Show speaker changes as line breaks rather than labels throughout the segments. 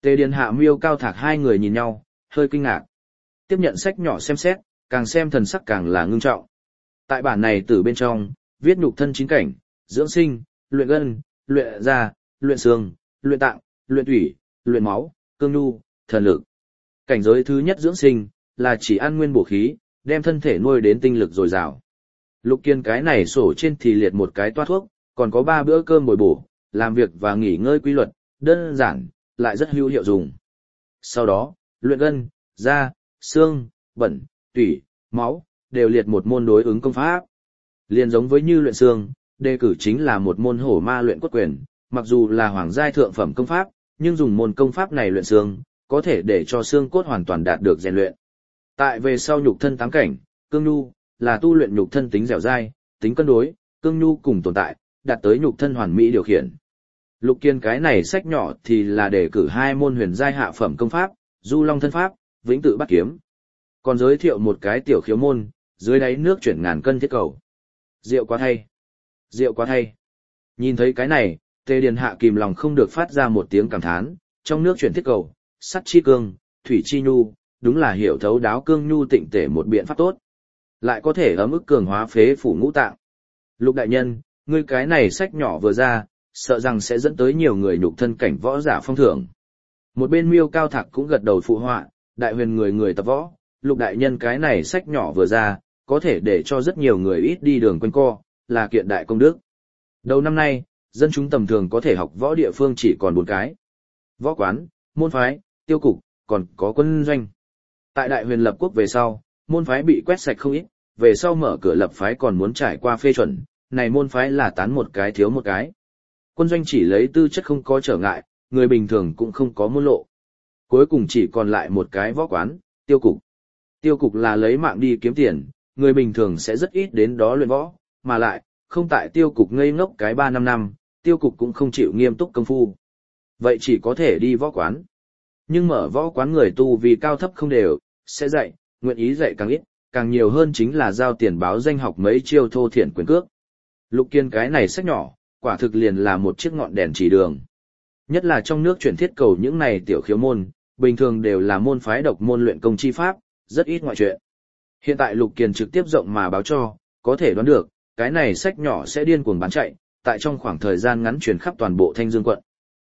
Tề Điền Hạ Miêu Cao Thạc hai người nhìn nhau, hơi kinh ngạc. Tiếp nhận sách nhỏ xem xét, càng xem thần sắc càng là ngưng trọng. Tại bản này từ bên trong, viết nhục thân 9 cảnh, dưỡng sinh, luyện gân, luyện da, luyện xương, luyện tạng, luyện thủy, luyện máu, cương nhu, thần lực. Cảnh giới thứ nhất dưỡng sinh, là chỉ ăn nguyên bổ khí, đem thân thể nuôi đến tinh lực dồi dào. Lục Kiên cái này sổ trên thì liệt một cái toa thuốc, còn có 3 bữa cơm bồi bổ, làm việc và nghỉ ngơi quy luật, đơn giản, lại rất hữu hiệu dùng. Sau đó, luyện gân, da, xương, bẩn, tủy, máu, đều liệt một môn đối ứng công pháp. Liên giống với như luyện xương, đề cử chính là một môn hổ ma luyện cốt quyền, mặc dù là hoàng giai thượng phẩm công pháp, nhưng dùng môn công pháp này luyện xương, có thể để cho xương cốt hoàn toàn đạt được rèn luyện. Tại về sau nhục thân 8 cảnh, cương nhu, là tu luyện nhục thân tính dẻo dai, tính cân đối, cương nhu cùng tồn tại, đạt tới nhục thân hoàn mỹ điều khiển. Lục Kiên cái này sách nhỏ thì là đề cử 2 môn huyền giai hạ phẩm công pháp, Du Long thân pháp, Vĩnh Tự Bắt Kiếm. Còn giới thiệu một cái tiểu khiếu môn, dưới đáy nước chuyển ngàn cân thiết cầu. Rượu quá thay. Rượu quá thay. Nhìn thấy cái này, Tề Điền Hạ kìm lòng không được phát ra một tiếng cảm thán, trong nước chuyển thiết cầu, sắt chi cương, thủy chi nhu, đúng là hiểu thấu đáo cương nhu tịnh tể một biện pháp tốt. Lại có thể ấm ức cường hóa phế phủ ngũ tạng. Lục đại nhân, ngươi cái này sách nhỏ vừa ra, sợ rằng sẽ dẫn tới nhiều người nhục thân cảnh võ giả phong thưởng. Một bên Miêu Cao Thạc cũng gật đầu phụ họa, đại huyền người người tập võ, Lục đại nhân cái này sách nhỏ vừa ra, có thể để cho rất nhiều người ít đi đường quanh co, là kiện đại công đức. Đầu năm nay, dân chúng tầm thường có thể học võ địa phương chỉ còn 4 cái. Võ quán, môn phái, tiêu cục, còn có quân doanh. Tại đại huyền lập quốc về sau, môn phái bị quét sạch không ít, về sau mở cửa lập phái còn muốn trải qua phê chuẩn, này môn phái là tán một cái thiếu một cái. Quân doanh chỉ lấy tư chất không có trở ngại, người bình thường cũng không có môn lộ. Cuối cùng chỉ còn lại một cái võ quán, tiêu cục. Tiêu cục là lấy mạng đi kiếm tiền, người bình thường sẽ rất ít đến đó luyện võ, mà lại, không tại tiêu cục ngây ngốc cái 3-5 năm, tiêu cục cũng không chịu nghiêm túc công phu. Vậy chỉ có thể đi võ quán. Nhưng mở võ quán người tu vì cao thấp không đều, sẽ dạy, nguyện ý dạy càng ít, càng nhiều hơn chính là giao tiền báo danh học mấy chiêu thô thiển quyền cước. Lục Kiên cái này sách nhỏ, quả thực liền là một chiếc ngọn đèn chỉ đường. Nhất là trong nước chuyển thiết cầu những này tiểu khiếu môn, bình thường đều là môn phái độc môn luyện công chi pháp, rất ít ngoại chuyện. Hiện tại Lục Kiên trực tiếp rộng mà báo cho, có thể đoán được, cái này sách nhỏ sẽ điên cuồng bán chạy, tại trong khoảng thời gian ngắn truyền khắp toàn bộ Thanh Dương quận.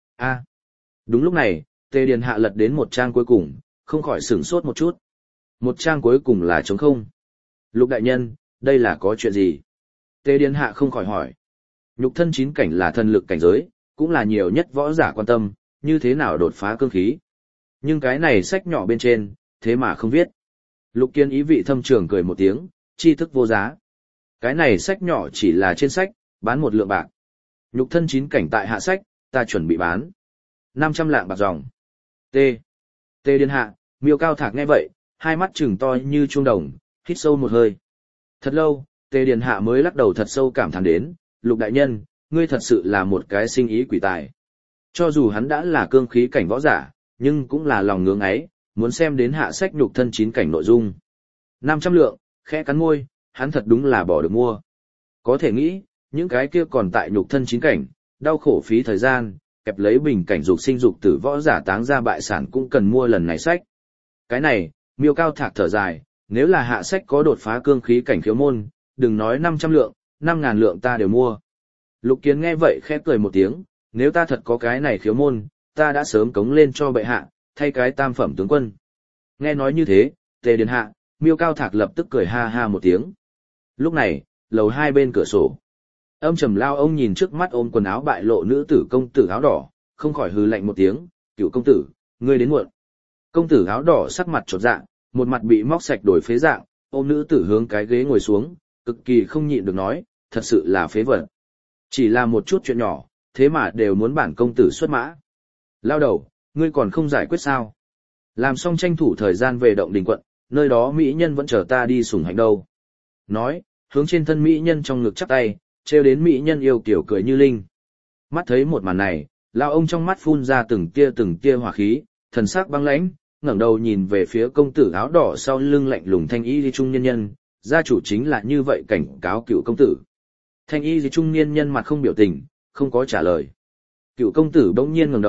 Đúng lúc này, Tề Điền Hạ lật đến một trang cuối cùng, không khỏi sửng sốt một chút. Một trang cuối cùng là trống không. Lục đại nhân, đây là có chuyện gì? Tề Điền Hạ không khỏi hỏi. Nhục thân 9 cảnh là thần lực cảnh giới, cũng là nhiều nhất võ giả quan tâm, như thế nào đột phá cương khí. Nhưng cái này sách nhỏ bên trên, thế mà không viết. Lục Kiên ý vị thâm trường cười một tiếng, tri thức vô giá. Cái này sách nhỏ chỉ là trên sách, bán 1 lượng bạc. Nhục thân 9 cảnh tại hạ sách, ta chuẩn bị bán 500 lạng bạc dòng. Tề Điền Hạ, Miêu Cao Thạc nghe vậy, hai mắt trừng to như chuông đồng, hít sâu một hơi. Thật lâu, Tề Điền Hạ mới lắc đầu thật sâu cảm thán đến, Lục đại nhân, ngươi thật sự là một cái sinh ý quỷ tài. Cho dù hắn đã là cương khí cảnh võ giả, nhưng cũng là lòng ngưỡng ấy, muốn xem đến hạ sách nhục thân 9 cảnh nội dung. 500 lượng, khẽ cắn môi, hắn thật đúng là bỏ được mua. Có thể nghĩ, những cái kia còn tại nhục thân 9 cảnh, đau khổ phí thời gian, kẹp lấy bình cảnh dục sinh dục tử võ giả táng ra bại sản cũng cần mua lần này sách. Cái này, Miêu Cao Thạc thở dài, nếu là hạ sách có đột phá cương khí cảnh khiếu môn, đừng nói 500 lượng, 5.000 lượng ta đều mua. Lục Kiến nghe vậy khẽ cười một tiếng, nếu ta thật có cái này khiếu môn, ta đã sớm cống lên cho bệ hạ, thay cái tam phẩm tướng quân. Nghe nói như thế, Tề Điền Hạ, Miêu Cao Thạc lập tức cười ha ha một tiếng. Lúc này, lầu 2 bên cửa sổ. Âm trầm lao ông nhìn trước mắt ôm quần áo bại lộ nữ tử công tử áo đỏ, không khỏi hừ lạnh một tiếng, Cửu công tử, ngươi đến muộn. Công tử áo đỏ sắc mặt chột dạ, một mặt bị móc sạch đổi phế dạng, ôm nữ tử hướng cái ghế ngồi xuống, cực kỳ không nhịn được nói, thật sự là phế vật. Chỉ là một chút chuyện nhỏ, thế mà đều muốn bản công tử xuất mã. Lao đầu, ngươi còn không giải quyết sao? Làm xong tranh thủ thời gian về động đình quận, nơi đó mỹ nhân vẫn chờ ta đi sủng hạnh đâu. Nói, hướng trên thân mỹ nhân trong ngực chắp tay, treo đến mỹ nhân yêu kiểu cười như linh. Mắt thấy một màn này, lao ông trong mắt phun ra từng tia hỏa khí, thần sắc băng lãnh, ngẩng đầu nhìn về phía công tử áo đỏ sau lưng lạnh lùng thanh y di trung niên nhân, gia chủ chính là như vậy cảnh cáo Cửu công tử. Thanh y di trung niên nhân mặt không biểu tình, không có trả lời. Cửu công tử bỗng nhiên ngẩng đầu,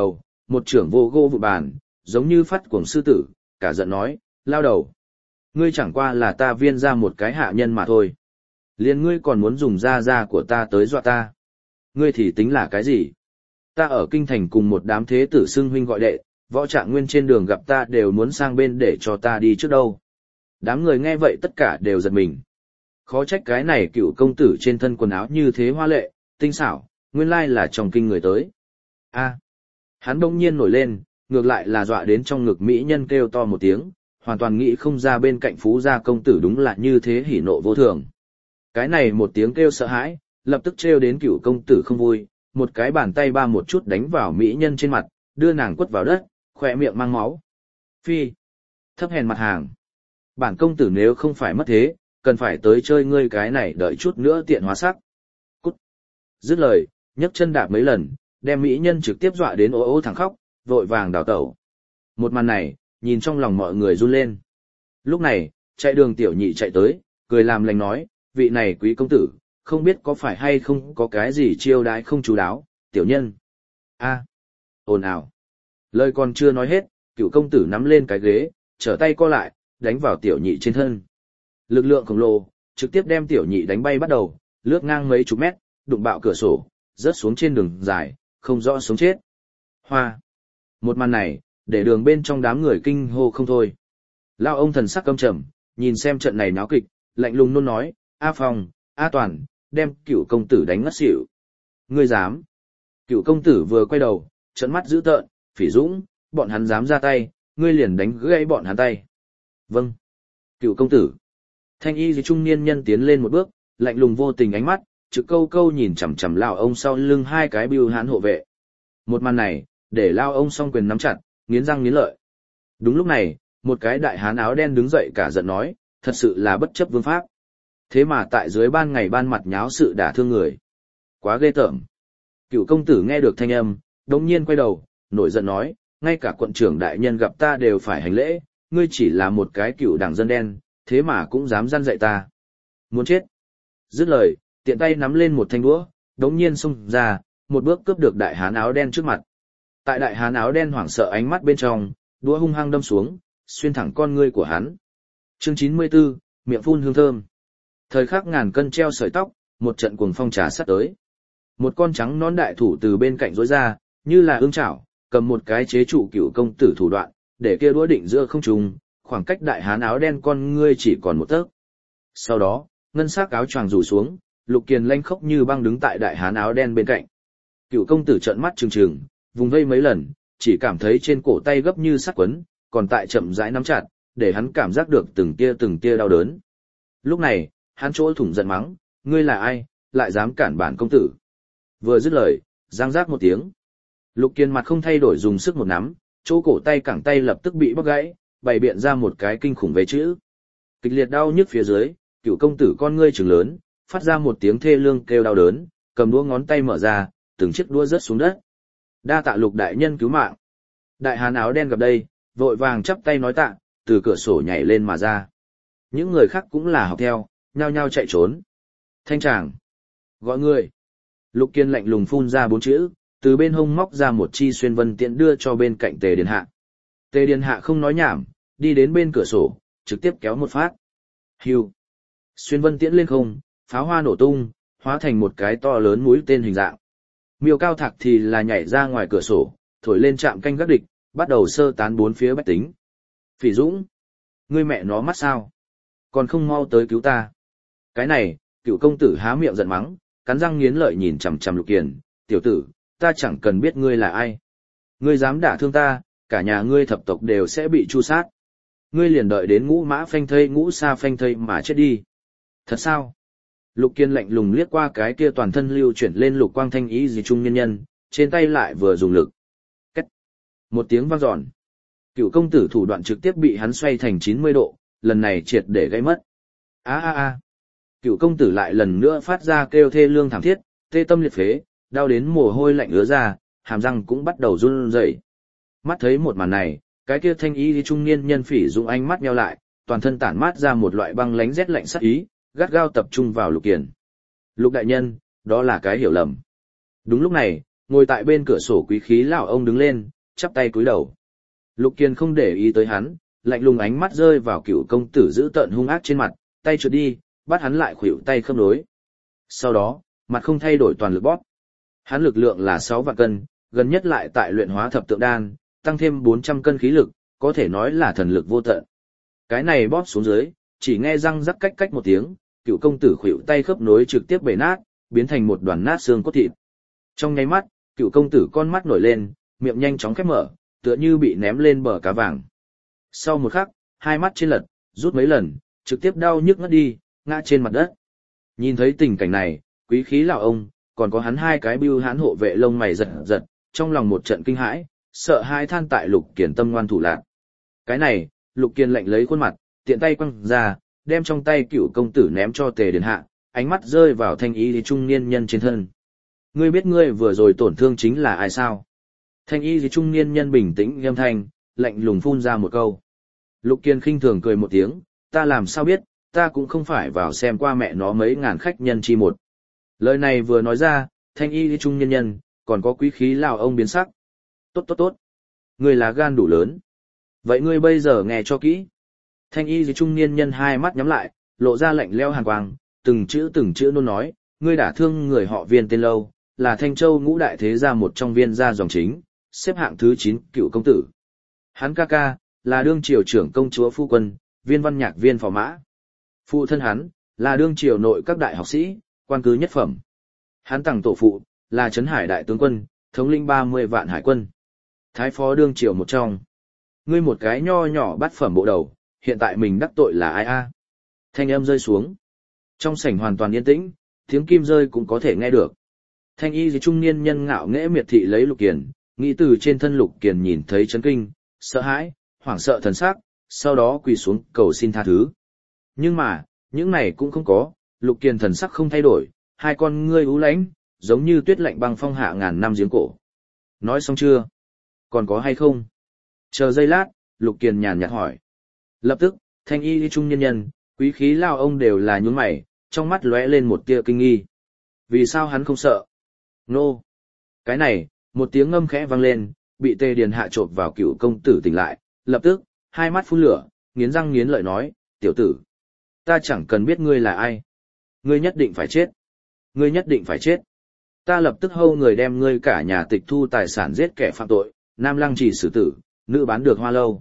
một trưởng vô gỗ vụ bàn, giống như phát cuồng sư tử, cả giận nói, lao đầu. Ngươi chẳng qua là ta viên ra một cái hạ nhân mà thôi. Liền ngươi còn muốn dùng da của ta tới dọa ta. Ngươi thì tính là cái gì? Ta ở kinh thành cùng một đám thế tử xưng huynh gọi đệ, võ trạng nguyên trên đường gặp ta đều muốn sang bên để cho ta đi trước đâu. Đám người nghe vậy tất cả đều giật mình. Khó trách cái này cựu công tử trên thân quần áo như thế hoa lệ, tinh xảo, nguyên lai là trong kinh người tới. A, hắn bỗng nhiên nổi lên, ngược lại là dọa đến trong ngực mỹ nhân kêu to một tiếng, hoàn toàn nghĩ không ra bên cạnh phú gia công tử đúng là như thế hỉ nộ vô thường. Cái này một tiếng kêu sợ hãi, lập tức trêu đến cựu công tử không vui, một cái bàn tay ba một chút đánh vào mỹ nhân trên mặt, đưa nàng quất vào đất, khỏe miệng mang máu. Phi, thấp hèn mặt hàng. Bản công tử nếu không phải mất thế, cần phải tới chơi ngươi cái này đợi chút nữa tiện hóa sắc. Cút. Dứt lời, nhấc chân đạp mấy lần, đem mỹ nhân trực tiếp dọa đến ố ố thẳng khóc, vội vàng đào tẩu. Một màn này, nhìn trong lòng mọi người run lên. Lúc này, chạy đường tiểu nhị chạy tới, cười làm lành nói, vị này quý công tử, không biết có phải hay không có cái gì chiêu đãi không chú đáo, tiểu nhân. A, ồn ào. Lời còn chưa nói hết, cựu công tử nắm lên cái ghế, trở tay co lại, đánh vào tiểu nhị trên thân. Lực lượng khổng lồ, trực tiếp đem tiểu nhị đánh bay bắt đầu, lướt ngang mấy chục mét, đụng bạo cửa sổ, rớt xuống trên đường dài, không rõ sống chết. Hoa. Một màn này, để đường bên trong đám người kinh hô không thôi. Lao ông thần sắc căm trầm, nhìn xem trận này náo kịch, lạnh lùng nôn nói, A Phong, A Toàn, đem cựu công tử đánh ngất xỉu. Ngươi dám. Cựu công tử vừa quay đầu, trận mắt dữ tợn, Phỉ Dũng, bọn hắn dám ra tay, ngươi liền đánh gãy bọn hắn tay. Vâng. Cựu công tử. Thanh y trung niên nhân tiến lên một bước, lạnh lùng vô tình ánh mắt, trực câu câu nhìn chằm chằm lao ông sau lưng hai cái bưu hán hộ vệ. Một màn này, để lao ông song quyền nắm chặt, nghiến răng nghiến lợi. Đúng lúc này, một cái đại hán áo đen đứng dậy cả giận nói, thật sự là bất chấp vương pháp. Thế mà tại dưới ban ngày ban mặt nháo sự đả thương người. Quá ghê tởm. Cựu công tử nghe được thanh âm, đống nhiên quay đầu, nổi giận nói, ngay cả quận trưởng đại nhân gặp ta đều phải hành lễ, ngươi chỉ là một cái cựu đảng dân đen, thế mà cũng dám răn dạy ta. Muốn chết. Dứt lời, tiện tay nắm lên một thanh đũa, đống nhiên xông ra, một bước cướp được đại hán áo đen trước mặt. Tại đại hán áo đen hoảng sợ ánh mắt bên trong, đũa hung hăng đâm xuống, xuyên thẳng con ngươi của hắn. Chương 94, miệng phun hương thơm. Thời khắc ngàn cân treo sợi tóc, một trận cuồng phong trà sát tới. Một con trắng nón đại thủ từ bên cạnh rối ra, như là ương chảo, cầm một cái chế trụ cựu công tử thủ đoạn, để kia đũa định giữa không trung, khoảng cách đại hán áo đen con ngươi chỉ còn một tấc. Sau đó, ngân sắc áo choàng rủ xuống, Lục Kiền lanh khốc như băng đứng tại đại hán áo đen bên cạnh. Cựu công tử trợn mắt trừng trừng, vùng vây mấy lần, chỉ cảm thấy trên cổ tay gấp như sắt quấn, còn tại chậm rãi nắm chặt, để hắn cảm giác được từng tia đau đớn. Lúc này, hắn chỗ thủng giận mắng, ngươi là ai, lại dám cản bản công tử. Vừa dứt lời, giang giác một tiếng. Lục Kiền mặt không thay đổi dùng sức một nắm, chỗ cổ tay cẳng tay lập tức bị bóc gãy, bày biện ra một cái kinh khủng vế chữ. Kịch liệt đau nhức phía dưới, cựu công tử con ngươi trừng lớn, phát ra một tiếng thê lương kêu đau đớn, cầm đũa ngón tay mở ra, từng chiếc đũa rớt xuống đất. Đa tạ Lục đại nhân cứu mạng. Đại hán áo đen gặp đây, vội vàng chắp tay nói tạ, từ cửa sổ nhảy lên mà ra. Những người khác cũng là học theo, nhao nhao chạy trốn. Thanh tràng. Gọi người. Lục Kiên lạnh lùng phun ra 4 chữ, từ bên hông móc ra một chi xuyên vân tiễn đưa cho bên cạnh Tề Điền Hạ. Tề Điền Hạ không nói nhảm, đi đến bên cửa sổ, trực tiếp kéo một phát. Hưu. Xuyên vân tiễn lên không, pháo hoa nổ tung, hóa thành một cái to lớn mũi tên hình dạng. Miêu Cao Thạc thì là nhảy ra ngoài cửa sổ, thổi lên trạm canh gác địch, bắt đầu sơ tán bốn phía bách tính. Phỉ Dũng, ngươi mẹ nó mắt sao? Còn không mau tới cứu ta. Cái này, cựu công tử há miệng giận mắng, cắn răng nghiến lợi nhìn chằm chằm Lục Kiền, tiểu tử, ta chẳng cần biết ngươi là ai. Ngươi dám đả thương ta, cả nhà ngươi thập tộc đều sẽ bị tru sát. Ngươi liền đợi đến ngũ mã phanh thây ngũ sa phanh thây mà chết đi. Thật sao? Lục Kiên lạnh lùng liếc qua cái kia toàn thân lưu chuyển lên lục quang thanh ý gì trung nhân nhân, trên tay lại vừa dùng lực. Cách. Một tiếng vang dọn. Cựu công tử thủ đoạn trực tiếp bị hắn xoay thành 90 độ, lần này triệt để gãy mất. A. Cựu công tử lại lần nữa phát ra kêu thê lương thảm thiết, tê tâm liệt phế, đau đến mồ hôi lạnh ứa ra, hàm răng cũng bắt đầu run rẩy. Mắt thấy một màn này, cái kia thanh ý trung niên nhân Phỉ Dũng ánh mắt nheo lại, toàn thân tản mát ra một loại băng lánh rét lạnh sắc ý, gắt gao tập trung vào Lục Kiền. Lục đại nhân, đó là cái hiểu lầm. Đúng lúc này, ngồi tại bên cửa sổ quý khí lão ông đứng lên, chắp tay cúi đầu. Lục Kiền không để ý tới hắn, lạnh lùng ánh mắt rơi vào cựu công tử giữ tợn hung ác trên mặt, tay trượt đi, bắt hắn lại khuỷu tay khớp nối. Sau đó, mặt không thay đổi toàn lực bóp. Hắn lực lượng là 6 vạn cân, gần nhất lại tại luyện hóa thập tượng đan, tăng thêm 400 cân khí lực, có thể nói là thần lực vô tận. Cái này bóp xuống dưới, chỉ nghe răng rắc cách cách một tiếng, cựu công tử khuỷu tay khớp nối trực tiếp bể nát, biến thành một đoàn nát xương cốt thịt. Trong nháy mắt, cựu công tử con mắt nổi lên, miệng nhanh chóng khép mở, tựa như bị ném lên bờ cá vàng. Sau một khắc, hai mắt trên lật, rút mấy lần, trực tiếp đau nhức ngất đi, ngã trên mặt đất. Nhìn thấy tình cảnh này, quý khí lão ông, còn có hắn hai cái bưu hãn hộ vệ lông mày giật giật, trong lòng một trận kinh hãi, sợ hãi than tại Lục Kiền tâm ngoan thủ lạn. Cái này, Lục Kiền lạnh lấy khuôn mặt, tiện tay quăng ra, đem trong tay cựu công tử ném cho Tề Điền Hạ, ánh mắt rơi vào thanh y trung niên nhân trên thân. Ngươi biết ngươi vừa rồi tổn thương chính là ai sao? Thanh y trung niên nhân bình tĩnh nghiêm thanh, lạnh lùng phun ra một câu. Lục Kiền khinh thường cười một tiếng, ta làm sao biết, ta cũng không phải vào xem qua mẹ nó mấy ngàn khách nhân chi một. Lời này vừa nói ra, thanh y trung niên nhân, còn có quý khí lão ông biến sắc. Tốt tốt tốt. Ngươi là gan đủ lớn. Vậy ngươi bây giờ nghe cho kỹ. Thanh y trung niên nhân hai mắt nhắm lại, lộ ra lạnh lẽo hàn quang, từng chữ nôn nói, ngươi đả thương người họ Viên tên Lâu, là Thanh Châu ngũ đại thế gia một trong Viên gia dòng chính, xếp hạng thứ 9 cựu công tử. Hắn ca ca, là đương triều trưởng công chúa phu quân, Viên Văn Nhạc Viên phò mã. Phụ thân hắn, là đương triều nội các đại học sĩ, quan cứ nhất phẩm. Hắn tặng tổ phụ, là Trấn Hải đại tướng quân, thống lĩnh 30 vạn hải quân. Thái phó đương triều một trong. Ngươi một cái nho nhỏ bát phẩm bộ đầu, hiện tại mình đắc tội là ai a? Thanh âm rơi xuống. Trong sảnh hoàn toàn yên tĩnh, tiếng kim rơi cũng có thể nghe được. Thanh y trung niên nhân ngạo nghễ miệt thị lấy Lục Kiền, nghĩ từ trên thân Lục Kiền nhìn thấy chấn kinh, sợ hãi, hoảng sợ thần sắc, sau đó quỳ xuống cầu xin tha thứ. Nhưng mà, những này cũng không có, Lục Kiền thần sắc không thay đổi, hai con ngươi u lãnh, giống như tuyết lạnh băng phong hạ ngàn năm giếng cổ. Nói xong chưa? Còn có hay không? Chờ giây lát, Lục Kiền nhàn nhạt hỏi. Lập tức, thanh y trung nhân nhân, quý khí lao ông đều là nhún mày, trong mắt lóe lên một tia kinh nghi. Vì sao hắn không sợ? Nô! Cái này, một tiếng ngâm khẽ vang lên, bị Tề Điền Hạ chộp vào cựu công tử tỉnh lại, lập tức, hai mắt phun lửa, nghiến răng nghiến lợi nói, tiểu tử, ta chẳng cần biết ngươi là ai. Ngươi nhất định phải chết. Ngươi nhất định phải chết. Ta lập tức hâu người đem ngươi cả nhà tịch thu tài sản giết kẻ phạm tội, nam lăng trì xử tử, nữ bán được hoa lâu.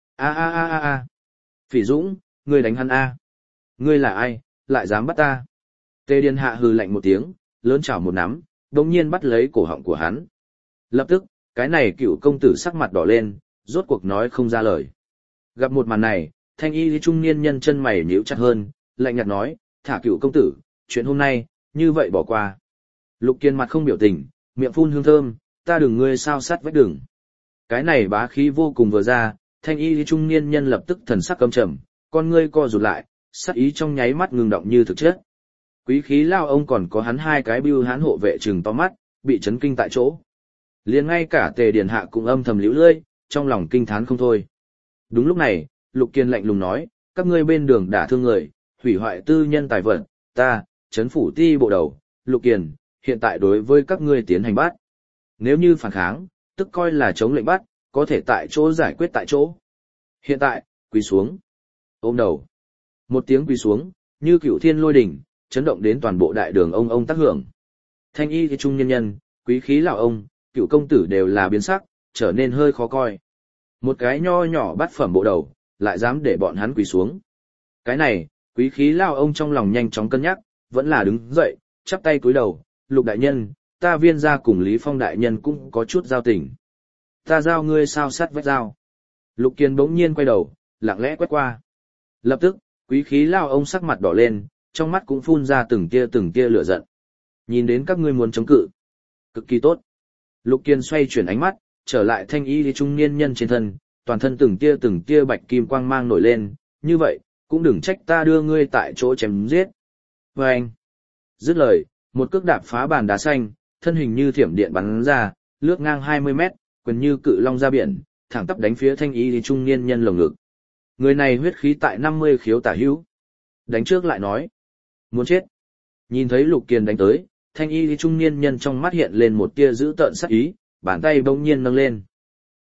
A. Phỉ Dũng, ngươi đánh hắn a. Ngươi là ai, lại dám bắt ta? Tề Điền Hạ hừ lạnh một tiếng, lớn chảo một nắm, đột nhiên bắt lấy cổ họng của hắn. Lập tức, cái này cựu công tử sắc mặt đỏ lên, rốt cuộc nói không ra lời. Gặp một màn này, thanh y trung niên nhân chân mày nhíu chặt hơn, lạnh nhạt nói, thả cựu công tử, chuyện hôm nay, như vậy bỏ qua. Lục Kiền mặt không biểu tình, miệng phun hương thơm, ta đừng ngươi sao sát vách đừng. Cái này bá khí vô cùng vừa ra, thanh y trung niên nhân lập tức thần sắc căm trầm, con ngươi co rụt lại, sát ý trong nháy mắt ngừng động như thực chất. Quý khí lao ông còn có hắn hai cái bưu hán hộ vệ trừng to mắt, bị chấn kinh tại chỗ. Liền ngay cả Tề Điền Hạ cũng âm thầm liễu lưỡi, trong lòng kinh thán không thôi. Đúng lúc này, Lục Kiền lạnh lùng nói, các ngươi bên đường đả thương người, hủy hoại tư nhân tài vật, ta, trấn phủ ti bộ đầu, Lục Kiền, hiện tại đối với các ngươi tiến hành bắt. Nếu như phản kháng, tức coi là chống lệnh bắt, có thể tại chỗ giải quyết tại chỗ. Hiện tại, quỳ xuống. Ôm đầu. Một tiếng quỳ xuống, như cửu thiên lôi đỉnh, chấn động đến toàn bộ đại đường ông tác hưởng. Thanh y thì trung nhân nhân, quý khí lão ông, cựu công tử đều là biến sắc, trở nên hơi khó coi. Một cái nho nhỏ bắt phẩm bộ đầu, lại dám để bọn hắn quỳ xuống. Cái này, quý khí lão ông trong lòng nhanh chóng cân nhắc, vẫn là đứng dậy, chắp tay cúi đầu, Lục đại nhân, ta Viên gia cùng Lý Phong đại nhân cũng có chút giao tình. Ta giao ngươi sao sát vách giao. Lục Kiền bỗng nhiên quay đầu, lặng lẽ quét qua. Lập tức, quý khí lão ông sắc mặt đỏ lên, trong mắt cũng phun ra từng tia lửa giận. Nhìn đến các ngươi muốn chống cự. Cực kỳ tốt. Lục Kiền xoay chuyển ánh mắt, trở lại thanh y trung niên nhân trên thân, toàn thân từng tia bạch kim quang mang nổi lên, như vậy, cũng đừng trách ta đưa ngươi tại chỗ chém giết. Và anh. Dứt lời, một cước đạp phá bàn đá xanh, thân hình như thiểm điện bắn ra, lướt ngang 20 mét, quyền như cự long ra biển, thẳng tắp đánh phía thanh y trung niên nhân lồng ngực. Người này huyết khí tại 50 khiếu tả hữu. Đánh trước lại nói. Muốn chết. Nhìn thấy Lục Kiền đánh tới, thanh y trung niên nhân trong mắt hiện lên một tia dữ tợn sắc ý, bàn tay bỗng nhiên nâng lên.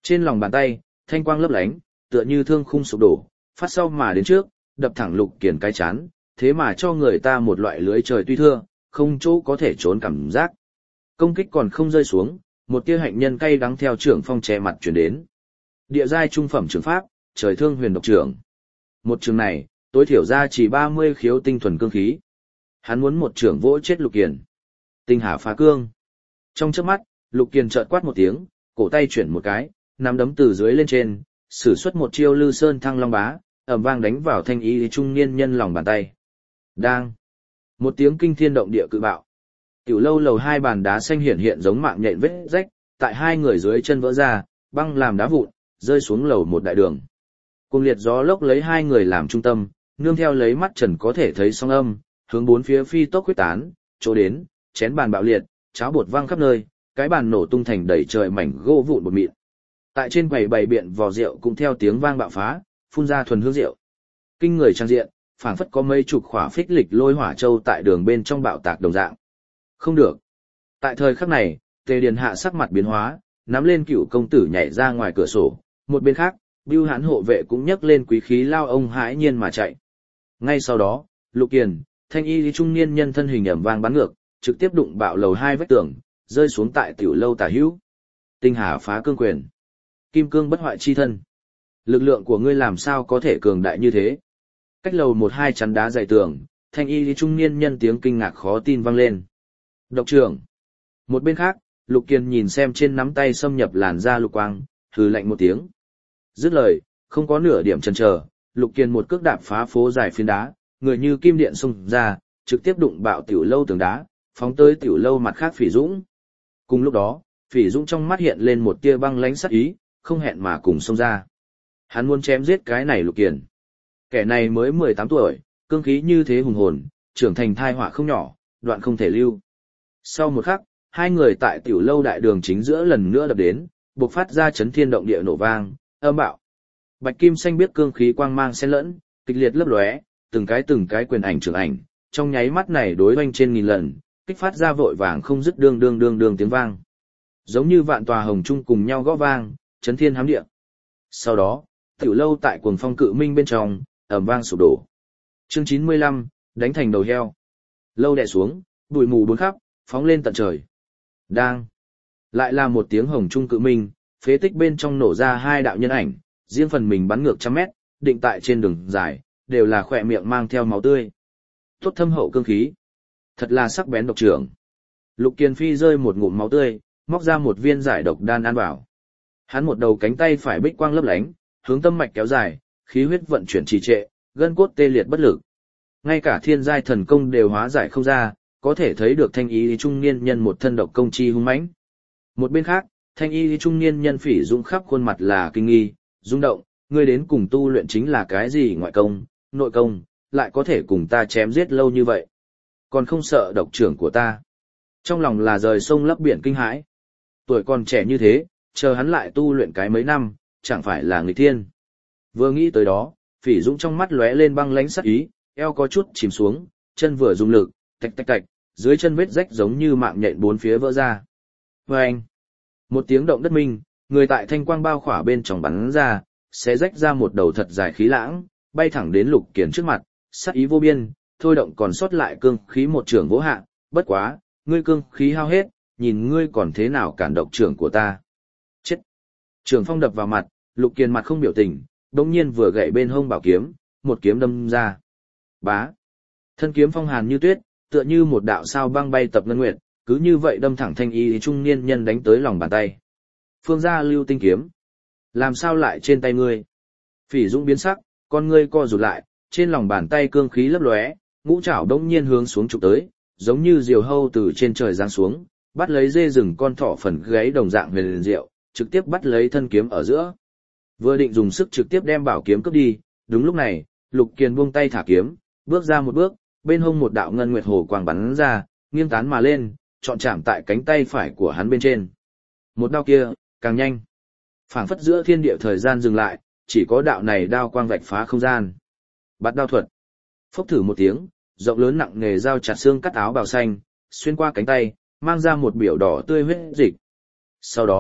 Trên lòng bàn tay, thanh quang lấp lánh, tựa như thương khung sụp đổ, phát sau mà đến trước, đập thẳng Lục Kiền cái chán, thế mà cho người ta một loại lưới trời tuy thưa, không chỗ có thể trốn cảm giác. Công kích còn không rơi xuống, một tia hạnh nhân cay đắng theo trưởng phong che mặt chuyển đến. Địa giai trung phẩm trường pháp, trời thương huyền độc trưởng. Một trường này, tối thiểu ra chỉ 30 khiếu tinh thuần cương khí. Hắn muốn một trường vỗ chết Lục Kiền. Tinh hà phá cương. Trong chớp mắt, Lục Kiền chợt quát một tiếng, cổ tay chuyển một cái, nắm đấm từ dưới lên trên, sử xuất một chiêu Lư Sơn Thăng Long Bá, ầm vang đánh vào thanh y trung niên nhân lòng bàn tay. Đang. Một tiếng kinh thiên động địa cự bạo. Tiểu lâu lầu 2 bàn đá xanh hiện hiện giống mạng nhện vết rách, tại hai người dưới chân vỡ ra, băng làm đá vụn, rơi xuống lầu một đại đường. Cuồng liệt gió lốc lấy hai người làm trung tâm, nương theo lấy mắt trần có thể thấy sóng âm, hướng bốn phía phi tốc quyết tán, chỗ đến, chén bàn bạo liệt, cháo bột văng khắp nơi, cái bàn nổ tung thành đầy trời mảnh gỗ vụn bột mịn. Tại trên quầy bày biện vò rượu cũng theo tiếng vang bạo phá, phun ra thuần hương rượu. Kinh người trang diện, phảng phất có mấy chục khỏa phích lịch lôi hỏa châu tại đường bên trong bạo tạc đồng dạng. Không được. Tại thời khắc này, Tề Điền Hạ sắc mặt biến hóa, nắm lên Cựu công tử nhảy ra ngoài cửa sổ, một bên khác, Bưu Hán hộ vệ cũng nhấc lên quý khí lao ông hãi nhiên mà chạy. Ngay sau đó, Lục Kiền, thanh y trung niên nhân thân hình ầm vang bắn ngược, trực tiếp đụng bạo lầu 2 vách tường, rơi xuống tại tiểu lâu tả hữu. Tinh hà phá cương quyền, kim cương bất hoại chi thân. Lực lượng của ngươi làm sao có thể cường đại như thế? Cách lầu 1-2 chắn đá dày tường, thanh y trung niên nhân tiếng kinh ngạc khó tin vang lên. Độc trưởng. Một bên khác, Lục Kiền nhìn xem trên nắm tay xâm nhập làn da lục quang, hừ lạnh một tiếng. Dứt lời, không có nửa điểm chần chờ, Lục Kiền một cước đạp phá phố dài phiến đá, người như kim điện xung ra, trực tiếp đụng bạo tiểu lâu tường đá, phóng tới tiểu lâu mặt khác Phỉ Dũng. Cùng lúc đó, Phỉ Dũng trong mắt hiện lên một tia băng lãnh sắc ý, không hẹn mà cùng xông ra. Hắn muốn chém giết cái này Lục Kiền. Kẻ này mới 18 tuổi, cương khí như thế hùng hồn, trưởng thành thai họa không nhỏ, đoạn không thể lưu. Sau một khắc, hai người tại tiểu lâu đại đường chính giữa lần nữa đập đến, bộc phát ra chấn thiên động địa nổ vang, âm bạo. Bạch kim xanh biếc cương khí quang mang xen lẫn, kịch liệt lấp lóe, từng cái quyền ảnh trưởng ảnh, trong nháy mắt này đối oanh trên nghìn lần, kích phát ra vội vàng không dứt đương đương đương đương tiếng vang. Giống như vạn tòa hồng trung cùng nhau gõ vang, chấn thiên hám địa. Sau đó, tiểu lâu tại cuồng phong cự minh bên trong, ầm vang sụp đổ. Chương 95, đánh thành đầu heo. Lâu đè xuống, bụi mù bốn khắp, phóng lên tận trời. Đang. Lại là một tiếng hồng trung cự minh, phế tích bên trong nổ ra hai đạo nhân ảnh, riêng phần mình bắn ngược trăm mét, định tại trên đường dài, đều là khỏe miệng mang theo máu tươi. Tốt thâm hậu cương khí. Thật là sắc bén độc trưởng. Lục Kiền Phi rơi một ngụm máu tươi, móc ra một viên giải độc đan ăn vào. Hắn một đầu cánh tay phải bích quang lấp lánh, hướng tâm mạch kéo dài, khí huyết vận chuyển trì trệ, gân cốt tê liệt bất lực. Ngay cả thiên giai thần công đều hóa giải không ra, có thể thấy được thanh y trung niên nhân một thân độc công chi hung mãnh. Một bên khác, thanh y trung niên nhân Phỉ Dũng khắp khuôn mặt là kinh nghi, rung động, ngươi đến cùng tu luyện chính là cái gì ngoại công, nội công, lại có thể cùng ta chém giết lâu như vậy. Còn không sợ độc trưởng của ta. Trong lòng là rời sông lấp biển kinh hãi. Tuổi còn trẻ như thế, chờ hắn lại tu luyện cái mấy năm, chẳng phải là nghịch thiên. Vừa nghĩ tới đó, Phỉ Dũng trong mắt lóe lên băng lãnh sắc ý, eo có chút chìm xuống, chân vừa dùng lực, tạch tạch tạch, dưới chân vết rách giống như mạng nhện bốn phía vỡ ra. Vâng! Một tiếng động đất minh, người tại thanh quang bao khỏa bên trong bắn ra, xé rách ra một đầu thật dài khí lãng, bay thẳng đến Lục Kiền trước mặt, sát ý vô biên, thôi động còn sót lại cương khí một trường vỗ hạ, bất quá, ngươi cương khí hao hết, nhìn ngươi còn thế nào cản độc trưởng của ta. Chết! Trường phong đập vào mặt, Lục Kiền mặt không biểu tình, đống nhiên vừa gậy bên hông bảo kiếm, một kiếm đâm ra. Bá! Thân kiếm phong hàn như tuyết, tựa như một đạo sao băng bay tập ngân nguyệt, cứ như vậy đâm thẳng thanh y trung niên nhân đánh tới lòng bàn tay. Phương gia lưu tinh kiếm. Làm sao lại trên tay ngươi? Phỉ Dũng biến sắc, con ngươi co rụt lại, trên lòng bàn tay cương khí lấp lóe, ngũ trảo đống nhiên hướng xuống chụp tới, giống như diều hâu từ trên trời giáng xuống, bắt lấy dê rừng con thỏ phần gáy đồng dạng huyền diệu, trực tiếp bắt lấy thân kiếm ở giữa. Vừa định dùng sức trực tiếp đem bảo kiếm cướp đi, đúng lúc này, Lục Kiền buông tay thả kiếm, bước ra một bước, bên hông một đạo ngân nguyệt hồ quang bắn ra, nghiêng tán mà lên, chọn chạm tại cánh tay phải của hắn bên trên. Một đao kia, càng nhanh. Phảng phất giữa thiên địa thời gian dừng lại, chỉ có đạo này đao quang vạch phá không gian. Bạt đao thuật. Phốc thử một tiếng, rộng lớn nặng nghề dao chặt xương cắt áo bào xanh, xuyên qua cánh tay, mang ra một biểu đỏ tươi huyết dịch. Sau đó,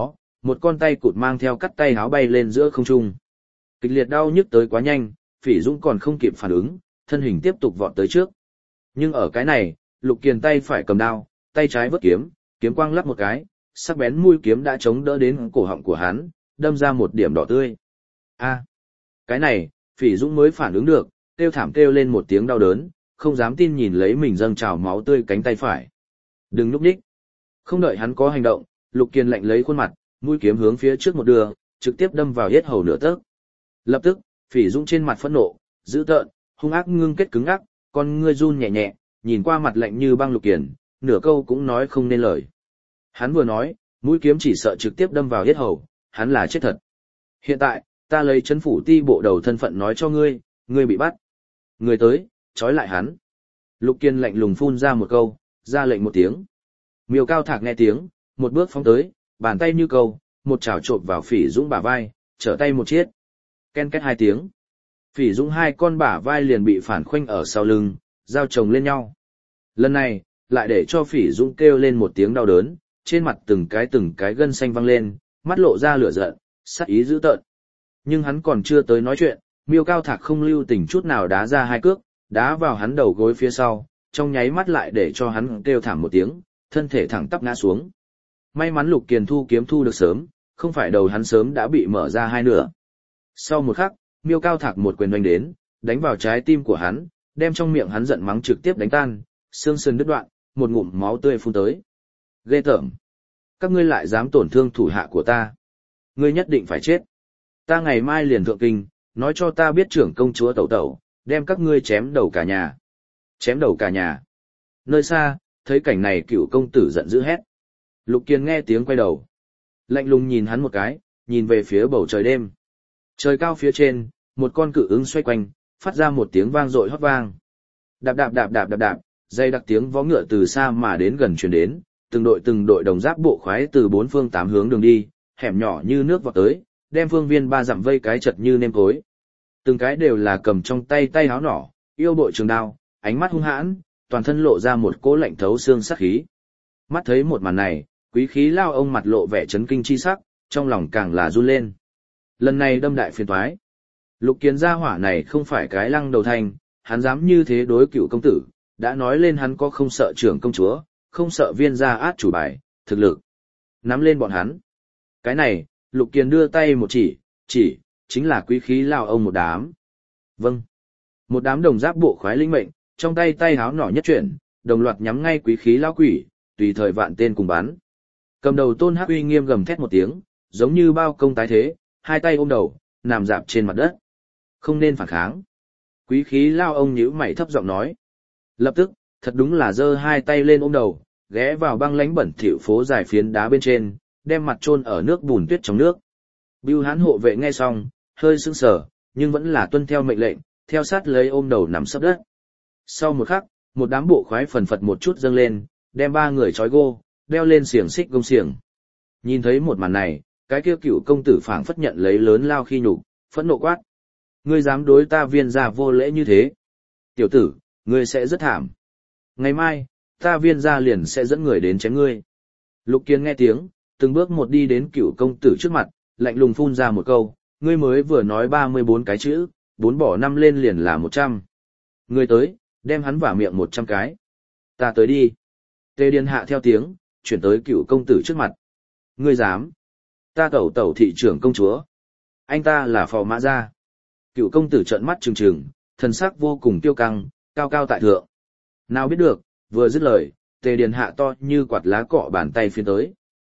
Một con tay cụt mang theo cắt tay háo bay lên giữa không trung. Kịch liệt đau nhức tới quá nhanh, Phỉ Dũng còn không kịp phản ứng, thân hình tiếp tục vọt tới trước. Nhưng ở cái này, Lục Kiền tay phải cầm đao, tay trái vớt kiếm, kiếm quang lắp một cái, sắc bén mũi kiếm đã chống đỡ đến cổ họng của hắn, đâm ra một điểm đỏ tươi. A, cái này, Phỉ Dũng mới phản ứng được, kêu thảm kêu lên một tiếng đau đớn, không dám tin nhìn lấy mình dâng trào máu tươi cánh tay phải. Đừng núp đích. Không đợi hắn có hành động, Lục Kiền lạnh lấy khuôn mặt, mũi kiếm hướng phía trước một đường, trực tiếp đâm vào yết hầu nửa tấc. Lập tức, Phỉ Dũng trên mặt phẫn nộ, dữ tợn, hung ác ngưng kết cứng ngắc, con ngươi run nhẹ nhẹ, nhìn qua mặt lạnh như băng Lục Kiền, nửa câu cũng nói không nên lời. Hắn vừa nói, mũi kiếm chỉ sợ trực tiếp đâm vào yết hầu, hắn là chết thật. Hiện tại, ta lấy trấn phủ ti bộ đầu thân phận nói cho ngươi, ngươi bị bắt. Người tới, trói lại hắn. Lục Kiền lạnh lùng phun ra một câu, ra lệnh một tiếng. Miêu Cao Thạc nghe tiếng, một bước phóng tới, bàn tay như câu, một chảo chộp vào Phỉ Dũng bả vai, trở tay một chiết. Ken két hai tiếng. Phỉ Dũng hai con bả vai liền bị phản khoanh ở sau lưng, giao chồng lên nhau. Lần này, lại để cho Phỉ Dũng kêu lên một tiếng đau đớn, trên mặt từng cái gân xanh văng lên, mắt lộ ra lửa giận, sắc ý dữ tợn. Nhưng hắn còn chưa tới nói chuyện, Miêu Cao Thạc không lưu tình chút nào đá ra hai cước, đá vào hắn đầu gối phía sau, trong nháy mắt lại để cho hắn kêu thảm một tiếng, thân thể thẳng tắp ngã xuống. May mắn Lục Kiền thu kiếm thu được sớm, không phải đầu hắn sớm đã bị mở ra hai nửa. Sau một khắc, Miêu Cao Thạc một quyền đánh đến, đánh vào trái tim của hắn, đem trong miệng hắn giận mắng trực tiếp đánh tan, xương sườn đứt đoạn, một ngụm máu tươi phun tới. Ghê tởm! Các ngươi lại dám tổn thương thủ hạ của ta. Ngươi nhất định phải chết. Ta ngày mai liền thượng kinh, nói cho ta biết trưởng công chúa tẩu tẩu, đem các ngươi chém đầu cả nhà. Chém đầu cả nhà. Nơi xa, thấy cảnh này Cửu công tử giận dữ hét. Lục Kiền nghe tiếng quay đầu. Lạnh lùng nhìn hắn một cái, nhìn về phía bầu trời đêm. Trời cao phía trên, một con cự ứng xoay quanh, phát ra một tiếng vang dội hót vang. Đạp đạp đạp đạp đạp đạp, dây đặc tiếng vó ngựa từ xa mà đến gần truyền đến, từng đội đồng giáp bộ khoái từ bốn phương tám hướng đường đi, hẻm nhỏ như nước vọt tới, đem phương viên ba dặm vây cái chật như nêm cối. Từng cái đều là cầm trong tay tay háo nỏ, yêu bội trường đao, ánh mắt hung hãn, toàn thân lộ ra một cỗ lạnh thấu xương sát khí. Mắt thấy một màn này, Quý Khí Lao ông mặt lộ vẻ chấn kinh chi sắc, trong lòng càng là run lên. Lần này đâm đại phiền toái. Lục Kiền gia hỏa này không phải cái lăng đầu thành, hắn dám như thế đối Cửu công tử, đã nói lên hắn có không sợ trưởng công chúa, không sợ viên gia át chủ bài, thực lực. Nắm lên bọn hắn. Cái này, Lục Kiền đưa tay một chỉ, chính là Quý Khí Lao ông một đám. Vâng. Một đám đồng giáp bộ khoái linh mệnh, trong tay tay háo nỏ nhất chuyển, đồng loạt nhắm ngay Quý Khí Lao quỷ, tùy thời vạn tên cùng bắn. Cầm đầu Tôn Hắc uy nghiêm gầm thét một tiếng, giống như bao công tái thế, hai tay ôm đầu, nằm dạp trên mặt đất. Không nên phản kháng. Quý Khí Lao ông nhíu mày thấp giọng nói. Lập tức, thật đúng là giơ hai tay lên ôm đầu, ghé vào băng lánh bẩn thỉu phố dài phiến đá bên trên, đem mặt chôn ở nước bùn tuyết trong nước. Bưu Hán hộ vệ nghe xong, hơi sững sờ, nhưng vẫn là tuân theo mệnh lệnh, theo sát lấy ôm đầu nằm sấp đất. Sau một khắc, một đám bộ khoái phần phật một chút dâng lên, đem ba người trói gô, đeo lên xiềng xích gông xiềng. Nhìn thấy một màn này, cái kia Cửu công tử phảng phất nhận lấy lớn lao khi nhục, phẫn nộ quát: ngươi dám đối ta Viên gia vô lễ như thế? Tiểu tử, ngươi sẽ rất thảm. Ngày mai, ta Viên gia liền sẽ dẫn người đến chém ngươi. Lục Kiền nghe tiếng, từng bước một đi đến Cửu công tử trước mặt, lạnh lùng phun ra một câu: ngươi mới vừa nói 34 cái chữ, 4 bỏ 5 lên liền là 100. Ngươi tới, đem hắn vả miệng 100 cái. Ta tới đi. Tề Điền Hạ theo tiếng, chuyển tới Cửu công tử trước mặt. Ngươi dám? Ta tẩu thị trưởng công chúa. Anh ta là Phò Mã Gia. Cửu công tử trợn mắt trừng trừng, thần sắc vô cùng kiêu căng, cao cao tại thượng. Nào biết được, vừa dứt lời, Tề Điền Hạ to như quạt lá cọ bàn tay phiến tới.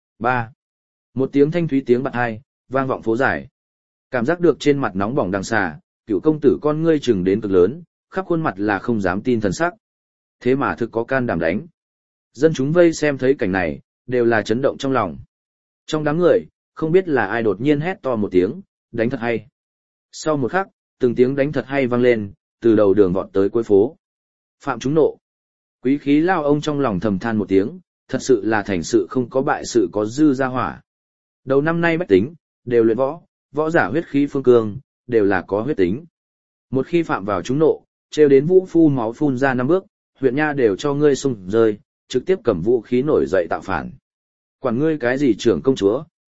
3. Một tiếng thanh thúy tiếng bạt hai, vang vọng phố dài. Cảm giác được trên mặt nóng bỏng đằng xà, Cửu công tử con ngươi trừng đến cực lớn, khắp khuôn mặt là không dám tin thần sắc. Thế mà thực có can đảm đánh. Dân chúng vây xem thấy cảnh này, đều là chấn động trong lòng. Trong đám người, không biết là ai đột nhiên hét to một tiếng, đánh thật hay. Sau một khắc, từng tiếng đánh thật hay vang lên, từ đầu đường vọt tới cuối phố. Phạm chúng nộ. Quý Khí Lao ông trong lòng thầm than một tiếng, thật sự là thành sự không có bại sự có dư gia hỏa. Đầu năm nay bách tính, đều luyện võ, võ giả huyết khí phương cương, đều là có huyết tính. Một khi phạm vào chúng nộ, trêu đến vũ phu máu phun ra 5 bước, huyện nha đều cho ngươi sung rơi, trực tiếp cầm vũ khí nổi dậy tạo phản. Quản ngươi cái gì trưởng công chúa,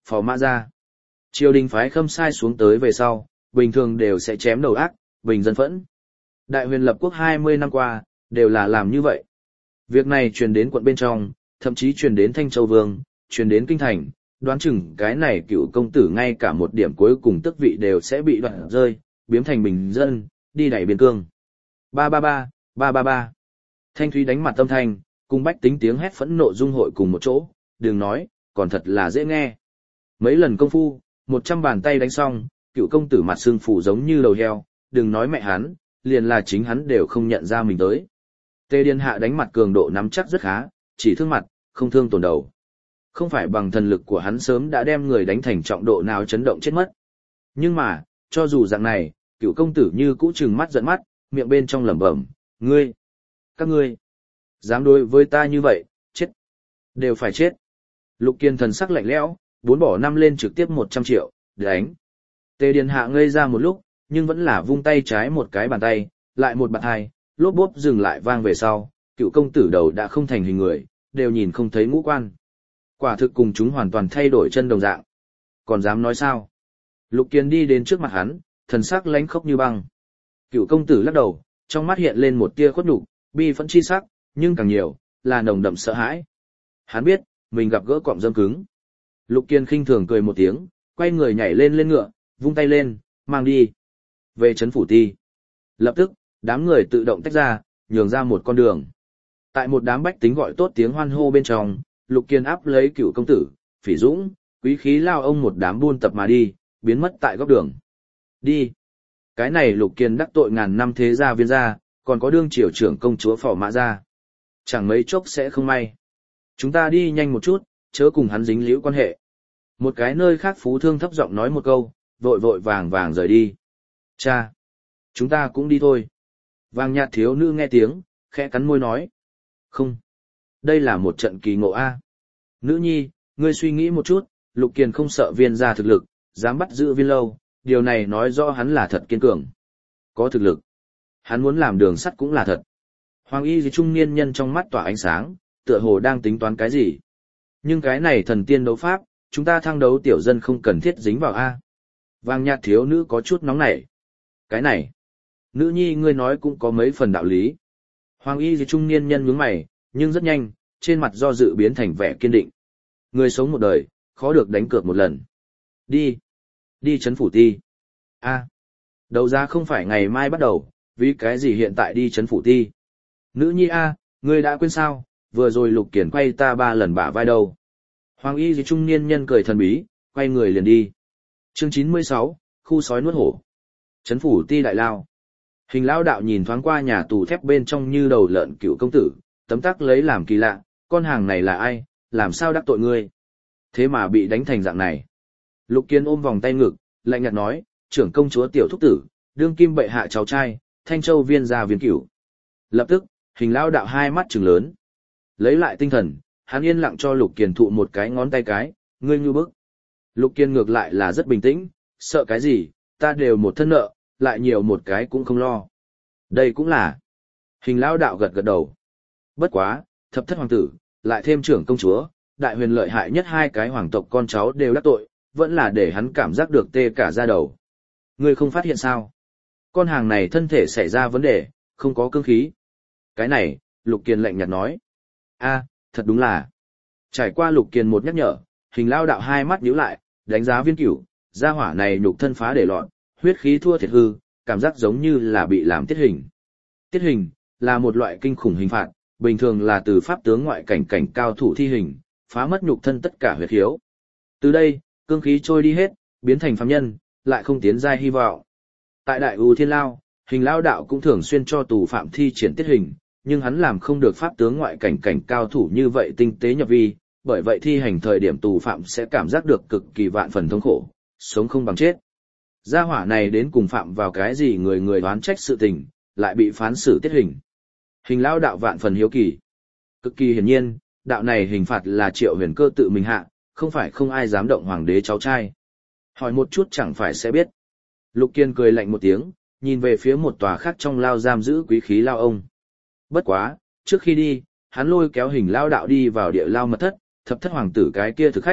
phò mã gia. Triều đình phái Khâm Sai xuống tới về sau, bình thường đều sẽ chém đầu ác, bình dân phẫn. Đại huyền lập quốc 20 năm qua, đều là làm như vậy. Việc này truyền đến quận bên trong, thậm chí truyền đến Thanh Châu Vương, truyền đến Kinh Thành, đoán chừng cái này cựu công tử ngay cả một điểm cuối cùng tước vị đều sẽ bị đoạn rơi, biếm thành bình dân, đi đẩy biên cương. Ba ba ba, ba ba ba. Thanh thúy đánh mặt tâm thanh, cùng bách tính tiếng hét phẫn nộ dung hội cùng một chỗ, đừng nói, còn thật là dễ nghe. Mấy lần công phu, 100 bàn tay đánh xong, cựu công tử mặt sưng phủ giống như đầu heo, đừng nói mẹ hắn, liền là chính hắn đều không nhận ra mình tới. Tề Điền Hạ đánh mặt cường độ nắm chắc rất khá, chỉ thương mặt, không thương tổn đầu. Không phải bằng thần lực của hắn sớm đã đem người đánh thành trọng độ nào chấn động chết mất. Nhưng mà, cho dù dạng này, cựu công tử như cũ trừng mắt giận mắt, miệng bên trong lẩm bẩm, ngươi, các ngươi, dám đối với ta như vậy, chết, đều phải chết. Lục Kiên thần sắc lạnh lẽo, 4 bỏ 5 lên trực tiếp 100 triệu, đánh. Tề Điền Hạ ngây ra một lúc, nhưng vẫn là vung tay trái một cái bàn tay, lại một bàn hai, lốp bốp dừng lại vang về sau, cựu công tử đầu đã không thành hình người, đều nhìn không thấy ngũ quan. Quả thực cùng chúng hoàn toàn thay đổi chân đồng dạng. Còn dám nói sao? Lục Kiên đi đến trước mặt hắn, thần sắc lãnh khốc như băng. Cựu công tử lắc đầu, trong mắt hiện lên một tia khuất nhục, bi phẫn chi sắc, nhưng càng nhiều là nồng đậm sợ hãi. Hắn biết, mình gặp gỡ cọm dâm cứng. Lục Kiên khinh thường cười một tiếng, quay người nhảy lên ngựa, vung tay lên, mang đi. Về trấn phủ ti. Lập tức, đám người tự động tách ra, nhường ra một con đường. Tại một đám bách tính gọi tốt tiếng hoan hô bên trong, Lục Kiên áp lấy cựu công tử, Phỉ Dũng, Quý Khí lao ông một đám buôn tập mà đi, biến mất tại góc đường. Đi. Cái này Lục Kiên đắc tội ngàn năm thế gia viên gia, còn có đương triều trưởng công chúa Phò Mã gia. Chẳng mấy chốc sẽ không may. Chúng ta đi nhanh một chút, chớ cùng hắn dính liễu quan hệ. Một cái nơi khác Phú Thương thấp giọng nói một câu, vội vội vàng vàng rời đi. Cha! Chúng ta cũng đi thôi. Vàng nhạt thiếu nữ nghe tiếng, khẽ cắn môi nói. Không. Đây là một trận kỳ ngộ A. Nữ nhi, ngươi suy nghĩ một chút, Lục Kiên không sợ viên gia thực lực, dám bắt giữ viên lâu, điều này nói rõ hắn là thật kiên cường. Có thực lực. Hắn muốn làm đường sắt cũng là thật. Hoàng y trung niên nhân trong mắt tỏa ánh sáng, tựa hồ đang tính toán cái gì. Nhưng cái này thần tiên đấu pháp, chúng ta thăng đấu tiểu dân không cần thiết dính vào A. Vàng nhạt thiếu nữ có chút nóng nảy. Cái này, nữ nhi ngươi nói cũng có mấy phần đạo lý. Hoàng y trung niên nhân nhướng mày, nhưng rất nhanh, trên mặt do dự biến thành vẻ kiên định. Người sống một đời, khó được đánh cược một lần. Đi. Đi trấn phủ ti. A. Đấu giá không phải ngày mai bắt đầu, vì cái gì hiện tại đi trấn phủ ti. Nữ nhi A, ngươi đã quên sao, vừa rồi Lục Kiền quay ta 3 lần bả vai đâu. Hoàng y trung niên nhân cười thần bí, quay người liền đi. Chương 96, khu sói nuốt hổ. Trấn phủ ti đại lao. Hình lão đạo nhìn thoáng qua nhà tù thép bên trong như đầu lợn cựu công tử, tấm tắc lấy làm kỳ lạ, con hàng này là ai, làm sao đắc tội ngươi. Thế mà bị đánh thành dạng này. Lục Kiên ôm vòng tay ngực, lạnh nhạt nói, trưởng công chúa tiểu thúc tử, đương kim bệ hạ cháu trai, Thanh Châu viên gia viên cửu. Lập tức, hình lão đạo hai mắt trừng lớn. Lấy lại tinh thần, hắn yên lặng cho Lục Kiên thụ một cái ngón tay cái, ngươi như bức. Lục Kiên ngược lại là rất bình tĩnh, sợ cái gì, ta đều một thân nợ, lại nhiều một cái cũng không lo. Đây cũng là. Hình lão đạo gật gật đầu. Bất quá, thập thất hoàng tử, lại thêm trưởng công chúa, đại huyền lợi hại nhất 2 cái hoàng tộc con cháu đều đắc tội, vẫn là để hắn cảm giác được tê cả da đầu. Ngươi không phát hiện sao? Con hàng này thân thể xảy ra vấn đề, không có cương khí. Cái này, Lục Kiên lạnh nhạt nói. A, thật đúng là. Trải qua Lục Kiên một nhắc nhở, hình lao đạo hai mắt nhíu lại, đánh giá viên cửu, gia hỏa này nhục thân phá để loạn, huyết khí thua thiệt hư, cảm giác giống như là bị làm tiết hình. Tiết hình, là một loại kinh khủng hình phạt, bình thường là từ pháp tướng ngoại cảnh cảnh cao thủ thi hình, phá mất nhục thân tất cả huyết khiếu. Từ đây, cương khí trôi đi hết, biến thành phàm nhân, lại không tiến giai hy vọng. Tại Đại U Thiên Lao, hình lao đạo cũng thường xuyên cho tù phạm thi triển tiết hình, nhưng hắn làm không được pháp tướng ngoại cảnh cảnh cao thủ như vậy tinh tế nhập vi, bởi vậy thi hành thời điểm tù phạm sẽ cảm giác được cực kỳ vạn phần thống khổ, sống không bằng chết. Gia hỏa này đến cùng phạm vào cái gì người người đoán trách sự tình, lại bị phán xử tiết hình. Hình lao đạo vạn phần hiếu kỳ. Cực kỳ hiển nhiên, đạo này hình phạt là Triệu Huyền Cơ tự mình hạ, không phải không ai dám động hoàng đế cháu trai. Hỏi một chút chẳng phải sẽ biết. Lục Kiên cười lạnh một tiếng, nhìn về phía một tòa khác trong lao giam giữ quý khí lao ông. Bất quá, trước khi đi, hắn lôi kéo hình lao đạo đi vào địa lao mật thất, thập thất hoàng tử cái kia thực khách,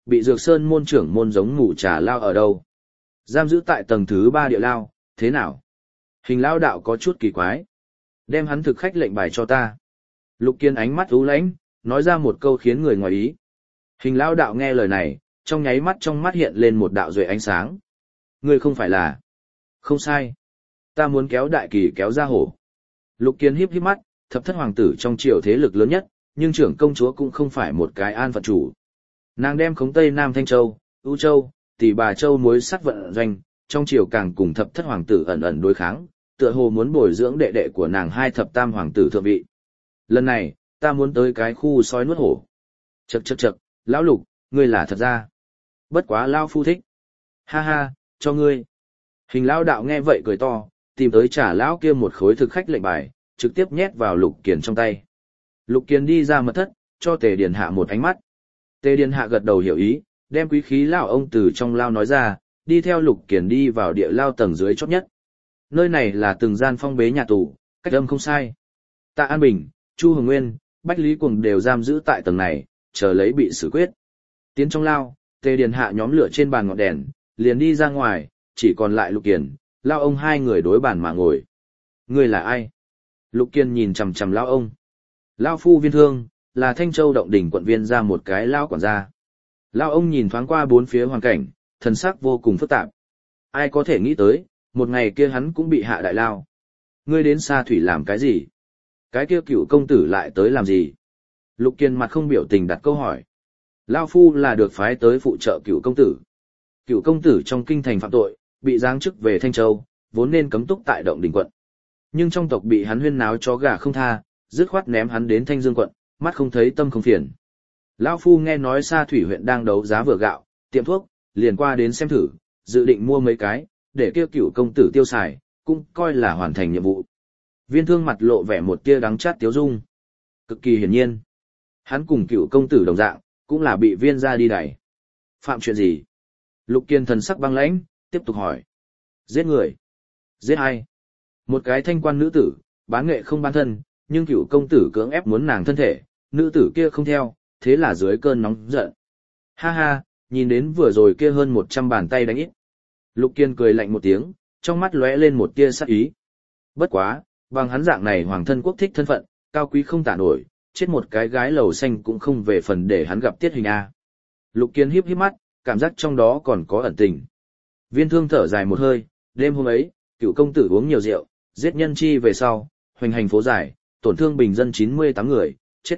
bị Dược Sơn môn trưởng môn giống mù trà lao ở đâu? Giam giữ tại tầng thứ 3 địa lao, thế nào? Hình lao đạo có chút kỳ quái. Đem hắn thực khách lệnh bài cho ta. Lục Kiên ánh mắt u lãnh, nói ra một câu khiến người ngoài ý. Hình lao đạo nghe lời này, trong nháy mắt trong mắt hiện lên một đạo duệ ánh sáng. Ngươi không phải là... Không sai. Ta muốn kéo đại kỳ kéo ra hổ. Lục Kiên híp híp mắt, thập thất hoàng tử trong triều thế lực lớn nhất, nhưng trưởng công chúa cũng không phải một cái an phận chủ. Nàng đem khống Tây Nam Thanh Châu, ưu Châu, Tỷ Bà Châu mối sắt vận doanh, trong triều càng cùng thập thất hoàng tử ẩn ẩn đối kháng, tựa hồ muốn bồi dưỡng đệ đệ của nàng hai thập tam hoàng tử thượng vị. Lần này, ta muốn tới cái khu sói nuốt hổ. Chậc chậc chậc, lão Lục, ngươi là thật ra. Bất quá lão phu thích. Ha ha, cho ngươi. Hình lão đạo nghe vậy cười to, tìm tới trả lão kia một khối thực khách lệnh bài, trực tiếp nhét vào Lục Kiền trong tay. Lục Kiền đi ra mật thất, cho Tề Điền Hạ một ánh mắt. Tề Điền Hạ gật đầu hiểu ý, đem quý khí lão ông từ trong lao nói ra, đi theo Lục Kiền đi vào địa lao tầng dưới chót nhất. Nơi này là từng gian phong bế nhà tù, cách âm không sai. Tạ An Bình, Chu Hồng Nguyên, Bách Lý Cuồng đều giam giữ tại tầng này, chờ lấy bị xử quyết. Tiến trong lao, Tề Điền Hạ nhóm lửa trên bàn ngọn đèn, liền đi ra ngoài, chỉ còn lại Lục Kiền, lao ông hai người đối bàn mà ngồi. Ngươi là ai? Lục Kiền nhìn chằm chằm lao ông. Lao phu Viên Thương, là Thanh Châu Động Đỉnh quận Viên ra một cái lao quản gia. Lao ông nhìn thoáng qua bốn phía hoàn cảnh, thần sắc vô cùng phức tạp. Ai có thể nghĩ tới, một ngày kia hắn cũng bị hạ đại lao. Ngươi đến Sa Thủy làm cái gì? Cái kia Cửu công tử lại tới làm gì? Lục Kiền mặt không biểu tình đặt câu hỏi. Lao phu là được phái tới phụ trợ Cửu công tử. Cửu công tử trong kinh thành phạm tội, bị giáng chức về Thanh Châu, vốn nên cấm túc tại Động Đỉnh quận. Nhưng trong tộc bị hắn huyên náo chó gà không tha, dứt khoát ném hắn đến Thanh Dương quận, mắt không thấy tâm không phiền. Lão phu nghe nói Sa Thủy huyện đang đấu giá vừa gạo, tiệm thuốc, liền qua đến xem thử, dự định mua mấy cái, để kêu Cửu công tử tiêu xài, cũng coi là hoàn thành nhiệm vụ. Viên Thương mặt lộ vẻ một tia đắng chát tiếu dung. Cực kỳ hiển nhiên, hắn cùng Cửu công tử đồng dạng, cũng là bị Viên gia đi đẩy. Phạm chuyện gì? Lục Kiên thần sắc băng lãnh, tiếp tục hỏi. Giết người. Giết ai? Một cái thanh quan nữ tử, bán nghệ không bán thân, nhưng Cửu công tử cưỡng ép muốn nàng thân thể, nữ tử kia không theo, thế là dưới cơn nóng giận. Ha ha, nhìn đến vừa rồi kia hơn 100 bàn tay đánh ít. Lục Kiên cười lạnh một tiếng, trong mắt lóe lên một tia sát ý. Bất quá, bằng hắn dạng này hoàng thân quốc thích thân phận, cao quý không tả nổi, chết một cái gái lầu xanh cũng không về phần để hắn gặp tiết hình A. Lục Kiên híp híp mắt, cảm giác trong đó còn có ẩn tình. Viên Thương thở dài một hơi, đêm hôm ấy, Cửu công tử uống nhiều rượu, giết nhân chi về sau, hoành hành phố giải, tổn thương bình dân 98 người, chết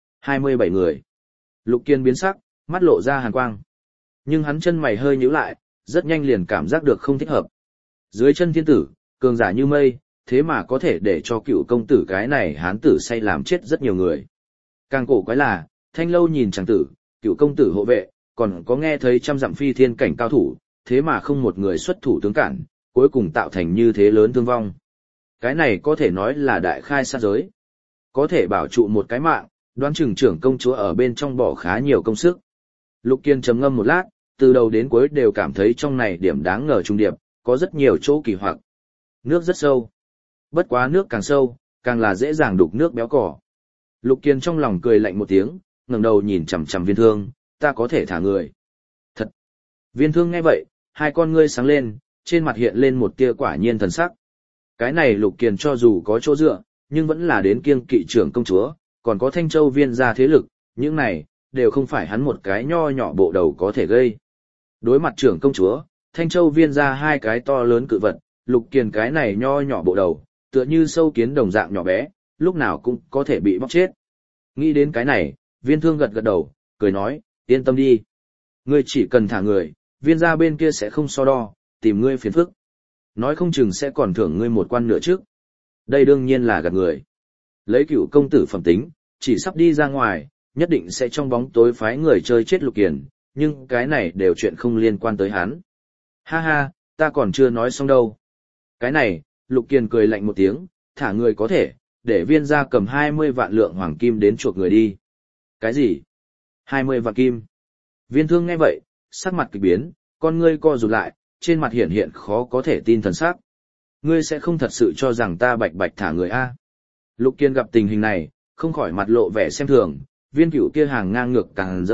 27 người. Lục Kiên biến sắc, mắt lộ ra hàn quang. Nhưng hắn chân mày hơi nhíu lại, rất nhanh liền cảm giác được không thích hợp. Dưới chân thiên tử, cường giả như mây, thế mà có thể để cho Cửu công tử cái này hán tử say làm chết rất nhiều người. Càng cổ quái là, Thanh lâu nhìn chàng tử, Cửu công tử hộ vệ, còn có nghe thấy trăm dặm phi thiên cảnh cao thủ, thế mà không một người xuất thủ tướng cản, cuối cùng tạo thành như thế lớn thương vong. Cái này có thể nói là đại khai sát giới. Có thể bảo trụ một cái mạng, đoán chừng trưởng công chúa ở bên trong bỏ khá nhiều công sức. Lục Kiên trầm ngâm một lát, từ đầu đến cuối đều cảm thấy trong này điểm đáng ngờ trung điệp, có rất nhiều chỗ kỳ hoặc. Nước rất sâu. Bất quá nước càng sâu, càng là dễ dàng đục nước béo cỏ. Lục Kiên trong lòng cười lạnh một tiếng, ngẩng đầu nhìn chằm chằm Viên Thương, ta có thể thả người. Thật. Viên Thương nghe vậy, hai con ngươi sáng lên, trên mặt hiện lên một tia quả nhiên thần sắc. Cái này Lục Kiên cho dù có chỗ dựa, nhưng vẫn là đến kiêng kỵ trưởng công chúa, còn có Thanh Châu Viên gia thế lực, những này, đều không phải hắn một cái nho nhỏ bộ đầu có thể gây. Đối mặt trưởng công chúa, Thanh Châu Viên gia hai cái to lớn cự vật, Lục Kiên cái này nho nhỏ bộ đầu, tựa như sâu kiến đồng dạng nhỏ bé, lúc nào cũng có thể bị bóc chết. Nghĩ đến cái này, Viên Thương gật gật đầu, cười nói, yên tâm đi. Ngươi chỉ cần thả người, Viên gia bên kia sẽ không so đo, tìm ngươi phiền phức. Nói không chừng sẽ còn thưởng ngươi một quan nữa trước. Đây đương nhiên là gạt người. Lấy Cửu công tử phẩm tính, chỉ sắp đi ra ngoài, nhất định sẽ trong bóng tối phái người chơi chết Lục Kiền, nhưng cái này đều chuyện không liên quan tới hắn. Ha ha, ta còn chưa nói xong đâu. Cái này, Lục Kiền cười lạnh một tiếng, thả người có thể, để Viên gia cầm 20 vạn lượng hoàng kim đến chuộc người đi. Cái gì? 20 vạn kim? Viên Thương nghe vậy, sắc mặt kỳ biến, con ngươi co rụt lại, trên mặt hiện hiện khó có thể tin thần sắc. Ngươi sẽ không thật sự cho rằng ta bạch bạch thả người a? Lục Kiên gặp tình hình này, không khỏi mặt lộ vẻ xem thường, Viên Cửu kia hàng ngang ngược càng rỡ,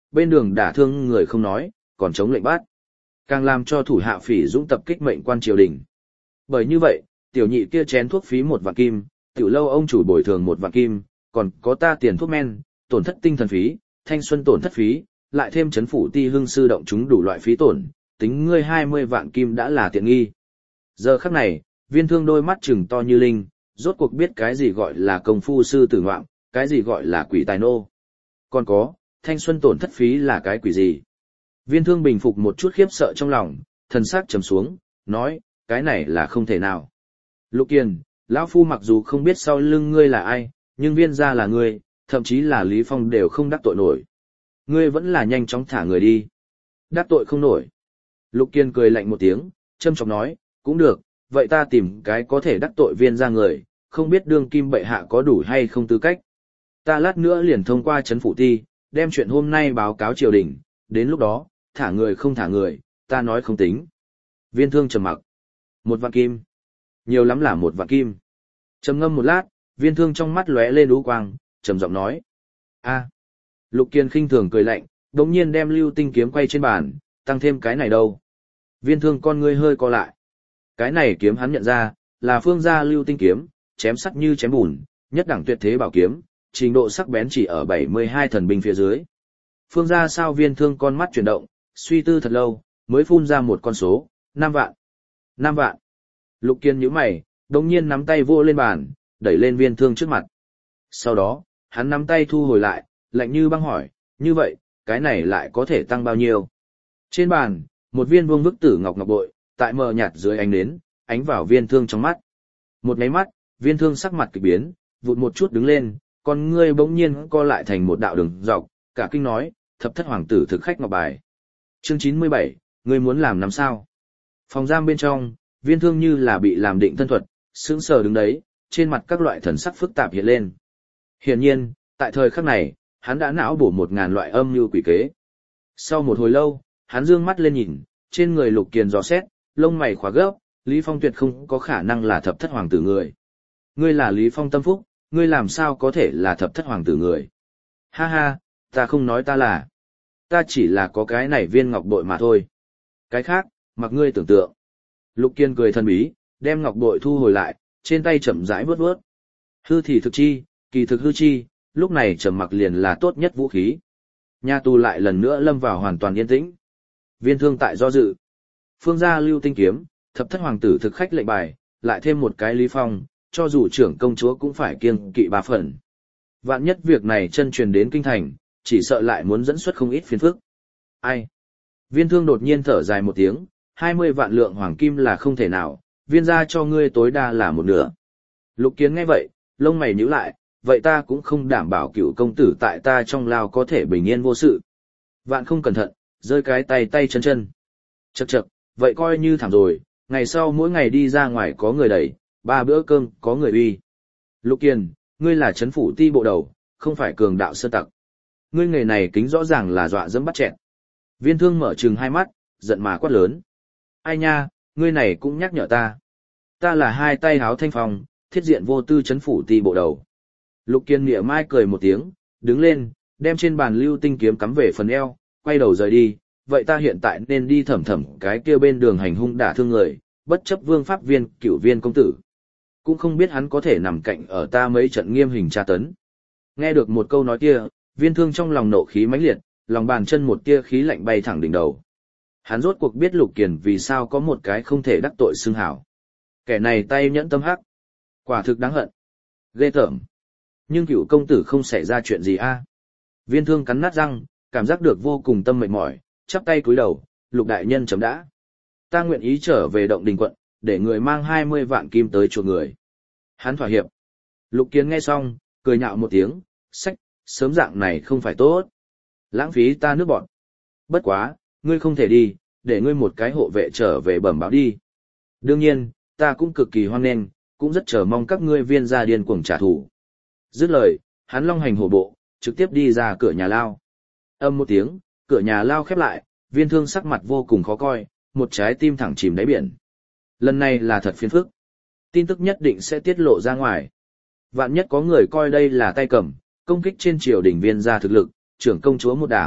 bên đường đả thương người không nói, còn chống lệnh bắt. Càng làm cho thủ hạ Phỉ Dũng tập kích mệnh quan triều đình. Bởi như vậy, tiểu nhị kia chén thuốc phí 1 vạn kim, tiểu lâu ông chủ bồi thường 1 vạn kim, còn có ta tiền thuốc men, tổn thất tinh thần phí, thanh xuân tổn thất phí, lại thêm chấn phủ ti hưng sư động chúng đủ loại phí tổn, tính ngươi 20 vạn kim đã là tiện nghi. Giờ khắc này, Viên Thương đôi mắt trừng to như linh, rốt cuộc biết cái gì gọi là công phu sư tử ngoạm, cái gì gọi là quỷ tài nô. Còn có, thanh xuân tổn thất phí là cái quỷ gì? Viên Thương bình phục một chút khiếp sợ trong lòng, thần sắc trầm xuống, nói, cái này là không thể nào. Lục Kiền, lão phu mặc dù không biết sau lưng ngươi là ai, nhưng Viên gia là ngươi, thậm chí là Lý Phong đều không đắc tội nổi. Ngươi vẫn là nhanh chóng thả người đi. Đắc tội không nổi. Lục Kiền cười lạnh một tiếng, châm chọc nói, cũng được, vậy ta tìm cái có thể đắc tội Viên gia người, không biết đương kim bệ hạ có đủ hay không tư cách. Ta lát nữa liền thông qua trấn phủ ti, đem chuyện hôm nay báo cáo triều đình, đến lúc đó, thả người không thả người, ta nói không tính. Viên Thương trầm mặc. 1 vạn kim. Nhiều lắm là 1 vạn kim. Trầm ngâm một lát, Viên Thương trong mắt lóe lên u quang, trầm giọng nói. A. Lục Kiền khinh thường cười lạnh, đống nhiên đem lưu tinh kiếm quay trên bàn, tăng thêm cái này đâu. Viên Thương con ngươi hơi co lại. Cái này kiếm hắn nhận ra, là phương gia lưu tinh kiếm, chém sắc như chém bùn, nhất đẳng tuyệt thế bảo kiếm, trình độ sắc bén chỉ ở 72 thần binh phía dưới. Phương gia sao? Viên Thương con mắt chuyển động, suy tư thật lâu, mới phun ra một con số, 5 vạn. 5 vạn. Lục Kiền nhíu mày, đống nhiên nắm tay vô lên bàn, đẩy lên Viên Thương trước mặt. Sau đó, hắn nắm tay thu hồi lại, lạnh như băng hỏi, như vậy, cái này lại có thể tăng bao nhiêu? Trên bàn, một viên vuông bức tử ngọc bội, tại mờ nhạt dưới ánh nến, ánh vào Viên Thương trong mắt. Một cái mắt, Viên Thương sắc mặt kỳ biến, vụt một chút đứng lên, con ngươi bỗng nhiên co lại thành một đạo đường dọc, cả kinh nói, thập thất hoàng tử thực khách ngọc bài. Chương 97, ngươi muốn làm năm sao? Phòng giam bên trong, Viên Thương như là bị làm định thân thuật, sững sờ đứng đấy, trên mặt các loại thần sắc phức tạp hiện lên. Hiển nhiên, tại thời khắc này, hắn đã não bổ 1000 loại âm mưu quỷ kế. Sau một hồi lâu, hắn dương mắt lên nhìn, trên người Lục Kiền dò xét, lông mày khóa gấp, Lý Phong tuyệt không có khả năng là thập thất hoàng tử người. Ngươi là Lý Phong tâm phúc, ngươi làm sao có thể là thập thất hoàng tử người? Ha ha, ta không nói ta là. Ta chỉ là có cái này viên ngọc bội mà thôi. Cái khác, mặc ngươi tưởng tượng. Lục Kiên cười thần bí, đem ngọc bội thu hồi lại, trên tay chậm rãi vuốt vuốt. Hư thì thực chi, kỳ thực hư chi, lúc này trầm mặc liền là tốt nhất vũ khí. Nhà tù lại lần nữa lâm vào hoàn toàn yên tĩnh. Viên Thương tại do dự. Phương gia lưu tinh kiếm, thập thất hoàng tử thực khách lệnh bài, lại thêm một cái Lý Phong, cho dù trưởng công chúa cũng phải kiêng kỵ 3 phần. Vạn nhất việc này chân truyền đến kinh thành, chỉ sợ lại muốn dẫn xuất không ít phiền phức. Ai? Viên Thương đột nhiên thở dài một tiếng, 20 vạn lượng hoàng kim là không thể nào, viên gia cho ngươi tối đa là 1/2. Lục Kiến nghe vậy, lông mày nhíu lại, vậy ta cũng không đảm bảo cựu công tử tại ta trong lao có thể bình yên vô sự. Vạn không cẩn thận, rơi cái tay chân chân. Chậc chậc, vậy coi như thảm rồi, ngày sau mỗi ngày đi ra ngoài có người đẩy, 3 bữa cơm có người uy. Lục Kiền, ngươi là trấn phủ ti bộ đầu, không phải cường đạo sơn tặc. Ngươi nghề này kính rõ ràng là dọa dẫm bắt chẹn. Viên Thương mở trừng hai mắt, giận mà quát lớn. Ai nha, ngươi này cũng nhắc nhở ta. Ta là hai tay háo thanh phong, thiết diện vô tư trấn phủ ti bộ đầu. Lục Kiền mỉa mai cười một tiếng, đứng lên, đem trên bàn lưu tinh kiếm cắm về phần eo, quay đầu rời đi. Vậy ta hiện tại nên đi thẩm thẩm cái kia bên đường hành hung đả thương người, bất chấp vương pháp viên, cửu viên công tử. Cũng không biết hắn có thể nằm cạnh ở ta mấy trận nghiêm hình tra tấn. Nghe được một câu nói kia, Viên Thương trong lòng nộ khí mãnh liệt, lòng bàn chân một tia khí lạnh bay thẳng đỉnh đầu. Hắn rốt cuộc biết Lục Kiền vì sao có một cái không thể đắc tội xưng hảo. Kẻ này tay nhẫn tâm hắc, quả thực đáng hận, ghê tởm. Nhưng cửu công tử không xảy ra chuyện gì a? Viên Thương cắn nát răng, cảm giác được vô cùng tâm mệt mỏi, chắp tay cúi đầu, Lục đại nhân chấm đã. Ta nguyện ý trở về Động Đình quận, để người mang 20 vạn kim tới chuộc người. Hắn thỏa hiệp. Lục Kiến nghe xong, cười nhạo một tiếng, sách, sớm dạng này không phải tốt. Lãng phí ta nước bọn. Bất quá, ngươi không thể đi, để ngươi một cái hộ vệ trở về bẩm báo đi. Đương nhiên, ta cũng cực kỳ hoan nghênh, cũng rất chờ mong các ngươi viên gia điên cuồng trả thù. Dứt lời, hắn long hành hổ bộ, trực tiếp đi ra cửa nhà lao. Âm một tiếng, cửa nhà lao khép lại, Viên Thương sắc mặt vô cùng khó coi, một trái tim thẳng chìm đáy biển. Lần này là thật phiền phức. Tin tức nhất định sẽ tiết lộ ra ngoài. Vạn nhất có người coi đây là tay cầm, công kích trên triều đình viên gia thực lực, trưởng công chúa một đảng,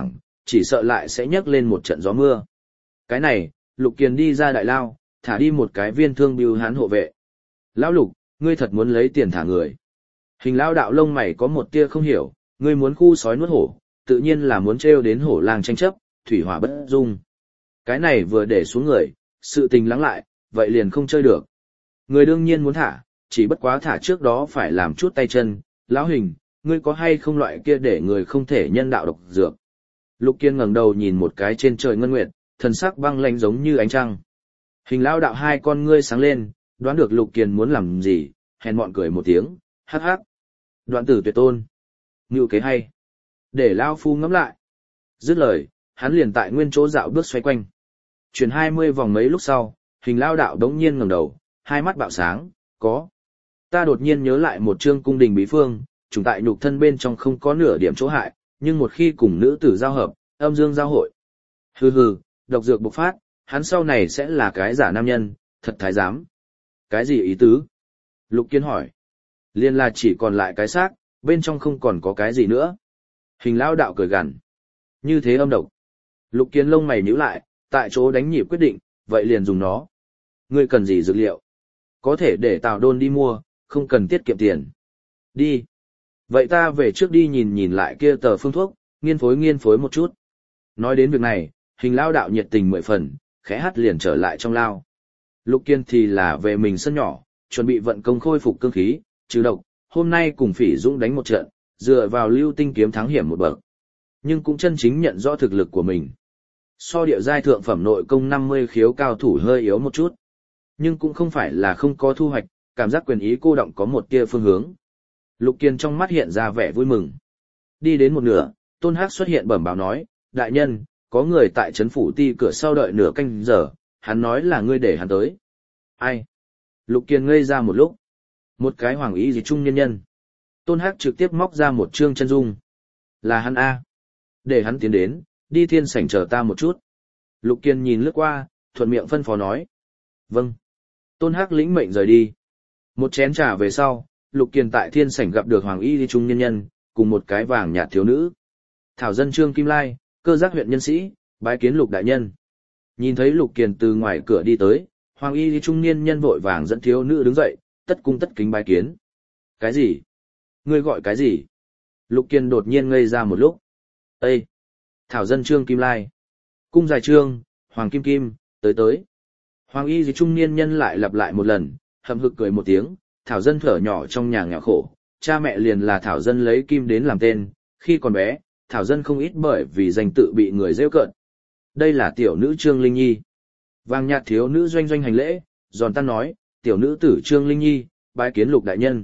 chỉ sợ lại sẽ nhấc lên một trận gió mưa. Cái này, Lục Kiền đi ra đại lao, thả đi một cái viên thương bưu hán hộ vệ. Lão Lục, ngươi thật muốn lấy tiền thả người. Hình lao đạo lông mày có một tia không hiểu, ngươi muốn khu sói nuốt hổ, tự nhiên là muốn trêu đến hổ lang tranh chấp, thủy hỏa bất dung. Cái này vừa để xuống người, sự tình lắng lại, vậy liền không chơi được. Người đương nhiên muốn thả, chỉ bất quá thả trước đó phải làm chút tay chân. Lão Hình, ngươi có hay không loại kia để người không thể nhân đạo độc dược? Lục Kiên ngẩng đầu nhìn một cái trên trời ngân nguyệt, thần sắc băng lãnh giống như ánh trăng. Hình lao đạo hai con ngươi sáng lên, đoán được Lục Kiên muốn làm gì, hèn mọn cười một tiếng, hắc hắc. Đoạn tử tuyệt tôn. Ngưu kế hay. Để Lao Phu ngẫm lại. Dứt lời, hắn liền tại nguyên chỗ dạo bước xoay quanh. Chuyển 20 vòng mấy lúc sau, hình lao đạo đống nhiên ngẩng đầu, hai mắt bạo sáng, có. Ta đột nhiên nhớ lại một chương cung đình bí phương, trùng tại nhục thân bên trong không có nửa điểm chỗ hại, nhưng một khi cùng nữ tử giao hợp, âm dương giao hội. Hừ hừ, độc dược bộc phát, hắn sau này sẽ là cái giả nam nhân, thật thái giám. Cái gì ý tứ? Lục Kiên hỏi. Liên là chỉ còn lại cái xác, bên trong không còn có cái gì nữa. Hình lao đạo cười gằn. Như thế âm độc. Lục Kiên lông mày nhíu lại, tại chỗ đánh nhịp quyết định, vậy liền dùng nó. Ngươi cần gì dược liệu? Có thể để Tào Đôn đi mua, không cần tiết kiệm tiền. Đi. Vậy ta về trước đi nhìn nhìn lại kia tờ phương thuốc, nghiên phối một chút. Nói đến việc này, hình lao đạo nhiệt tình 10 phần, khẽ hắt liền trở lại trong lao. Lục Kiên thì là về mình sân nhỏ, chuẩn bị vận công khôi phục cương khí, trừ độc, hôm nay cùng Phỉ Dũng đánh một trận, dựa vào lưu tinh kiếm thắng hiểm một bậc. Nhưng cũng chân chính nhận rõ thực lực của mình. So địa giai thượng phẩm nội công 50 khiếu cao thủ hơi yếu một chút. Nhưng cũng không phải là không có thu hoạch, cảm giác quyền ý cô động có một tia phương hướng. Lục Kiên trong mắt hiện ra vẻ vui mừng. Đi đến một nửa, Tôn Hắc xuất hiện bẩm báo nói, đại nhân, có người tại trấn phủ ti cửa sau đợi nửa canh giờ, hắn nói là ngươi để hắn tới. Ai? Lục Kiên ngây ra một lúc. Một cái hoàng ý gì trung nhân nhân. Tôn Hắc trực tiếp móc ra một trương chân dung. Là hắn A. Để hắn tiến đến, đi thiên sảnh chờ ta một chút. Lục Kiên nhìn lướt qua, thuận miệng phân phó nói. Vâng. Tôn Hắc lĩnh mệnh rời đi. Một chén trà về sau, Lục Kiên tại thiên sảnh gặp được hoàng y đi trung nhân nhân, cùng một cái vàng nhạt thiếu nữ. Thảo dân Trương Kim Lai, cơ giác huyện nhân sĩ, bái kiến Lục đại nhân. Nhìn thấy Lục Kiên từ ngoài cửa đi tới, hoàng y đi trung niên nhân vội vàng dẫn thiếu nữ đứng dậy, tất cung tất kính bái kiến. Cái gì? Ngươi gọi cái gì? Lục Kiên đột nhiên ngây ra một lúc. Ê! Thảo dân Trương Kim Lai. Cung dài trương, Hoàng Kim Kim, tới. Hoàng y gì trung niên nhân lại lặp lại một lần, hậm hực cười một tiếng, Thảo dân thở nhỏ trong nhà nghèo khổ, cha mẹ liền là Thảo dân lấy kim đến làm tên, khi còn bé, Thảo dân không ít bởi vì danh tự bị người rêu cợt. Đây là tiểu nữ Trương Linh Nhi. Vàng nhạt thiếu nữ doanh doanh hành lễ, giòn tan nói, tiểu nữ tử Trương Linh Nhi, bái kiến Lục đại nhân.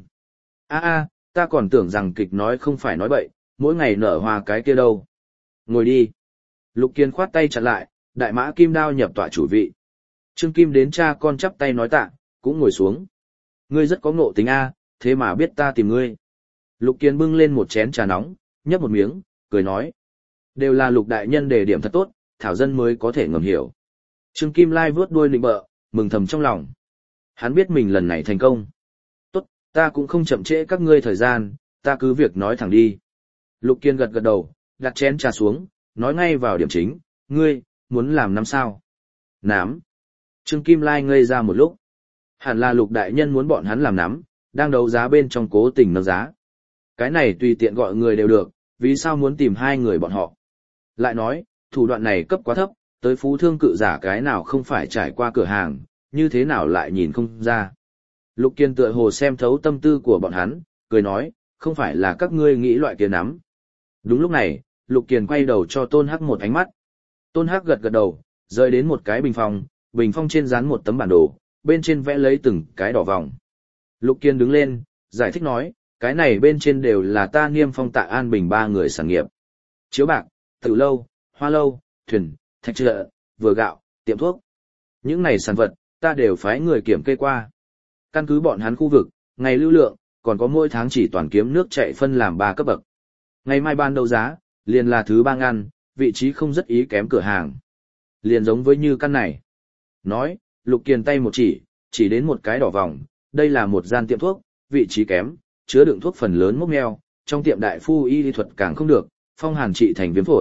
Ta còn tưởng rằng kịch nói không phải nói bậy, mỗi ngày nở hoa cái kia đâu. Ngồi đi. Lục Kiên khoát tay chặn lại, đại mã kim đao nhập tọa chủ vị. Trương Kim đến cha con chắp tay nói tạ, cũng ngồi xuống. Ngươi rất có ngộ tính A, thế mà biết ta tìm ngươi. Lục Kiên bưng lên một chén trà nóng, nhấp một miếng, cười nói. Đều là Lục đại nhân đề điểm thật tốt, Thảo dân mới có thể ngầm hiểu. Trương Kim Lai vướt đuôi nịnh bợ, mừng thầm trong lòng. Hắn biết mình lần này thành công. Tốt, ta cũng không chậm trễ các ngươi thời gian, ta cứ việc nói thẳng đi. Lục Kiên gật gật đầu, đặt chén trà xuống, nói ngay vào điểm chính, ngươi, muốn làm nắm sao? Nắm. Trương Kim Lai ngây ra một lúc. Hẳn là Lục đại nhân muốn bọn hắn làm nắm, đang đấu giá bên trong cố tình nâng giá. Cái này tùy tiện gọi người đều được, vì sao muốn tìm hai người bọn họ? Lại nói, thủ đoạn này cấp quá thấp, tới phú thương cự giả cái nào không phải trải qua cửa hàng, như thế nào lại nhìn không ra. Lục Kiên tựa hồ xem thấu tâm tư của bọn hắn, cười nói, không phải là các ngươi nghĩ loại kia nắm. Đúng lúc này, Lục Kiên quay đầu cho Tôn Hắc một ánh mắt. Tôn Hắc gật gật đầu, rời đến một cái bình phong trên dán một tấm bản đồ, bên trên vẽ lấy từng cái đỏ vòng. Lục Kiên đứng lên, giải thích nói, cái này bên trên đều là ta Niêm Phong Tạ An Bình ba người sản nghiệp. Chiếu bạc, tử lâu, hoa lâu, thuyền, thạch trợ, vừa gạo, tiệm thuốc. Những này sản vật, ta đều phái người kiểm kê qua. Căn cứ bọn hắn khu vực, ngày lưu lượng, còn có mỗi tháng chỉ toàn kiếm nước chạy phân làm 3 cấp bậc. Ngày mai ban đấu giá, liền là thứ 3 ngăn, vị trí không rất ý kém cửa hàng. Liền giống với như căn này. Nói, Lục Kiên tay một chỉ đến một cái đỏ vòng, đây là một gian tiệm thuốc, vị trí kém, chứa đựng thuốc phần lớn mốc meo, trong tiệm đại phu y lý thuật càng không được, phong hàn trị thành viêm phổi,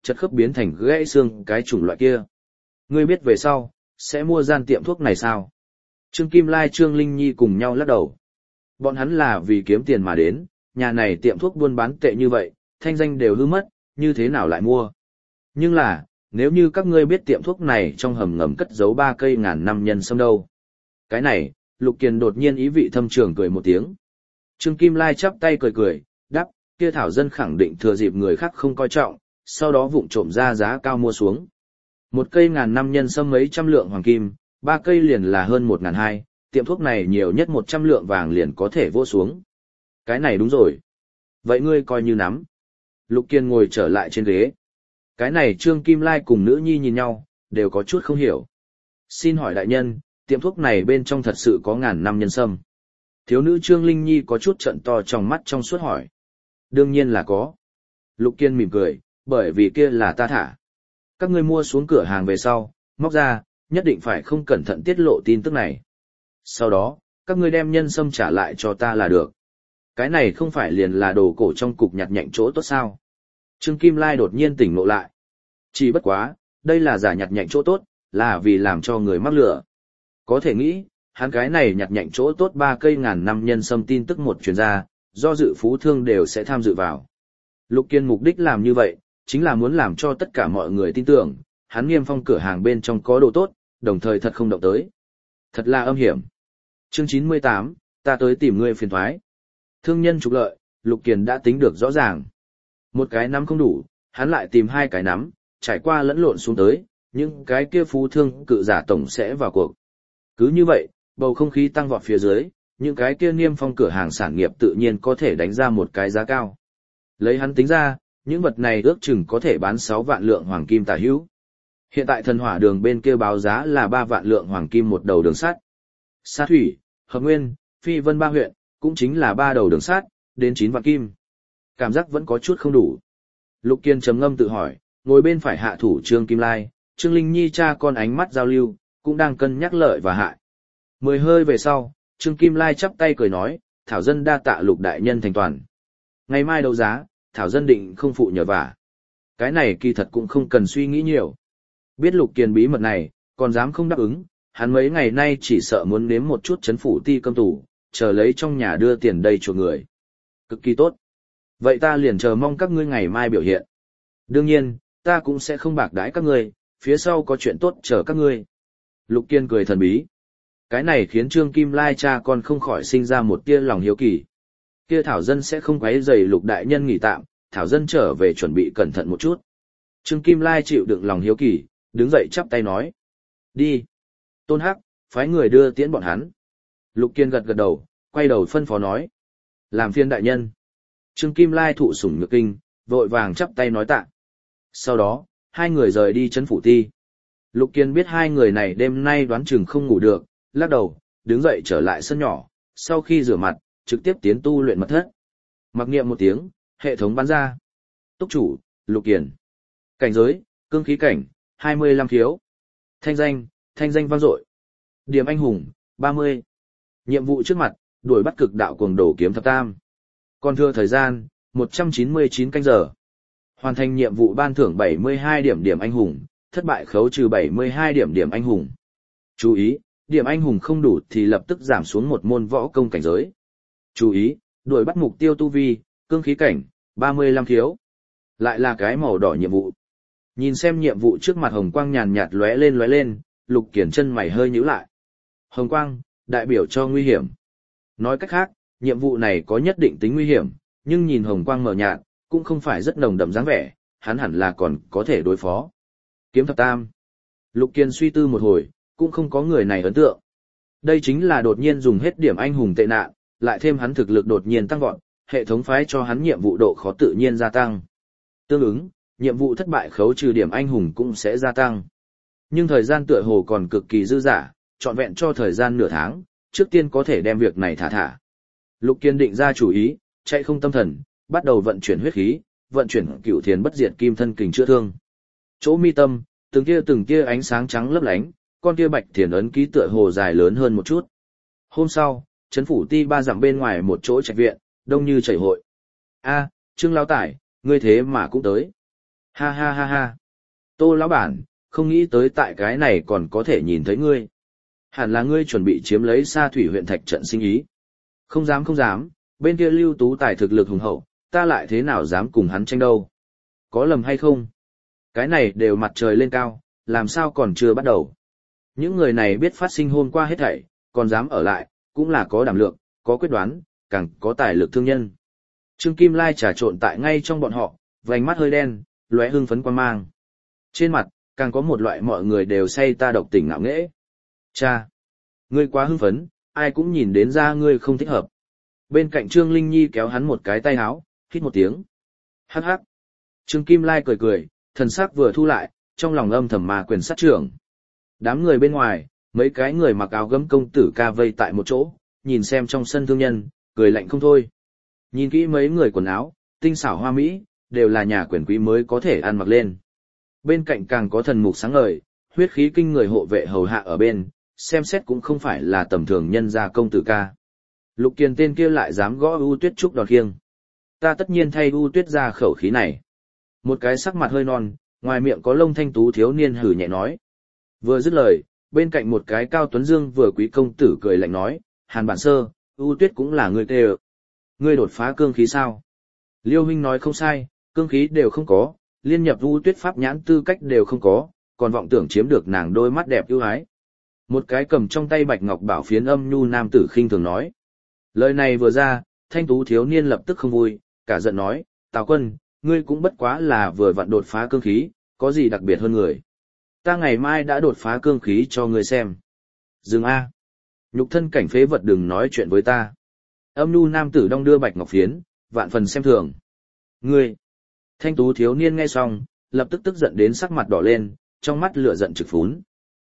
chật khớp biến thành gãy xương cái chủng loại kia. Ngươi biết về sau, sẽ mua gian tiệm thuốc này sao? Trương Kim Lai Trương Linh Nhi cùng nhau lắc đầu. Bọn hắn là vì kiếm tiền mà đến, nhà này tiệm thuốc buôn bán tệ như vậy, thanh danh đều hư mất, như thế nào lại mua? Nhưng là, nếu như các ngươi biết tiệm thuốc này trong hầm ngầm cất giấu 3 cây ngàn năm nhân sâm đâu. Cái này, Lục Kiền đột nhiên ý vị thâm trường cười một tiếng. Trương Kim Lai chắp tay cười cười, đáp, kia thảo dân khẳng định thừa dịp người khác không coi trọng, sau đó vụng trộm ra giá cao mua xuống. 1 cây ngàn năm nhân sâm mấy trăm lượng hoàng kim, 3 cây liền là hơn 1.200, tiệm thuốc này nhiều nhất 100 lượng vàng liền có thể vô xuống. Cái này đúng rồi. Vậy ngươi coi như nắm. Lục Kiên ngồi trở lại trên ghế. Cái này Trương Kim Lai cùng nữ nhi nhìn nhau, đều có chút không hiểu. Xin hỏi đại nhân, tiệm thuốc này bên trong thật sự có ngàn năm nhân sâm. Thiếu nữ Trương Linh Nhi có chút trận to trong mắt trong suốt hỏi. Đương nhiên là có. Lục Kiên mỉm cười, bởi vì kia là ta thả. Các ngươi mua xuống cửa hàng về sau, móc ra, nhất định phải không cẩn thận tiết lộ tin tức này. Sau đó, các ngươi đem nhân sâm trả lại cho ta là được. Cái này không phải liền là đồ cổ trong cục nhặt nhạnh chỗ tốt sao? Trương Kim Lai đột nhiên tỉnh ngộ lại. Chỉ bất quá, đây là giả nhặt nhạnh chỗ tốt, là vì làm cho người mắc lửa. Có thể nghĩ, hắn cái này nhặt nhạnh chỗ tốt 3 cây ngàn năm nhân sâm tin tức một chuyên gia, do dự phú thương đều sẽ tham dự vào. Lục Kiên mục đích làm như vậy, chính là muốn làm cho tất cả mọi người tin tưởng, hắn Niêm Phong cửa hàng bên trong có đồ tốt, đồng thời thật không động tới. Thật là âm hiểm. Chương 98, ta tới tìm ngươi phiền thoái. Thương nhân trục lợi, Lục Kiền đã tính được rõ ràng. Một cái nắm không đủ, hắn lại tìm 2 cái nắm, trải qua lẫn lộn xuống tới, những cái kia phú thương cự giả tổng sẽ vào cuộc. Cứ như vậy, bầu không khí tăng vọt phía dưới, những cái kia Niêm Phong cửa hàng sản nghiệp tự nhiên có thể đánh ra một cái giá cao. Lấy hắn tính ra, những vật này ước chừng có thể bán 6 vạn lượng hoàng kim tả hữu. Hiện tại thần hỏa đường bên kia báo giá là 3 vạn lượng hoàng kim một đầu đường sắt. Sa Thủy, Hợp Nguyên, Phi Vân 3 huyện, cũng chính là 3 đầu đường sắt, đến 9 vạn kim. Cảm giác vẫn có chút không đủ. Lục Kiên trầm ngâm tự hỏi, ngồi bên phải hạ thủ Trương Kim Lai, Trương Linh Nhi cha con ánh mắt giao lưu, cũng đang cân nhắc lợi và hại. 10 hơi về sau, Trương Kim Lai chắp tay cười nói, thảo dân đa tạ Lục đại nhân thành toàn. Ngày mai đấu giá, thảo dân định không phụ nhờ vả. Cái này kỳ thật cũng không cần suy nghĩ nhiều. Biết Lục Kiền bí mật này, còn dám không đáp ứng, hắn mấy ngày nay chỉ sợ muốn nếm một chút chấn phủ ti cơm tủ, chờ lấy trong nhà đưa tiền đây cho người. Cực kỳ tốt. Vậy ta liền chờ mong các ngươi ngày mai biểu hiện. Đương nhiên, ta cũng sẽ không bạc đãi các ngươi, phía sau có chuyện tốt chờ các ngươi. Lục Kiên cười thần bí. Cái này khiến Trương Kim Lai cha con không khỏi sinh ra một tia lòng hiếu kỳ. Kia thảo dân sẽ không quấy rầy Lục đại nhân nghỉ tạm, thảo dân trở về chuẩn bị cẩn thận một chút. Trương Kim Lai chịu đựng lòng hiếu kỳ, đứng dậy chắp tay nói. Đi. Tôn Hắc, phái người đưa tiễn bọn hắn. Lục Kiên gật gật đầu, quay đầu phân phó nói. Làm phiên đại nhân. Trương Kim Lai thụ sủng nhược kinh, vội vàng chắp tay nói tạ. Sau đó, 2 người rời đi trấn phủ ti. Lục Kiên biết 2 người này đêm nay đoán chừng không ngủ được, lắc đầu, đứng dậy trở lại sân nhỏ, sau khi rửa mặt, trực tiếp tiến tu luyện mật thất. Mặc niệm một tiếng, hệ thống bắn ra. Túc chủ, Lục Kiền. Cảnh giới, cương khí cảnh, 25 khiếu. Thanh danh vang dội. Điểm anh hùng, 30. Nhiệm vụ trước mặt, đuổi bắt cực đạo cuồng đồ kiếm thập tam. Còn thừa thời gian, 199 canh giờ. Hoàn thành nhiệm vụ ban thưởng 72 điểm anh hùng, thất bại khấu trừ 72 điểm anh hùng. Chú ý, điểm anh hùng không đủ thì lập tức giảm xuống một môn võ công cảnh giới. Chú ý, đuổi bắt mục tiêu tu vi, cương khí cảnh, 35 khiếu. Lại là cái màu đỏ nhiệm vụ. Nhìn xem nhiệm vụ trước mặt hồng quang nhàn nhạt lóe lên, Lục Kiền chân mày hơi nhíu lại. Hồng quang, đại biểu cho nguy hiểm. Nói cách khác, nhiệm vụ này có nhất định tính nguy hiểm, nhưng nhìn hồng quang mờ nhạt, cũng không phải rất nồng đậm dáng vẻ, hắn hẳn là còn có thể đối phó. Kiếm thập tam. Lục Kiền suy tư một hồi, cũng không có người này ấn tượng. Đây chính là đột nhiên dùng hết điểm anh hùng tệ nạn, lại thêm hắn thực lực đột nhiên tăng vọt, hệ thống phái cho hắn nhiệm vụ độ khó tự nhiên gia tăng. Tương ứng, nhiệm vụ thất bại khấu trừ điểm anh hùng cũng sẽ gia tăng. Nhưng thời gian tựa hồ còn cực kỳ dư dả, trọn vẹn cho thời gian nửa tháng, trước tiên có thể đem việc này thả. Lục Kiên định ra chủ ý, chạy không tâm thần, bắt đầu vận chuyển huyết khí, vận chuyển cửu thiền bất diệt kim thân kình chữa thương. Chỗ mi tâm, từng tia ánh sáng trắng lấp lánh, con kia bạch thiền ấn ký tựa hồ dài lớn hơn một chút. Hôm sau, trấn phủ ti 3 dặm bên ngoài một chỗ trạch viện, đông như chảy hội. A, Trương lão tải, ngươi thế mà cũng tới. Ha ha ha ha. Tô lão bản, không nghĩ tới tại cái này còn có thể nhìn thấy ngươi. Hẳn là ngươi chuẩn bị chiếm lấy Sa Thủy huyện Thạch trận sinh ý. Không dám không dám, bên kia Lưu Tú Tài thực lực hùng hậu, ta lại thế nào dám cùng hắn tranh đâu. Có lầm hay không? Cái này đều mặt trời lên cao, làm sao còn chưa bắt đầu. Những người này biết phát sinh hôm qua hết thảy, còn dám ở lại, cũng là có đảm lượng, có quyết đoán, càng có tài lực thương nhân. Trương Kim Lai trà trộn tại ngay trong bọn họ, vành mắt hơi đen, lóe hưng phấn quan mang. Trên mặt, càng có một loại mọi người đều say ta độc tình ngạo nghễ. Cha! Ngươi quá hưng phấn, ai cũng nhìn đến ra ngươi không thích hợp. Bên cạnh Trương Linh Nhi kéo hắn một cái tay háo, hít một tiếng. Hắc hắc! Trương Kim Lai cười cười, thần sắc vừa thu lại, trong lòng âm thầm mà quyền sát trưởng. Đám người bên ngoài, mấy cái người mặc áo gấm công tử ca vây tại một chỗ, nhìn xem trong sân thương nhân, cười lạnh không thôi. Nhìn kỹ mấy người quần áo, tinh xảo hoa mỹ, đều là nhà quyền quý mới có thể ăn mặc lên. Bên cạnh càng có thần mục sáng ngời, huyết khí kinh người hộ vệ hầu hạ ở bên, xem xét cũng không phải là tầm thường nhân gia công tử ca. Lục Kiền tên kia lại dám gõ U Tuyết trúc đòn khiêng. Ta tất nhiên thay U Tuyết ra khẩu khí này. Một cái sắc mặt hơi non, ngoài miệng có lông thanh tú thiếu niên hử nhẹ nói. Vừa dứt lời, bên cạnh một cái cao tuấn dương vừa quý công tử cười lạnh nói, Hàn Bản Sơ, U Tuyết cũng là người tê ợ. Ngươi đột phá cương khí sao? Liêu huynh nói không sai, cương khí đều không có, liên nhập U Tuyết pháp nhãn tư cách đều không có, còn vọng tưởng chiếm được nàng đôi mắt đẹp ưu ái. Một cái cầm trong tay bạch ngọc bảo phiến âm nhu nam tử khinh thường nói. Lời này vừa ra, thanh tú thiếu niên lập tức không vui, cả giận nói, Tào Quân, ngươi cũng bất quá là vừa vặn đột phá cương khí, có gì đặc biệt hơn người. Ta ngày mai đã đột phá cương khí cho ngươi xem. Dừng A. Nhục thân cảnh phế vật đừng nói chuyện với ta. Âm nhu nam tử đong đưa bạch ngọc phiến, vạn phần xem thường. Ngươi. Thanh tú thiếu niên nghe xong, lập tức tức giận đến sắc mặt đỏ lên, trong mắt lửa giận trực phún.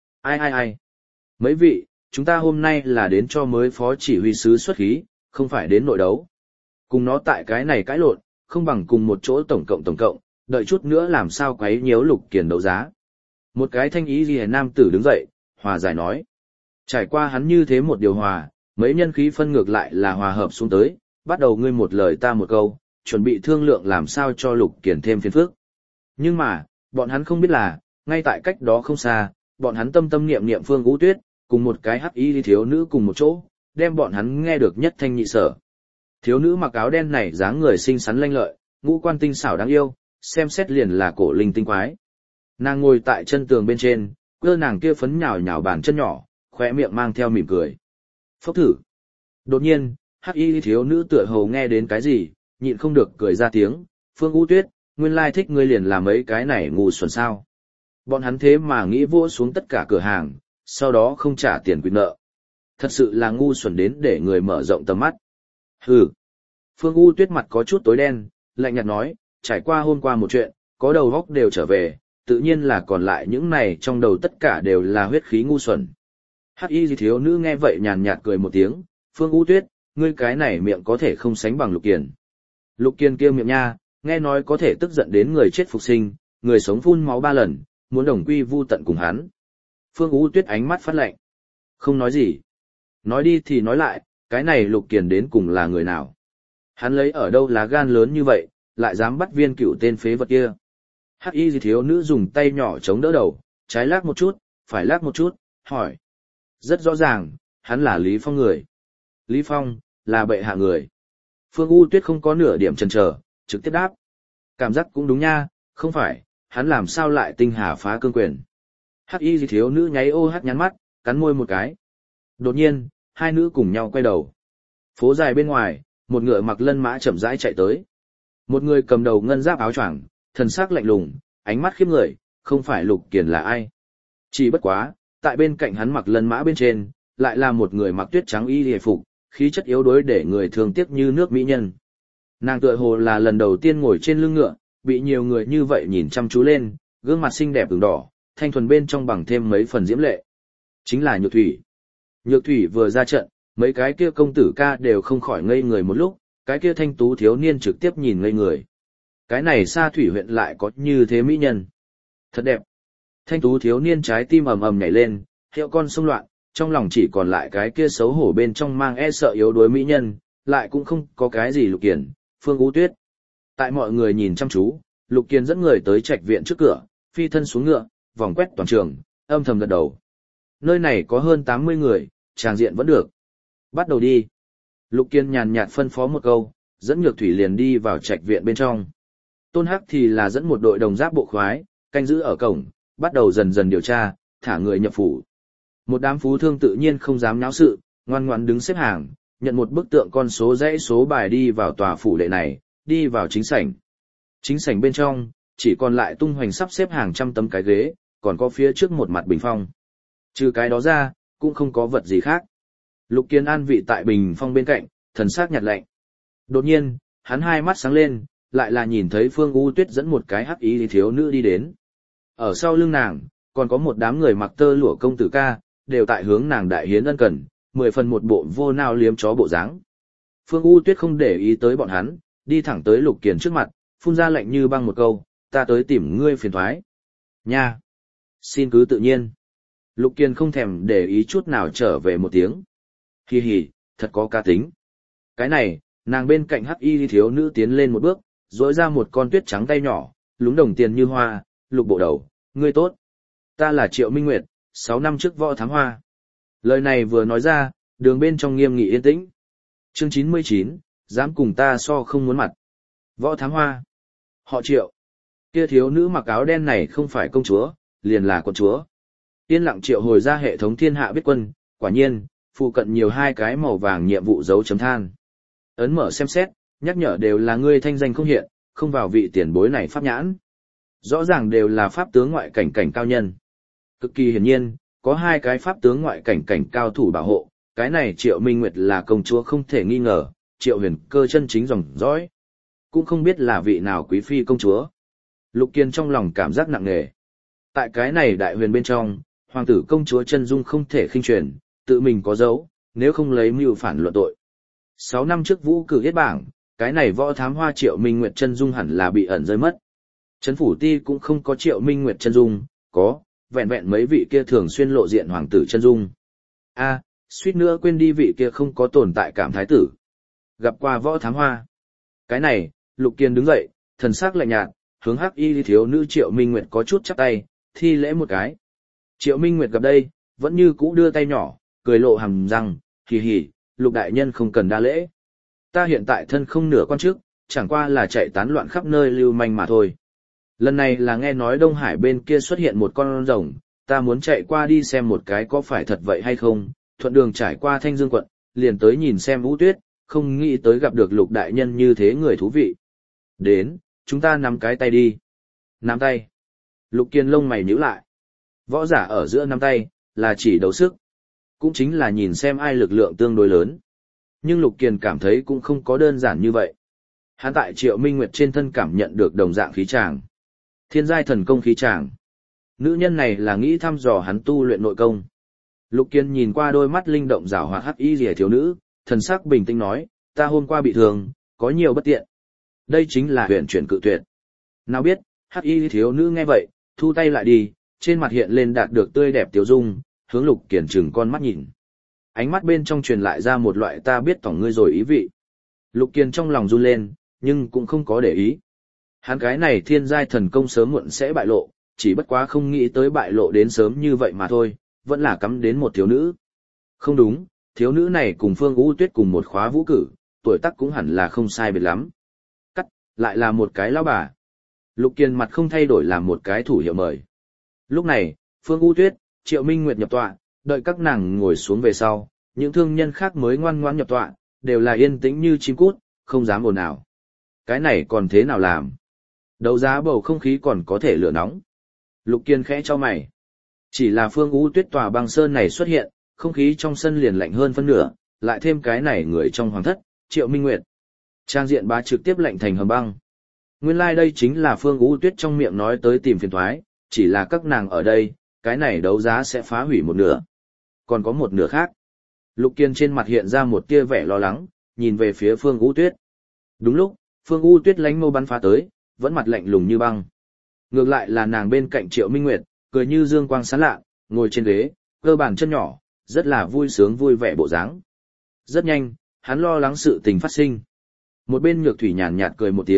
Ai. Mấy vị, chúng ta hôm nay là đến cho mới phó chỉ huy sứ xuất khí, không phải đến nội đấu. Cùng nó tại cái này cãi lộn, không bằng cùng một chỗ tổng cộng, đợi chút nữa làm sao quấy nhiễu Lục Kiền đấu giá. Một cái thanh ý liễu nam tử đứng dậy, hòa giải nói. Trải qua hắn như thế một điều hòa, mấy nhân khí phân ngược lại là hòa hợp xuống tới, bắt đầu ngươi một lời ta một câu, chuẩn bị thương lượng làm sao cho Lục Kiền thêm phiền phức. Nhưng mà, bọn hắn không biết là, ngay tại cách đó không xa, bọn hắn tâm tâm niệm niệm Phương Vũ Tuyết, cùng một cái hắc y thiếu nữ cùng một chỗ, đem bọn hắn nghe được nhất thanh nhị sở. Thiếu nữ mặc áo đen này dáng người xinh xắn lanh lợi, ngũ quan tinh xảo đáng yêu, xem xét liền là cổ linh tinh quái. Nàng ngồi tại chân tường bên trên, cơ nàng kia phấn nhào nhào bàn chân nhỏ, khóe miệng mang theo mỉm cười. Phốc thử. Đột nhiên, hắc y thiếu nữ tựa hồ nghe đến cái gì, nhịn không được cười ra tiếng, Phương Vũ Tuyết, nguyên lai thích ngươi liền làm mấy cái này ngu xuẩn sao. Bọn hắn thế mà nghĩ vua xuống tất cả cửa hàng, sau đó không trả tiền quyền nợ. Thật sự là ngu xuẩn đến để người mở rộng tầm mắt. Hừ. Phương U Tuyết mặt có chút tối đen, lạnh nhạt nói, trải qua hôm qua một chuyện, có đầu óc đều trở về, tự nhiên là còn lại những này trong đầu tất cả đều là huyết khí ngu xuẩn. Hắc y thiếu nữ nghe vậy nhàn nhạt cười một tiếng, Phương U Tuyết, ngươi cái này miệng có thể không sánh bằng Lục Kiền. Lục Kiền kia miệng nha, nghe nói có thể tức giận đến người chết phục sinh, người sống phun máu 3 lần, muốn đồng quy vu tận cùng hắn. Phương U Tuyết ánh mắt phát lạnh. Không nói gì. Nói đi thì nói lại, cái này Lục Kiền đến cùng là người nào? Hắn lấy ở đâu lá gan lớn như vậy, lại dám bắt viên cựu tên phế vật kia. Hắc y thiếu nữ dùng tay nhỏ chống đỡ đầu, trái lắc một chút, phải lắc một chút, hỏi. Rất rõ ràng, hắn là Lý Phong người. Lý Phong, là bệ hạ người. Phương U Tuyết không có nửa điểm chần chờ, trực tiếp đáp. Cảm giác cũng đúng nha, không phải, hắn làm sao lại tinh hà phá cương quyền. Hắc y thiếu nữ nháy ô hắc nhắn mắt, cắn môi một cái. Đột nhiên, hai nữ cùng nhau quay đầu. Phố dài bên ngoài, một ngựa mặc lân mã chậm rãi chạy tới. Một người cầm đầu ngân giáp áo choàng, thần sắc lạnh lùng, ánh mắt khiếp người, không phải Lục Kiền là ai. Chỉ bất quá, tại bên cạnh hắn mặc lân mã bên trên, lại là một người mặc tuyết trắng y hề phục, khí chất yếu đuối để người thường tiếc như nước mỹ nhân. Nàng tựa hồ là lần đầu tiên ngồi trên lưng ngựa, bị nhiều người như vậy nhìn chăm chú lên, gương mặt xinh đẹp ửng đỏ, thanh thuần bên trong bằng thêm mấy phần diễm lệ. Chính là Nhược Thủy. Nhược Thủy vừa ra trận, mấy cái kia công tử ca đều không khỏi ngây người một lúc, cái kia thanh tú thiếu niên trực tiếp nhìn ngây người. Cái này Sa Thủy huyện lại có như thế mỹ nhân. Thật đẹp. Thanh tú thiếu niên trái tim ầm ầm nhảy lên, hiệu con xung loạn, trong lòng chỉ còn lại cái kia xấu hổ bên trong mang e sợ yếu đuối mỹ nhân, lại cũng không có cái gì Lục Kiền, Phương U Tuyết. Tại mọi người nhìn chăm chú, Lục Kiên dẫn người tới trạch viện trước cửa, phi thân xuống ngựa, vòng quét toàn trường, âm thầm gật đầu. Nơi này có hơn 80 người, tràng diện vẫn được. Bắt đầu đi. Lục Kiên nhàn nhạt phân phó một câu, dẫn Nhược Thủy liền đi vào trạch viện bên trong. Tôn Hắc thì là dẫn một đội đồng giáp bộ khoái, canh giữ ở cổng, bắt đầu dần dần điều tra, thả người nhập phủ. Một đám phú thương tự nhiên không dám náo sự, ngoan ngoãn đứng xếp hàng, nhận một bức tượng con số dãy số bài đi vào tòa phủ đệ này, đi vào chính sảnh. Chính sảnh bên trong, chỉ còn lại tung hoành sắp xếp hàng trăm tấm cái ghế, còn có phía trước một mặt bình phong. Trừ cái đó ra, cũng không có vật gì khác. Lục Kiên an vị tại bình phong bên cạnh, thần sắc nhạt lạnh. Đột nhiên, hắn hai mắt sáng lên, lại là nhìn thấy Phương U Tuyết dẫn một cái hắc y thiếu nữ đi đến. Ở sau lưng nàng, còn có một đám người mặc tơ lụa công tử ca, đều tại hướng nàng đại hiến ân cần, 10 phần một bộ vô nao liếm chó bộ dáng. Phương U Tuyết không để ý tới bọn hắn, đi thẳng tới Lục Kiền trước mặt, phun ra lạnh như băng một câu, ta tới tìm ngươi phiền thoái. Nha! Xin cứ tự nhiên. Lục Kiền không thèm để ý chút nào trở về một tiếng. Hi hi, thật có cá tính. Cái này, nàng bên cạnh hắc y thiếu nữ tiến lên một bước, rỗi ra một con tuyết trắng tay nhỏ, lúng đồng tiền như hoa, Lục bộ đầu, ngươi tốt. Ta là Triệu Minh Nguyệt, 6 năm trước võ thám hoa. Lời này vừa nói ra, đường bên trong nghiêm nghị yên tĩnh. Chương 99, dám cùng ta so không muốn mặt. Võ thám hoa. Họ Triệu. Kia thiếu nữ mặc áo đen này không phải công chúa, liền là con chúa. Yên lặng triệu hồi ra hệ thống thiên hạ biết quân, quả nhiên, phụ cận nhiều hai cái màu vàng nhiệm vụ dấu chấm than. Ấn mở xem xét, nhắc nhở đều là ngươi thanh danh không hiện, không vào vị tiền bối này pháp nhãn. Rõ ràng đều là pháp tướng ngoại cảnh cảnh cao nhân. Cực kỳ hiển nhiên, có hai cái pháp tướng ngoại cảnh cảnh cao thủ bảo hộ, cái này Triệu Minh Nguyệt là công chúa không thể nghi ngờ, Triệu Huyền Cơ chân chính dòng dõi. Cũng không biết là vị nào quý phi công chúa. Lục Kiên trong lòng cảm giác nặng nề. Tại cái này đại huyền bên trong, hoàng tử công chúa chân dung không thể khinh truyền, tự mình có dấu, nếu không lấy mưu phản luận tội. 6 năm trước vũ cử yết bảng, cái này võ thám hoa Triệu Minh Nguyệt chân dung hẳn là bị ẩn rơi mất. Trấn phủ ti cũng không có Triệu Minh Nguyệt chân dung, có, vẹn vẹn mấy vị kia thường xuyên lộ diện hoàng tử chân dung. A, suýt nữa quên đi vị kia không có tồn tại cảm thái tử. Gặp qua võ thám hoa. Cái này, Lục Kiên đứng dậy, thần sắc lạnh nhạt, hướng hắc y thiếu nữ Triệu Minh Nguyệt có chút chắp tay, thi lễ một cái. Triệu Minh Nguyệt gặp đây, vẫn như cũ đưa tay nhỏ, cười lộ hàm răng, hì hì, Lục đại nhân không cần đa lễ. Ta hiện tại thân không nửa quan chức, chẳng qua là chạy tán loạn khắp nơi lưu manh mà thôi. Lần này là nghe nói Đông Hải bên kia xuất hiện một con rồng, ta muốn chạy qua đi xem một cái có phải thật vậy hay không, thuận đường trải qua Thanh Dương quận, liền tới nhìn xem Vũ Tuyết, không nghĩ tới gặp được Lục đại nhân như thế người thú vị. Đến, chúng ta nắm cái tay đi. Nắm tay. Lục Kiên lông mày nhíu lại. Võ giả ở giữa nắm tay, là chỉ đấu sức. Cũng chính là nhìn xem ai lực lượng tương đối lớn. Nhưng Lục Kiên cảm thấy cũng không có đơn giản như vậy. Hắn tại Triệu Minh Nguyệt trên thân cảm nhận được đồng dạng khí tràng. Thiên giai thần công khí tràng. Nữ nhân này là nghĩ thăm dò hắn tu luyện nội công. Lục Kiên nhìn qua đôi mắt linh động rảo hoạt hắc y rìa thiếu nữ, thần sắc bình tĩnh nói, ta hôm qua bị thương, có nhiều bất tiện. Đây chính là huyền chuyển cự tuyệt. Nào biết, hắc y thiếu nữ nghe vậy, thu tay lại đi, trên mặt hiện lên đạt được tươi đẹp tiêu dung, hướng Lục Kiên trừng con mắt nhìn. Ánh mắt bên trong truyền lại ra một loại ta biết tổng ngươi rồi ý vị. Lục Kiên trong lòng run lên, nhưng cũng không có để ý. Hắn cái này thiên giai thần công sớm muộn sẽ bại lộ, chỉ bất quá không nghĩ tới bại lộ đến sớm như vậy mà thôi, vẫn là cắm đến một thiếu nữ. Không đúng, thiếu nữ này cùng Phương U Tuyết cùng một khóa vũ cử, tuổi tác cũng hẳn là không sai biệt lắm. Cắt, lại là một cái lão bà. Lục Kiên mặt không thay đổi làm một cái thủ hiệu mời. Lúc này, Phương U Tuyết, Triệu Minh Nguyệt nhập tọa, đợi các nàng ngồi xuống về sau, những thương nhân khác mới ngoan ngoãn nhập tọa, đều là yên tĩnh như chim cút, không dám ồn ào. Cái này còn thế nào làm? Đấu giá bầu không khí còn có thể lửa nóng. Lục Kiên khẽ cho mày. Chỉ là Phương U Tuyết tòa băng sơn này xuất hiện, không khí trong sân liền lạnh hơn phân nửa, lại thêm cái này người trong hoàng thất, Triệu Minh Nguyệt. Trang diện bá trực tiếp lạnh thành hầm băng. Nguyên lai đây chính là Phương U Tuyết trong miệng nói tới tìm phiền toái, chỉ là các nàng ở đây, cái này đấu giá sẽ phá hủy một nửa. Còn có một nửa khác. Lục Kiên trên mặt hiện ra một tia vẻ lo lắng, nhìn về phía Phương U Tuyết. Đúng lúc, Phương U Tuyết lánh mâu bắn phá tới, vẫn mặt lạnh lùng như băng. Ngược lại là nàng bên cạnh Triệu Minh Nguyệt, cười như dương quang sáng lạ, ngồi trên ghế, cơ bản chân nhỏ, rất là vui sướng vui vẻ bộ dáng. Rất nhanh, hắn lo lắng sự tình phát sinh. Một bên Nhược Thủy nhàn nhạt cười một tiếng,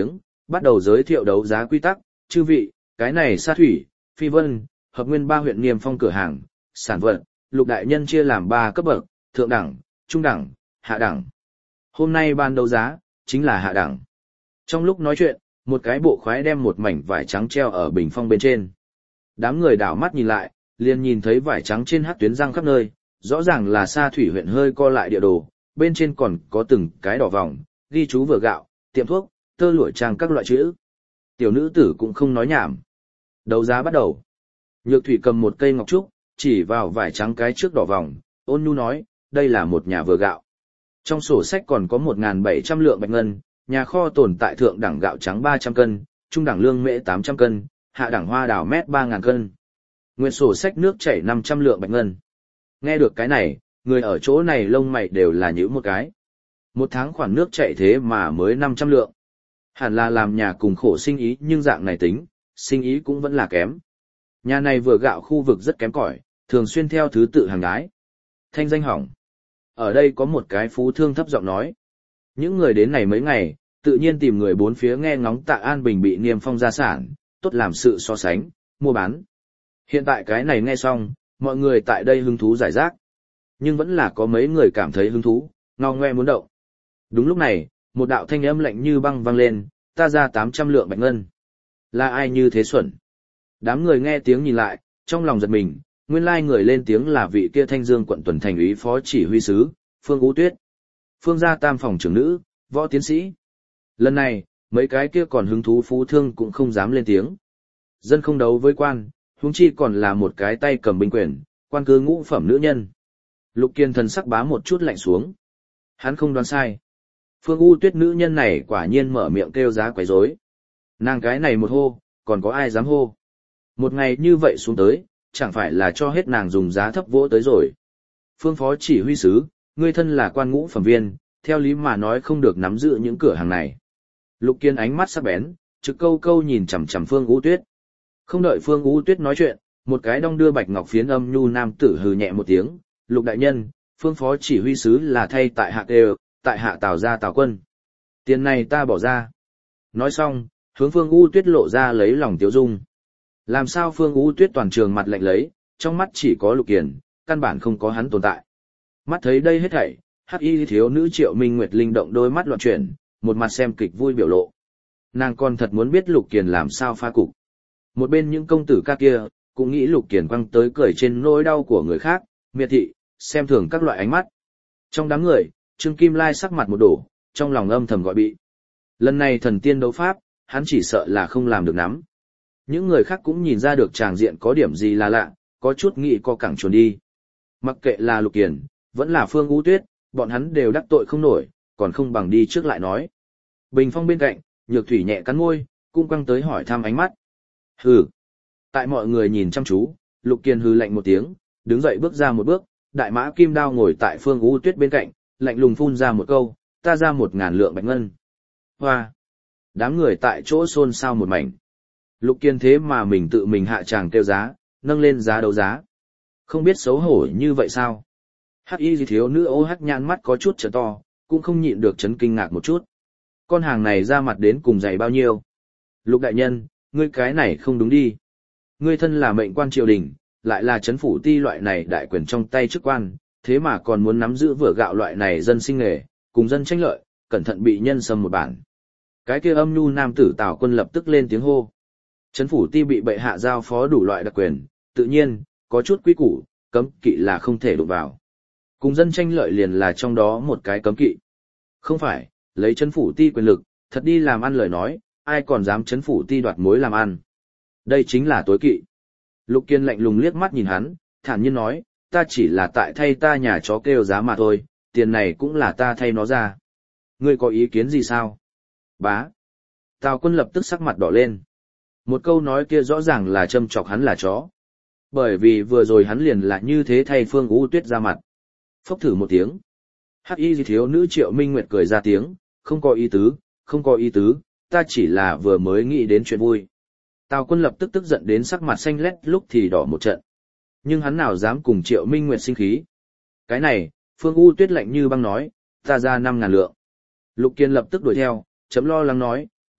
bắt đầu giới thiệu đấu giá quy tắc, chư vị, cái này Sa Thủy, Phi Vân, hợp nguyên 3 huyện niêm phong cửa hàng, sản vật, Lục đại nhân chia làm 3 cấp bậc, thượng đẳng, trung đẳng, hạ đẳng. Hôm nay ban đấu giá, chính là hạ đẳng. Trong lúc nói chuyện, một cái bộ khoái đem một mảnh vải trắng treo ở bình phong bên trên. Đám người đảo mắt nhìn lại, liền nhìn thấy vải trắng trên hắc tuyến răng khắp nơi, rõ ràng là Sa Thủy huyện hơi co lại địa đồ, bên trên còn có từng cái đỏ vòng, ghi chú vừa gạo, tiệm thuốc, tơ lụa trang các loại chữ. Tiểu nữ tử cũng không nói nhảm. Đấu giá bắt đầu. Nhược Thủy cầm một cây ngọc trúc, chỉ vào vải trắng cái trước đỏ vòng, ôn nhu nói, đây là một nhà vừa gạo. Trong sổ sách còn có 1.700 lượng bạch ngân, nhà kho tồn tại thượng đẳng gạo trắng 300 cân, trung đẳng lương mễ 800 cân, hạ đẳng hoa đào mét 3.000 cân. Nguyện sổ sách nước chảy 500 lượng bạch ngân. Nghe được cái này, người ở chỗ này lông mày đều là nhíu một cái. Một tháng khoản nước chảy thế mà mới 500 lượng. Hẳn là làm nhà cùng khổ sinh ý nhưng dạng này tính, sinh ý cũng vẫn là kém. Nhà này vừa gạo khu vực rất kém cỏi, thường xuyên theo thứ tự hàng đái. Thanh danh hỏng. Ở đây có một cái phú thương thấp giọng nói. Những người đến này mấy ngày, tự nhiên tìm người bốn phía nghe ngóng Tạ An Bình bị niêm phong gia sản, tốt làm sự so sánh, mua bán. Hiện tại cái này nghe xong, mọi người tại đây hứng thú giải rác. Nhưng vẫn là có mấy người cảm thấy hứng thú, ngao ngoe muốn động. Đúng lúc này, một đạo thanh âm lạnh như băng vang lên, ta ra 800 lượng bạch ngân. Là ai như thế xuẩn? Đám người nghe tiếng nhìn lại, trong lòng giật mình, nguyên lai người lên tiếng là vị kia Thanh Dương quận tuần thành úy phó chỉ huy sứ, Phương Ú Tuyết. Phương gia tam phòng trưởng nữ, võ tiến sĩ. Lần này, mấy cái kia còn hứng thú phú thương cũng không dám lên tiếng. Dân không đấu với quan, huống chi còn là một cái tay cầm binh quyền, quan cứ ngũ phẩm nữ nhân. Lục Kiên thần sắc bá một chút lạnh xuống. Hắn không đoán sai. Phương U Tuyết nữ nhân này quả nhiên mở miệng kêu giá quấy rối. Nàng cái này một hô, còn có ai dám hô. Một ngày như vậy xuống tới, chẳng phải là cho hết nàng dùng giá thấp vỗ tới rồi. Phương phó chỉ huy sứ, ngươi thân là quan ngũ phẩm viên, theo lý mà nói không được nắm giữ những cửa hàng này. Lục Kiên ánh mắt sắc bén, trực câu câu nhìn chằm chằm Phương U Tuyết. Không đợi Phương U Tuyết nói chuyện, một cái đong đưa bạch ngọc phiến âm nhu nam tử hừ nhẹ một tiếng, Lục đại nhân, Phương phó chỉ huy sứ là thay tại hạ đều, tại hạ Tào gia Tào quân. Tiền này ta bỏ ra. Nói xong, hướng Phương U Tuyết lộ ra lấy lòng tiếu dung. Làm sao Phương U Tuyết toàn trường mặt lạnh lấy, trong mắt chỉ có Lục Kiền, căn bản không có hắn tồn tại. Mắt thấy đây hết thảy, hắc y thiếu nữ Triệu Minh Nguyệt linh động đôi mắt loạn chuyển, một mặt xem kịch vui biểu lộ. Nàng còn thật muốn biết Lục Kiền làm sao pha cục. Một bên những công tử ca kia, cũng nghĩ Lục Kiền quăng tới cười trên nỗi đau của người khác, miệt thị, xem thường các loại ánh mắt. Trong đám người, Trương Kim Lai sắc mặt một đổ, trong lòng âm thầm gọi bị. Lần này thần tiên đấu pháp, hắn chỉ sợ là không làm được lắm. Những người khác cũng nhìn ra được tràng diện có điểm gì là lạ, có chút nghĩ co cẳng chuồn đi. Mặc kệ là Lục Kiền, vẫn là Phương U Tuyết, bọn hắn đều đắc tội không nổi, còn không bằng đi trước lại nói. Bình phong bên cạnh, Nhược Thủy nhẹ cắn môi, cũng quăng tới hỏi thăm ánh mắt. Hừ. Tại mọi người nhìn chăm chú, Lục Kiền hừ lạnh một tiếng, đứng dậy bước ra một bước, đại mã kim đao ngồi tại Phương U Tuyết bên cạnh, lạnh lùng phun ra một câu, ta ra 1.000 lượng bạch ngân. Hoa. Đám người tại chỗ xôn xao một mảnh. Lục Kiên thế mà mình tự mình hạ tràng kêu giá, nâng lên giá đấu giá. Không biết xấu hổ như vậy sao? Hắc y thiếu nữ ô hắc nhãn mắt có chút trợ to, cũng không nhịn được chấn kinh ngạc một chút. Con hàng này ra mặt đến cùng dày bao nhiêu? Lục đại nhân, ngươi cái này không đúng đi. Ngươi thân là mệnh quan triều đình, lại là chấn phủ ti loại này đại quyền trong tay chức quan, thế mà còn muốn nắm giữ vừa gạo loại này dân sinh nghề, cùng dân tranh lợi, cẩn thận bị nhân xâm một bản. Cái kia âm nhu nam tử Tào Quân lập tức lên tiếng hô. Chấn phủ ti bị bệ hạ giao phó đủ loại đặc quyền, tự nhiên, có chút quý củ, cấm kỵ là không thể đụng vào. Cùng dân tranh lợi liền là trong đó một cái cấm kỵ. Không phải, lấy chấn phủ ti quyền lực, thật đi làm ăn lời nói, ai còn dám chấn phủ ti đoạt mối làm ăn. Đây chính là tối kỵ. Lục Kiên lạnh lùng liếc mắt nhìn hắn, thản nhiên nói, ta chỉ là tại thay ta nhà chó kêu giá mà thôi, tiền này cũng là ta thay nó ra. Ngươi có ý kiến gì sao? Bá. Tào Quân lập tức sắc mặt đỏ lên. Một câu nói kia rõ ràng là châm chọc hắn là chó. Bởi vì vừa rồi hắn liền là như thế thay Phương U Tuyết ra mặt. Phốc thử một tiếng. Hắc y thiếu nữ Triệu Minh Nguyệt cười ra tiếng, không có ý tứ, không có ý tứ, ta chỉ là vừa mới nghĩ đến chuyện vui. Tào Quân lập tức tức giận đến sắc mặt xanh lét lúc thì đỏ một trận. Nhưng hắn nào dám cùng Triệu Minh Nguyệt sinh khí. Cái này, Phương U Tuyết lạnh như băng nói, ta ra 5.000 lượng. Lục Kiên lập tức đuổi theo, chấm lo lắng nói,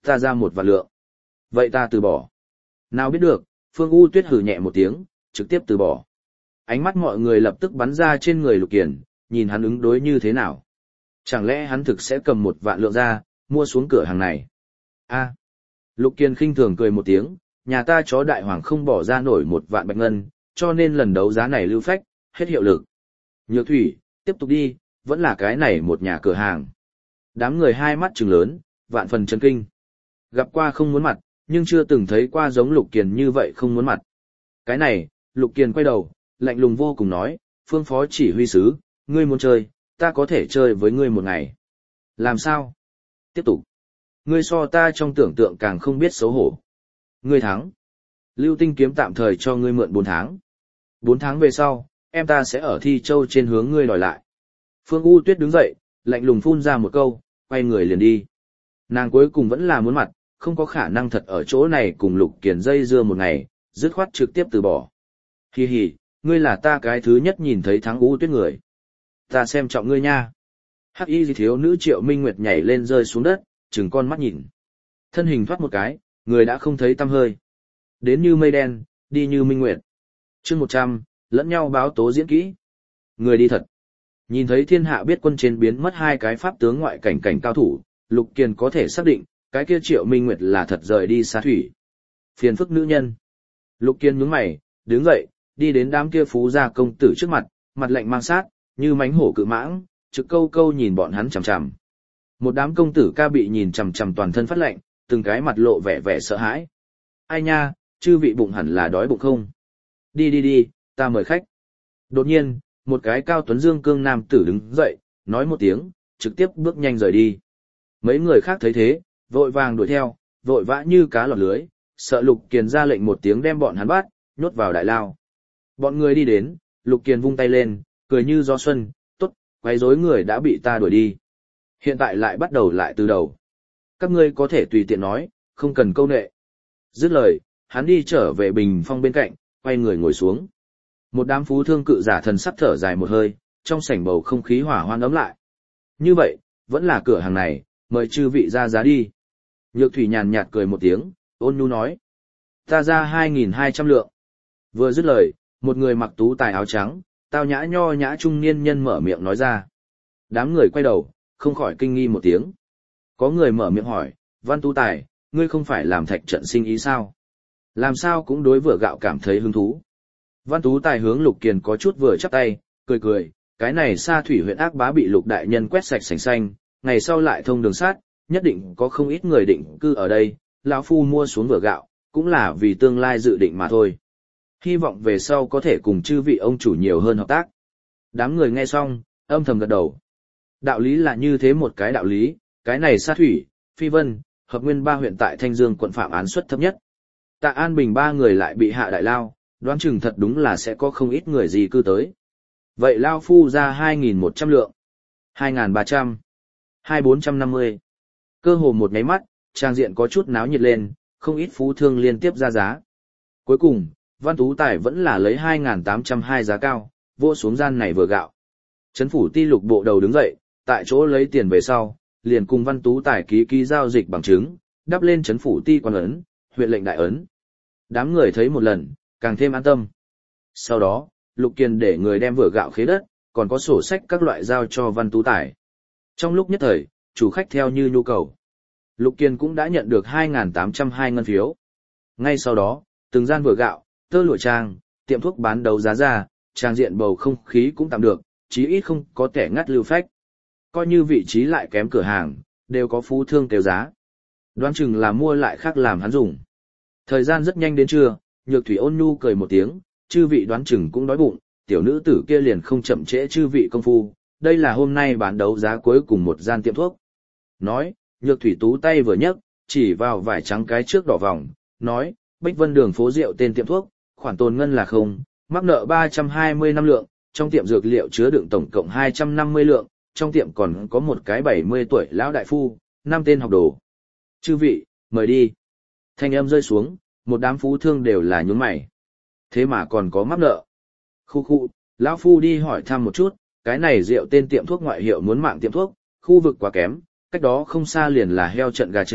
ta ra 1 vạn lượng. Vậy ta từ bỏ. Nào biết được, Phương U Tuyết hừ nhẹ một tiếng, trực tiếp từ bỏ. Ánh mắt mọi người lập tức bắn ra trên người Lục Kiền, nhìn hắn ứng đối như thế nào. Chẳng lẽ hắn thực sẽ cầm 1 vạn lượng ra, mua xuống cửa hàng này? A. Lục Kiền khinh thường cười một tiếng, nhà ta chó đại hoàng không bỏ ra nổi 1 vạn bạch ngân, cho nên lần đấu giá này lưu phách, hết hiệu lực. Nhược Thủy, tiếp tục đi, vẫn là cái này một nhà cửa hàng. Đám người hai mắt trừng lớn, vạn phần chấn kinh. Gặp qua không muốn mặt, nhưng chưa từng thấy qua giống Lục Kiền như vậy không muốn mặt. Cái này, Lục Kiền quay đầu, lạnh lùng vô cùng nói, Phương phó chỉ huy sứ, ngươi muốn chơi, ta có thể chơi với ngươi 1 ngày. Làm sao? Tiếp tục. Ngươi so ta trong tưởng tượng càng không biết xấu hổ. Ngươi thắng. Lưu Tinh kiếm tạm thời cho ngươi mượn 4 tháng. 4 tháng về sau, em ta sẽ ở Thi Châu trên hướng ngươi đòi lại. Phương U Tuyết đứng dậy, lạnh lùng phun ra một câu, quay người liền đi. Nàng cuối cùng vẫn là muốn mặt, không có khả năng thật ở chỗ này cùng Lục Kiền dây dưa 1 ngày, dứt khoát trực tiếp từ bỏ. Hi hi, ngươi là ta cái thứ nhất nhìn thấy thắng U Tuyết người. Ta xem trọng ngươi nha. Hắc y thiếu nữ Triệu Minh Nguyệt nhảy lên rơi xuống đất, trừng con mắt nhìn. Thân hình thoát một cái, người đã không thấy tăm hơi. Đến như mây đen, đi như minh nguyệt. Chương 100, lẫn nhau báo tố diễn kỹ. Người đi thật. Nhìn thấy thiên hạ biết quân trên biến mất 2 cái pháp tướng ngoại cảnh cao thủ, Lục Kiền có thể xác định, cái kia Triệu Minh Nguyệt là thật rời đi xa thủy. Phiền phức nữ nhân. Lục Kiền nhướng mày, đứng dậy, đi đến đám kia phú gia công tử trước mặt, mặt lạnh mang sát, như mánh hổ cự mãng, trực câu câu nhìn bọn hắn chằm chằm. Một đám công tử ca bị nhìn chằm chằm toàn thân phát lạnh, từng cái mặt lộ vẻ vẻ sợ hãi. Ai nha, chư vị bụng hẳn là đói bụng không? Đi đi đi, ta mời khách. Đột nhiên, một cái cao tuấn dương cương nam tử đứng dậy, nói một tiếng, trực tiếp bước nhanh rời đi. Mấy người khác thấy thế, vội vàng đuổi theo, vội vã như cá lọt lưới, sợ Lục Kiền ra lệnh một tiếng đem bọn hắn bắt, nhốt vào đại lao. Bọn người đi đến, Lục Kiền vung tay lên, cười như gió xuân, tốt, quấy rối người đã bị ta đuổi đi. Hiện tại lại bắt đầu lại từ đầu. Các ngươi có thể tùy tiện nói, không cần câu nệ. Dứt lời, hắn đi trở về bình phong bên cạnh, quay người ngồi xuống. Một đám phú thương cự giả thần sắc thở dài một hơi, trong sảnh bầu không khí hỏa hoan ấm lại. Như vậy, vẫn là cửa hàng này, mời chư vị ra giá đi. Nhược Thủy nhàn nhạt cười một tiếng, ôn nhu nói. Ta ra 2.200 lượng. Vừa dứt lời, một người mặc tú tài áo trắng, tao nhã nho nhã trung niên nhân mở miệng nói ra. Đám người quay đầu, không khỏi kinh nghi một tiếng. Có người mở miệng hỏi, Văn Tú Tài, ngươi không phải làm thạch trận sinh ý sao? Làm sao cũng đối vừa gạo cảm thấy hứng thú. Văn Tú Tài hướng Lục Kiền có chút vừa chắp tay, cười cười, cái này Sa Thủy huyện ác bá bị Lục đại nhân quét sạch sành xanh, ngày sau lại thông đường sát, nhất định có không ít người định cư ở đây, lão phu mua xuống vừa gạo, cũng là vì tương lai dự định mà thôi. Hy vọng về sau có thể cùng chư vị ông chủ nhiều hơn hợp tác. Đám người nghe xong, âm thầm gật đầu. Đạo lý là như thế một cái đạo lý, cái này Sa Thủy, Phi Vân, Hợp Nguyên 3 huyện tại Thanh Dương quận phạm án suất thấp nhất. Tạ An Bình 3 người lại bị hạ đại lao, đoán chừng thật đúng là sẽ có không ít người gì cư tới. Vậy lao phu ra 2.100 lượng, 2.300, 2.450. Cơ hồ một nháy mắt, trang diện có chút náo nhiệt lên, không ít phú thương liên tiếp ra giá. Cuối cùng, Văn Tú Tài vẫn là lấy 2.802 giá cao, vô xuống gian này vừa gạo. Trấn phủ ti Lục bộ đầu đứng dậy, tại chỗ lấy tiền về sau, liền cùng Văn Tú Tài ký giao dịch bằng chứng, đắp lên trấn phủ ti quan ấn, huyện lệnh đại ấn. Đám người thấy một lần, càng thêm an tâm. Sau đó, Lục Kiền để người đem vừa gạo khế đất, còn có sổ sách các loại giao cho Văn Tú Tài. Trong lúc nhất thời, chủ khách theo như nhu cầu. Lục Kiền cũng đã nhận được 2.802 ngân phiếu. Ngay sau đó, từng gian vừa gạo, tơ lụa trang, tiệm thuốc bán đấu giá ra, trang diện bầu không khí cũng tạm được, chí ít không có kẻ ngắt lưu phách. Coi như vị trí lại kém cửa hàng, đều có phú thương kêu giá. Đoán chừng là mua lại khác làm hắn dùng. Thời gian rất nhanh đến trưa, Nhược Thủy ôn nhu cười một tiếng, chư vị đoán chừng cũng đói bụng, tiểu nữ tử kia liền không chậm trễ chư vị công phu, đây là hôm nay bán đấu giá cuối cùng một gian tiệm thuốc. Nói, Nhược Thủy tú tay vừa nhấc, chỉ vào vải trắng cái trước đỏ vòng, nói, Bách Vân đường phố rượu tên tiệm thuốc, khoản tồn ngân là không, mắc nợ 320 năm lượng, trong tiệm dược liệu chứa đựng tổng cộng 250 lượng, trong tiệm còn có một cái 70 tuổi lão đại phu, 5 tên học đồ. Chư vị, mời đi. Thanh âm rơi xuống, một đám phú thương đều là nhướng mày. Thế mà còn có mắc nợ. Khu, lão phu đi hỏi thăm một chút, cái này rượu tên tiệm thuốc ngoại hiệu muốn mạng tiệm thuốc, khu vực quá kém, cách đó không xa liền là heo trận gà trận,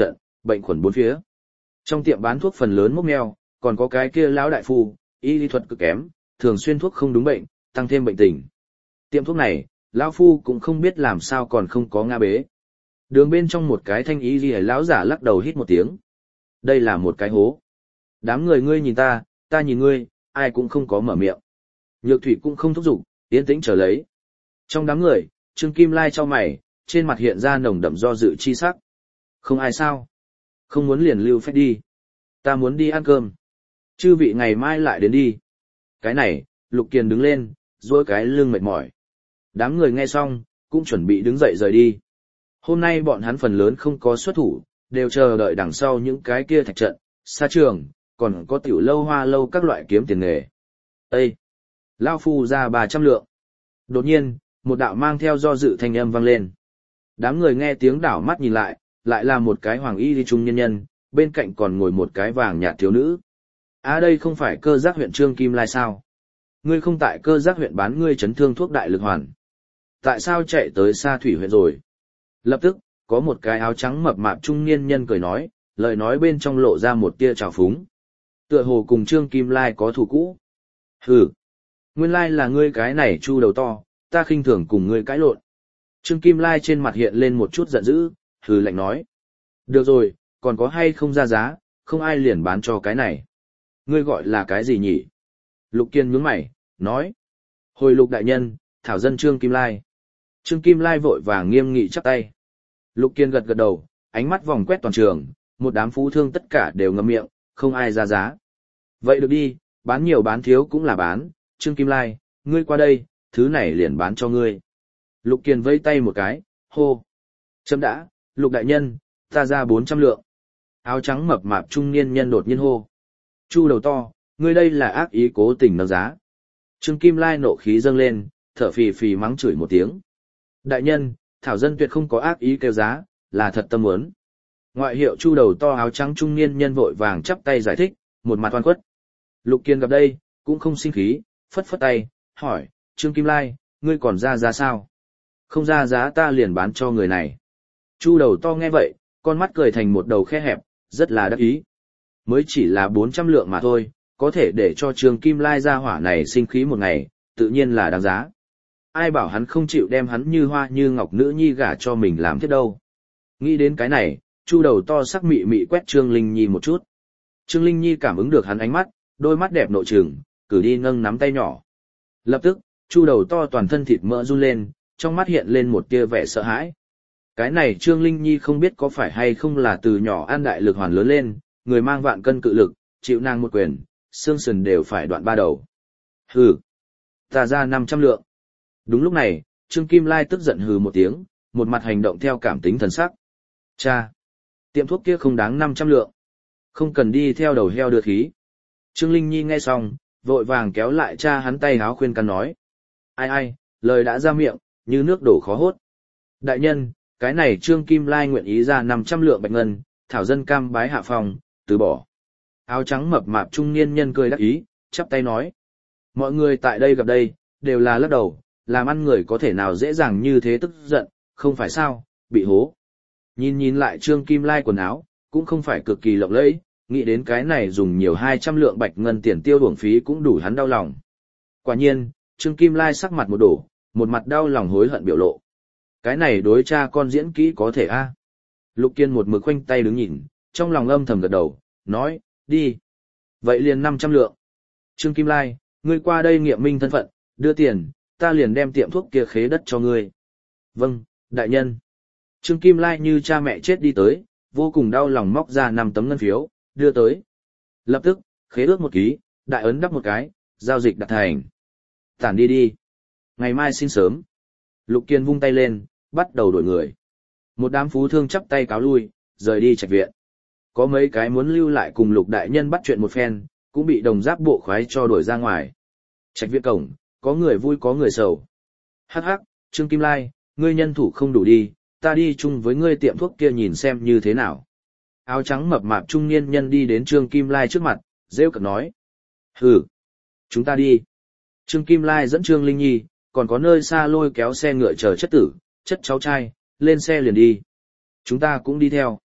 bệnh khuẩn bốn phía. Trong tiệm bán thuốc phần lớn mốc meo, còn có cái kia lão đại phu, y lý thuật cực kém, thường xuyên thuốc không đúng bệnh, tăng thêm bệnh tình. Tiệm thuốc này, lão phu cũng không biết làm sao còn không có ngã bế. Đường bên trong một cái thanh y lý lão giả lắc đầu hít một tiếng. Đây là một cái hố. Đám người ngươi nhìn ta nhìn ngươi, ai cũng không có mở miệng. Nhược thủy cũng không thúc giục, yên tĩnh chờ lấy. Trong đám người, Trương Kim Lai chau mày, trên mặt hiện ra nồng đậm do dự chi sắc. Không ai sao? Không muốn liền lưu phép đi. Ta muốn đi ăn cơm. Chư vị ngày mai lại đến đi. Cái này, Lục Kiền đứng lên, duỗi cái lưng mệt mỏi. Đám người nghe xong, cũng chuẩn bị đứng dậy rời đi. Hôm nay bọn hắn phần lớn không có xuất thủ, đều chờ đợi đằng sau những cái kia thạch trận, xa trường, còn có tiểu lâu hoa lâu các loại kiếm tiền nghề. Ê! Lao phu ra 300 lượng. Đột nhiên, một đạo mang theo do dự thanh âm vang lên. Đám người nghe tiếng đảo mắt nhìn lại, lại là một cái hoàng y đi trung nhân nhân, bên cạnh còn ngồi một cái vàng nhạt thiếu nữ. Đây không phải Cơ Giác huyện Trương Kim Lai sao? Ngươi không tại Cơ Giác huyện bán ngươi chấn thương thuốc đại lực hoàn. Tại sao chạy tới Sa Thủy huyện rồi? Lập tức, có một cái áo trắng mập mạp trung niên nhân cười nói, lời nói bên trong lộ ra một tia trào phúng. Tựa hồ cùng Trương Kim Lai có thù cũ. Hừ, nguyên lai là ngươi cái này chu đầu to, ta khinh thường cùng ngươi cãi lộn. Trương Kim Lai trên mặt hiện lên một chút giận dữ, hừ lạnh nói. Được rồi, còn có hay không ra giá, không ai liền bán cho cái này. Ngươi gọi là cái gì nhỉ? Lục Kiên nhướng mày, nói. Hồi Lục đại nhân, thảo dân Trương Kim Lai. Trương Kim Lai vội vàng nghiêm nghị chắp tay. Lục Kiên gật gật đầu, ánh mắt vòng quét toàn trường, một đám phú thương tất cả đều ngậm miệng, không ai ra giá. Vậy được đi, bán nhiều bán thiếu cũng là bán, Trương Kim Lai, ngươi qua đây, thứ này liền bán cho ngươi. Lục Kiên vẫy tay một cái, hô. Chấm đã, Lục đại nhân, ta ra 400 lượng. Áo trắng mập mạp trung niên nhân đột nhiên hô. Chu đầu to, ngươi đây là ác ý cố tình nâng giá. Trương Kim Lai nộ khí dâng lên, thở phì phì mắng chửi một tiếng. Đại nhân, thảo dân tuyệt không có ác ý kêu giá, là thật tâm muốn. Ngoại hiệu chu đầu to áo trắng trung niên nhân vội vàng chắp tay giải thích, một mặt oan khuất. Lục Kiên gặp đây, cũng không sinh khí, phất phất tay, hỏi, Trương Kim Lai, ngươi còn ra giá sao? Không ra giá ta liền bán cho người này. Chu đầu to nghe vậy, con mắt cười thành một đầu khe hẹp, rất là đắc ý. Mới chỉ là 400 lượng mà thôi, có thể để cho Trương Kim Lai ra hỏa này sinh khí một ngày, tự nhiên là đáng giá. Ai bảo hắn không chịu đem hắn như hoa như ngọc nữ nhi gả cho mình làm thế đâu. Nghĩ đến cái này, chu đầu to sắc mị mị quét Trương Linh Nhi một chút. Trương Linh Nhi cảm ứng được hắn ánh mắt, đôi mắt đẹp nội trừng, cử đi nâng nắm tay nhỏ. Lập tức, chu đầu to toàn thân thịt mỡ run lên, trong mắt hiện lên một tia vẻ sợ hãi. Cái này Trương Linh Nhi không biết có phải hay không là từ nhỏ an đại lực hoàn lớn lên, người mang vạn cân cự lực, chịu nàng một quyền, xương sườn đều phải đoạn ba đầu. Hừ, ta ra 500 lượng. Đúng lúc này, Trương Kim Lai tức giận hừ một tiếng, một mặt hành động theo cảm tính thần sắc. Cha, tiệm thuốc kia không đáng 500 lượng. Không cần đi theo đầu heo đưa khí. Trương Linh Nhi nghe xong, vội vàng kéo lại cha hắn tay háo khuyên can nói. Ai, lời đã ra miệng, như nước đổ khó hốt. Đại nhân, cái này Trương Kim Lai nguyện ý ra 500 lượng bạch ngân, thảo dân cam bái hạ phòng, từ bỏ. Áo trắng mập mạp trung niên nhân cười đắc ý, chắp tay nói. Mọi người tại đây gặp đây, đều là lắc đầu, làm ăn người có thể nào dễ dàng như thế tức giận, không phải sao, bị hố. Nhìn lại Trương Kim Lai quần áo, cũng không phải cực kỳ lộng lẫy, nghĩ đến cái này dùng nhiều 200 lượng bạch ngân tiền tiêu uổng phí cũng đủ hắn đau lòng. Quả nhiên, Trương Kim Lai sắc mặt một đổ, một mặt đau lòng hối hận biểu lộ. Cái này đối cha con diễn kỹ có thể a. Lục Kiên một mực khoanh tay đứng nhìn, trong lòng âm thầm gật đầu, nói, đi. Vậy liền 500 lượng. Trương Kim Lai, ngươi qua đây nghiệm minh thân phận, đưa tiền, ta liền đem tiệm thuốc kia khế đất cho ngươi. Vâng, đại nhân. Trương Kim Lai như cha mẹ chết đi tới, vô cùng đau lòng móc ra 5 tấm ngân phiếu, đưa tới. Lập tức, khế ước một ký, đại ấn đắp một cái, giao dịch đạt thành. Tản đi. Ngày mai xin sớm. Lục Kiên vung tay lên, bắt đầu đổi người. Một đám phú thương chắp tay cáo lui, rời đi trạch viện. Có mấy cái muốn lưu lại cùng Lục đại nhân bắt chuyện một phen, cũng bị đồng giáp bộ khoái cho đuổi ra ngoài. Trạch viện cổng, có người vui có người sầu. Hắc, Trương Kim Lai, ngươi nhân thủ không đủ đi, ta đi chung với ngươi tiệm thuốc kia nhìn xem như thế nào. Áo trắng mập mạp trung niên nhân đi đến Trương Kim Lai trước mặt, rêu cợt nói. Hừ, chúng ta đi. Trương Kim Lai dẫn Trương Linh Nhi, còn có nơi xa lôi kéo xe ngựa chờ chất tử, chất cháu trai, lên xe liền đi. Chúng ta cũng đi theo.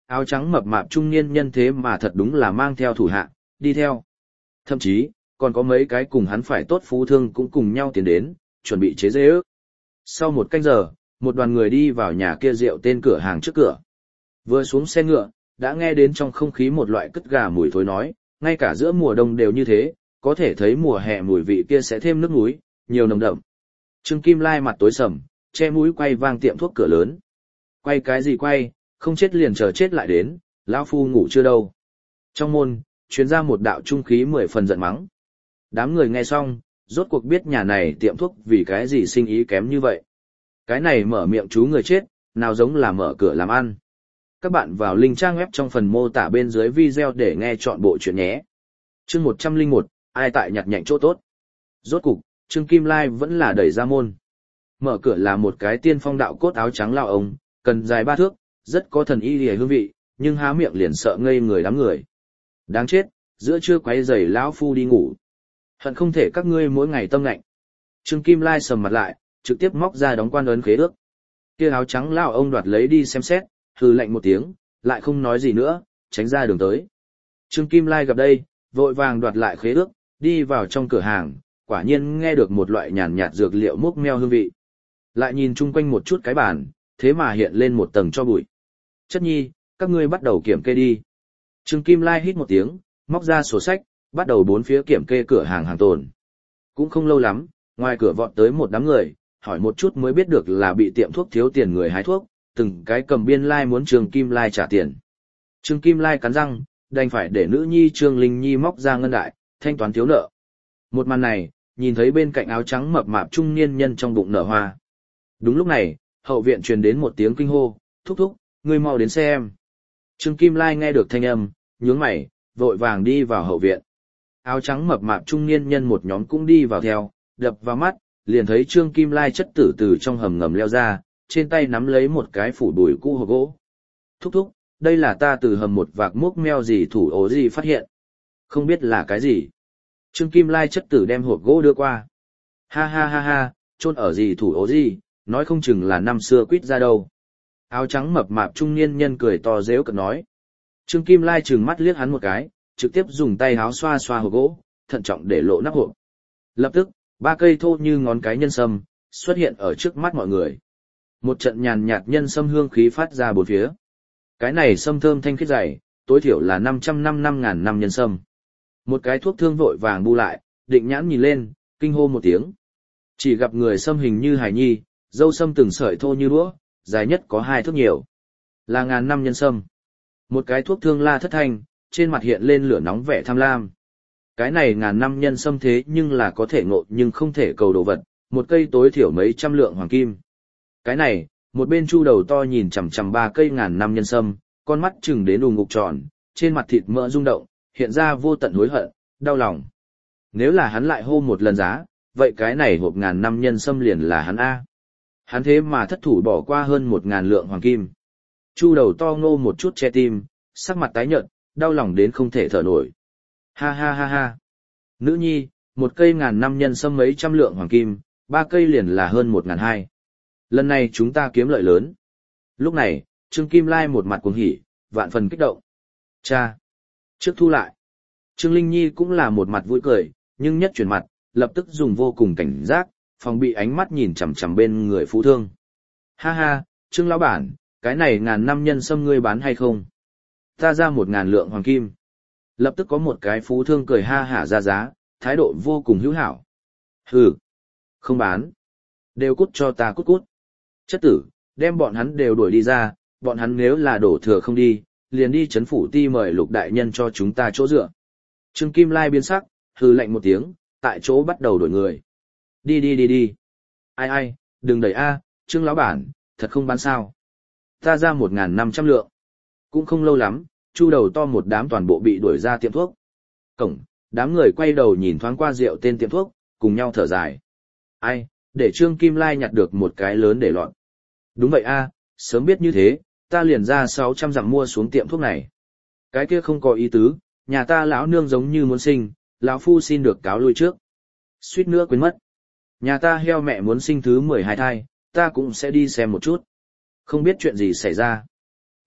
Áo trắng mập mạp trung niên nhân thế mà thật đúng là mang theo thủ hạ, đi theo. Thậm chí, còn có mấy cái cùng hắn phải tốt phú thương cũng cùng nhau tiến đến, chuẩn bị chế dê ước. Sau một canh giờ, một đoàn người đi vào nhà kia rượu tên cửa hàng trước cửa. Vừa xuống xe ngựa, đã nghe đến trong không khí một loại cất gà mùi thối nói, ngay cả giữa mùa đông đều như thế, có thể thấy mùa hè mùi vị kia sẽ thêm nước muối, nhiều nồng đậm. Trương Kim Lai mặt tối sầm, che mũi quay vang tiệm thuốc cửa lớn. Quay cái gì quay, không chết liền chờ chết lại đến, lão phu ngủ chưa đâu. Trong môn, truyền ra một đạo trung khí 10 phần giận mắng. Đám người nghe xong, rốt cuộc biết nhà này tiệm thuốc vì cái gì sinh ý kém như vậy. Cái này mở miệng chú người chết, nào giống là mở cửa làm ăn. Các bạn vào link trang web trong phần mô tả bên dưới video để nghe chọn bộ chuyện nhé. Chương 101, ai tại nhặt nhạnh chỗ tốt. Rốt cục, Trương Kim Lai vẫn là đẩy ra môn. Mở cửa là một cái tiên phong đạo cốt áo trắng lao ông, cần dài 3 thước, rất có thần y lìa hương vị, nhưng há miệng liền sợ ngây người đám người. Đáng chết, giữa trưa quấy rầy lão phu đi ngủ. Hận không thể các ngươi mỗi ngày tâm lạnh. Trương Kim Lai sầm mặt lại, trực tiếp móc ra đóng quan ấn khế ước. Kia áo trắng lao ông đoạt lấy đi xem xét, hừ lạnh một tiếng, lại không nói gì nữa, tránh ra đường tới. Trương Kim Lai gặp đây, vội vàng đoạt lại khế ước, đi vào trong cửa hàng, quả nhiên nghe được một loại nhàn nhạt dược liệu múc meo hương vị. Lại nhìn chung quanh một chút cái bàn, thế mà hiện lên một tầng cho bụi. Chất nhi, các ngươi bắt đầu kiểm kê đi. Trương Kim Lai hít một tiếng, móc ra sổ sách, bắt đầu bốn phía kiểm kê cửa hàng hàng tồn. Cũng không lâu lắm, ngoài cửa vọt tới một đám người, hỏi một chút mới biết được là bị tiệm thuốc thiếu tiền người hái thuốc, từng cái cầm biên lai muốn Trương Kim Lai trả tiền. Trương Kim Lai cắn răng, đành phải để nữ nhi Trương Linh Nhi móc ra ngân đại, thanh toán thiếu nợ. Một màn này, nhìn thấy bên cạnh áo trắng mập mạp trung niên nhân trong bụng nở hoa. Đúng lúc này, hậu viện truyền đến một tiếng kinh hô, thúc thúc, ngươi mau đến xem. Trương Kim Lai nghe được thanh âm, nhướng mày, vội vàng đi vào hậu viện. Áo trắng mập mạp trung niên nhân một nhóm cũng đi vào theo, đập vào mắt, liền thấy Trương Kim Lai chất tử từ trong hầm ngầm leo ra, trên tay nắm lấy một cái phủ đùi cũ hộp gỗ. Thúc thúc, đây là ta từ hầm một vạc múc meo gì thủ ố gì phát hiện. Không biết là cái gì. Trương Kim Lai chất tử đem hộp gỗ đưa qua. Ha ha ha ha, chôn ở gì thủ ố gì, nói không chừng là năm xưa quýt ra đâu. Áo trắng mập mạp trung niên nhân cười to dễu cợt nói. Trương Kim Lai trừng mắt liếc hắn một cái, trực tiếp dùng tay háo xoa xoa hộp gỗ, thận trọng để lộ nắp hộp. Lập tức, 3 cây thô như ngón cái nhân sâm xuất hiện ở trước mắt mọi người. Một trận nhàn nhạt nhân sâm hương khí phát ra bốn phía. Cái này sâm thơm thanh khiết dày, tối thiểu là 500 năm 5.000 năm nhân sâm. Một cái thuốc thương vội vàng bu lại, định nhãn nhìn lên, kinh hô một tiếng. Chỉ gặp người sâm hình như hài nhi, dâu sâm từng sợi thô như đũa, dài nhất có 2 thước nhiều. Là 1000 năm nhân sâm. Một cái thuốc thương la thất thanh, trên mặt hiện lên lửa nóng vẻ tham lam. Cái này 1000 năm nhân sâm thế nhưng là có thể ngộ nhưng không thể cầu đồ vật, một cây tối thiểu mấy trăm lượng hoàng kim. Cái này, một bên chu đầu to nhìn chằm chằm 3 cây 1000 năm nhân sâm, con mắt chừng đến đùng ngục tròn, trên mặt thịt mỡ rung động, hiện ra vô tận hối hận, đau lòng. Nếu là hắn lại hô một lần giá, vậy cái này hộp 1000 năm nhân sâm liền là hắn A. Hắn thế mà thất thủ bỏ qua hơn 1000 lượng hoàng kim. Chu đầu to ngô một chút che tim, sắc mặt tái nhợt, đau lòng đến không thể thở nổi. Ha ha ha ha. Nữ nhi, một cây 1000 năm nhân sâm mấy trăm lượng hoàng kim, 3 cây liền là hơn 1.200. Lần này chúng ta kiếm lợi lớn. Lúc này, Trương Kim Lai một mặt cuồng hỉ, vạn phần kích động. Cha! Trước thu lại. Trương Linh Nhi cũng là một mặt vui cười, nhưng nhất chuyển mặt, lập tức dùng vô cùng cảnh giác, phòng bị ánh mắt nhìn chằm chằm bên người phú thương. Ha ha, Trương lão bản, cái này 1000 năm nhân sâm ngươi bán hay không? Ta ra 1000 lượng hoàng kim. Lập tức có một cái phú thương cười ha hả ra giá, thái độ vô cùng hữu hảo. Hừ, không bán. Đều cút cho ta cút cút. Chất tử, đem bọn hắn đều đuổi đi ra, bọn hắn nếu là đổ thừa không đi, liền đi chấn phủ ti mời Lục đại nhân cho chúng ta chỗ dựa. Trương Kim Lai biến sắc, hừ lạnh một tiếng, tại chỗ bắt đầu đuổi người. Đi đi đi đi. Ai ai, đừng đẩy a, Trương lão bản, thật không bán sao? Ta ra 1.500 lượng. Cũng không lâu lắm, chu đầu to một đám toàn bộ bị đuổi ra tiệm thuốc. Cổng, đám người quay đầu nhìn thoáng qua rượu tên tiệm thuốc, cùng nhau thở dài. Ai, để Trương Kim Lai nhặt được một cái lớn để lọt. Đúng vậy a, sớm biết như thế, ta liền ra 600 dặm mua xuống tiệm thuốc này. Cái kia không có ý tứ, nhà ta lão nương giống như muốn sinh, lão phu xin được cáo lui trước. Suýt nữa quên mất. Nhà ta heo mẹ muốn sinh thứ 12 thai, ta cũng sẽ đi xem một chút. Không biết chuyện gì xảy ra.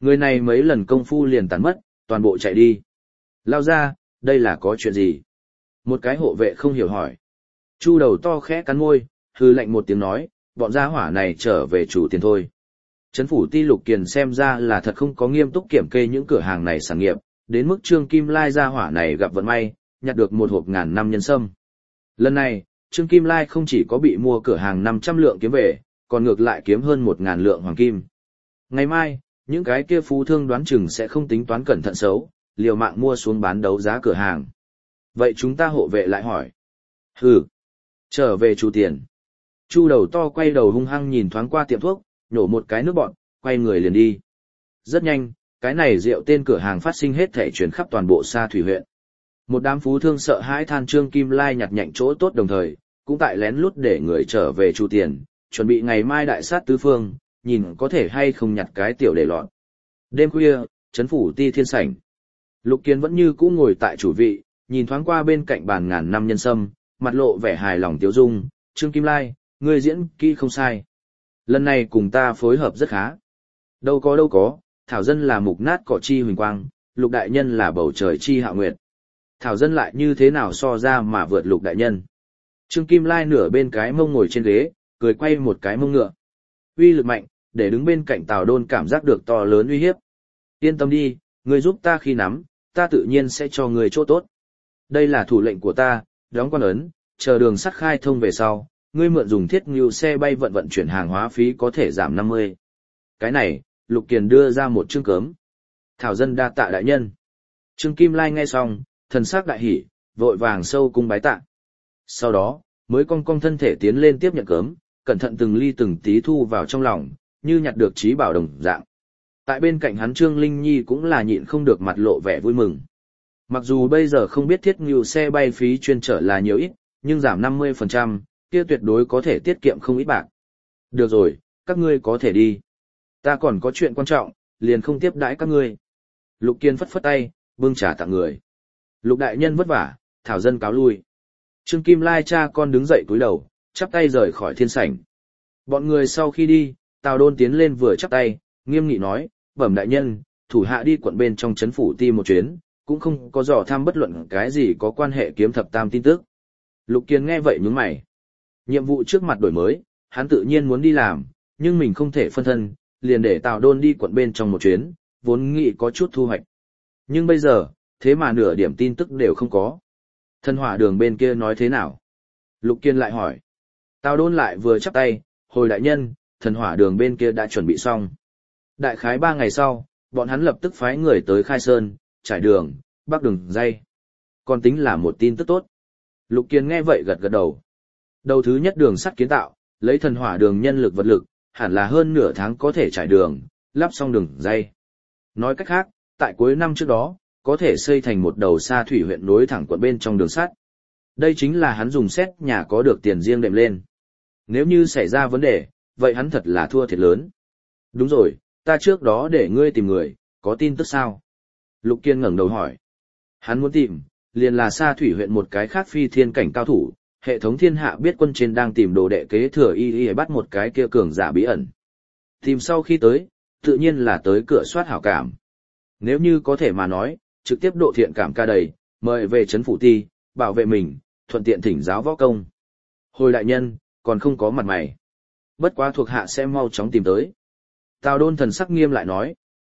Người này mấy lần công phu liền tàn mất, toàn bộ chạy đi. Lao ra, đây là có chuyện gì? Một cái hộ vệ không hiểu hỏi. Chu đầu to khẽ cắn môi, hừ lạnh một tiếng nói, bọn gia hỏa này trở về chủ tiền thôi. Trấn phủ ti Lục Kiền xem ra là thật không có nghiêm túc kiểm kê những cửa hàng này sản nghiệp, đến mức Trương Kim Lai gia hỏa này gặp vận may, nhặt được một hộp 1000 năm nhân sâm. Lần này, Trương Kim Lai không chỉ có bị mua cửa hàng 500 lượng kiếm về, còn ngược lại kiếm hơn 1000 lượng hoàng kim. Ngày mai, những cái kia phú thương đoán chừng sẽ không tính toán cẩn thận xấu, liều mạng mua xuống bán đấu giá cửa hàng. Vậy chúng ta hộ vệ lại hỏi. Hừ, trở về chủ tiền. Chu đầu to quay đầu hung hăng nhìn thoáng qua tiệm thuốc, nhổ một cái nước bọn, quay người liền đi. Rất nhanh, cái này rượu tên cửa hàng phát sinh hết thể chuyển khắp toàn bộ Sa Thủy huyện. Một đám phú thương sợ hãi than Trương Kim Lai nhặt nhạnh chỗ tốt đồng thời, cũng tại lén lút để người trở về chu tiền, chuẩn bị ngày mai đại sát tứ phương, nhìn có thể hay không nhặt cái tiểu để lọt. Đêm khuya, trấn phủ ti thiên sảnh. Lục Kiên vẫn như cũ ngồi tại chủ vị, nhìn thoáng qua bên cạnh bàn 1000 năm nhân sâm, mặt lộ vẻ hài lòng tiếu dung, Trương Kim Lai, ngươi diễn kỹ không sai. Lần này cùng ta phối hợp rất khá. Đâu có, Thảo Dân là mục nát cỏ chi huỳnh quang, Lục Đại Nhân là bầu trời chi hạ nguyệt. Thảo Dân lại như thế nào so ra mà vượt Lục Đại Nhân. Trương Kim Lai nửa bên cái mông ngồi trên ghế, cười quay một cái mông ngựa. Uy lực mạnh, để đứng bên cạnh Tào Đôn cảm giác được to lớn uy hiếp. Yên tâm đi, ngươi giúp ta khi nắm, ta tự nhiên sẽ cho ngươi chỗ tốt. Đây là thủ lệnh của ta, đóng quan ấn, chờ đường sắt khai thông về sau, ngươi mượn dùng thiết ngưu xe bay vận chuyển hàng hóa phí có thể giảm 50. Cái này, Lục Kiền đưa ra một chương cớm. Thảo Dân đa tạ đại nhân. Trương Kim Lai nghe xong, thần sắc đại hỉ, vội vàng sâu cung bái tạ. Sau đó, mới cong cong thân thể tiến lên tiếp nhận cớm, cẩn thận từng ly từng tí thu vào trong lòng, như nhặt được trí bảo đồng dạng. Tại bên cạnh hắn Trương Linh Nhi cũng là nhịn không được mặt lộ vẻ vui mừng. Mặc dù bây giờ không biết thiết ngưu xe bay phí chuyên trở là nhiều ít, nhưng giảm 50%, kia tuyệt đối có thể tiết kiệm không ít bạc. Được rồi, các ngươi có thể đi. Ta còn có chuyện quan trọng, liền không tiếp đãi các ngươi. Lục Kiên phất phất tay, bưng trà tặng người. Lục Đại Nhân vất vả, Thảo Dân cáo lui. Trương Kim Lai cha con đứng dậy cúi đầu, chắp tay rời khỏi thiên sảnh. Bọn người sau khi đi, Tào Đôn tiến lên vừa chắp tay, nghiêm nghị nói, bẩm đại nhân, thủ hạ đi quận bên trong trấn phủ ti một chuyến, cũng không có dò thăm bất luận cái gì có quan hệ kiếm thập tam tin tức. Lục Kiên nghe vậy nhướng mày. Nhiệm vụ trước mặt đổi mới, hắn tự nhiên muốn đi làm, nhưng mình không thể phân thân, liền để Tào Đôn đi quận bên trong một chuyến, vốn nghĩ có chút thu hoạch. Nhưng bây giờ, thế mà nửa điểm tin tức đều không có. Thần hỏa đường bên kia nói thế nào? Lục Kiên lại hỏi. Tào Đôn lại vừa chắp tay, hồi đại nhân, thần hỏa đường bên kia đã chuẩn bị xong. Đại khái 3 ngày sau, bọn hắn lập tức phái người tới Khai Sơn, trải đường, bắc đường dây. Còn tính là một tin tức tốt. Lục Kiên nghe vậy gật gật đầu. Đầu thứ nhất đường sắt kiến tạo, lấy thần hỏa đường nhân lực vật lực, hẳn là hơn nửa tháng có thể trải đường, lắp xong đường dây. Nói cách khác, tại cuối năm trước đó, có thể xây thành một đầu Sa Thủy huyện nối thẳng quận bên trong đường sắt. Đây chính là hắn dùng xét nhà có được tiền riêng đệm lên. Nếu như xảy ra vấn đề, vậy hắn thật là thua thiệt lớn. Đúng rồi, ta trước đó để ngươi tìm người, có tin tức sao? Lục Kiên ngẩng đầu hỏi. Hắn muốn tìm, liền là Sa Thủy huyện một cái khác phi thiên cảnh cao thủ, hệ thống thiên hạ biết quân trên đang tìm đồ đệ kế thừa y bắt một cái kia cường giả bí ẩn. Tìm sau khi tới, tự nhiên là tới cửa soát hảo cảm. Nếu như có thể mà nói, trực tiếp độ thiện cảm ca đầy, mời về trấn phủ ti, bảo vệ mình, thuận tiện thỉnh giáo võ công. Hồi đại nhân, còn không có mặt mày. Bất quá thuộc hạ sẽ mau chóng tìm tới. Tào Đôn thần sắc nghiêm lại nói.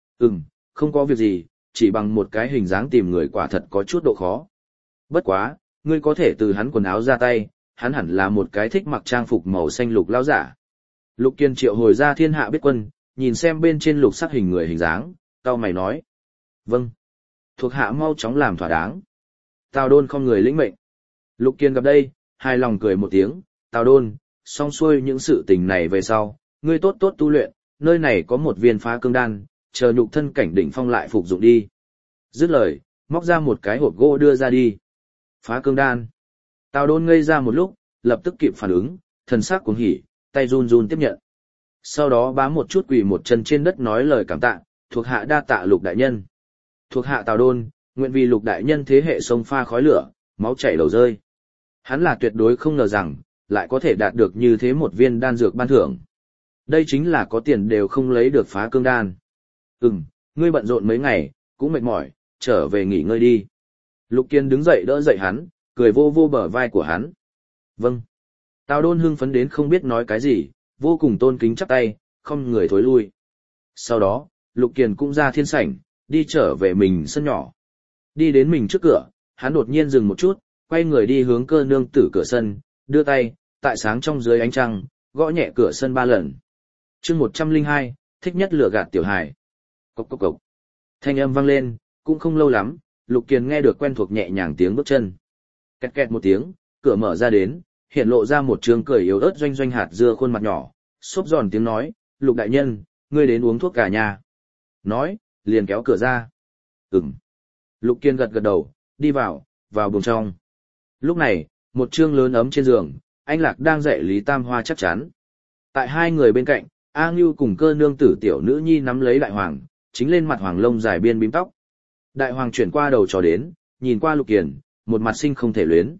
Không có việc gì, chỉ bằng một cái hình dáng tìm người quả thật có chút độ khó. Bất quá, ngươi có thể từ hắn quần áo ra tay, hắn hẳn là một cái thích mặc trang phục màu xanh lục lao giả. Lục Kiên triệu hồi ra thiên hạ biết quân, nhìn xem bên trên lục sắc hình người hình dáng, cau mày nói. Vâng. Thuộc hạ mau chóng làm thỏa đáng. Tào Đôn không người lĩnh mệnh. Lục Kiên gặp đây, hài lòng cười một tiếng, Tào Đôn, xong xuôi những sự tình này về sau, ngươi tốt tốt tu luyện, nơi này có một viên phá cương đan, chờ nhục thân cảnh đỉnh phong lại phục dụng đi. Dứt lời, móc ra một cái hộp gỗ đưa ra đi. Phá cương đan. Tào Đôn ngây ra một lúc, lập tức kịp phản ứng, thần sắc cuồng hỉ, tay run run tiếp nhận. Sau đó bám một chút quỳ một chân trên đất nói lời cảm tạ, thuộc hạ đa tạ Lục đại nhân. Thuộc hạ Tào Đôn, nguyện vì Lục đại nhân thế hệ sông pha khói lửa, máu chảy đầu rơi. Hắn là tuyệt đối không ngờ rằng, lại có thể đạt được như thế một viên đan dược ban thưởng. Đây chính là có tiền đều không lấy được phá cương đan. Ngươi bận rộn mấy ngày, cũng mệt mỏi, trở về nghỉ ngơi đi. Lục Kiên đứng dậy đỡ dậy hắn, cười vô vô bờ vai của hắn. Vâng. Tào Đôn hưng phấn đến không biết nói cái gì, vô cùng tôn kính chắp tay, không người thối lui. Sau đó, Lục Kiền cũng ra thiên sảnh, đi trở về mình sân nhỏ. Đi đến mình trước cửa, hắn đột nhiên dừng một chút, quay người đi hướng Cơ Nương Tử cửa sân, đưa tay, tại sáng trong dưới ánh trăng, gõ nhẹ cửa sân 3 lần. Chương 102, thích nhất lừa gạt tiểu hài. Cộc cộc cộc. Thanh âm vang lên, cũng không lâu lắm, Lục Kiền nghe được quen thuộc nhẹ nhàng tiếng bước chân. Kẹt kẹt một tiếng, cửa mở ra đến, hiện lộ ra một trương cười yếu ớt doanh doanh hạt dưa khuôn mặt nhỏ, xốp giòn tiếng nói, Lục đại nhân, ngươi đến uống thuốc cả nhà. Nói, liền kéo cửa ra. Ừm. Lục Kiên gật gật đầu, đi vào buồng trong. Lúc này, một trương lớn ấm trên giường, anh Lạc đang dạy Lý Tam Hoa chắc chắn. Tại hai người bên cạnh, A Ngưu cùng Cơ Nương Tử tiểu nữ nhi nắm lấy Đại Hoàng, chính lên mặt Hoàng lông dài biên bím tóc. Đại Hoàng chuyển qua đầu trò đến, nhìn qua Lục Kiền, một mặt sinh không thể luyến.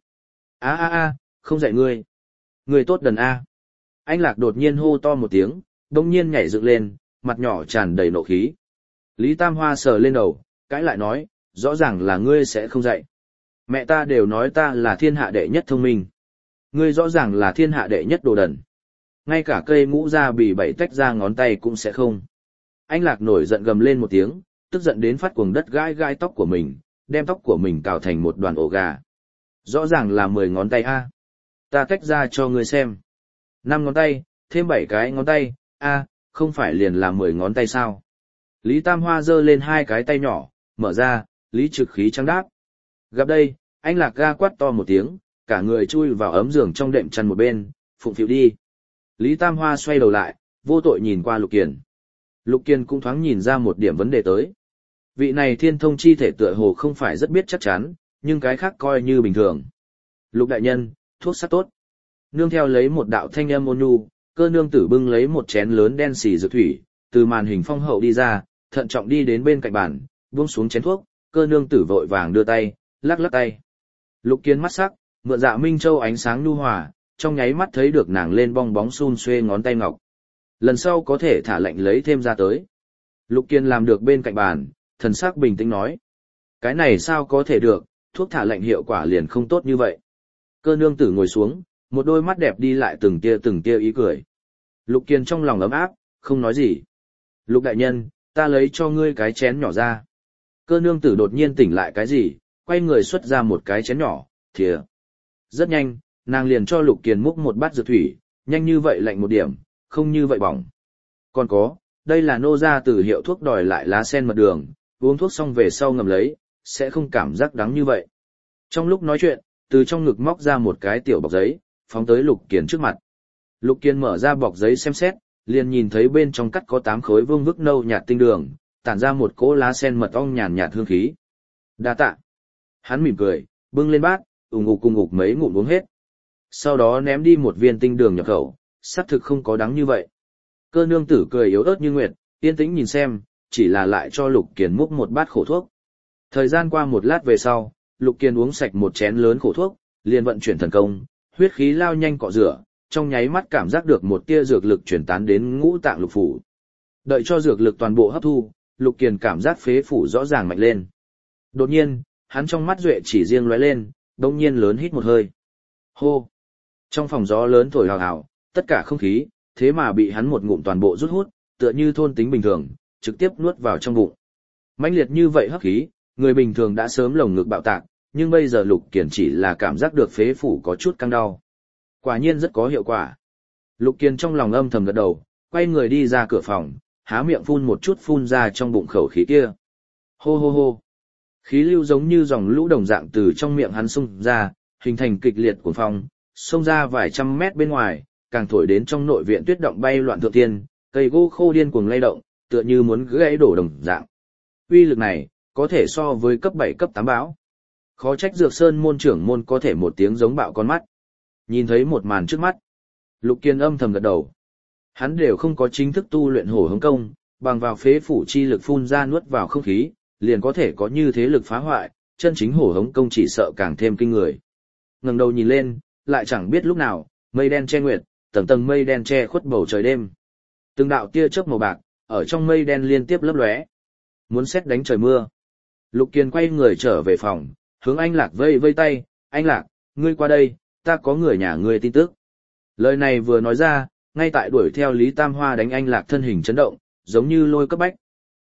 A, không dạy ngươi. Ngươi tốt đần A. Anh Lạc đột nhiên hô to một tiếng, đông nhiên nhảy dựng lên, mặt nhỏ tràn đầy nộ khí. Lý Tam Hoa sờ lên đầu, cãi lại nói, rõ ràng là ngươi sẽ không dạy. Mẹ ta đều nói ta là thiên hạ đệ nhất thông minh. Ngươi rõ ràng là thiên hạ đệ nhất đồ đần. Ngay cả cây ngũ ra bì bảy tách ra ngón tay cũng sẽ không. Anh Lạc nổi giận gầm lên một tiếng, tức giận đến phát cuồng đất gai gai tóc của mình, đem tóc của mình cào thành một đoàn ổ gà. Rõ ràng là 10 ngón tay A. Ta tách ra cho ngươi xem. 5 ngón tay, thêm 7 cái ngón tay, A, không phải liền là 10 ngón tay sao? Lý Tam Hoa giơ lên 2 cái tay nhỏ, mở ra, Lý Trực Khí trắng đáp. Gặp đây, anh Lạc ga quát to một tiếng, cả người chui vào ấm giường trong đệm chăn một bên, phụng phịu đi. Lý Tam Hoa xoay đầu lại, vô tội nhìn qua Lục Kiền. Lục Kiền cũng thoáng nhìn ra một điểm vấn đề tới. Vị này thiên thông chi thể tựa hồ không phải rất biết chắc chắn, nhưng cái khác coi như bình thường. Lục đại nhân, thuốc sát tốt. Nương theo lấy một đạo thanh âm ôn nhu, Cơ Nương Tử bưng lấy một chén lớn đen xì dược thủy, từ màn hình phong hậu đi ra, thận trọng đi đến bên cạnh bàn, buông xuống chén thuốc, Cơ Nương Tử vội vàng đưa tay, lắc lắc tay. Lục Kiên mắt sắc, mượn Dạ Minh Châu ánh sáng nhu hòa, trong nháy mắt thấy được nàng lên bong bóng xun xuê ngón tay ngọc. Lần sau có thể thả lệnh lấy thêm ra tới. Lục Kiên làm được bên cạnh bàn, thần sắc bình tĩnh nói. Cái này sao có thể được, thuốc thả lệnh hiệu quả liền không tốt như vậy. Cơ Nương Tử ngồi xuống, một đôi mắt đẹp đi lại từng tia ý cười. Lục Kiên trong lòng ấm áp, không nói gì. Lục đại nhân, ta lấy cho ngươi cái chén nhỏ ra. Cơ Nương Tử đột nhiên tỉnh lại cái gì, quay người xuất ra một cái chén nhỏ, thìa. Rất nhanh, nàng liền cho Lục Kiên múc một bát dược thủy, nhanh như vậy lạnh một điểm, không như vậy bỏng. Còn có, đây là nô gia từ hiệu thuốc đòi lại lá sen mật đường, uống thuốc xong về sau ngầm lấy, sẽ không cảm giác đắng như vậy. Trong lúc nói chuyện, từ trong ngực móc ra một cái tiểu bọc giấy, phóng tới Lục Kiên trước mặt. Lục Kiên mở ra bọc giấy xem xét, liền nhìn thấy bên trong cắt có 8 khối vương vức nâu nhạt tinh đường, tản ra một cỗ lá sen mật ong nhàn nhạt hương khí. Đa tạ. Hắn mỉm cười, bưng lên bát, ủng ục mấy ngụm uống hết. Sau đó ném đi một viên tinh đường nhập khẩu, xác thực không có đắng như vậy. Cơ Nương Tử cười yếu ớt như nguyệt, yên tĩnh nhìn xem, chỉ là lại cho Lục Kiên múc một bát khổ thuốc. Thời gian qua một lát về sau, Lục Kiên uống sạch một chén lớn khổ thuốc, liền vận chuyển thần công, huyết khí lao nhanh cọ rửa, trong nháy mắt cảm giác được một tia dược lực chuyển tán đến ngũ tạng lục phủ. Đợi cho dược lực toàn bộ hấp thu, Lục Kiên cảm giác phế phủ rõ ràng mạnh lên. Đột nhiên, hắn trong mắt duệ chỉ riêng lóe lên, đột nhiên lớn hít một hơi. Hô! Trong phòng gió lớn thổi hào hào, tất cả không khí, thế mà bị hắn một ngụm toàn bộ rút hút, tựa như thôn tính bình thường, trực tiếp nuốt vào trong bụng. Mãnh liệt như vậy hấp khí, người bình thường đã sớm lồng ngực bạo tạc, nhưng bây giờ Lục Kiên chỉ là cảm giác được phế phủ có chút căng đau. Quả nhiên rất có hiệu quả. Lục Kiên trong lòng âm thầm gật đầu, quay người đi ra cửa phòng, há miệng phun một chút phun ra trong bụng khẩu khí kia. Hô hô hô. Khí lưu giống như dòng lũ đồng dạng từ trong miệng hắn xung ra, hình thành kịch liệt cuồng phong, xông ra vài trăm mét bên ngoài, càng thổi đến trong nội viện tuyết động bay loạn thượng tiên, cây gỗ khô điên cuồng lay động, tựa như muốn gãy đổ đồng dạng. Uy lực này, có thể so với cấp 7 cấp 8 bão. Khó trách Dược Sơn môn trưởng môn có thể một tiếng giống bạo con mắt. Nhìn thấy một màn trước mắt, Lục Kiên âm thầm gật đầu. Hắn đều không có chính thức tu luyện hổ hống công, bằng vào phế phủ chi lực phun ra nuốt vào không khí, liền có thể có như thế lực phá hoại, chân chính hổ hống công chỉ sợ càng thêm kinh người. Ngẩng đầu nhìn lên, lại chẳng biết lúc nào, mây đen che nguyệt, tầng tầng mây đen che khuất bầu trời đêm. Từng đạo tia chớp màu bạc, ở trong mây đen liên tiếp lấp lóe. Muốn xét đánh trời mưa. Lục Kiên quay người trở về phòng, hướng anh Lạc vây vây tay, anh Lạc, ngươi qua đây, ta có người nhà ngươi tin tức. Lời này vừa nói ra, ngay tại đuổi theo Lý Tam Hoa đánh anh Lạc thân hình chấn động, giống như lôi cấp bách.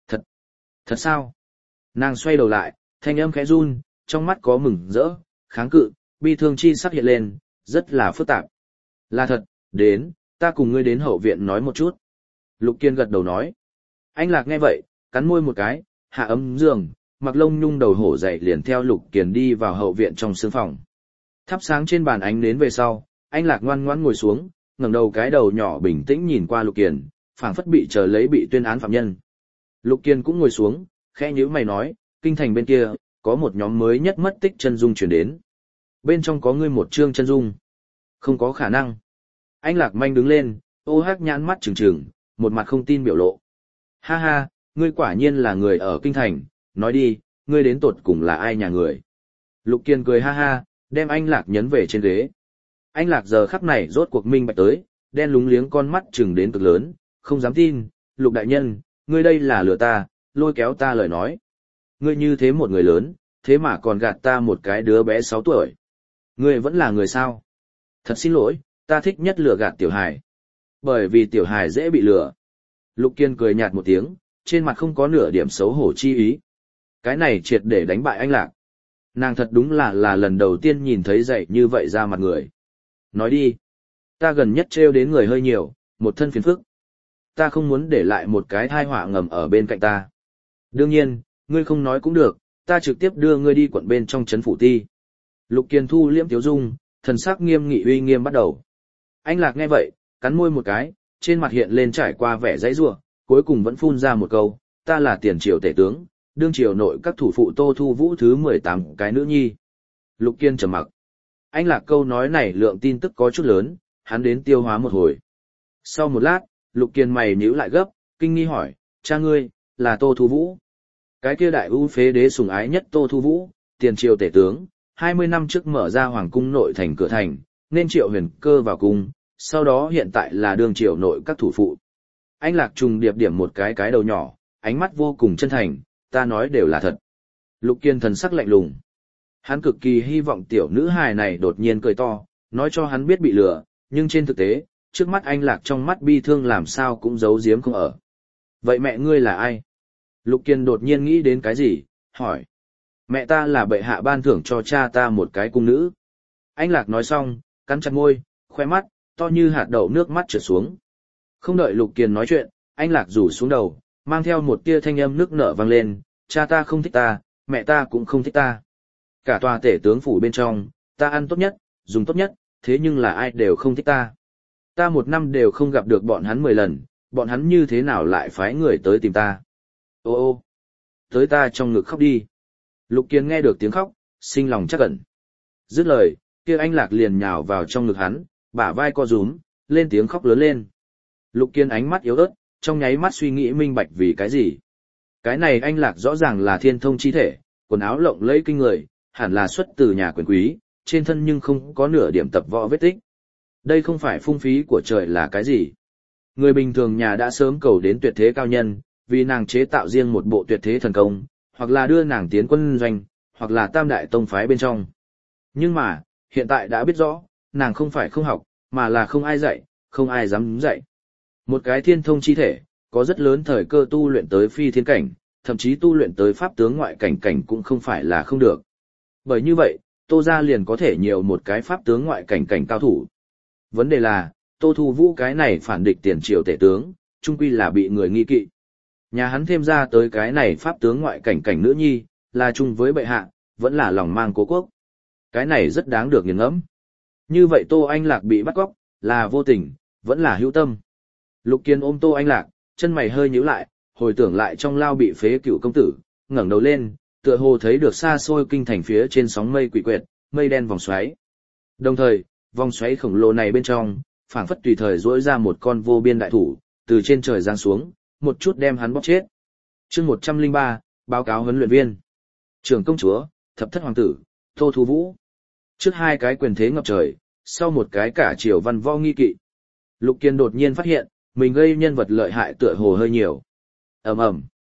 Thật sao? Nàng xoay đầu lại, thanh âm khẽ run, trong mắt có mừng rỡ, kháng cự, bi thương chi sắc hiện lên, rất là phức tạp. Là thật, đến, ta cùng ngươi đến hậu viện nói một chút. Lục Kiên gật đầu nói. Anh Lạc nghe vậy, cắn môi một cái, hạ ấm giường, mặc lông nhung đầu hổ dậy liền theo Lục Kiên đi vào hậu viện trong sương phòng. Thắp sáng trên bàn ánh nến về sau, anh Lạc ngoan ngoãn ngồi xuống, ngẩng đầu cái đầu nhỏ bình tĩnh nhìn qua Lục Kiên, phảng phất bị chờ lấy bị tuyên án phạm nhân. Lục Kiên cũng ngồi xuống, khẽ nhíu mày nói, kinh thành bên kia, có một nhóm mới nhất mất tích chân dung chuyển đến. Bên trong có ngươi một chương chân dung. Không có khả năng. Anh Lạc Manh đứng lên, ô hắc nhãn mắt trừng trừng, một mặt không tin biểu lộ. Ha ha, ngươi quả nhiên là người ở kinh thành, nói đi, ngươi đến tột cùng là ai nhà người. Lục Kiên cười ha ha, đem anh Lạc nhấn về trên ghế. Anh Lạc giờ khắc này rốt cuộc minh bạch tới, đen lúng liếng con mắt trừng đến cực lớn, không dám tin, Lục đại nhân, ngươi đây là lừa ta, lôi kéo ta lời nói. Ngươi như thế một người lớn, thế mà còn gạt ta một cái đứa bé 6 tuổi. Ngươi vẫn là người sao? Thật xin lỗi, ta thích nhất lừa gạt tiểu hài. Bởi vì tiểu hài dễ bị lừa. Lục Kiên cười nhạt một tiếng, trên mặt không có nửa điểm xấu hổ chi ý. Cái này triệt để đánh bại anh Lạc. Nàng thật đúng là lần đầu tiên nhìn thấy dậy như vậy ra mặt người. Nói đi. Ta gần nhất trêu đến người hơi nhiều, một thân phiền phức. Ta không muốn để lại một cái thai họa ngầm ở bên cạnh ta. Đương nhiên, ngươi không nói cũng được, ta trực tiếp đưa ngươi đi quận bên trong trấn phủ ti. Lục Kiên thu liễm tiếu dung, thần sắc nghiêm nghị uy nghiêm bắt đầu. Anh Lạc nghe vậy, cắn môi một cái, trên mặt hiện lên trải qua vẻ dãy rủa, cuối cùng vẫn phun ra một câu, ta là tiền triều tể tướng, đương triều nội các thủ phụ Tô Thu Vũ thứ 18 cái nữ nhi. Lục Kiên trầm mặc. Anh Lạc câu nói này lượng tin tức có chút lớn, hắn đến tiêu hóa một hồi. Sau một lát, Lục Kiên mày nhíu lại gấp, kinh nghi hỏi, cha ngươi, là Tô Thu Vũ. Cái kia đại ưu phế đế sủng ái nhất Tô Thu Vũ, tiền triều tể tướng, 20 năm trước mở ra hoàng cung nội thành cửa thành, nên triệu huyền cơ vào cung, sau đó hiện tại là đương triều nội các thủ phụ. Anh Lạc trùng điệp điểm một cái đầu nhỏ, ánh mắt vô cùng chân thành, ta nói đều là thật. Lục Kiên thần sắc lạnh lùng. Hắn cực kỳ hy vọng tiểu nữ hài này đột nhiên cười to, nói cho hắn biết bị lừa, nhưng trên thực tế, trước mắt anh Lạc trong mắt bi thương làm sao cũng giấu giếm không ở. Vậy mẹ ngươi là ai? Lục Kiên đột nhiên nghĩ đến cái gì, hỏi. Mẹ ta là bệ hạ ban thưởng cho cha ta một cái cung nữ. Anh Lạc nói xong, cắn chặt môi, khoe mắt, to như hạt đậu nước mắt trượt xuống. Không đợi Lục Kiên nói chuyện, anh Lạc rủ xuống đầu, mang theo một tia thanh âm nước nở vang lên, cha ta không thích ta, mẹ ta cũng không thích ta. Cả tòa tể tướng phủ bên trong, ta ăn tốt nhất, dùng tốt nhất, thế nhưng là ai đều không thích ta. Ta một năm đều không gặp được bọn hắn 10 lần, bọn hắn như thế nào lại phái người tới tìm ta. Ô ô, tới ta trong ngực khóc đi. Lục Kiên nghe được tiếng khóc, sinh lòng chắc ẩn. Dứt lời, kia anh Lạc liền nhào vào trong ngực hắn, bả vai co rúm, lên tiếng khóc lớn lên. Lục Kiên ánh mắt yếu ớt, trong nháy mắt suy nghĩ minh bạch vì cái gì. Cái này anh Lạc rõ ràng là thiên thông chi thể, quần áo lộng lẫy kinh người, hẳn là xuất từ nhà quyền quý, trên thân nhưng không có nửa điểm tập võ vết tích. Đây không phải phung phí của trời là cái gì. Người bình thường nhà đã sớm cầu đến tuyệt thế cao nhân, vì nàng chế tạo riêng một bộ tuyệt thế thần công, hoặc là đưa nàng tiến quân doanh, hoặc là tam đại tông phái bên trong. Nhưng mà, hiện tại đã biết rõ, nàng không phải không học, mà là không ai dạy, không ai dám dạy. Một cái thiên thông chi thể, có rất lớn thời cơ tu luyện tới phi thiên cảnh, thậm chí tu luyện tới pháp tướng ngoại cảnh cảnh cũng không phải là không được. Bởi như vậy, Tô gia liền có thể nhiều một cái pháp tướng ngoại cảnh cảnh cao thủ. Vấn đề là, Tô Thu Vũ cái này phản địch tiền triều tể tướng, chung quy là bị người nghi kỵ. Nhà hắn thêm ra tới cái này pháp tướng ngoại cảnh cảnh nữ nhi, là chung với bệ hạ, vẫn là lòng mang cố quốc. Cái này rất đáng được nghiền ngẫm. Như vậy Tô Anh Lạc bị bắt cóc, là vô tình, vẫn là hữu tâm. Lục Kiên ôm Tô Anh Lạc, chân mày hơi nhíu lại, hồi tưởng lại trong lao bị phế cựu công tử, ngẩng đầu lên, tựa hồ thấy được xa xôi kinh thành phía trên sóng mây quỷ quyệt, mây đen vòng xoáy. Đồng thời, vòng xoáy khổng lồ này bên trong, phảng phất tùy thời rỗi ra một con vô biên đại thủ, từ trên trời giáng xuống, một chút đem hắn bóp chết. Chương 103, báo cáo huấn luyện viên. Trưởng công chúa, thập thất hoàng tử, Tô Thu Vũ. Trước hai cái quyền thế ngập trời, sau một cái cả triều văn võ nghi kỵ. Lục Kiên đột nhiên phát hiện, mình gây nhân vật lợi hại tựa hồ hơi nhiều. Ầm ầm.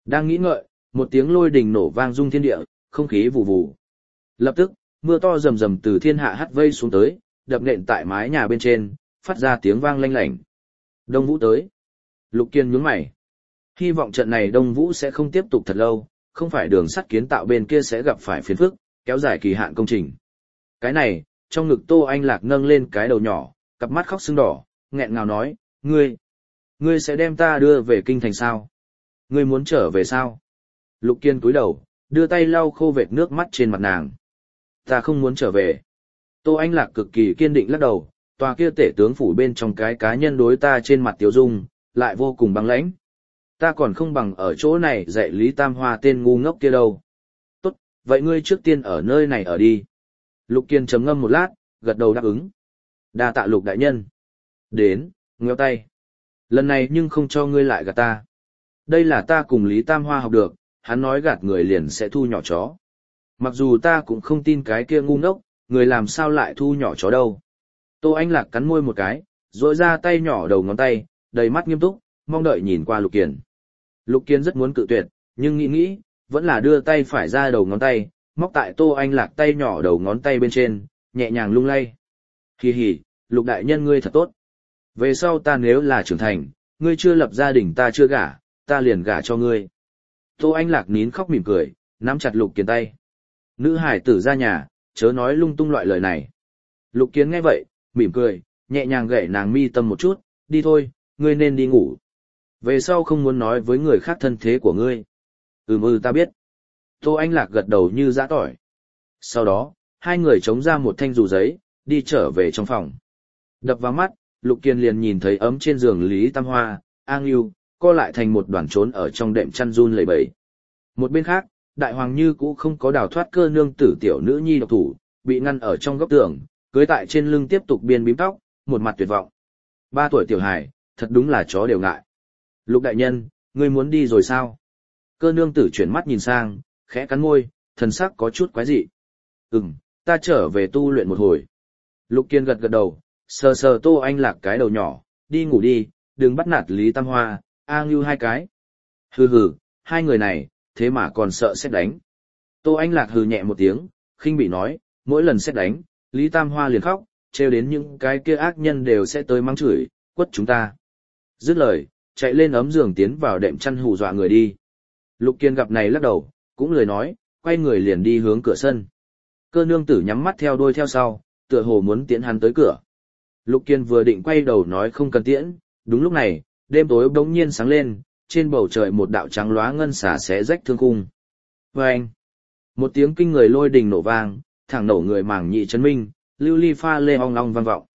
Đang nghĩ ngợi, một tiếng lôi đình nổ vang rung thiên địa, không khí vù vù. Lập tức, mưa to rầm rầm từ thiên hạ hắt vây xuống tới, đập nện tại mái nhà bên trên, phát ra tiếng vang lanh lảnh. Đông Vũ tới. Lục Kiên nhướng mày. Hy vọng trận này Đông Vũ sẽ không tiếp tục thật lâu, không phải đường sắt kiến tạo bên kia sẽ gặp phải phiền phức, kéo dài kỳ hạn công trình. Cái này, trong ngực Tô Anh Lạc nâng lên cái đầu nhỏ, cặp mắt khóc sưng đỏ, nghẹn ngào nói, ngươi sẽ đem ta đưa về kinh thành sao? Ngươi muốn trở về sao? Lục Kiên cúi đầu, đưa tay lau khô vệt nước mắt trên mặt nàng. Ta không muốn trở về. Tô Anh Lạc cực kỳ kiên định lắc đầu, tòa kia tể tướng phủ bên trong cái cá nhân đối ta trên mặt tiểu dung, lại vô cùng băng lãnh. Ta còn không bằng ở chỗ này dạy Lý Tam Hoa tên ngu ngốc kia đâu. Tốt, vậy ngươi trước tiên ở nơi này ở đi. Lục Kiên trầm ngâm một lát, gật đầu đáp ứng. Đa tạ Lục đại nhân. Đến, ngheo tay. Lần này nhưng không cho ngươi lại gạt ta. Đây là ta cùng Lý Tam Hoa học được, hắn nói gạt người liền sẽ thu nhỏ chó. Mặc dù ta cũng không tin cái kia ngu ngốc, người làm sao lại thu nhỏ chó đâu. Tô Anh Lạc cắn môi một cái, rỗi ra tay nhỏ đầu ngón tay, đầy mắt nghiêm túc, mong đợi nhìn qua Lục Kiên. Lục Kiên rất muốn cự tuyệt, nhưng nghĩ, vẫn là đưa tay phải ra đầu ngón tay, móc tại Tô Anh Lạc tay nhỏ đầu ngón tay bên trên, nhẹ nhàng lung lay. Hì hì, Lục đại nhân ngươi thật tốt. Về sau ta nếu là trưởng thành, ngươi chưa lập gia đình ta chưa gả, ta liền gả cho ngươi. Tô Anh Lạc nín khóc mỉm cười, nắm chặt Lục Kiên tay. Nữ hải tử ra nhà, chớ nói lung tung loại lời này. Lục Kiên nghe vậy, mỉm cười, nhẹ nhàng gẩy nàng mi tâm một chút, đi thôi, ngươi nên đi ngủ. Về sau không muốn nói với người khác thân thế của ngươi. Ta biết. Tô Anh Lạc gật đầu như giã tỏi. Sau đó, hai người chống ra một thanh dù giấy, đi trở về trong phòng. Đập vào mắt, Lục Kiên liền nhìn thấy ấm trên giường Lý Tam Hoa, An Yêu, co lại thành một đoàn trốn ở trong đệm chăn run lẩy bẩy. Một bên khác, Đại Hoàng Như cũ không có đào thoát cơ nương tử tiểu nữ nhi độc thủ, bị ngăn ở trong góc tường, cưới tại trên lưng tiếp tục biên bím tóc, một mặt tuyệt vọng. 3 tuổi tiểu hài, thật đúng là chó đều ngại. Lục đại nhân, ngươi muốn đi rồi sao? Cơ nương tử chuyển mắt nhìn sang, khẽ cắn môi, thần sắc có chút quái dị. Ta trở về tu luyện một hồi. Lục Kiên gật gật đầu, sờ sờ Tô Anh Lạc cái đầu nhỏ, đi ngủ đi, đừng bắt nạt Lý Tam Hoa, A Ngưu hai cái. Hừ, hai người này, thế mà còn sợ sét đánh. Tô Anh Lạc hừ nhẹ một tiếng, khinh bị nói, mỗi lần sét đánh, Lý Tam Hoa liền khóc, trêu đến những cái kia ác nhân đều sẽ tới mắng chửi, quất chúng ta. Dứt lời, chạy lên ấm giường tiến vào đệm chăn hù dọa người đi. Lục Kiên gặp này lắc đầu, cũng lời nói, quay người liền đi hướng cửa sân. Cơ nương tử nhắm mắt theo đuôi theo sau, tựa hồ muốn tiễn hắn tới cửa. Lục Kiên vừa định quay đầu nói không cần tiễn, đúng lúc này, đêm tối bỗng nhiên sáng lên, trên bầu trời một đạo trắng lóa ngân xả xé rách thương khung. Vâng! Một tiếng kinh người lôi đình nổ vang, thẳng nổ người màng nhị chấn minh, lưu ly pha lê ong long vang vọng.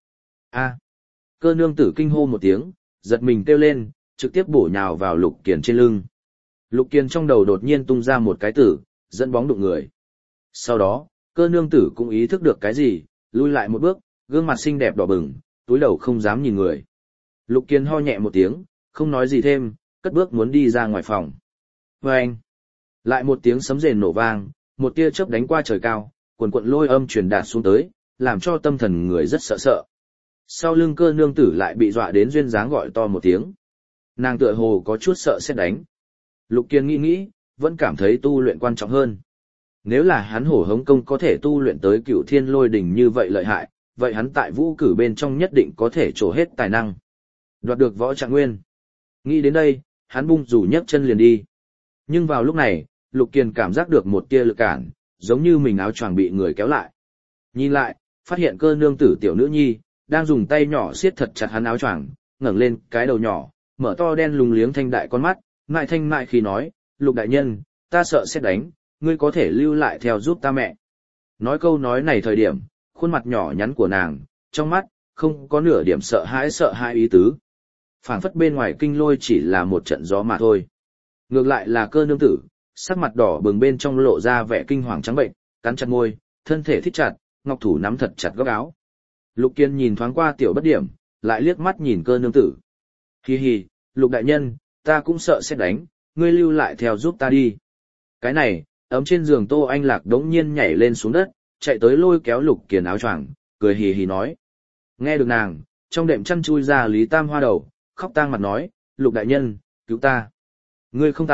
Cơ nương tử kinh hô một tiếng, giật mình kêu lên, trực tiếp bổ nhào vào Lục Kiên trên lưng. Lục Kiên trong đầu đột nhiên tung ra một cái tử, dẫn bóng đụng người. Sau đó, cơ nương tử cũng ý thức được cái gì, lui lại một bước, gương mặt xinh đẹp đỏ bừng, túi đầu không dám nhìn người. Lục Kiên ho nhẹ một tiếng, không nói gì thêm, cất bước muốn đi ra ngoài phòng. Vâng! Lại một tiếng sấm rền nổ vang, một tia chớp đánh qua trời cao, quần quận lôi âm truyền đạt xuống tới, làm cho tâm thần người rất sợ sợ. Sau lưng cơ nương tử lại bị dọa đến duyên dáng gọi to một tiếng. Nàng tựa hồ có chút sợ sét đánh. Lục Kiên nghĩ, vẫn cảm thấy tu luyện quan trọng hơn. Nếu là hắn Hổ Hống Công có thể tu luyện tới Cửu Thiên Lôi Đỉnh như vậy lợi hại, vậy hắn tại vũ cử bên trong nhất định có thể trổ hết tài năng. Đoạt được võ trạng nguyên. Nghĩ đến đây, hắn bung rủ nhấc chân liền đi. Nhưng vào lúc này, Lục Kiên cảm giác được một tia lực cản, giống như mình áo choàng bị người kéo lại. Nhìn lại, phát hiện cơ nương tử tiểu nữ nhi, đang dùng tay nhỏ siết thật chặt hắn áo choàng, ngẩng lên cái đầu nhỏ, mở to đen lùng liếng thanh đại con mắt, mại thanh mại khi nói, Lục đại nhân, ta sợ sét đánh, ngươi có thể lưu lại theo giúp ta mẹ. Nói câu nói này thời điểm, khuôn mặt nhỏ nhắn của nàng, trong mắt, không có nửa điểm sợ hãi ý tứ. Phảng phất bên ngoài kinh lôi chỉ là một trận gió mà thôi. Ngược lại là cơ nương tử, sắc mặt đỏ bừng bên trong lộ ra vẻ kinh hoàng trắng bệnh, cắn chặt môi, thân thể thít chặt, ngọc thủ nắm thật chặt góc áo. Lục Kiên nhìn thoáng qua tiểu bất điểm, lại liếc mắt nhìn cơ nương tử. Hi, Lục đại nhân, ta cũng sợ sét đánh, ngươi lưu lại theo giúp ta đi. Cái này, ấm trên giường Tô Anh Lạc đống nhiên nhảy lên xuống đất, chạy tới lôi kéo Lục Kiên áo choàng, cười hì nói. Nghe được nàng, trong đệm chăn chui ra Lý Tam Hoa đầu, khóc tang mặt nói, Lục đại nhân, cứu ta. Ngươi không tại,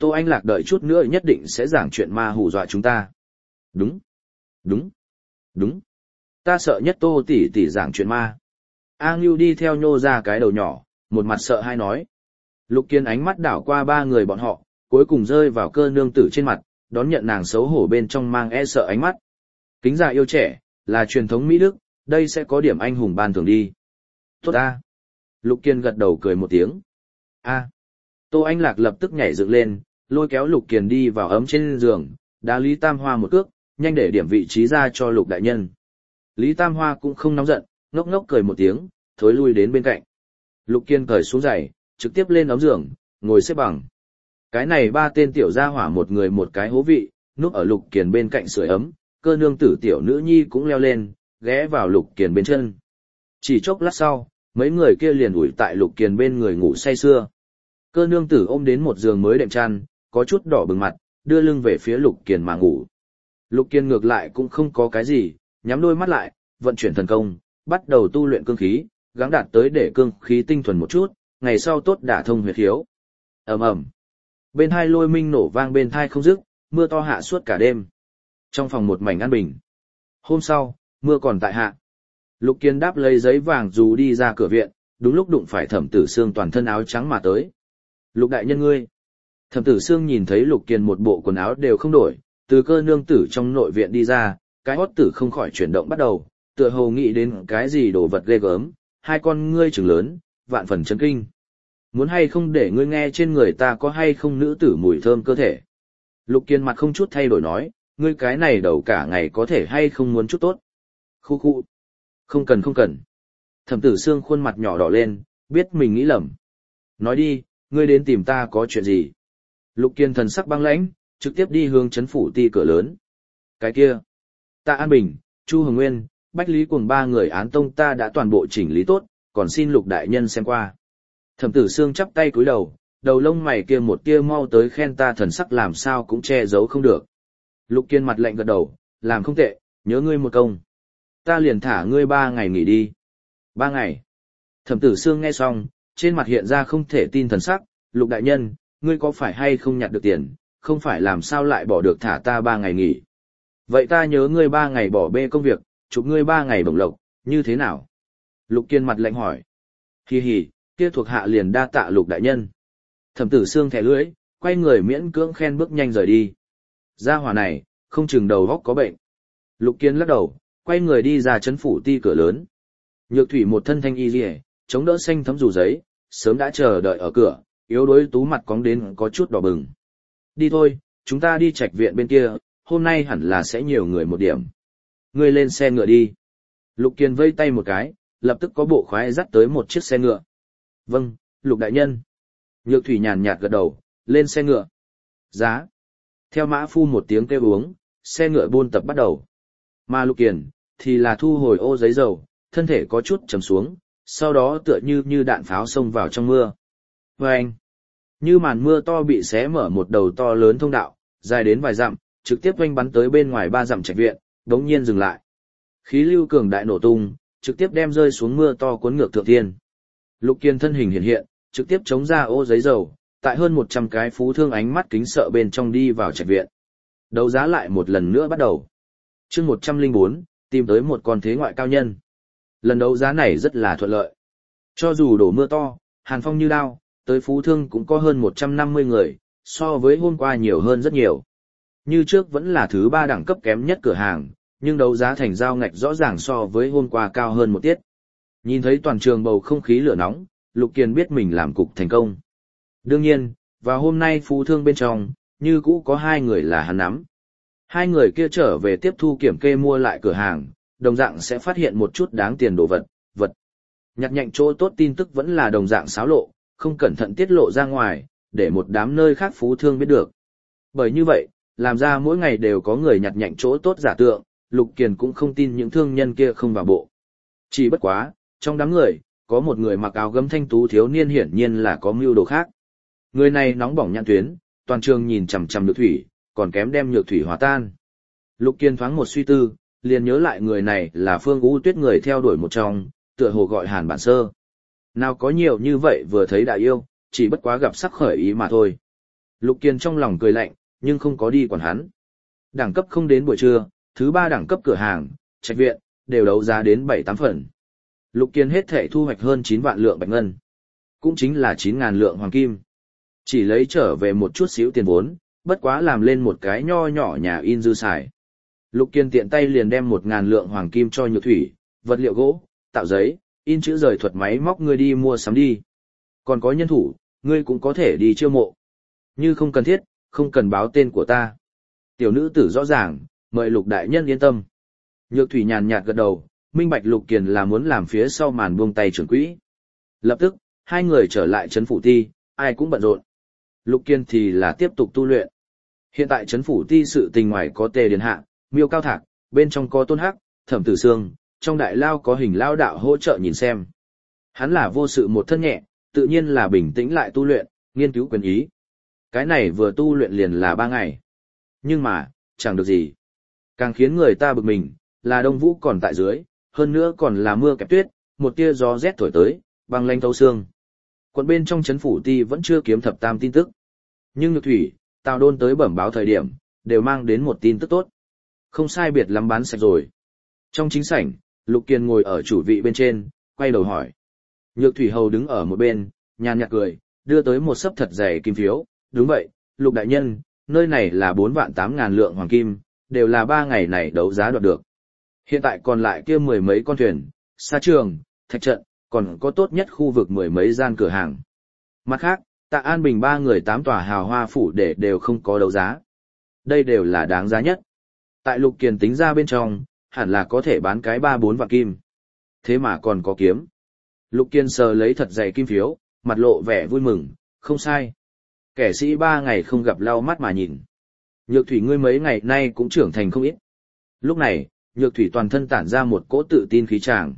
Tô Anh Lạc đợi chút nữa nhất định sẽ giảng chuyện ma hù dọa chúng ta. Đúng, đúng, đúng. Ta sợ nhất Tô tỷ tỷ giảng chuyện ma. A Ngưu đi theo nhô ra cái đầu nhỏ, một mặt sợ hai nói. Lục Kiên ánh mắt đảo qua ba người bọn họ, cuối cùng rơi vào Cơ nương tử trên mặt, đón nhận nàng xấu hổ bên trong mang e sợ ánh mắt. Kính già yêu trẻ, là truyền thống Mỹ Đức, đây sẽ có điểm anh hùng ban thưởng đi. Tốt a. Lục Kiên gật đầu cười một tiếng. A. Tô Anh Lạc lập tức nhảy dựng lên, lôi kéo Lục Kiên đi vào ấm trên giường, đá Lý Tam Hoa một cước, nhanh để điểm vị trí ra cho Lục đại nhân. Lý Tam Hoa cũng không nóng giận, ngốc ngốc cười một tiếng, thối lui đến bên cạnh. Lục Kiên cởi xuống giày, trực tiếp lên ấm giường, ngồi xếp bằng. Cái này ba tên tiểu gia hỏa một người một cái hố vị, núp ở Lục Kiền bên cạnh sưởi ấm, Cơ nương tử tiểu nữ nhi cũng leo lên, ghé vào Lục Kiền bên chân. Chỉ chốc lát sau, mấy người kia liền ủi tại Lục Kiền bên người ngủ say sưa. Cơ nương tử ôm đến một giường mới đệm chăn, có chút đỏ bừng mặt, đưa lưng về phía Lục Kiền mà ngủ. Lục Kiền ngược lại cũng không có cái gì, nhắm đôi mắt lại, vận chuyển thần công, bắt đầu tu luyện cương khí, gắng đạt tới để cương khí tinh thuần một chút, ngày sau tốt đả thông huyết khiếu. Ầm ầm. Bên hai lôi minh nổ vang bên thai không dứt, mưa to hạ suốt cả đêm. Trong phòng một mảnh an bình. Hôm sau, mưa còn tại hạ. Lục Kiên đáp lấy giấy vàng dù đi ra cửa viện, đúng lúc đụng phải Thẩm Tử Sương toàn thân áo trắng mà tới. Lục đại nhân ngươi. Thẩm Tử Sương nhìn thấy Lục Kiên một bộ quần áo đều không đổi, từ Cơ nương tử trong nội viện đi ra, cái hót tử không khỏi chuyển động bắt đầu, tựa hồ nghĩ đến cái gì đồ vật ghê gớm, hai con ngươi trừng lớn, vạn phần chấn kinh. Muốn hay không để ngươi nghe trên người ta có hay không nữ tử mùi thơm cơ thể. Lục Kiên mặt không chút thay đổi nói, ngươi cái này đầu cả ngày có thể hay không muốn chút tốt. Khu khu. Không cần không cần. Thẩm Tử Sương khuôn mặt nhỏ đỏ lên, biết mình nghĩ lầm. Nói đi, ngươi đến tìm ta có chuyện gì? Lục Kiên thần sắc băng lãnh, trực tiếp đi hướng trấn phủ ti cửa lớn. Cái kia. Tạ An Bình, Chu Hồng Nguyên, Bách Lý Cuồng ba người án tông ta đã toàn bộ chỉnh lý tốt, còn xin Lục đại nhân xem qua. Thẩm Tử Sương chắp tay cúi đầu, đầu lông mày kia một tia mau tới khen ta thần sắc làm sao cũng che giấu không được. Lục Kiên mặt lạnh gật đầu, làm không tệ, nhớ ngươi một công. Ta liền thả ngươi 3 ngày nghỉ đi. 3 ngày. Thẩm Tử Sương nghe xong, trên mặt hiện ra không thể tin thần sắc, Lục đại nhân, ngươi có phải hay không nhặt được tiền, không phải làm sao lại bỏ được thả ta 3 ngày nghỉ. Vậy ta nhớ ngươi 3 ngày bỏ bê công việc, chụp ngươi 3 ngày bổng lộc, như thế nào? Lục Kiên mặt lạnh hỏi. Hi hi, kia thuộc hạ liền đa tạ Lục đại nhân. Thẩm Tử Sương thẻ lưỡi, quay người miễn cưỡng khen bước nhanh rời đi. Gia hỏa này, không chừng đầu óc có bệnh. Lục Kiên lắc đầu, quay người đi ra trấn phủ ti cửa lớn. Nhược Thủy một thân thanh y liễu, chống đỡ xanh thấm dù giấy, sớm đã chờ đợi ở cửa, yếu đuối tú mặt cóng đến có chút đỏ bừng. Đi thôi, chúng ta đi trạch viện bên kia, hôm nay hẳn là sẽ nhiều người một điểm. Ngươi lên xe ngựa đi. Lục Kiên vây tay một cái, lập tức có bộ khoái dắt tới một chiếc xe ngựa. Vâng, Lục đại nhân. Nhược Thủy nhàn nhạt gật đầu, lên xe ngựa. Giá. Theo mã phu một tiếng kêu uống, xe ngựa buôn tập bắt đầu. Mà Lục Kiền, thì là thu hồi ô giấy dầu, thân thể có chút trầm xuống, sau đó tựa như đạn pháo xông vào trong mưa. Vâng! Như màn mưa to bị xé mở một đầu to lớn thông đạo, dài đến vài dặm, trực tiếp oanh bắn tới bên ngoài 3 dặm trạch viện, đống nhiên dừng lại. Khí lưu cường đại nổ tung, trực tiếp đem rơi xuống mưa to cuốn ngược thượng thiên. Lục Kiên thân hình hiện hiện, trực tiếp chống ra ô giấy dầu, tại hơn 100 cái phú thương ánh mắt kính sợ bên trong đi vào trạch viện. Đấu giá lại một lần nữa bắt đầu. Chương 104, tìm tới một con thế ngoại cao nhân. Lần đấu giá này rất là thuận lợi. Cho dù đổ mưa to, hàn phong như đao, tới phú thương cũng có hơn 150 người, so với hôm qua nhiều hơn rất nhiều. Như trước vẫn là thứ 3 đẳng cấp kém nhất cửa hàng, nhưng đấu giá thành giao ngạch rõ ràng so với hôm qua cao hơn một tiết. Nhìn thấy toàn trường bầu không khí lửa nóng, Lục Kiên biết mình làm cục thành công. Đương nhiên, vào hôm nay phú thương bên trong, như cũ có 2 người là hắn nắm. 2 người kia trở về tiếp thu kiểm kê mua lại cửa hàng, đồng dạng sẽ phát hiện một chút đáng tiền đồ vật. Nhặt nhạnh chỗ tốt tin tức vẫn là đồng dạng xáo lộ, không cẩn thận tiết lộ ra ngoài, để một đám nơi khác phú thương biết được. Bởi như vậy, làm ra mỗi ngày đều có người nhặt nhạnh chỗ tốt giả tượng, Lục Kiền cũng không tin những thương nhân kia không vào bộ. Chỉ bất quá, trong đám người, có một người mặc áo gấm thanh tú thiếu niên hiển nhiên là có mưu đồ khác. Người này nóng bỏng nhãn tuyến, toàn trường nhìn chằm chằm Nhược Thủy, còn kém đem Nhược Thủy hòa tan. Lục Kiên thoáng một suy tư, liền nhớ lại người này là Phương U Tuyết người theo đuổi một trong, tựa hồ gọi Hàn Bản Sơ. Nào có nhiều như vậy vừa thấy đại yêu, chỉ bất quá gặp sắc khởi ý mà thôi. Lục Kiên trong lòng cười lạnh, nhưng không có đi quản hắn. Đẳng cấp không đến buổi trưa, thứ 3 đẳng cấp cửa hàng, trạch viện, đều đấu giá đến 7-8 phần. Lục Kiên hết thể thu hoạch hơn 9 vạn lượng bạch ngân. Cũng chính là 9.000 lượng hoàng kim. Chỉ lấy trở về một chút xíu tiền vốn, bất quá làm lên một cái nho nhỏ nhà in dư xài. Lục Kiên tiện tay liền đem 1.000 lượng hoàng kim cho Nhược Thủy, vật liệu gỗ, tạo giấy, in chữ rời thuật máy móc ngươi đi mua sắm đi. Còn có nhân thủ, ngươi cũng có thể đi chiêu mộ. Như không cần thiết, không cần báo tên của ta. Tiểu nữ tử rõ ràng, mời Lục đại nhân yên tâm. Nhược Thủy nhàn nhạt gật đầu, minh bạch Lục Kiền là muốn làm phía sau màn buông tay trưởng quỹ. Lập tức, hai người trở lại trấn phủ ti, ai cũng bận rộn. Lục Kiên thì là tiếp tục tu luyện. Hiện tại trấn phủ ti sự tình ngoài có Tề Điền Hạ, Miêu Cao Thạc, bên trong có Tôn Hắc, Thẩm Tử Sương, trong đại lao có Hình Lao đạo hỗ trợ nhìn xem. Hắn là vô sự một thân nhẹ, tự nhiên là bình tĩnh lại tu luyện, nghiên cứu quyền ý. Cái này vừa tu luyện liền là 3 ngày. Nhưng mà, chẳng được gì. Càng khiến người ta bực mình, là Đông Vũ còn tại dưới, hơn nữa còn là mưa kẹp tuyết, một tia gió rét thổi tới, băng lanh thấu xương. Quận bên trong trấn phủ ti vẫn chưa kiếm thập tam tin tức. Nhưng Nhược Thủy, Tào Đôn tới bẩm báo thời điểm, đều mang đến một tin tức tốt. Không sai biệt lắm bán sạch rồi. Trong chính sảnh, Lục Kiên ngồi ở chủ vị bên trên, quay đầu hỏi. Nhược Thủy hầu đứng ở một bên, nhàn nhạt cười, đưa tới một sấp thật dày kim phiếu. Đúng vậy, Lục đại nhân, nơi này là 4.800.000 lượng hoàng kim, đều là 3 ngày này đấu giá đoạt được. Hiện tại còn lại kia 10 mấy con thuyền, xa trường, thạch trận, còn có tốt nhất khu vực 10 mấy gian cửa hàng. Mặt khác, Tạ An Bình 3 người 8 tòa hào hoa phủ để đều không có đấu giá. Đây đều là đáng giá nhất. Tại Lục Kiền tính ra bên trong, hẳn là có thể bán cái 3-4 vạn kim. Thế mà còn có kiếm. Lục Kiền sờ lấy thật dày kim phiếu, mặt lộ vẻ vui mừng, không sai. Kẻ sĩ 3 ngày không gặp lau mắt mà nhìn. Nhược Thủy ngươi mấy ngày nay cũng trưởng thành không ít. Lúc này, Nhược Thủy toàn thân tản ra một cỗ tự tin khí tràng.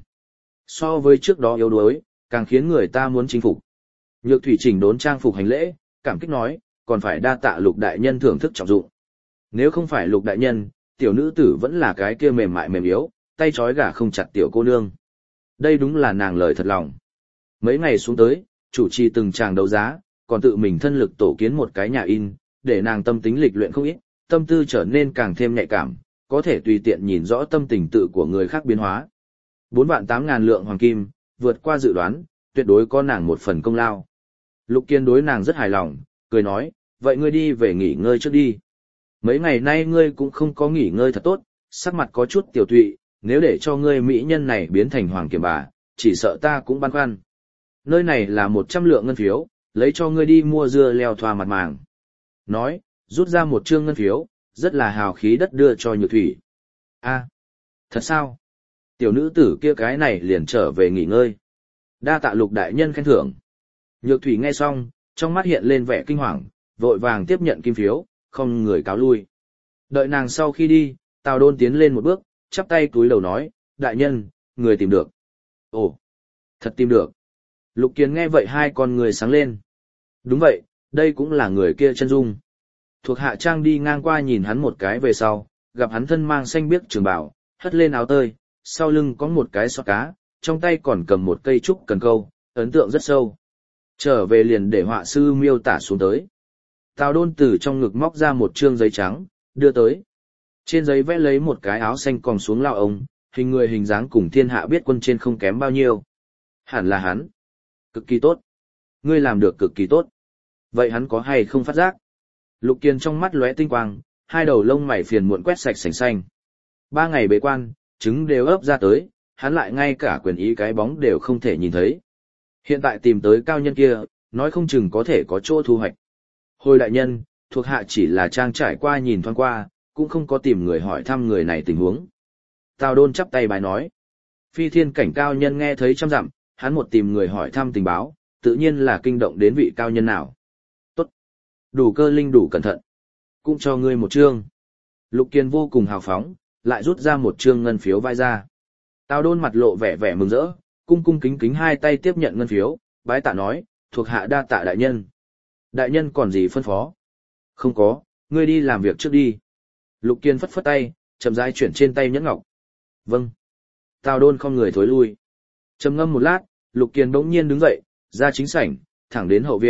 So với trước đó yếu đuối, càng khiến người ta muốn chinh phục. Nhược Thủy chỉnh đốn trang phục hành lễ, cảm kích nói, còn phải đa tạ Lục đại nhân thưởng thức trọng dụng. Nếu không phải Lục đại nhân, tiểu nữ tử vẫn là cái kia mềm mại mềm yếu, tay trói gà không chặt tiểu cô nương. Đây đúng là nàng lời thật lòng. Mấy ngày xuống tới, chủ trì từng tràng đấu giá, còn tự mình thân lực tổ kiến một cái nhà in, để nàng tâm tính lịch luyện không ít, tâm tư trở nên càng thêm nhạy cảm, có thể tùy tiện nhìn rõ tâm tình tự của người khác biến hóa. 4.800.000 lượng hoàng kim, vượt qua dự đoán, tuyệt đối có nàng một phần công lao. Lục Kiên đối nàng rất hài lòng, cười nói, vậy ngươi đi về nghỉ ngơi trước đi. Mấy ngày nay ngươi cũng không có nghỉ ngơi thật tốt, sắc mặt có chút tiểu tụy, nếu để cho ngươi mỹ nhân này biến thành hoàng kiểm bà, chỉ sợ ta cũng băn khoăn. Nơi này là 100 lượng ngân phiếu, lấy cho ngươi đi mua dưa leo thoa mặt màng. Nói, rút ra một trương ngân phiếu, rất là hào khí đất đưa cho Nhược Thủy. A, thật sao? Tiểu nữ tử kia cái này liền trở về nghỉ ngơi. Đa tạ Lục đại nhân khen thưởng. Nhược Thủy nghe xong, trong mắt hiện lên vẻ kinh hoàng, vội vàng tiếp nhận kim phiếu, không người cáo lui. Đợi nàng sau khi đi, Tào Đôn tiến lên một bước, chắp tay cúi đầu nói, đại nhân, người tìm được. Ồ, thật tìm được. Lục Kiền nghe vậy hai con người sáng lên. Đúng vậy, đây cũng là người kia chân dung. Thuộc hạ trang đi ngang qua nhìn hắn một cái về sau, gặp hắn thân mang xanh biếc trường bào, hất lên áo tơi, sau lưng có một cái xọ cá, trong tay còn cầm một cây trúc cần câu, ấn tượng rất sâu. Trở về liền để họa sư miêu tả xuống tới. Tào Đôn từ trong ngực móc ra một trương giấy trắng, đưa tới. Trên giấy vẽ lấy một cái áo xanh còng xuống lao ống, hình người hình dáng cùng thiên hạ biết quân trên không kém bao nhiêu. Hẳn là hắn. Cực kỳ tốt. Ngươi làm được cực kỳ tốt. Vậy hắn có hay không phát giác? Lục Kiên trong mắt lóe tinh quang, hai đầu lông mày phiền muộn quét sạch sành xanh. 3 ngày bế quan, trứng đều ấp ra tới, hắn lại ngay cả quyền ý cái bóng đều không thể nhìn thấy. Hiện tại tìm tới cao nhân kia, nói không chừng có thể có chỗ thu hoạch. Hồi đại nhân, thuộc hạ chỉ là trang trải qua nhìn thoáng qua, cũng không có tìm người hỏi thăm người này tình huống. Tào Đôn chắp tay bài nói. Phi thiên cảnh cao nhân nghe thấy trăm dặm, hắn một tìm người hỏi thăm tình báo, tự nhiên là kinh động đến vị cao nhân nào. Tốt. Đủ cơ linh đủ cẩn thận. Cũng cho ngươi một chương. Lục Kiên vô cùng hào phóng, lại rút ra một chương ngân phiếu vai ra. Tào Đôn mặt lộ vẻ vẻ mừng rỡ, cung cung kính kính hai tay tiếp nhận ngân phiếu, bái tạ nói, thuộc hạ đa tạ đại nhân. Đại nhân còn gì phân phó? Không có, ngươi đi làm việc trước đi. Lục Kiên phất phất tay, chậm rãi chuyển trên tay nhẫn ngọc. Vâng. Tào Đôn không người thối lui. Trầm ngâm một lát, Lục Kiên bỗng nhiên đứng dậy, ra chính sảnh, thẳng đến hậu viện,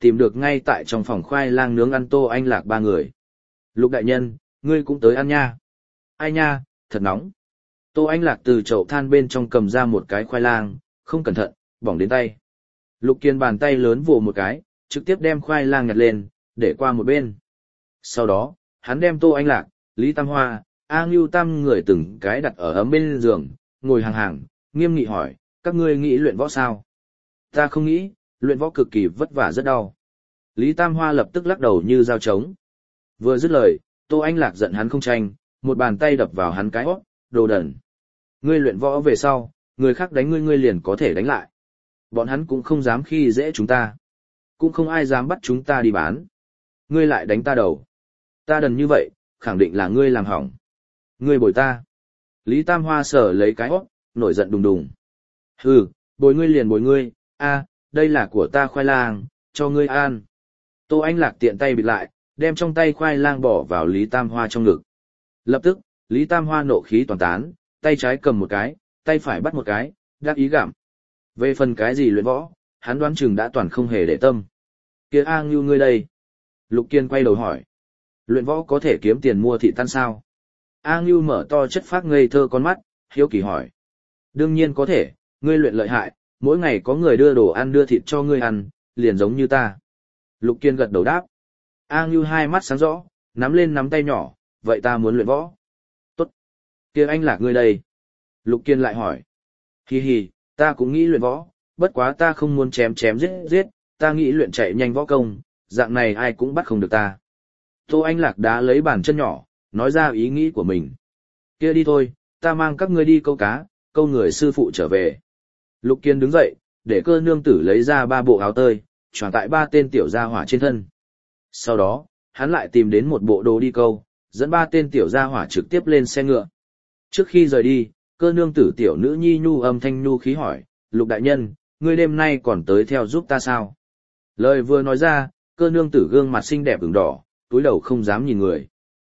tìm được ngay tại trong phòng khoai lang nướng ăn Tô Anh Lạc ba người. Lục đại nhân, ngươi cũng tới ăn nha. Ai nha, thật nóng. Tô Anh Lạc từ chậu than bên trong cầm ra một cái khoai lang, không cẩn thận, bỏng đến tay. Lục Kiên bàn tay lớn vồ một cái, trực tiếp đem khoai lang nhặt lên, để qua một bên. Sau đó, hắn đem Tô Anh Lạc, Lý Tam Hoa, A Ngưu Tam người từng cái đặt ở ấm bên giường, ngồi hàng hàng, nghiêm nghị hỏi, các ngươi nghĩ luyện võ sao? Ta không nghĩ, luyện võ cực kỳ vất vả rất đau. Lý Tam Hoa lập tức lắc đầu như dao trống. Vừa dứt lời, Tô Anh Lạc giận hắn không tranh, một bàn tay đập vào hắn cái hót, đồ đần. Ngươi luyện võ về sau, người khác đánh ngươi ngươi liền có thể đánh lại. Bọn hắn cũng không dám khi dễ chúng ta. Cũng không ai dám bắt chúng ta đi bán. Ngươi lại đánh ta đầu. Ta đần như vậy, khẳng định là ngươi làm hỏng. Ngươi bồi ta. Lý Tam Hoa sờ lấy cái hót, nổi giận đùng đùng. Hừ, bồi ngươi liền bồi ngươi, a, đây là của ta khoai lang, cho ngươi ăn. Tô Anh Lạc tiện tay bịt lại, đem trong tay khoai lang bỏ vào Lý Tam Hoa trong ngực. Lập tức, Lý Tam Hoa nộ khí toàn tán, tay trái cầm một cái, tay phải bắt một cái, đắc ý gặm. Về phần cái gì luyện võ, hắn đoán chừng đã toàn không hề để tâm. Kia A Ngưu ngươi đây. Lục Kiên quay đầu hỏi. Luyện võ có thể kiếm tiền mua thị tan sao? A Ngưu mở to chất phác ngây thơ con mắt, hiếu kỳ hỏi. Đương nhiên có thể, ngươi luyện lợi hại, mỗi ngày có người đưa đồ ăn đưa thịt cho ngươi ăn, liền giống như ta. Lục Kiên gật đầu đáp. A Ngưu hai mắt sáng rõ, nắm lên nắm tay nhỏ, vậy ta muốn luyện võ. Tốt. Kia anh Lạc ngươi đây. Lục Kiên lại hỏi. Hi hi, ta cũng nghĩ luyện võ, bất quá ta không muốn chém chém giết giết, ta nghĩ luyện chạy nhanh võ công, dạng này ai cũng bắt không được ta. Tô Anh Lạc đá lấy bàn chân nhỏ, nói ra ý nghĩ của mình. Kia đi thôi, ta mang các ngươi đi câu cá, câu người sư phụ trở về. Lục Kiên đứng dậy, để Cơ nương tử lấy ra 3 bộ áo tơi, choàng tại 3 tên tiểu gia hỏa trên thân. Sau đó, hắn lại tìm đến một bộ đồ đi câu, dẫn 3 tên tiểu gia hỏa trực tiếp lên xe ngựa. Trước khi rời đi, Cơ nương tử tiểu nữ nhi nhu âm thanh nhu khí hỏi, Lục đại nhân, ngươi đêm nay còn tới theo giúp ta sao? Lời vừa nói ra, Cơ nương tử gương mặt xinh đẹp ửng đỏ, túi đầu không dám nhìn người.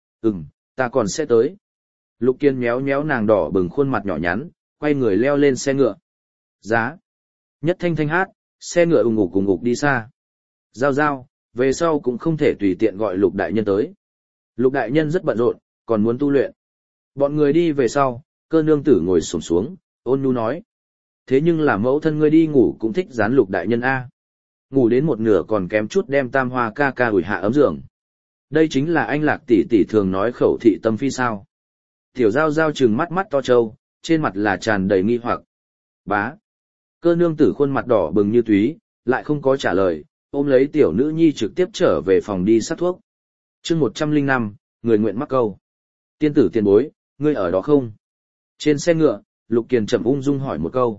Ta còn sẽ tới. Lục Kiên méo méo nàng đỏ bừng khuôn mặt nhỏ nhắn, quay người leo lên xe ngựa. Giá. Nhất thanh thanh hát, xe ngựa ùng ục đi xa. Giao giao, về sau cũng không thể tùy tiện gọi Lục đại nhân tới. Lục đại nhân rất bận rộn, còn muốn tu luyện. Bọn người đi về sau, Cơ nương tử ngồi xổm xuống, ôn nhu nói. Thế nhưng là mẫu thân ngươi đi ngủ cũng thích dán Lục đại nhân a. Ngủ đến một nửa còn kém chút đem Tam Hoa ca ca ủi hạ ấm giường. Đây chính là anh Lạc tỷ tỷ thường nói khẩu thị tâm phi sao. Tiểu Giao Giao trừng mắt mắt to trâu, trên mặt là tràn đầy nghi hoặc. Bá. Cơ nương tử khuôn mặt đỏ bừng như túy, lại không có trả lời, ôm lấy tiểu nữ nhi trực tiếp trở về phòng đi sát thuốc. chương 105, người nguyện mắc câu. Tiên tử tiền bối, ngươi ở đó không? Trên xe ngựa, Lục Kiền chậm ung dung hỏi một câu.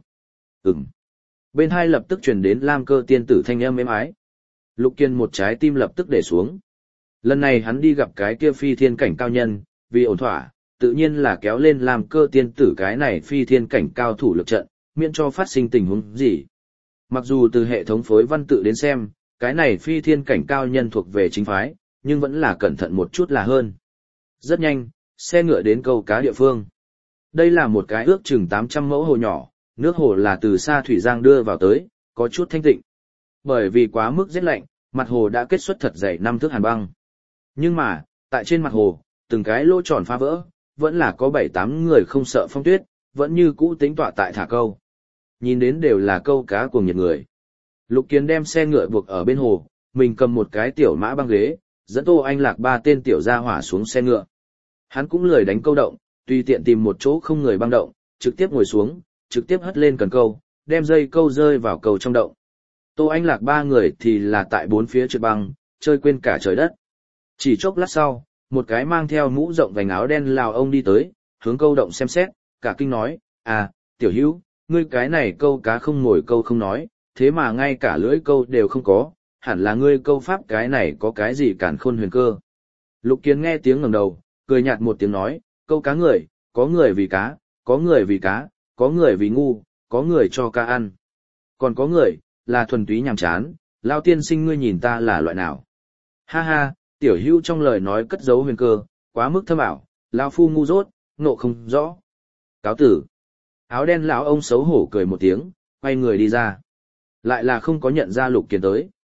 Bên hai lập tức truyền đến Lam Cơ tiên tử thanh âm êm ái. Lục Kiền một trái tim lập tức để xuống. Lần này hắn đi gặp cái kia phi thiên cảnh cao nhân, vì ổn thỏa, tự nhiên là kéo lên Lam Cơ tiên tử cái này phi thiên cảnh cao thủ lực trận, miễn cho phát sinh tình huống gì. Mặc dù từ hệ thống phối văn tự đến xem, cái này phi thiên cảnh cao nhân thuộc về chính phái, nhưng vẫn là cẩn thận một chút là hơn. Rất nhanh, xe ngựa đến câu cá địa phương. Đây là một cái ước chừng 800 mẫu hồ nhỏ, nước hồ là từ xa thủy giang đưa vào tới, có chút thanh tịnh. Bởi vì quá mức rét lạnh, mặt hồ đã kết xuất thật dày 5 thước hàn băng. Nhưng mà, tại trên mặt hồ, từng cái lỗ tròn phá vỡ, vẫn là có 7-8 người không sợ phong tuyết, vẫn như cũ tính tọa tại thả câu. Nhìn đến đều là câu cá cuồng nhiệt người. Lục Kiến đem xe ngựa buộc ở bên hồ, mình cầm một cái tiểu mã băng ghế, dẫn Tô Anh Lạc 3 tên tiểu gia hỏa xuống xe ngựa. Hắn cũng lười đánh câu động, tùy tiện tìm một chỗ không người băng động, trực tiếp ngồi xuống, trực tiếp hất lên cần câu, đem dây câu rơi vào cầu trong động. Tô Anh Lạc 3 người thì là tại 4 phía trượt băng, chơi quên cả trời đất. Chỉ chốc lát sau, một cái mang theo mũ rộng vành áo đen lào ông đi tới, hướng câu động xem xét, cả kinh nói, tiểu hữu, ngươi cái này câu cá không ngồi câu không nói, thế mà ngay cả lưỡi câu đều không có, hẳn là ngươi câu pháp cái này có cái gì cản khôn huyền cơ. Lục Kiến nghe tiếng ngẩng đầu, cười nhạt một tiếng nói, câu cá người, có người vì cá, có người vì cá, có người vì ngu, có người cho cá ăn. Còn có người, là thuần túy nhàm chán, lao tiên sinh ngươi nhìn ta là loại nào. Ha ha, tiểu hữu trong lời nói cất giấu huyền cơ, quá mức thâm ảo, lao phu ngu dốt, nộ không rõ. Cáo tử. Áo đen lão ông xấu hổ cười một tiếng, quay người đi ra. Lại là không có nhận ra Lục Kiến tới.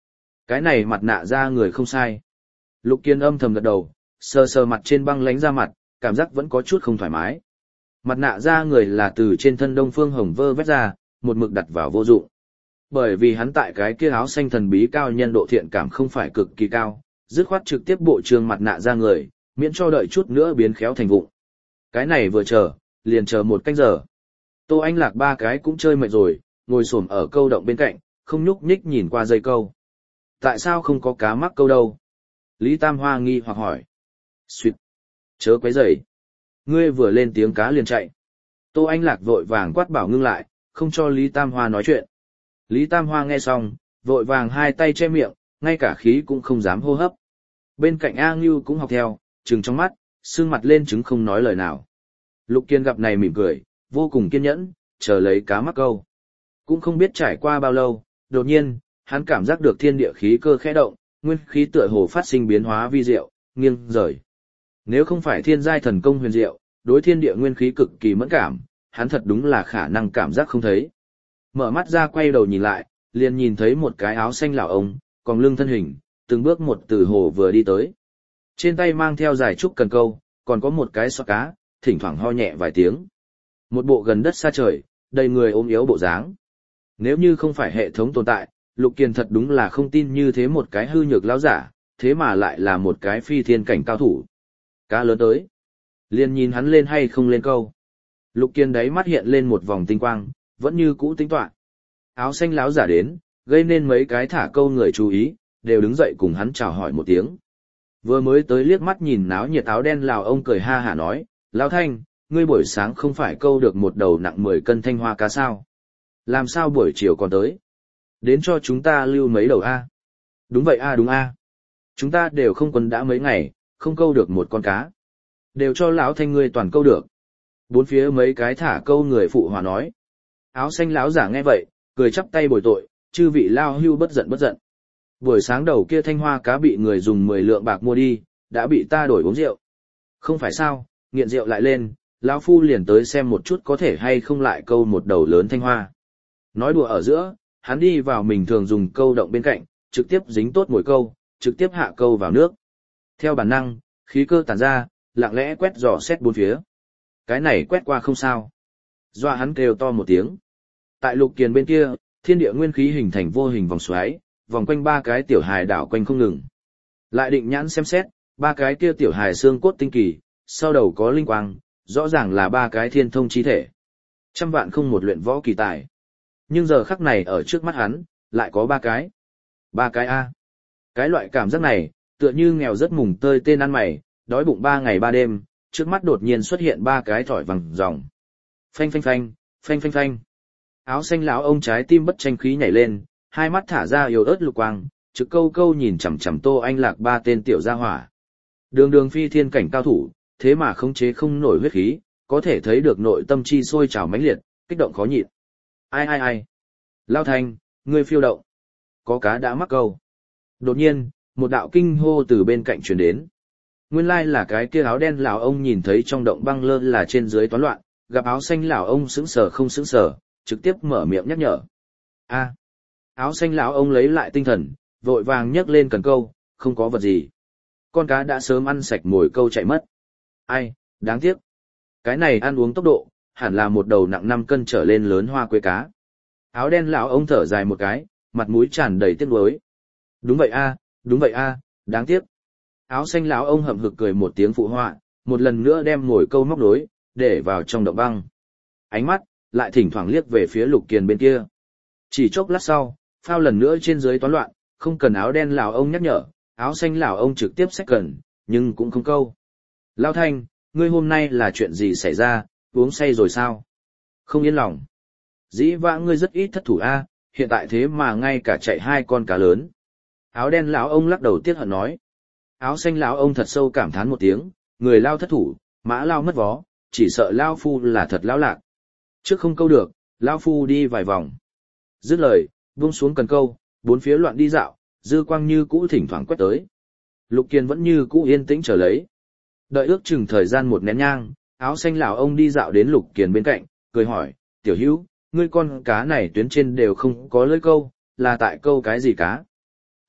Cái này mặt nạ ra người không sai. Lục Kiên âm thầm gật đầu, sờ sờ mặt trên băng lánh ra mặt, cảm giác vẫn có chút không thoải mái. Mặt nạ ra người là từ trên thân Đông Phương Hồng vơ vét ra, một mực đặt vào vô dụng. Bởi vì hắn tại cái kia áo xanh thần bí cao nhân độ thiện cảm không phải cực kỳ cao, dứt khoát trực tiếp bộ trương mặt nạ ra người, miễn cho đợi chút nữa biến khéo thành vụng. Cái này vừa chờ, liền chờ một canh giờ. Tô Anh Lạc ba cái cũng chơi mệt rồi, ngồi xổm ở câu động bên cạnh, không nhúc nhích nhìn qua dây câu. Tại sao không có cá mắc câu đâu? Lý Tam Hoa nghi hoặc hỏi. Xuyệt! Chớ quấy rầy. Ngươi vừa lên tiếng cá liền chạy. Tô Anh Lạc vội vàng quát bảo ngưng lại, không cho Lý Tam Hoa nói chuyện. Lý Tam Hoa nghe xong, vội vàng hai tay che miệng, ngay cả khí cũng không dám hô hấp. Bên cạnh A Ngưu cũng học theo, trừng trong mắt, sưng mặt lên chứng không nói lời nào. Lục Kiên gặp này mỉm cười, vô cùng kiên nhẫn, chờ lấy cá mắc câu. Cũng không biết trải qua bao lâu, đột nhiên, hắn cảm giác được thiên địa khí cơ khẽ động, nguyên khí tựa hồ phát sinh biến hóa vi diệu, nghiêng rời. Nếu không phải thiên giai thần công huyền diệu, đối thiên địa nguyên khí cực kỳ mẫn cảm, hắn thật đúng là khả năng cảm giác không thấy. Mở mắt ra quay đầu nhìn lại, liền nhìn thấy một cái áo xanh lão ông, còn lưng thân hình, từng bước một từ hồ vừa đi tới. Trên tay mang theo dài trúc cần câu, còn có một cái xọ cá, thỉnh thoảng ho nhẹ vài tiếng. Một bộ gần đất xa trời, đầy người ốm yếu bộ dáng. Nếu như không phải hệ thống tồn tại, Lục Kiền thật đúng là không tin như thế một cái hư nhược lão giả, thế mà lại là một cái phi thiên cảnh cao thủ. Cá lớn tới. Liền nhìn hắn lên hay không lên câu. Lục Kiền đáy mắt hiện lên một vòng tinh quang, vẫn như cũ tính toán. Áo xanh lão giả đến, gây nên mấy cái thả câu người chú ý, đều đứng dậy cùng hắn chào hỏi một tiếng. Vừa mới tới liếc mắt nhìn náo nhiệt áo đen lào ông cười ha hả nói, Lão Thanh, ngươi buổi sáng không phải câu được một đầu nặng 10 cân thanh hoa cá sao? Làm sao buổi chiều còn tới? Đến cho chúng ta lưu mấy đầu A. Đúng vậy A đúng A. Chúng ta đều không quân đã mấy ngày, không câu được một con cá. Đều cho lão Thanh ngươi toàn câu được. Bốn phía mấy cái thả câu người phụ hòa nói. Áo xanh lão giả nghe vậy, cười chắp tay bồi tội, chư vị lao hưu bất giận bất giận. Buổi sáng đầu kia thanh hoa cá bị người dùng 10 lượng bạc mua đi, đã bị ta đổi uống rượu. Không phải sao, nghiện rượu lại lên, lão phu liền tới xem một chút có thể hay không lại câu một đầu lớn thanh hoa. Nói đùa ở giữa, hắn đi vào mình thường dùng câu động bên cạnh, trực tiếp dính tốt mồi câu, trực tiếp hạ câu vào nước. Theo bản năng, khí cơ tản ra, lặng lẽ quét dò xét bốn phía. Cái này quét qua không sao. Doa hắn kêu to một tiếng. Tại Lục Kiền bên kia, thiên địa nguyên khí hình thành vô hình vòng xoáy, vòng quanh ba cái tiểu hài đảo quanh không ngừng. Lại định nhãn xem xét, ba cái kia tiểu hài xương cốt tinh kỳ, sau đầu có linh quang, rõ ràng là ba cái thiên thông chi thể. Trăm vạn không một luyện võ kỳ tài. Nhưng giờ khắc này ở trước mắt hắn, lại có ba cái. Ba cái A. Cái loại cảm giác này, tựa như nghèo rất mùng tơi tên ăn mày, đói bụng 3 ngày 3 đêm, trước mắt đột nhiên xuất hiện ba cái thỏi vàng ròng. Phanh phanh phanh, phanh phanh phanh. Áo xanh lão ông trái tim bất tranh khí nhảy lên, hai mắt thả ra yếu ớt lục quang, trực câu câu nhìn chằm chằm Tô Anh Lạc ba tên tiểu gia hỏa. Đường đường phi thiên cảnh cao thủ, thế mà khống chế không nổi huyết khí, có thể thấy được nội tâm chi sôi trào mãnh liệt, kích động khó nhịn. Ai ai ai? Lao Thanh, ngươi phiêu động. Có cá đã mắc câu. Đột nhiên, một đạo kinh hô từ bên cạnh truyền đến. Nguyên lai là cái kia áo đen lão ông nhìn thấy trong động băng lơ là trên dưới toán loạn, gặp áo xanh lão ông sững sờ không sững sờ, trực tiếp mở miệng nhắc nhở. A. Áo xanh lão ông lấy lại tinh thần, vội vàng nhấc lên cần câu, không có vật gì. Con cá đã sớm ăn sạch mồi câu chạy mất. Ai, đáng tiếc. Cái này ăn uống tốc độ, hẳn là một đầu nặng 5 cân trở lên lớn hoa quế cá. Áo đen lão ông thở dài một cái, mặt mũi tràn đầy tiếc nuối. Đúng vậy a, đúng vậy a, đáng tiếc. Áo xanh lão ông hậm hực cười một tiếng phụ họa, một lần nữa đem mồi câu móc nối, để vào trong động băng. Ánh mắt lại thỉnh thoảng liếc về phía Lục Kiền bên kia. Chỉ chốc lát sau, phao lần nữa trên dưới toán loạn, không cần áo đen lão ông nhắc nhở, áo xanh lão ông trực tiếp xách cần, nhưng cũng không câu. Lão Thanh, ngươi hôm nay là chuyện gì xảy ra, uống say rồi sao? Không yên lòng. Dĩ vãng ngươi rất ít thất thủ a, hiện tại thế mà ngay cả chạy 2 con cá lớn. Áo đen lão ông lắc đầu tiếc hận nói. Áo xanh lão ông thật sâu cảm thán một tiếng, người lao thất thủ, mã lao mất vó, chỉ sợ lao phu là thật lão lạc. Trước không câu được, lao phu đi vài vòng. Dứt lời, buông xuống cần câu, bốn phía loạn đi dạo, dư quang như cũ thỉnh thoảng quét tới. Lục Kiền vẫn như cũ yên tĩnh trở lấy. Đợi ước chừng thời gian một nén nhang, áo xanh lão ông đi dạo đến Lục Kiền bên cạnh, cười hỏi, tiểu hữu, ngươi con cá này tuyến trên đều không có lưỡi câu, là tại câu cái gì cá?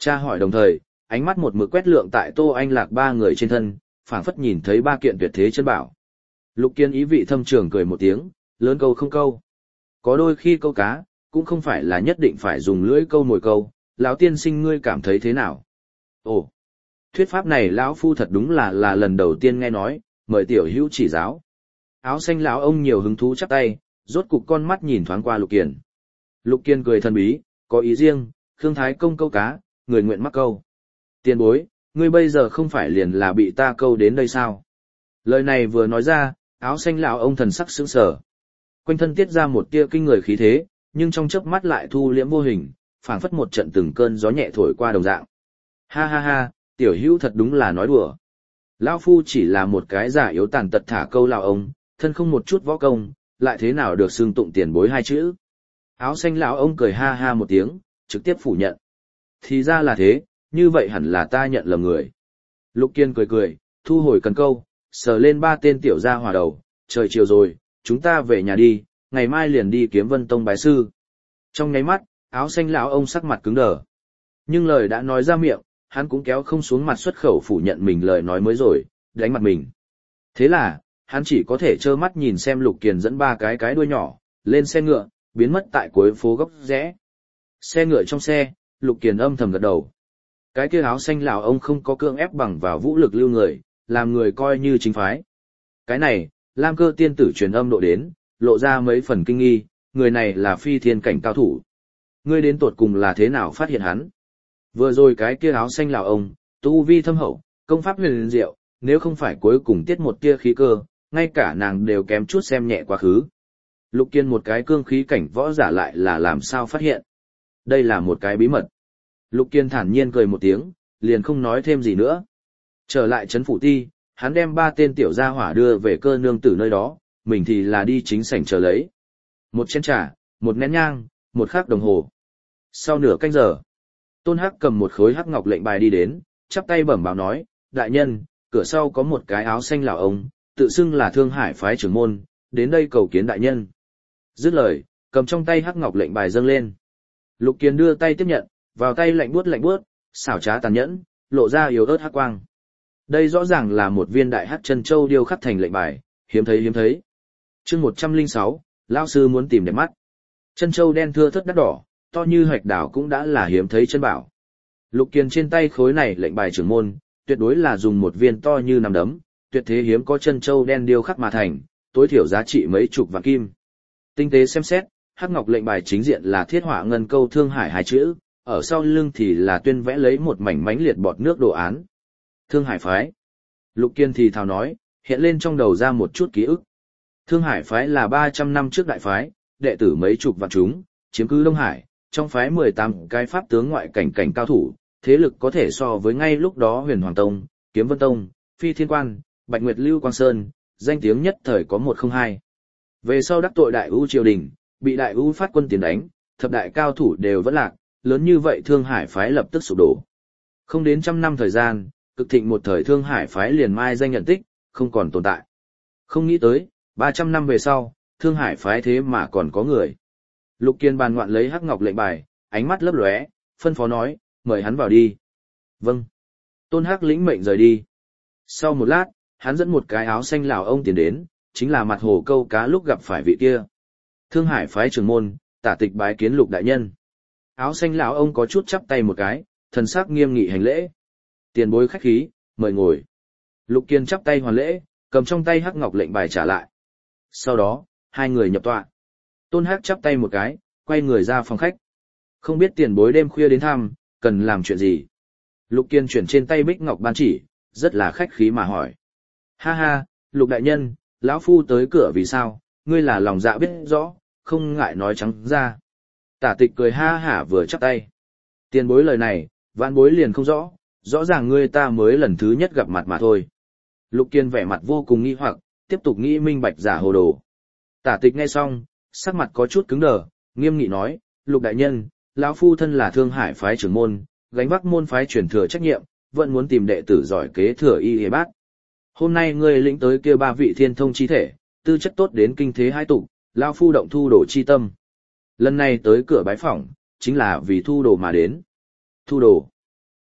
Cha hỏi đồng thời, ánh mắt một mực quét lượng tại Tô Anh Lạc ba người trên thân, phảng phất nhìn thấy ba kiện tuyệt thế chân bảo. Lục Kiên ý vị thâm trường cười một tiếng, lớn câu không câu. Có đôi khi câu cá, cũng không phải là nhất định phải dùng lưỡi câu mồi câu, lão tiên sinh ngươi cảm thấy thế nào? Ồ, thuyết pháp này lão phu thật đúng là lần đầu tiên nghe nói, mời tiểu hữu chỉ giáo. Áo xanh lão ông nhiều hứng thú chắp tay, rốt cục con mắt nhìn thoáng qua Lục Kiên. Lục Kiên cười thần bí, có ý riêng, Khương Thái Công câu cá, người nguyện mắc câu. Tiền bối, ngươi bây giờ không phải liền là bị ta câu đến đây sao? Lời này vừa nói ra, áo xanh lão ông thần sắc sững sờ. Quanh thân tiết ra một tia kinh người khí thế, nhưng trong chớp mắt lại thu liễm vô hình, phảng phất một trận từng cơn gió nhẹ thổi qua đồng dạng. Ha ha ha, tiểu hữu thật đúng là nói đùa. Lão phu chỉ là một cái giả yếu tàn tật thả câu lão ông, thân không một chút võ công, lại thế nào được xưng tụng tiền bối hai chữ. Áo xanh lão ông cười ha ha một tiếng, trực tiếp phủ nhận. Thì ra là thế, như vậy hẳn là ta nhận lầm người. Lục Kiên cười cười, thu hồi cần câu, sờ lên ba tên tiểu gia hỏa đầu, trời chiều rồi, chúng ta về nhà đi, ngày mai liền đi kiếm Vân Tông bái sư. Trong nháy mắt, áo xanh lão ông sắc mặt cứng đờ. Nhưng lời đã nói ra miệng, hắn cũng kéo không xuống mặt xuất khẩu phủ nhận mình lời nói mới rồi, đánh mặt mình. Thế là, hắn chỉ có thể trơ mắt nhìn xem Lục Kiền dẫn ba cái đuôi nhỏ, lên xe ngựa, biến mất tại cuối phố góc rẽ. Xe ngựa trong xe, Lục Kiền âm thầm gật đầu. Cái kia áo xanh lão ông không có cưỡng ép bằng vào vũ lực lưu người, làm người coi như chính phái. Cái này, Lam Cơ tiên tử truyền âm độ đến, lộ ra mấy phần kinh nghi, người này là phi thiên cảnh cao thủ. Ngươi đến tột cùng là thế nào phát hiện hắn? Vừa rồi cái kia áo xanh lão ông, tu vi thâm hậu, công pháp huyền diệu, nếu không phải cuối cùng tiết một tia khí cơ, ngay cả nàng đều kém chút xem nhẹ quá khứ. Lục Kiên một cái cương khí cảnh võ giả lại là làm sao phát hiện? Đây là một cái bí mật. Lục Kiên thản nhiên cười một tiếng, liền không nói thêm gì nữa. Trở lại trấn phủ ti, hắn đem ba tên tiểu gia hỏa đưa về cơ nương tử nơi đó, mình thì là đi chính sảnh chờ lấy. Một chén trà, một nén nhang, một khắc đồng hồ. Sau nửa canh giờ, Tôn Hắc cầm một khối hắc ngọc lệnh bài đi đến, chắp tay bẩm báo nói, đại nhân, cửa sau có một cái áo xanh lão ông, tự xưng là Thương Hải phái trưởng môn, đến đây cầu kiến đại nhân. Dứt lời, cầm trong tay hắc ngọc lệnh bài dâng lên. Lục Kiên đưa tay tiếp nhận, vào tay lạnh buốt, xảo trá tàn nhẫn, lộ ra yếu ớt hắc quang. Đây rõ ràng là một viên đại hắc chân châu điêu khắc thành lệnh bài, hiếm thấy. Chương 106, lão sư muốn tìm đẹp mắt. Chân châu đen thưa thớt đắt đỏ, to như hạch đảo cũng đã là hiếm thấy chân bảo. Lục Kiên trên tay khối này lệnh bài trưởng môn, tuyệt đối là dùng một viên to như nắm đấm, tuyệt thế hiếm có chân châu đen điêu khắc mà thành, tối thiểu giá trị mấy chục vạn kim. Tinh tế xem xét, hắc ngọc lệnh bài chính diện là thiết họa ngân câu Thương Hải hai chữ, ở sau lưng thì là tuyên vẽ lấy một mảnh mánh liệt bọt nước đồ án. Thương Hải phái. Lục Kiên thì thào nói, hiện lên trong đầu ra một chút ký ức. Thương Hải phái là 300 năm trước đại phái, đệ tử mấy chục vạn chúng, chiếm cứ Đông Hải, trong phái 18 cái pháp tướng ngoại cảnh cao thủ, thế lực có thể so với ngay lúc đó Huyền Hoàng Tông, Kiếm Vân Tông, Phi Thiên Quan, Bạch Nguyệt Lưu Quang Sơn, danh tiếng nhất thời có 102. Về sau đắc tội Đại U triều đình, bị Đại U phát quân tiến đánh, thập đại cao thủ đều vẫn lạc, lớn như vậy Thương Hải phái lập tức sụp đổ. Không đến trăm năm thời gian, cực thịnh một thời Thương Hải phái liền mai danh nhận tích, không còn tồn tại. Không nghĩ tới, 300 năm về sau, Thương Hải phái thế mà còn có người. Lục Kiên bàn ngoạn lấy hắc ngọc lệnh bài, ánh mắt lấp lóe, phân phó nói, mời hắn vào đi. Vâng. Tôn Hắc lĩnh mệnh rời đi. Sau một lát, hắn dẫn một cái áo xanh lão ông tiến đến, chính là mặt hồ câu cá lúc gặp phải vị kia. Thương Hải phái trưởng môn, Tả Tịch bái kiến Lục đại nhân. Áo xanh lão ông có chút chắp tay một cái, thần sắc nghiêm nghị hành lễ. Tiền bối khách khí, mời ngồi. Lục Kiên chắp tay hoàn lễ, cầm trong tay hắc ngọc lệnh bài trả lại. Sau đó, hai người nhập tọa. Tôn Hắc chắp tay một cái, quay người ra phòng khách. Không biết tiền bối đêm khuya đến thăm, cần làm chuyện gì? Lục Kiên chuyển trên tay bích ngọc ban chỉ, rất là khách khí mà hỏi. Ha ha, Lục đại nhân, lão phu tới cửa vì sao? Ngươi là lòng dạ biết rõ, không ngại nói trắng ra. Tả Tịch cười ha hả vừa chắp tay. Tiền bối lời này, vãn bối liền không rõ, rõ ràng ngươi ta mới lần thứ nhất gặp mặt mà thôi. Lục Kiên vẻ mặt vô cùng nghi hoặc, tiếp tục nghĩ minh bạch giả hồ đồ. Tả Tịch nghe xong, sắc mặt có chút cứng đờ, nghiêm nghị nói, Lục đại nhân, lão phu thân là Thương Hải phái trưởng môn, gánh vác môn phái truyền thừa trách nhiệm, vẫn muốn tìm đệ tử giỏi kế thừa y y bát. Hôm nay ngươi lĩnh tới kia ba vị thiên thông chi thể, tư chất tốt đến kinh thế hai tục, lão phu động thu đồ chi tâm. Lần này tới cửa bái phỏng, chính là vì thu đồ mà đến. Thu đồ.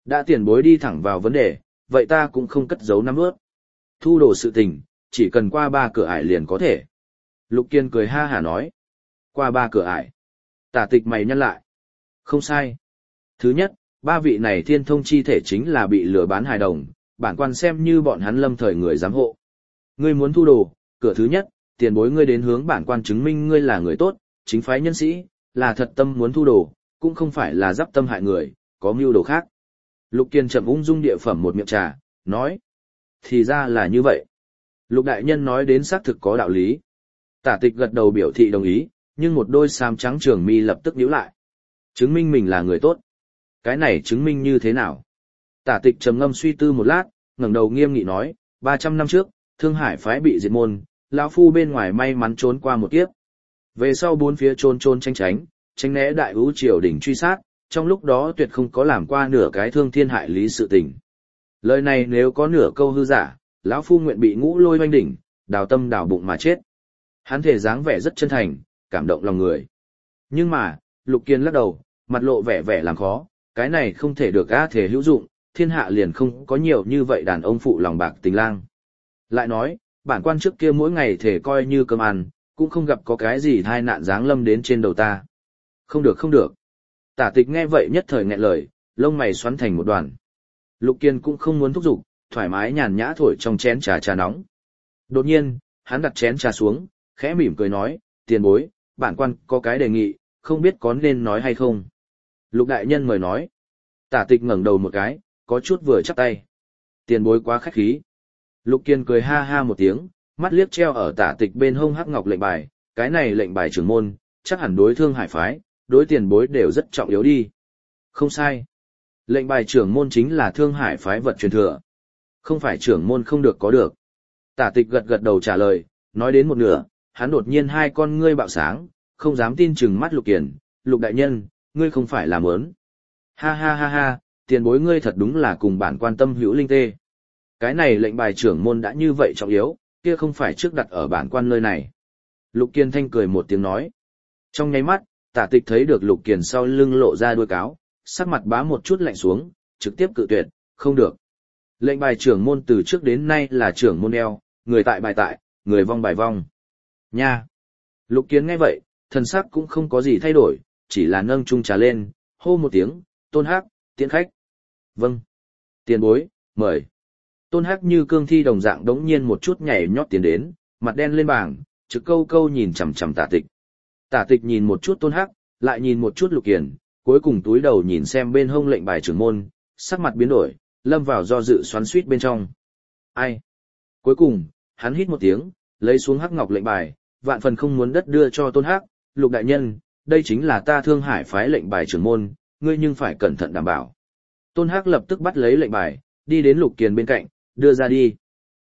Đã tiền bối đi thẳng vào vấn đề, vậy ta cũng không cất giấu nắm ướt. Thu đồ sự tình, chỉ cần qua 3 cửa ải liền có thể. Lục Kiên cười ha hả nói. Qua 3 cửa ải. Tả tịch mày nhăn lại. Không sai. Thứ nhất, 3 vị này thiên thông chi thể chính là bị lừa bán hài đồng, bản quan xem như bọn hắn lâm thời người giám hộ. Ngươi muốn thu đồ, cửa thứ nhất, tiền bối ngươi đến hướng bản quan chứng minh ngươi là người tốt, chính phái nhân sĩ, là thật tâm muốn thu đồ, cũng không phải là giáp tâm hại người, có mưu đồ khác. Lục Kiên chậm ung dung địa phẩm một miệng trà, nói. Thì ra là như vậy. Lục đại nhân nói đến xác thực có đạo lý. Tả tịch gật đầu biểu thị đồng ý, nhưng một đôi xám trắng trường mi lập tức nhíu lại. Chứng minh mình là người tốt. Cái này chứng minh như thế nào? Tả tịch trầm ngâm suy tư một lát, ngẩng đầu nghiêm nghị nói, 300 năm trước, Thương Hải phái bị diệt môn, lão phu bên ngoài may mắn trốn qua một kiếp. Về sau bốn phía trốn trốn tránh né đại ưu triều đỉnh truy sát, trong lúc đó tuyệt không có làm qua nửa cái thương thiên hại lý sự tình. Lời này nếu có nửa câu hư giả, lão phu nguyện bị ngũ lôi oanh đỉnh, đào tâm đào bụng mà chết. Hắn thể dáng vẻ rất chân thành, cảm động lòng người. Nhưng mà, Lục Kiên lắc đầu, mặt lộ vẻ làm khó, cái này không thể được á thể hữu dụng, thiên hạ liền không có nhiều như vậy đàn ông phụ lòng bạc tình lang. Lại nói, bản quan trước kia mỗi ngày thể coi như cơm ăn, cũng không gặp có cái gì tai nạn giáng lâm đến trên đầu ta. Không được. Tả tịch nghe vậy nhất thời nghẹn lời, lông mày xoắn thành một đoàn. Lục Kiên cũng không muốn thúc giục, thoải mái nhàn nhã thổi trong chén trà nóng. Đột nhiên, hắn đặt chén trà xuống, khẽ mỉm cười nói, tiền bối, bản quan có cái đề nghị, không biết có nên nói hay không. Lục đại nhân mời nói. Tả tịch ngẩng đầu một cái, có chút vừa chắp tay. Tiền bối quá khách khí. Lục Kiên cười ha ha một tiếng, mắt liếc treo ở tả tịch bên hông hắc ngọc lệnh bài, cái này lệnh bài trưởng môn, chắc hẳn đối Thương Hải phái, đối tiền bối đều rất trọng yếu đi. Không sai. Lệnh bài trưởng môn chính là Thương Hải phái vật truyền thừa. Không phải trưởng môn không được có được. Tả tịch gật đầu trả lời, nói đến một nửa, hắn đột nhiên hai con ngươi bạo sáng, không dám tin chừng mắt Lục Kiền, Lục đại nhân, ngươi không phải làm ớn. Ha, tiền bối ngươi thật đúng là cùng bản quan tâm hữu linh tê. Cái này lệnh bài trưởng môn đã như vậy trọng yếu, kia không phải trước đặt ở bản quan nơi này. Lục Kiên thanh cười một tiếng nói. Trong nháy mắt, Tả tịch thấy được Lục Kiền sau lưng lộ ra đuôi cáo, sắc mặt bá một chút lạnh xuống, trực tiếp cự tuyệt, không được. Lệnh bài trưởng môn từ trước đến nay là trưởng môn eo, người tại bài tại, người vong bài vong. Nha! Lục Kiến nghe vậy, thần sắc cũng không có gì thay đổi, chỉ là nâng chung trà lên, hô một tiếng, Tôn Hắc, tiễn khách. Vâng. Tiền bối, mời. Tôn Hắc như cương thi đồng dạng đống nhiên một chút nhảy nhót tiến đến, mặt đen lên bảng, trực câu nhìn chằm chằm Tả tịch. Tả tịch nhìn một chút Tôn Hắc, lại nhìn một chút Lục Kiền, cuối cùng túi đầu nhìn xem bên hông lệnh bài trưởng môn, sắc mặt biến đổi, lâm vào do dự xoắn xuýt bên trong. Ai? Cuối cùng, hắn hít một tiếng, lấy xuống hắc ngọc lệnh bài, vạn phần không muốn đất đưa cho Tôn Hắc, Lục đại nhân, đây chính là ta Thương Hải phái lệnh bài trưởng môn, ngươi nhưng phải cẩn thận đảm bảo. Tôn Hắc lập tức bắt lấy lệnh bài, đi đến Lục Kiền bên cạnh, đưa ra đi.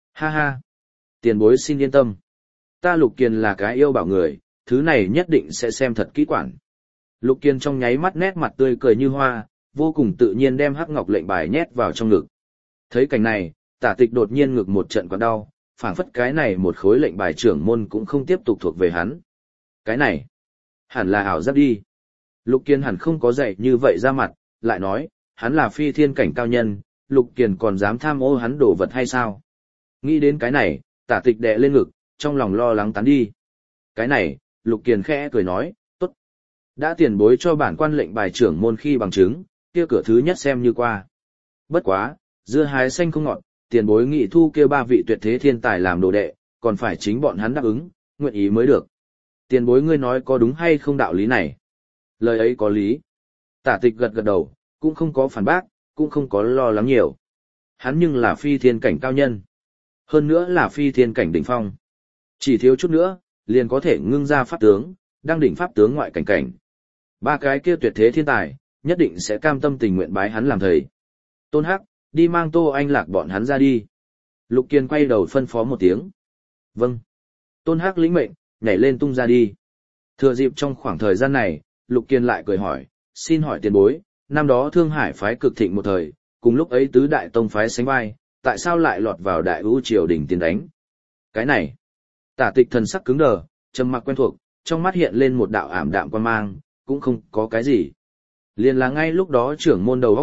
Ha, tiền bối xin yên tâm. Ta Lục Kiền là cái yêu bảo người, thứ này nhất định sẽ xem thật kỹ quản. Lục Kiền trong nháy mắt nét mặt tươi cười như hoa, vô cùng tự nhiên đem hắc ngọc lệnh bài nhét vào trong ngực. Thấy cảnh này, Tả tịch đột nhiên ngực một trận quặn đau, phảng phất cái này một khối lệnh bài trưởng môn cũng không tiếp tục thuộc về hắn. Cái này, hẳn là ảo giác đi. Lục Kiền hẳn không có dạy như vậy ra mặt, lại nói, hắn là phi thiên cảnh cao nhân, Lục Kiền còn dám tham ô hắn đồ vật hay sao? Nghĩ đến cái này, Tả tịch đè lên ngực, trong lòng lo lắng tán đi. Cái này, Lục Kiền khẽ cười nói, tốt. Đã tiền bối cho bản quan lệnh bài trưởng môn khi bằng chứng, kia cửa thứ nhất xem như qua. Bất quá, dưa hái xanh không ngọt, tiền bối nghị thu kia 3 vị tuyệt thế thiên tài làm đồ đệ, còn phải chính bọn hắn đáp ứng, nguyện ý mới được. Tiền bối ngươi nói có đúng hay không đạo lý này? Lời ấy có lý. Tả tịch gật đầu, cũng không có phản bác, cũng không có lo lắng nhiều. Hắn nhưng là phi thiên cảnh cao nhân. Hơn nữa là phi thiên cảnh đỉnh phong. Chỉ thiếu chút nữa, liền có thể ngưng ra pháp tướng, đang đỉnh pháp tướng ngoại cảnh. 3 cái kia tuyệt thế thiên tài, nhất định sẽ cam tâm tình nguyện bái hắn làm thầy. Tôn Hắc, đi mang Tô Anh Lạc bọn hắn ra đi. Lục Kiền quay đầu phân phó một tiếng. Vâng. Tôn Hắc lĩnh mệnh, nhảy lên tung ra đi. Thừa dịp trong khoảng thời gian này, Lục Kiền lại cười hỏi, xin hỏi tiền bối, năm đó Thương Hải phái cực thịnh một thời, cùng lúc ấy tứ đại tông phái sánh vai, tại sao lại lọt vào đại ưu triều đình tiến đánh? Cái này, Tả tịch thần sắc cứng đờ, trầm mặc quen thuộc, trong mắt hiện lên một đạo ảm đạm quan mang, cũng không có cái gì. Liền là ngay lúc đó trưởng môn đầu góc rút,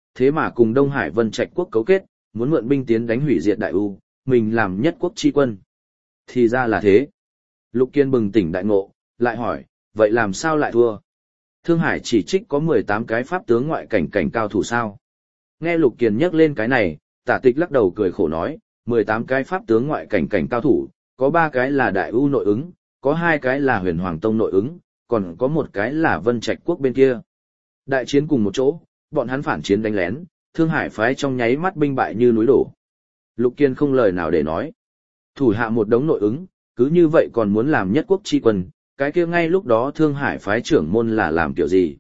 thế mà cùng Đông Hải Vân Trạch quốc cấu kết, muốn mượn binh tiến đánh hủy diệt Đại U, mình làm nhất quốc chi quân. Thì ra là thế. Lục Kiên bừng tỉnh đại ngộ, lại hỏi, vậy làm sao lại thua? Thương Hải chỉ trích có 18 cái pháp tướng ngoại cảnh cao thủ sao? Nghe Lục Kiên nhắc lên cái này, Tả Tịch lắc đầu cười khổ nói, 18 cái pháp tướng ngoại cảnh cao thủ, có 3 cái là Đại U nội ứng, có 2 cái là Huyền Hoàng Tông nội ứng, còn có 1 cái là Vân Trạch quốc bên kia. Đại chiến cùng một chỗ, bọn hắn phản chiến đánh lén, Thương Hải phái trong nháy mắt binh bại như núi đổ. Lục Kiên không lời nào để nói. Thủ hạ một đống nội ứng, cứ như vậy còn muốn làm nhất quốc chi quân, cái kia ngay lúc đó Thương Hải phái trưởng môn là làm kiểu gì?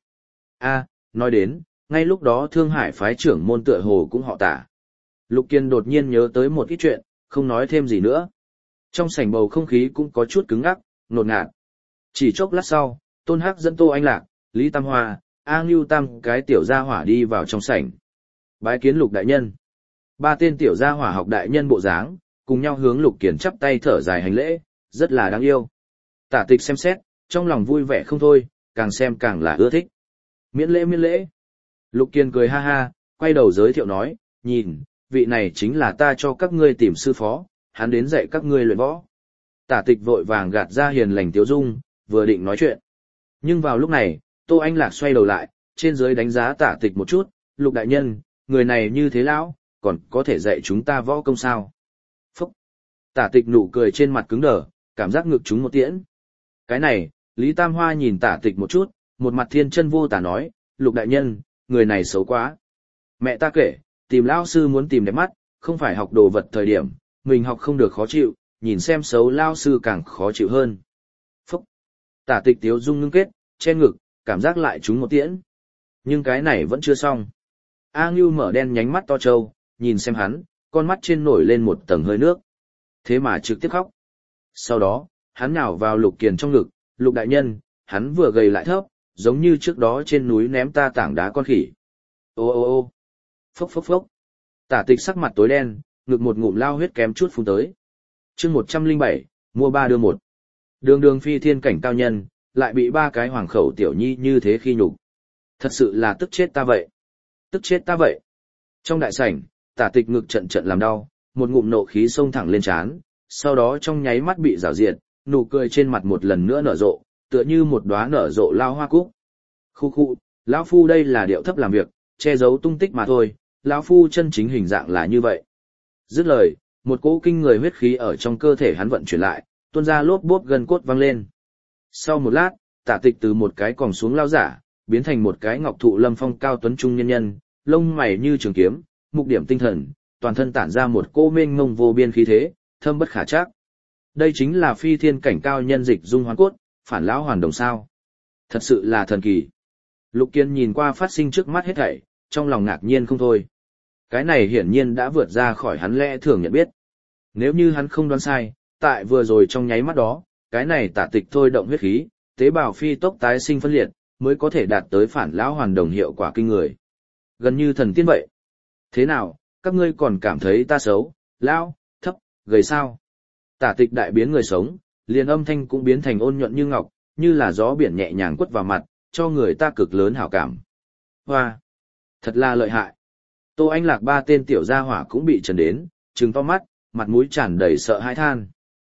Nói đến, ngay lúc đó Thương Hải phái trưởng môn tựa hồ cũng họ Tả. Lục Kiên đột nhiên nhớ tới một ít chuyện, không nói thêm gì nữa. Trong sảnh bầu không khí cũng có chút cứng ngắc, ngột ngạt. Chỉ chốc lát sau, Tôn Hắc dẫn Tô Anh Lạc, Lý Tam Hoa, A Ngưu Tam cái tiểu gia hỏa đi vào trong sảnh. Bái kiến Lục đại nhân. 3 tên tiểu gia hỏa học đại nhân bộ dáng, cùng nhau hướng Lục Kiền chắp tay thở dài hành lễ, rất là đáng yêu. Tả Tịch xem xét, trong lòng vui vẻ không thôi, càng xem càng là ưa thích. Miễn lễ. Lục Kiền cười ha ha, quay đầu giới thiệu nói, nhìn, vị này chính là ta cho các ngươi tìm sư phó, hắn đến dạy các ngươi luyện võ. Tả Tịch vội vàng gạt ra hiền lành tiếu dung, vừa định nói chuyện. Nhưng vào lúc này, Tô Anh Lạc xoay đầu lại, trên dưới đánh giá Tả Tịch một chút, Lục đại nhân, người này như thế lão, còn có thể dạy chúng ta võ công sao? Phúc! Tả Tịch nụ cười trên mặt cứng đờ, cảm giác ngực chúng một tiễn. Cái này, Lý Tam Hoa nhìn Tả Tịch một chút, một mặt thiên chân vô tả nói, Lục đại nhân, người này xấu quá. Mẹ ta kể, tìm lão sư muốn tìm đẹp mắt, không phải học đồ vật thời điểm, mình học không được khó chịu, nhìn xem xấu lão sư càng khó chịu hơn. Phúc! Tả Tịch tiếu dung ngưng kết, che ngực, cảm giác lại trúng một tiễn. Nhưng cái này vẫn chưa xong. A Ngưu mở đen nhánh mắt to trâu, nhìn xem hắn, con mắt trên nổi lên một tầng hơi nước. Thế mà trực tiếp khóc. Sau đó, hắn nhào vào Lục Kiền trong ngực, Lục đại nhân, hắn vừa gầy lại thấp, giống như trước đó trên núi ném ta tảng đá con khỉ. Ô. Phốc. Tả Tịch sắc mặt tối đen, ngực một ngụm lao huyết kém chút phun tới. Chương 107, mua 3 đưa 1. Đường phi thiên cảnh cao nhân, lại bị 3 cái hoàng khẩu tiểu nhi như thế khi nhục. Thật sự là tức chết ta vậy. Trong đại sảnh, Tả Tịch ngực trận làm đau, một ngụm nộ khí xông thẳng lên trán, sau đó trong nháy mắt bị rào diệt, nụ cười trên mặt một lần nữa nở rộ, tựa như một đóa nở rộ lao hoa cúc. Khu, lão phu đây là điệu thấp làm việc, che giấu tung tích mà thôi, lão phu chân chính hình dạng là như vậy. Dứt lời, một cỗ kinh người huyết khí ở trong cơ thể hắn vận chuyển lại, tuôn ra lốp bốp gân cốt vang lên. Sau một lát, Tả Tịch từ một cái còng xuống lao giả, biến thành một cái ngọc thụ lâm phong cao tuấn trung nhân, lông mày như trường kiếm, mục điểm tinh thần, toàn thân tản ra một cỗ mênh mông vô biên khí thế, thâm bất khả trắc. Đây chính là phi thiên cảnh cao nhân Dịch Dung Hoán Cốt, phản lão hoàn đồng sao? Thật sự là thần kỳ. Lục Kiên nhìn qua phát sinh trước mắt hết thảy, trong lòng ngạc nhiên không thôi. Cái này hiển nhiên đã vượt ra khỏi hắn lẽ thường nhận biết. Nếu như hắn không đoán sai, tại vừa rồi trong nháy mắt đó, cái này Tả Tịch thôi động huyết khí, tế bào phi tốc tái sinh phân liệt, mới có thể đạt tới phản lão hoàn đồng hiệu quả kinh người. Gần như thần tiên vậy. Thế nào, các ngươi còn cảm thấy ta xấu, lão, thấp, gầy sao? Tả Tịch đại biến người sống, liền âm thanh cũng biến thành ôn nhuận như ngọc, như là gió biển nhẹ nhàng quất vào mặt, cho người ta cực lớn hảo cảm. Hoa! Thật là lợi hại. Tô Anh Lạc 3 tên tiểu gia hỏa cũng bị trần đến, trừng to mắt, mặt mũi tràn đầy sợ hãi than.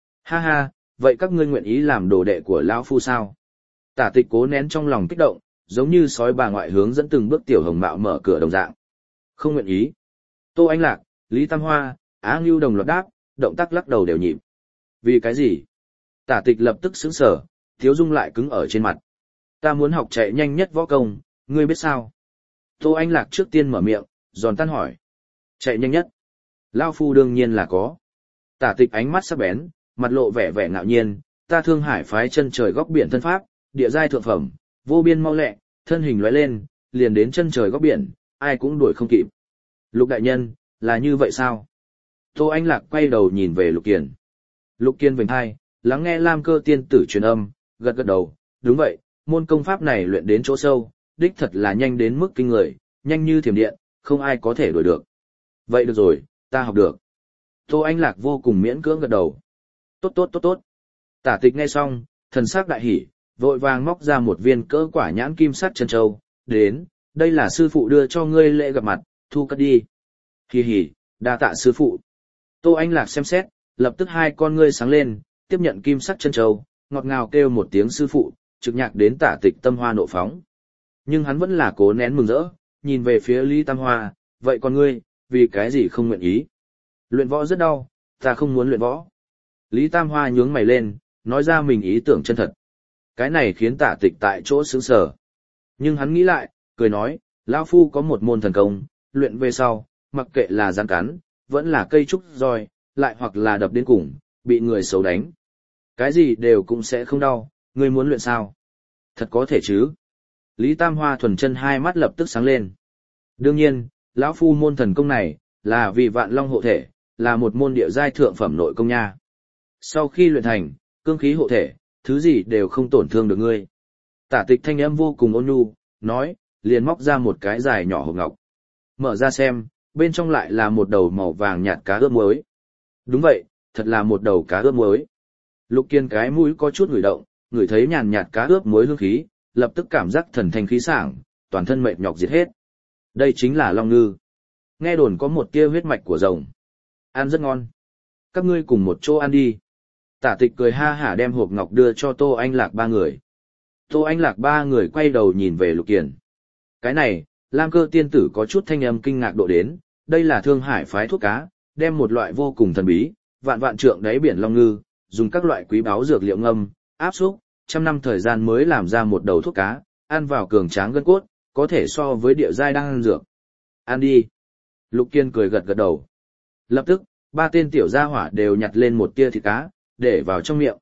Ha, vậy các ngươi nguyện ý làm đồ đệ của lão phu sao? Tả Tịch cố nén trong lòng kích động, giống như sói bà ngoại hướng dẫn từng bước tiểu hồng mạo mở cửa đồng dạng. Không nguyện ý. Tô Anh Lạc, Lý Tam Hoa, Á Ngưu đồng loạt đáp, động tác lắc đầu đều nhịp. Vì cái gì? Tả Tịch lập tức sững sờ, Thiếu Dung lại cứng ở trên mặt. Ta muốn học chạy nhanh nhất võ công, ngươi biết sao? Tô Anh Lạc trước tiên mở miệng, giòn tan hỏi. Chạy nhanh nhất? Lao phu đương nhiên là có. Tả Tịch ánh mắt sắc bén, mặt lộ vẻ ngạo nhiên, ta Thương Hải phái chân trời góc biển thân pháp, địa giai thượng phẩm, vô biên mau lẹ, thân hình lóe lên, liền đến chân trời góc biển, ai cũng đuổi không kịp. Lục đại nhân, là như vậy sao? Tô Anh Lạc quay đầu nhìn về Lục Kiền. Lục Kiền vểnh hai, lắng nghe Lam Cơ tiên tử truyền âm, gật đầu, đúng vậy, môn công pháp này luyện đến chỗ sâu, đích thật là nhanh đến mức kinh người, nhanh như thiểm điện, không ai có thể đuổi được. Vậy được rồi, ta học được. Tô Anh Lạc vô cùng miễn cưỡng gật đầu. Tốt. Tả Tịch nghe xong, thần sắc đại hỉ, vội vàng móc ra một viên cỡ quả nhãn kim sắt chân châu, đến, đây là sư phụ đưa cho ngươi lễ gặp mặt, thu cất đi. Hì hì, đa tạ sư phụ. Tô Anh Lạc xem xét, lập tức hai con ngươi sáng lên, tiếp nhận kim sắc chân châu, ngọt ngào kêu một tiếng sư phụ, trực nhạc đến Tả Tịch tâm hoa nộ phóng. Nhưng hắn vẫn là cố nén mừng rỡ, nhìn về phía Lý Tam Hoa, vậy còn ngươi, vì cái gì không nguyện ý? Luyện võ rất đau, ta không muốn luyện võ. Lý Tam Hoa nhướng mày lên, nói ra mình ý tưởng chân thật. Cái này khiến Tả Tịch tại chỗ sững sờ. Nhưng hắn nghĩ lại, cười nói, lão phu có một môn thần công, luyện về sau, mặc kệ là rắn cắn, vẫn là cây trúc roi, lại hoặc là đập đến cùng, bị người xấu đánh. Cái gì đều cũng sẽ không đau, ngươi muốn luyện sao? Thật có thể chứ? Lý Tam Hoa thuần chân hai mắt lập tức sáng lên. Đương nhiên, lão phu môn thần công này, là vì vạn long hộ thể, là một môn địa giai thượng phẩm nội công nha. Sau khi luyện thành, cương khí hộ thể, thứ gì đều không tổn thương được ngươi. Tả Tịch thanh âm vô cùng ôn nhu, nói, liền móc ra một cái dài nhỏ hộp ngọc. Mở ra xem, bên trong lại là một đầu màu vàng nhạt cá ướp muối. Đúng vậy, thật là một đầu cá ướp muối. Lục Kiên cái mũi có chút ngửi động, ngửi thấy nhàn nhạt cá ướp muối hương khí, lập tức cảm giác thần thanh khí sảng, toàn thân mệt nhọc diệt hết. Đây chính là long ngư. Nghe đồn có một tia huyết mạch của rồng. Ăn rất ngon. Các ngươi cùng một chỗ ăn đi. Tả Tịch cười ha hả đem hộp ngọc đưa cho Tô Anh Lạc ba người. Tô Anh Lạc ba người quay đầu nhìn về Lục Kiền. Cái này, Lam Cơ tiên tử có chút thanh âm kinh ngạc độ đến, đây là Thương Hải phái thuốc cá, đem một loại vô cùng thần bí, vạn vạn trượng đáy biển long ngư, dùng các loại quý báu dược liệu ngâm, áp xúc, trăm năm thời gian mới làm ra một đầu thuốc cá, ăn vào cường tráng gân cốt, có thể so với địa giai đang ăn dược. Ăn đi. Lục Kiên cười gật gật đầu. Lập tức, ba tên tiểu gia hỏa đều nhặt lên một tia thịt cá, để vào trong miệng.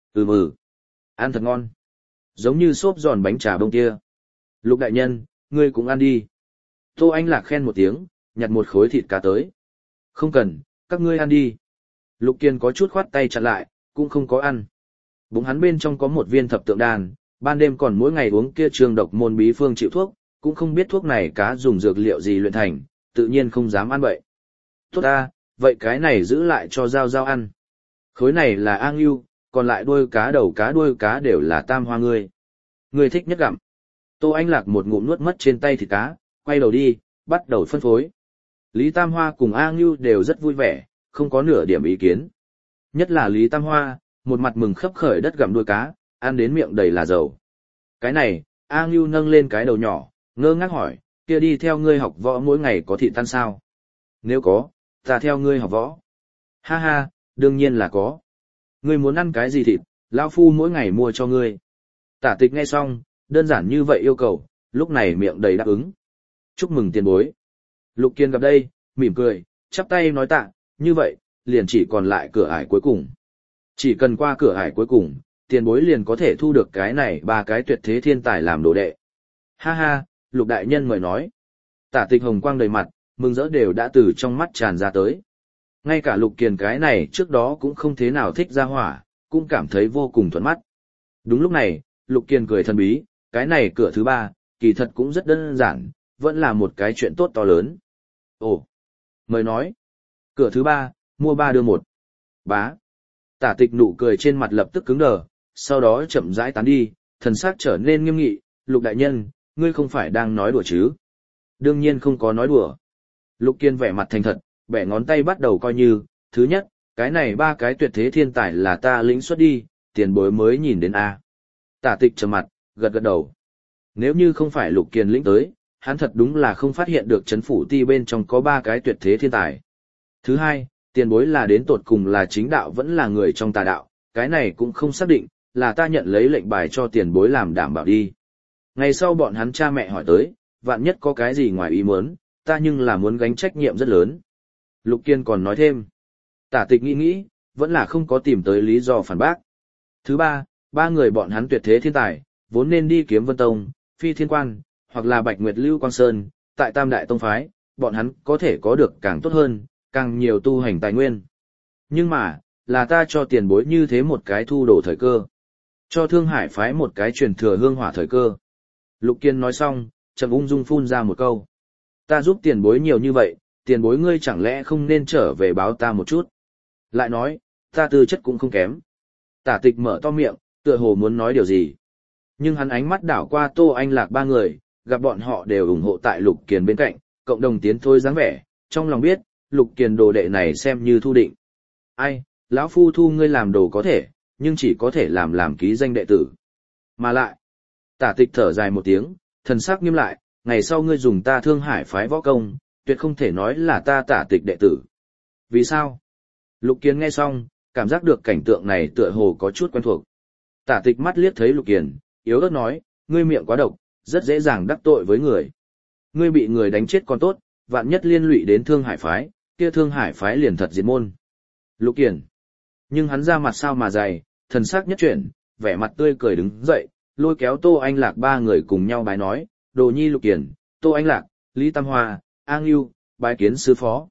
Ăn thật ngon. Giống như xốp giòn bánh trà bông kia. Lục đại nhân, ngươi cũng ăn đi. Tô Anh Lạc khen một tiếng, nhặt một khối thịt cá tới. Không cần, các ngươi ăn đi. Lục Kiên có chút khoát tay chặn lại, cũng không có ăn. Bụng hắn bên trong có một viên thập tượng đan, ban đêm còn mỗi ngày uống kia trường độc môn bí phương chịu thuốc, cũng không biết thuốc này cá dùng dược liệu gì luyện thành, tự nhiên không dám ăn vậy. Tốt ta, vậy cái này giữ lại cho Giao Giao ăn. Khối này là A Ngưu, còn lại đuôi cá đầu cá đuôi cá đều là Tam Hoa ngươi. Ngươi thích nhất gặm. Tô Anh Lạc một ngụm nuốt mất trên tay thịt cá, quay đầu đi, bắt đầu phân phối. Lý Tam Hoa cùng A Ngưu đều rất vui vẻ, không có nửa điểm ý kiến. Nhất là Lý Tam Hoa, một mặt mừng khấp khởi đất gặm đuôi cá, ăn đến miệng đầy là dầu. Cái này, A Ngưu nâng lên cái đầu nhỏ, ngơ ngác hỏi, kia đi theo ngươi học võ mỗi ngày có thịt ăn sao? Nếu có, ta theo ngươi học võ. Ha ha, đương nhiên là có. Ngươi muốn ăn cái gì thịt, lão phu mỗi ngày mua cho ngươi. Tả Tịch nghe xong, đơn giản như vậy yêu cầu, lúc này miệng đầy đáp ứng. Chúc mừng tiền bối. Lục Kiên gặp đây, mỉm cười, chắp tay nói tạ, như vậy, liền chỉ còn lại cửa ải cuối cùng. Chỉ cần qua cửa ải cuối cùng, tiền bối liền có thể thu được cái này ba cái tuyệt thế thiên tài làm đồ đệ. Ha ha, Lục đại nhân mời nói. Tả Tịch hồng quang đầy mặt, mừng rỡ đều đã từ trong mắt tràn ra tới. Ngay cả Lục Kiền cái này trước đó cũng không thế nào thích ra hỏa, cũng cảm thấy vô cùng thuận mắt. Đúng lúc này, Lục Kiền cười thần bí, cái này cửa thứ ba, kỳ thật cũng rất đơn giản, vẫn là một cái chuyện tốt to lớn. Ồ, mời nói. Cửa thứ ba, mua 3 đưa 1. Bá. Tả Tịch nụ cười trên mặt lập tức cứng đờ, sau đó chậm rãi tán đi, thần sắc trở nên nghiêm nghị, Lục đại nhân, ngươi không phải đang nói đùa chứ? Đương nhiên không có nói đùa. Lục Kiên vẻ mặt thành thật, bẻ ngón tay bắt đầu coi như, thứ nhất, cái này ba cái tuyệt thế thiên tài là ta lĩnh xuất đi, tiền bối mới nhìn đến A. Tả Tịch trầm mặt, gật gật đầu. Nếu như không phải Lục Kiên lĩnh tới, hắn thật đúng là không phát hiện được chấn phủ ti bên trong có ba cái tuyệt thế thiên tài. Thứ hai, tiền bối là đến tột cùng là chính đạo vẫn là người trong tà đạo, cái này cũng không xác định, là ta nhận lấy lệnh bài cho tiền bối làm đảm bảo đi. Ngày sau bọn hắn cha mẹ hỏi tới, vạn nhất có cái gì ngoài ý muốn, ta nhưng là muốn gánh trách nhiệm rất lớn. Lục Kiên còn nói thêm. Tả Tịch nghĩ, vẫn là không có tìm tới lý do phản bác. Thứ ba, ba người bọn hắn tuyệt thế thiên tài, vốn nên đi Kiếm Vân Tông, Phi Thiên Quan, hoặc là Bạch Nguyệt Lưu Quang Sơn, tại Tam Đại Tông Phái, bọn hắn có thể có được càng tốt hơn, càng nhiều tu hành tài nguyên. Nhưng mà, là ta cho tiền bối như thế một cái thu đồ thời cơ. Cho Thương Hải Phái một cái truyền thừa hương hỏa thời cơ. Lục Kiên nói xong, chậm ung dung phun ra một câu. Ta giúp tiền bối nhiều như vậy, tiền bối ngươi chẳng lẽ không nên trở về báo ta một chút. Lại nói, ta tư chất cũng không kém. Tả Tịch mở to miệng, tựa hồ muốn nói điều gì. Nhưng hắn ánh mắt đảo qua Tô Anh Lạc ba người, gặp bọn họ đều ủng hộ tại Lục Kiền bên cạnh, cộng đồng tiến thôi dáng vẻ, trong lòng biết, Lục Kiền đồ đệ này xem như thu định. Ai, lão phu thu ngươi làm đồ có thể, nhưng chỉ có thể làm ký danh đệ tử. Mà lại, Tả Tịch thở dài một tiếng, thần sắc nghiêm lại, ngày sau ngươi dùng ta Thương Hải phái võ công, tuyệt không thể nói là ta Tả Tịch đệ tử. Vì sao? Lục Kiền nghe xong, cảm giác được cảnh tượng này tựa hồ có chút quen thuộc. Tả Tịch mắt liếc thấy Lục Kiền, yếu ớt nói, ngươi miệng quá độc, rất dễ dàng đắc tội với người. Ngươi bị người đánh chết còn tốt, vạn nhất liên lụy đến Thương Hải phái, kia Thương Hải phái liền thật diệt môn. Lục Kiền. Nhưng hắn ra mặt sao mà dày, thần sắc nhất chuyển, vẻ mặt tươi cười đứng dậy, lôi kéo Tô Anh Lạc ba người cùng nhau bái nói, Đồ Nhi Lục Kiền, Tô Anh Lạc, Lý Tam Hoa, A Ngưu, bái kiến sư phó.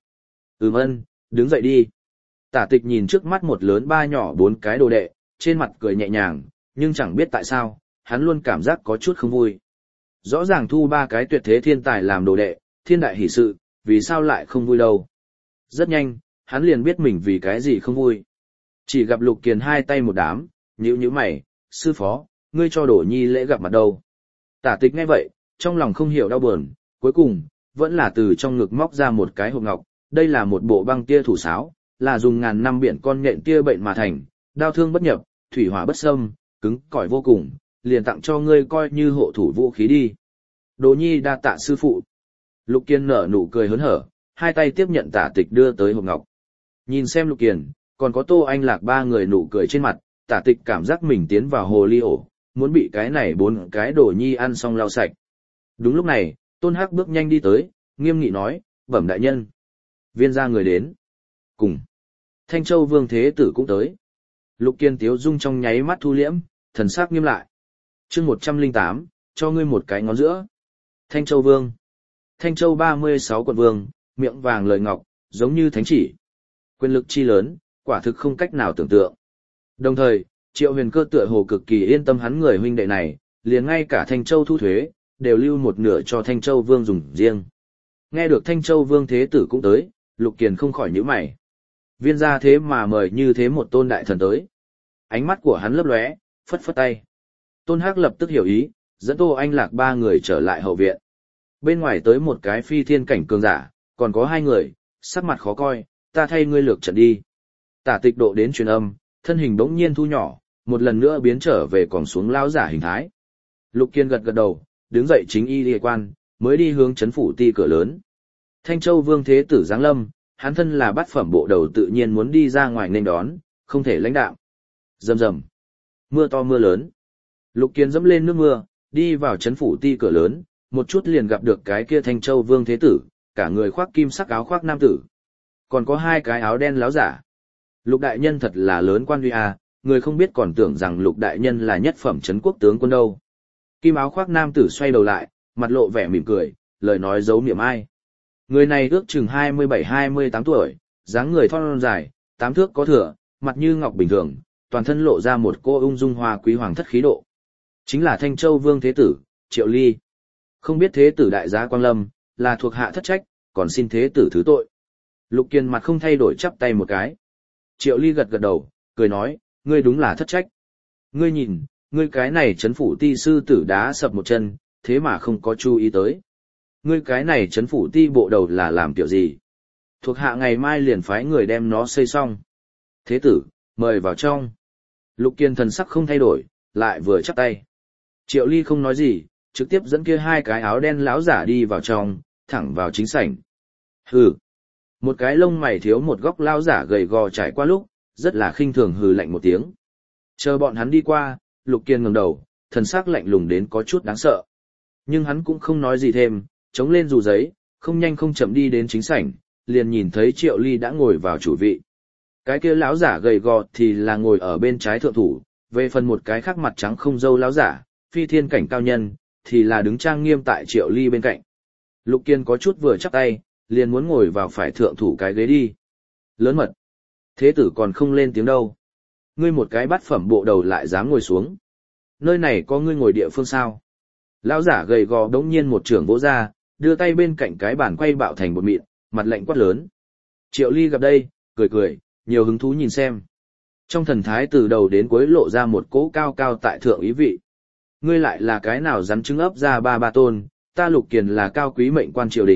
Ân, đứng dậy đi. Tả Tịch nhìn trước mắt một lớn ba nhỏ bốn cái đồ đệ, trên mặt cười nhẹ nhàng, nhưng chẳng biết tại sao, hắn luôn cảm giác có chút không vui. Rõ ràng thu ba cái tuyệt thế thiên tài làm đồ đệ, thiên đại hỷ sự, vì sao lại không vui đâu. Rất nhanh, hắn liền biết mình vì cái gì không vui. Chỉ gặp Lục Kiền hai tay một đám, nhíu mày, sư phó, ngươi cho Đổ Nhi lễ gặp mặt đâu. Tả Tịch nghe vậy, trong lòng không hiểu đau buồn, cuối cùng, vẫn là từ trong ngực móc ra một cái hộp ngọc, đây là một bộ băng tia thủ sáo, là dùng ngàn năm biển con nhện tia bệnh mà thành, đao thương bất nhập, thủy hỏa bất xâm, cứng cỏi vô cùng, liền tặng cho ngươi coi như hộ thủ vũ khí đi. Đồ Nhi đa tạ sư phụ. Lục Kiền nở nụ cười hớn hở, hai tay tiếp nhận Tả Tịch đưa tới hộp ngọc. Nhìn xem Lục Kiền, còn có Tô Anh Lạc ba người nụ cười trên mặt, Tả Tịch cảm giác mình tiến vào hồ ly ổ, muốn bị cái này bốn cái Đồ Nhi ăn xong lau sạch. Đúng lúc này, Tôn Hắc bước nhanh đi tới, nghiêm nghị nói, bẩm đại nhân. Viên gia người đến. Cùng. Thanh Châu Vương Thế Tử cũng tới. Lục Kiền tiếu dung trong nháy mắt thu liễm, thần sắc nghiêm lại. Chương 108, cho ngươi một cái ngón giữa. Thanh Châu Vương. Thanh Châu 36 quận vương, miệng vàng lời ngọc, giống như thánh chỉ. Quyền lực chi lớn, quả thực không cách nào tưởng tượng. Đồng thời, Triệu Huyền Cơ tựa hồ cực kỳ yên tâm hắn người huynh đệ này, liền ngay cả Thanh Châu thu thuế, đều lưu một nửa cho Thanh Châu Vương dùng riêng. Nghe được Thanh Châu Vương Thế Tử cũng tới, Lục Kiền không khỏi nhíu mày. Viên gia thế mà mời như thế một tôn đại thần tới. Ánh mắt của hắn lấp lóe, phất phất tay. Tôn Hắc lập tức hiểu ý, dẫn Tô Anh Lạc ba người trở lại hậu viện. Bên ngoài tới một cái phi thiên cảnh cường giả, còn có hai người, sắc mặt khó coi, ta thay ngươi lược trận đi. Tả Tịch độ đến truyền âm, thân hình bỗng nhiên thu nhỏ, một lần nữa biến trở về còn xuống lão giả hình thái. Lục Kiên gật gật đầu, đứng dậy chính y liề quan, mới đi hướng trấn phủ ti cửa lớn. Thanh Châu Vương Thế Tử giáng lâm, hắn thân là bát phẩm bộ đầu tự nhiên muốn đi ra ngoài nên đón, không thể lãnh đạo. Rầm rầm, mưa to mưa lớn. Lục Kiên dẫm lên nước mưa, đi vào trấn phủ ti cửa lớn, một chút liền gặp được cái kia Thanh Châu Vương Thế Tử, cả người khoác kim sắc áo khoác nam tử. Còn có hai cái áo đen láo giả. Lục đại nhân thật là lớn quan uy à, người không biết còn tưởng rằng Lục đại nhân là nhất phẩm trấn quốc tướng quân đâu. Kim áo khoác nam tử xoay đầu lại, mặt lộ vẻ mỉm cười, lời nói giấu niệm ai. Người này ước chừng 27-28 tuổi, dáng người thon dài, 8 thước có thừa, mặt như ngọc bình thường, toàn thân lộ ra một cô ung dung hoa quý hoàng thất khí độ. Chính là Thanh Châu Vương Thế Tử, Triệu Ly. Không biết Thế Tử đại gia Quang Lâm, là thuộc hạ thất trách, còn xin Thế Tử thứ tội. Lục Kiên mặt không thay đổi chắp tay một cái. Triệu Ly gật gật đầu, cười nói, ngươi đúng là thất trách. Ngươi nhìn, ngươi cái này trấn phủ ti sư tử đá sập một chân, thế mà không có chú ý tới. Ngươi cái này trấn phủ ti bộ đầu là làm kiểu gì? Thuộc hạ ngày mai liền phái người đem nó xây xong. Thế tử, mời vào trong. Lục Kiên thần sắc không thay đổi, lại vừa chắp tay. Triệu Ly không nói gì, trực tiếp dẫn kia hai cái áo đen lão giả đi vào trong, thẳng vào chính sảnh. Hừ. Một cái lông mày thiếu một góc lão giả gầy gò trải qua lúc, rất là khinh thường hừ lạnh một tiếng. Chờ bọn hắn đi qua, Lục Kiên ngẩng đầu, thần sắc lạnh lùng đến có chút đáng sợ. Nhưng hắn cũng không nói gì thêm, chống lên dù giấy, không nhanh không chậm đi đến chính sảnh, liền nhìn thấy Triệu Ly đã ngồi vào chủ vị. Cái kia lão giả gầy gò thì là ngồi ở bên trái thượng thủ, về phần một cái khác mặt trắng không râu lão giả, phi thiên cảnh cao nhân, thì là đứng trang nghiêm tại Triệu Ly bên cạnh. Lục Kiên có chút vừa chắp tay, liền muốn ngồi vào phải thượng thủ cái ghế đi. Lớn mật. Thế tử còn không lên tiếng đâu. Ngươi một cái bát phẩm bộ đầu lại dám ngồi xuống. Nơi này có ngươi ngồi địa phương sao? Lão giả gầy gò đống nhiên một trưởng vỗ ra, đưa tay bên cạnh cái bàn quay bạo thành bột mịn, mặt lạnh quát lớn. Triệu Ly gặp đây, cười cười, nhiều hứng thú nhìn xem. Trong thần thái từ đầu đến cuối lộ ra một cỗ cao cao tại thượng ý vị. Ngươi lại là cái nào rắn trứng ấp ra ba tôn, ta Lục Kiền là cao quý mệnh quan triều đình,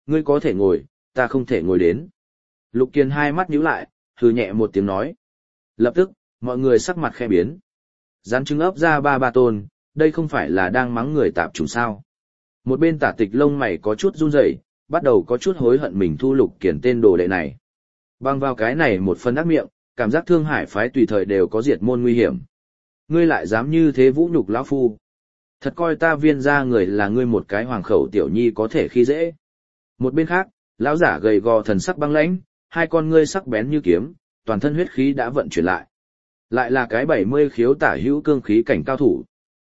ngươi có thể ngồi, ta không thể ngồi đến. Lục Kiền hai mắt nhíu lại, hừ nhẹ một tiếng nói. Lập tức, mọi người sắc mặt khẽ biến. Rắn trứng ấp ra ba tôn, đây không phải là đang mắng người tạp chủng sao. Một bên Tả Tịch lông mày có chút run rẩy, bắt đầu có chút hối hận mình thu Lục Kiền tên đồ đệ này. Bằng vào cái này một phần ác miệng, cảm giác Thương Hải phái tùy thời đều có diệt môn nguy hiểm. Ngươi lại dám như thế vũ nhục lão phu. Thật coi ta Viên gia người là ngươi một cái hoàng khẩu tiểu nhi có thể khi dễ. Một bên khác, lão giả gầy gò thần sắc băng lãnh, hai con ngươi sắc bén như kiếm, toàn thân huyết khí đã vận chuyển lại. Lại là cái 70 khiếu tả hữu cương khí cảnh cao thủ.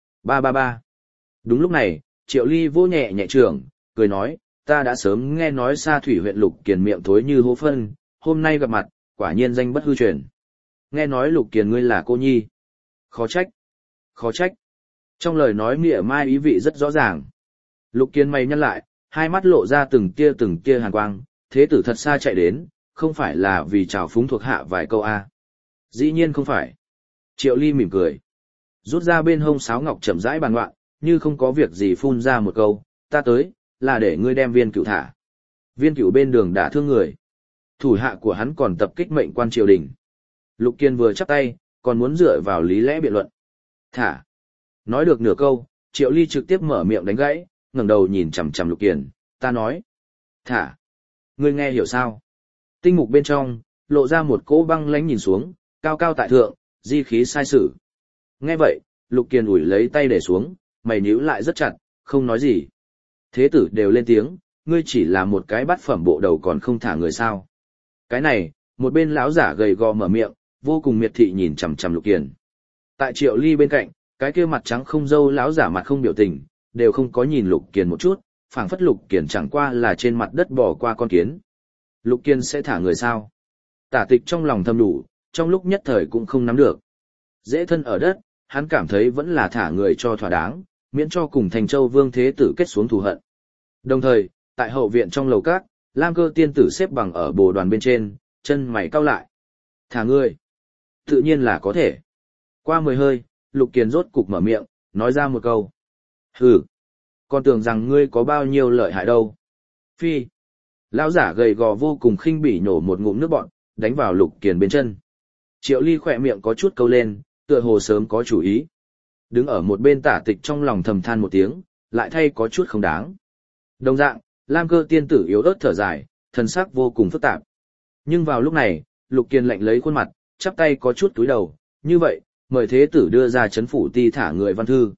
Ba. Đúng lúc này, Triệu Ly vô nhẹ nhẹ trường, cười nói, ta đã sớm nghe nói Sa Thủy huyện Lục Kiền miệng thối như hố phân, hôm nay gặp mặt, quả nhiên danh bất hư truyền. Nghe nói Lục Kiền ngươi là cô nhi. Khó trách. Trong lời nói mỉa mai ý vị rất rõ ràng. Lục Kiền mày nhăn lại, hai mắt lộ ra từng tia hàn quang, thế tử thật xa chạy đến, không phải là vì trào phúng thuộc hạ vài câu a. Dĩ nhiên không phải. Triệu Ly mỉm cười. Rút ra bên hông sáo ngọc chậm rãi bàn ngoạn, như không có việc gì phun ra một câu, ta tới, là để ngươi đem Viên Cửu thả. Viên Cửu bên đường đã thương người. Thủ hạ của hắn còn tập kích mệnh quan triều đình. Lục Kiền vừa chắp tay, còn muốn dựa vào lý lẽ biện luận. Thả. Nói được nửa câu, Triệu Ly trực tiếp mở miệng đánh gãy, ngẩng đầu nhìn chằm chằm Lục Kiền, ta nói. Thả. Ngươi nghe hiểu sao? Tinh mục bên trong, lộ ra một cỗ băng lãnh nhìn xuống, cao cao tại thượng, di khí sai sử. Nghe vậy, Lục Kiền ủi lấy tay để xuống, mày nhíu lại rất chặt, không nói gì. Thế tử đều lên tiếng, ngươi chỉ là một cái bát phẩm bộ đầu còn không thả người sao. Cái này, một bên lão giả gầy gò mở miệng, vô cùng miệt thị nhìn chằm chằm Lục Kiền. Tại Triệu Ly bên cạnh, cái kia mặt trắng không râu lão giả mặt không biểu tình, đều không có nhìn Lục Kiền một chút, phảng phất Lục Kiền chẳng qua là trên mặt đất bò qua con kiến. Lục Kiền sẽ thả người sao? Tả Tịch trong lòng thầm đủ, trong lúc nhất thời cũng không nắm được. Dễ thân ở đất, hắn cảm thấy vẫn là thả người cho thỏa đáng, miễn cho cùng Thành Châu Vương Thế Tử kết xuống thù hận. Đồng thời, tại hậu viện trong lầu các, Lam Cơ tiên tử xếp bằng ở bồ đoàn bên trên, chân mày cau lại. Thả người. Tự nhiên là có thể. Qua 10 hơi, Lục Kiền rốt cục mở miệng, nói ra một câu. Hừ. Con tưởng rằng ngươi có bao nhiêu lợi hại đâu. Phi. Lão giả gầy gò vô cùng khinh bỉ nhổ một ngụm nước bọt, đánh vào Lục Kiền bên chân. Triệu Ly khỏe miệng có chút câu lên, tựa hồ sớm có chủ ý. Đứng ở một bên Tả Tịch trong lòng thầm than một tiếng, lại thay có chút không đáng. Đồng dạng, Lam Cơ tiên tử yếu ớt thở dài, thần sắc vô cùng phức tạp. Nhưng vào lúc này, Lục Kiền lạnh lấy khuôn mặt, chắp tay có chút túi đầu, như vậy, mời thế tử đưa ra chấn phủ ti thả người văn thư.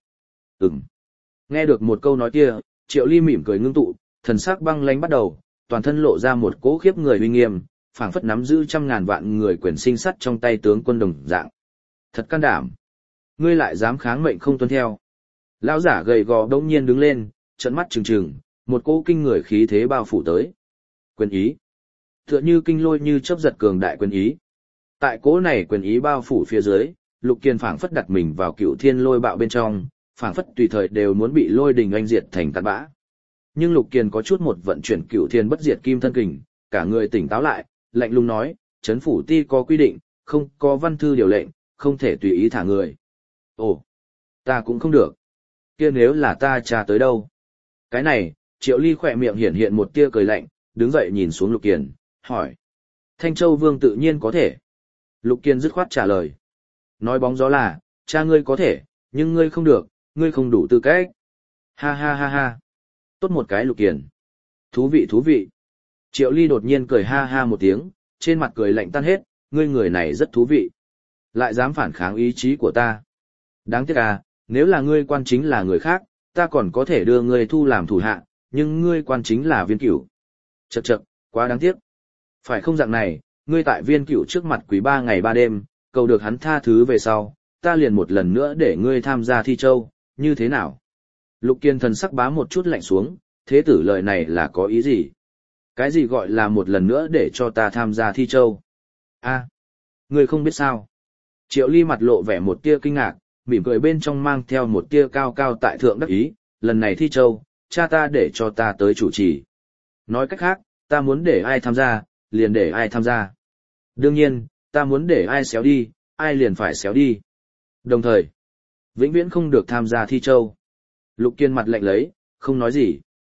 Nghe được một câu nói kia, Triệu Ly mỉm cười ngưng tụ, thần sắc băng lãnh bắt đầu, toàn thân lộ ra một cỗ khiếp người uy nghiêm, phảng phất nắm giữ trăm ngàn vạn người quyền sinh sắt trong tay tướng quân đồng dạng. Thật can đảm. Ngươi lại dám kháng mệnh không tuân theo. Lão giả gầy gò đống nhiên đứng lên, trợn mắt trừng trừng, một cỗ kinh người khí thế bao phủ tới. Quyền ý. Tựa như kinh lôi như chớp giật cường đại quyền ý. Tại cỗ này quyền ý bao phủ phía dưới, Lục Kiền phảng phất đặt mình vào Cựu Thiên Lôi Bạo bên trong, phảng phất tùy thời đều muốn bị lôi đình oanh diệt thành tàn bã. Nhưng Lục Kiền có chút một vận chuyển Cựu Thiên bất diệt kim thân kình, cả người tỉnh táo lại, lạnh lùng nói, trấn phủ ti có quy định, không có văn thư điều lệnh, không thể tùy ý thả người. Ồ, ta cũng không được. Kia nếu là ta tra tới đâu? Cái này, Triệu Ly khỏe miệng hiển hiện một tia cười lạnh, đứng dậy nhìn xuống Lục Kiền, hỏi. Thanh Châu Vương tự nhiên có thể. Lục Kiền dứt khoát trả lời. Nói bóng gió là, cha ngươi có thể, nhưng ngươi không được, ngươi không đủ tư cách. Ha ha ha ha. Tốt một cái Lục Kiền. Thú vị. Triệu Ly đột nhiên cười ha ha một tiếng, trên mặt cười lạnh tan hết, ngươi người này rất thú vị. Lại dám phản kháng ý chí của ta. Đáng tiếc à, nếu là ngươi quan chính là người khác, ta còn có thể đưa ngươi thu làm thủ hạ, nhưng ngươi quan chính là Viên Cửu. Chậc, quá đáng tiếc. Phải không dạng này, ngươi tại Viên Cửu trước mặt quý 3 ngày 3 đêm, cầu được hắn tha thứ về sau, ta liền một lần nữa để ngươi tham gia thi châu, như thế nào? Lục Kiền thần sắc bá một chút lạnh xuống, thế tử lời này là có ý gì? Cái gì gọi là một lần nữa để cho ta tham gia thi châu? A, ngươi không biết sao? Triệu Ly mặt lộ vẻ một tia kinh ngạc, mỉm cười bên trong mang theo một tia cao cao tại thượng đắc ý, lần này thi châu, cha ta để cho ta tới chủ trì. Nói cách khác, ta muốn để ai tham gia, liền để ai tham gia. Đương nhiên, ta muốn để ai xéo đi, ai liền phải xéo đi. Đồng thời, vĩnh viễn không được tham gia thi châu. Lục Kiền mặt lạnh lấy, không nói gì.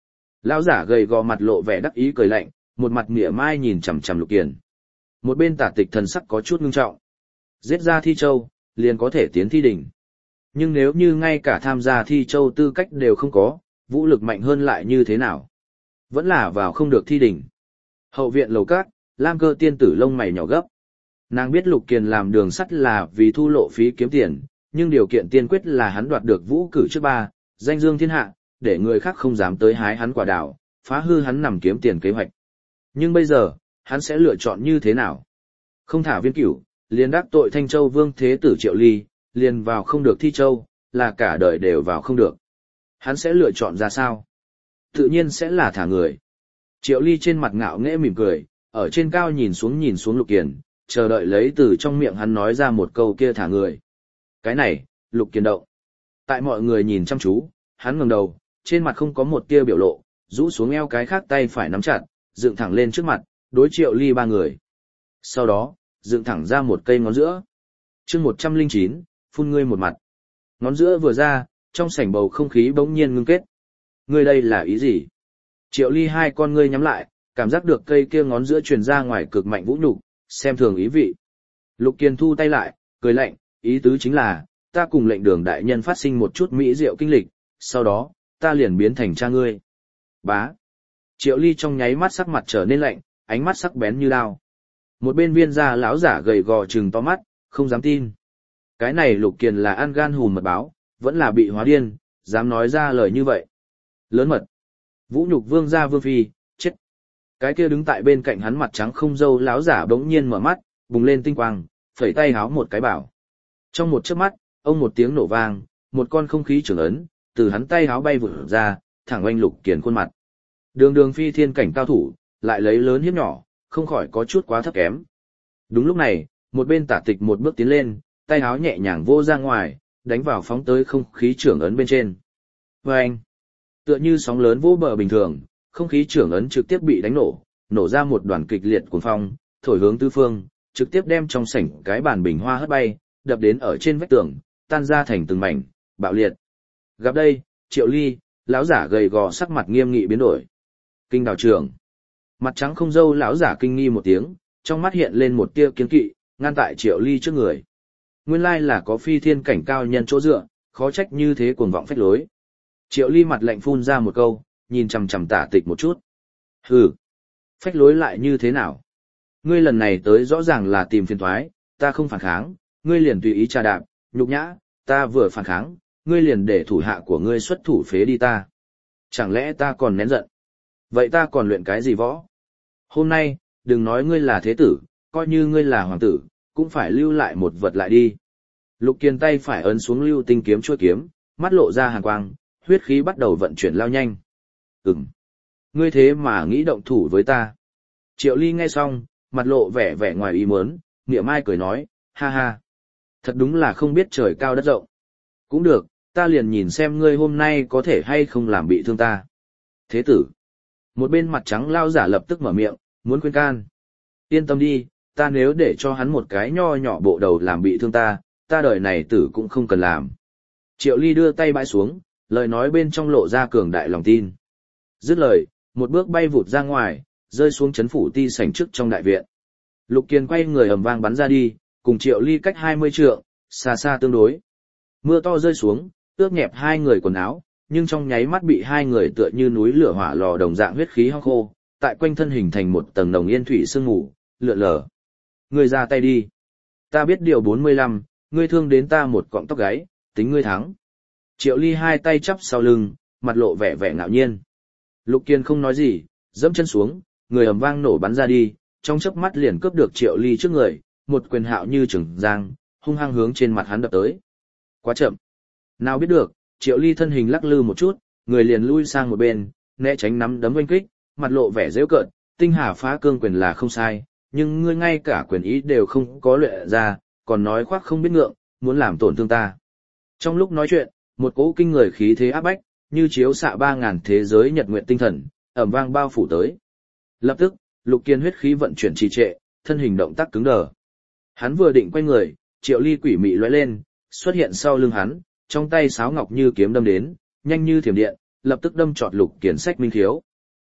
Lão giả gầy gò mặt lộ vẻ đắc ý cười lạnh, một mặt mỉa mai nhìn chằm chằm Lục Kiền. Một bên Tả Tịch thần sắc có chút ngưng trọng. Giết ra Thi Châu, liền có thể tiến thi đỉnh. Nhưng nếu như ngay cả tham gia Thi Châu tư cách đều không có, vũ lực mạnh hơn lại như thế nào? Vẫn là vào không được thi đỉnh. Hậu viện lầu các, Lam Cơ tiên tử lông mày nhỏ gấp. Nàng biết Lục Kiền làm đường sắt là vì thu lộ phí kiếm tiền, nhưng điều kiện tiên quyết là hắn đoạt được vũ cử trước ba, danh dương thiên hạ, để người khác không dám tới hái hắn quả đào, phá hư hắn nằm kiếm tiền kế hoạch. Nhưng bây giờ, hắn sẽ lựa chọn như thế nào? Không thả Viên Cửu, liền đắc tội Thanh Châu Vương Thế Tử Triệu Ly, liền vào không được Thi Châu, là cả đời đều vào không được. Hắn sẽ lựa chọn ra sao? Tự nhiên sẽ là thả người. Triệu Ly trên mặt ngạo nghễ mỉm cười, ở trên cao nhìn xuống Lục Kiền, chờ đợi lấy từ trong miệng hắn nói ra một câu kia thả người. Cái này, Lục Kiền động. Tại mọi người nhìn chăm chú, hắn ngẩng đầu, trên mặt không có một tia biểu lộ, rũ xuống eo cái khác tay phải nắm chặt, dựng thẳng lên trước mặt, đối Triệu Ly ba người. Sau đó, dựng thẳng ra một cây ngón giữa. Chương 109, phun ngươi một mặt. Ngón giữa vừa ra, trong sảnh bầu không khí bỗng nhiên ngưng kết. Ngươi đây là ý gì? Triệu Ly hai con ngươi nhắm lại, cảm giác được cây kia ngón giữa truyền ra ngoài cực mạnh vũ nhục, xem thường ý vị. Lục Kiền thu tay lại, cười lạnh, ý tứ chính là, ta cùng lệnh đường đại nhân phát sinh một chút mỹ diệu kinh lịch, sau đó, ta liền biến thành cha ngươi. Bá. Triệu Ly trong nháy mắt sắc mặt trở nên lạnh, ánh mắt sắc bén như đao. Một bên viên gia lão giả gầy gò trừng to mắt, không dám tin. Cái này Lục Kiền là ăn gan hùn mật báo, vẫn là bị hóa điên, dám nói ra lời như vậy. Lớn mật. Vũ nhục vương gia vương phi, chết. Cái kia đứng tại bên cạnh hắn mặt trắng không râu lão giả bỗng nhiên mở mắt, bùng lên tinh quang, phẩy tay háo một cái bảo. Trong một chớp mắt, ông một tiếng nổ vang, một con không khí trường ấn, từ hắn tay háo bay vụt ra, thẳng oanh Lục Kiền khuôn mặt. Đường đường phi thiên cảnh cao thủ, lại lấy lớn hiếp nhỏ, không khỏi có chút quá thấp kém. Đúng lúc này, một bên Tả Tịch một bước tiến lên, tay háo nhẹ nhàng vô ra ngoài, đánh vào phóng tới không khí trưởng ấn bên trên. Vâng! Tựa như sóng lớn vỗ bờ bình thường, không khí trưởng ấn trực tiếp bị đánh nổ, nổ ra một đoàn kịch liệt cuồng phong, thổi hướng tứ phương, trực tiếp đem trong sảnh cái bàn bình hoa hất bay, đập đến ở trên vách tường, tan ra thành từng mảnh, bạo liệt. Gặp đây, Triệu Ly, lão giả gầy gò sắc mặt nghiêm nghị biến đổi. Kinh đào trưởng. Mặt trắng không râu lão giả kinh nghi một tiếng, trong mắt hiện lên một tia kiên kỵ, ngăn tại Triệu Ly trước người. Nguyên lai là có phi thiên cảnh cao nhân chỗ dựa, khó trách như thế cuồng vọng phách lối. Triệu Ly mặt lạnh phun ra một câu, nhìn chằm chằm Tả Tịch một chút. Hừ, phách lối lại như thế nào? Ngươi lần này tới rõ ràng là tìm phiền toái, ta không phản kháng, ngươi liền tùy ý trà đạp, nhục nhã, ta vừa phản kháng, ngươi liền để thủ hạ của ngươi xuất thủ phế đi ta. Chẳng lẽ ta còn nén giận? Vậy ta còn luyện cái gì võ? Hôm nay, đừng nói ngươi là thế tử, coi như ngươi là hoàng tử, cũng phải lưu lại một vật lại đi. Lục Kiền tay phải ấn xuống lưu tinh kiếm chuôi kiếm, mắt lộ ra hàn quang, huyết khí bắt đầu vận chuyển lao nhanh. Ngươi thế mà nghĩ động thủ với ta. Triệu Ly nghe xong, mặt lộ vẻ vẻ ngoài ý muốn, niệm ai cười nói, ha ha. Thật đúng là không biết trời cao đất rộng. Cũng được, ta liền nhìn xem ngươi hôm nay có thể hay không làm bị thương ta. Thế tử. Một bên mặt trắng lao giả lập tức mở miệng, muốn khuyên can. Yên tâm đi, ta nếu để cho hắn một cái nho nhỏ bộ đầu làm bị thương ta, ta đời này tử cũng không cần làm. Triệu Ly đưa tay bãi xuống, lời nói bên trong lộ ra cường đại lòng tin. Dứt lời, một bước bay vụt ra ngoài, rơi xuống chấn phủ ti sảnh trước trong đại viện. Lục Kiền quay người ầm vang bắn ra đi, cùng Triệu Ly cách 20 trượng, xa xa tương đối. Mưa to rơi xuống, ướt nhẹp hai người quần áo, nhưng trong nháy mắt bị hai người tựa như núi lửa hỏa lò đồng dạng huyết khí hong khô, tại quanh thân hình thành một tầng nồng yên thủy sương mù, lượn lờ. Ngươi ra tay đi. Ta biết điều 45, ngươi thương đến ta một cọng tóc gáy, tính ngươi thắng. Triệu Ly hai tay chắp sau lưng, mặt lộ vẻ vẻ ngạo nhiên. Lục Kiền không nói gì, dẫm chân xuống, người ầm vang nổ bắn ra đi, trong chớp mắt liền cướp được Triệu Ly trước người, một quyền hạo như trường giang, hung hăng hướng trên mặt hắn đập tới. Quá chậm. Nào biết được, Triệu Ly thân hình lắc lư một chút, người liền lui sang một bên, né tránh nắm đấm oanh kích, mặt lộ vẻ giễu cợt, tinh hà phá cương quyền là không sai, nhưng ngươi ngay cả quyền ý đều không có luyện ra, còn nói khoác không biết ngượng, muốn làm tổn thương ta. Trong lúc nói chuyện, một cỗ kinh người khí thế áp bách, như chiếu xạ 3000 thế giới nhật nguyện tinh thần, ầm vang bao phủ tới. Lập tức, Lục Kiền huyết khí vận chuyển trì trệ, thân hình động tác cứng đờ. Hắn vừa định quay người, Triệu Ly quỷ mị lóe lên, xuất hiện sau lưng hắn, trong tay sáo ngọc như kiếm đâm đến, nhanh như thiểm điện, lập tức đâm trọt Lục Kiền sách minh khiếu,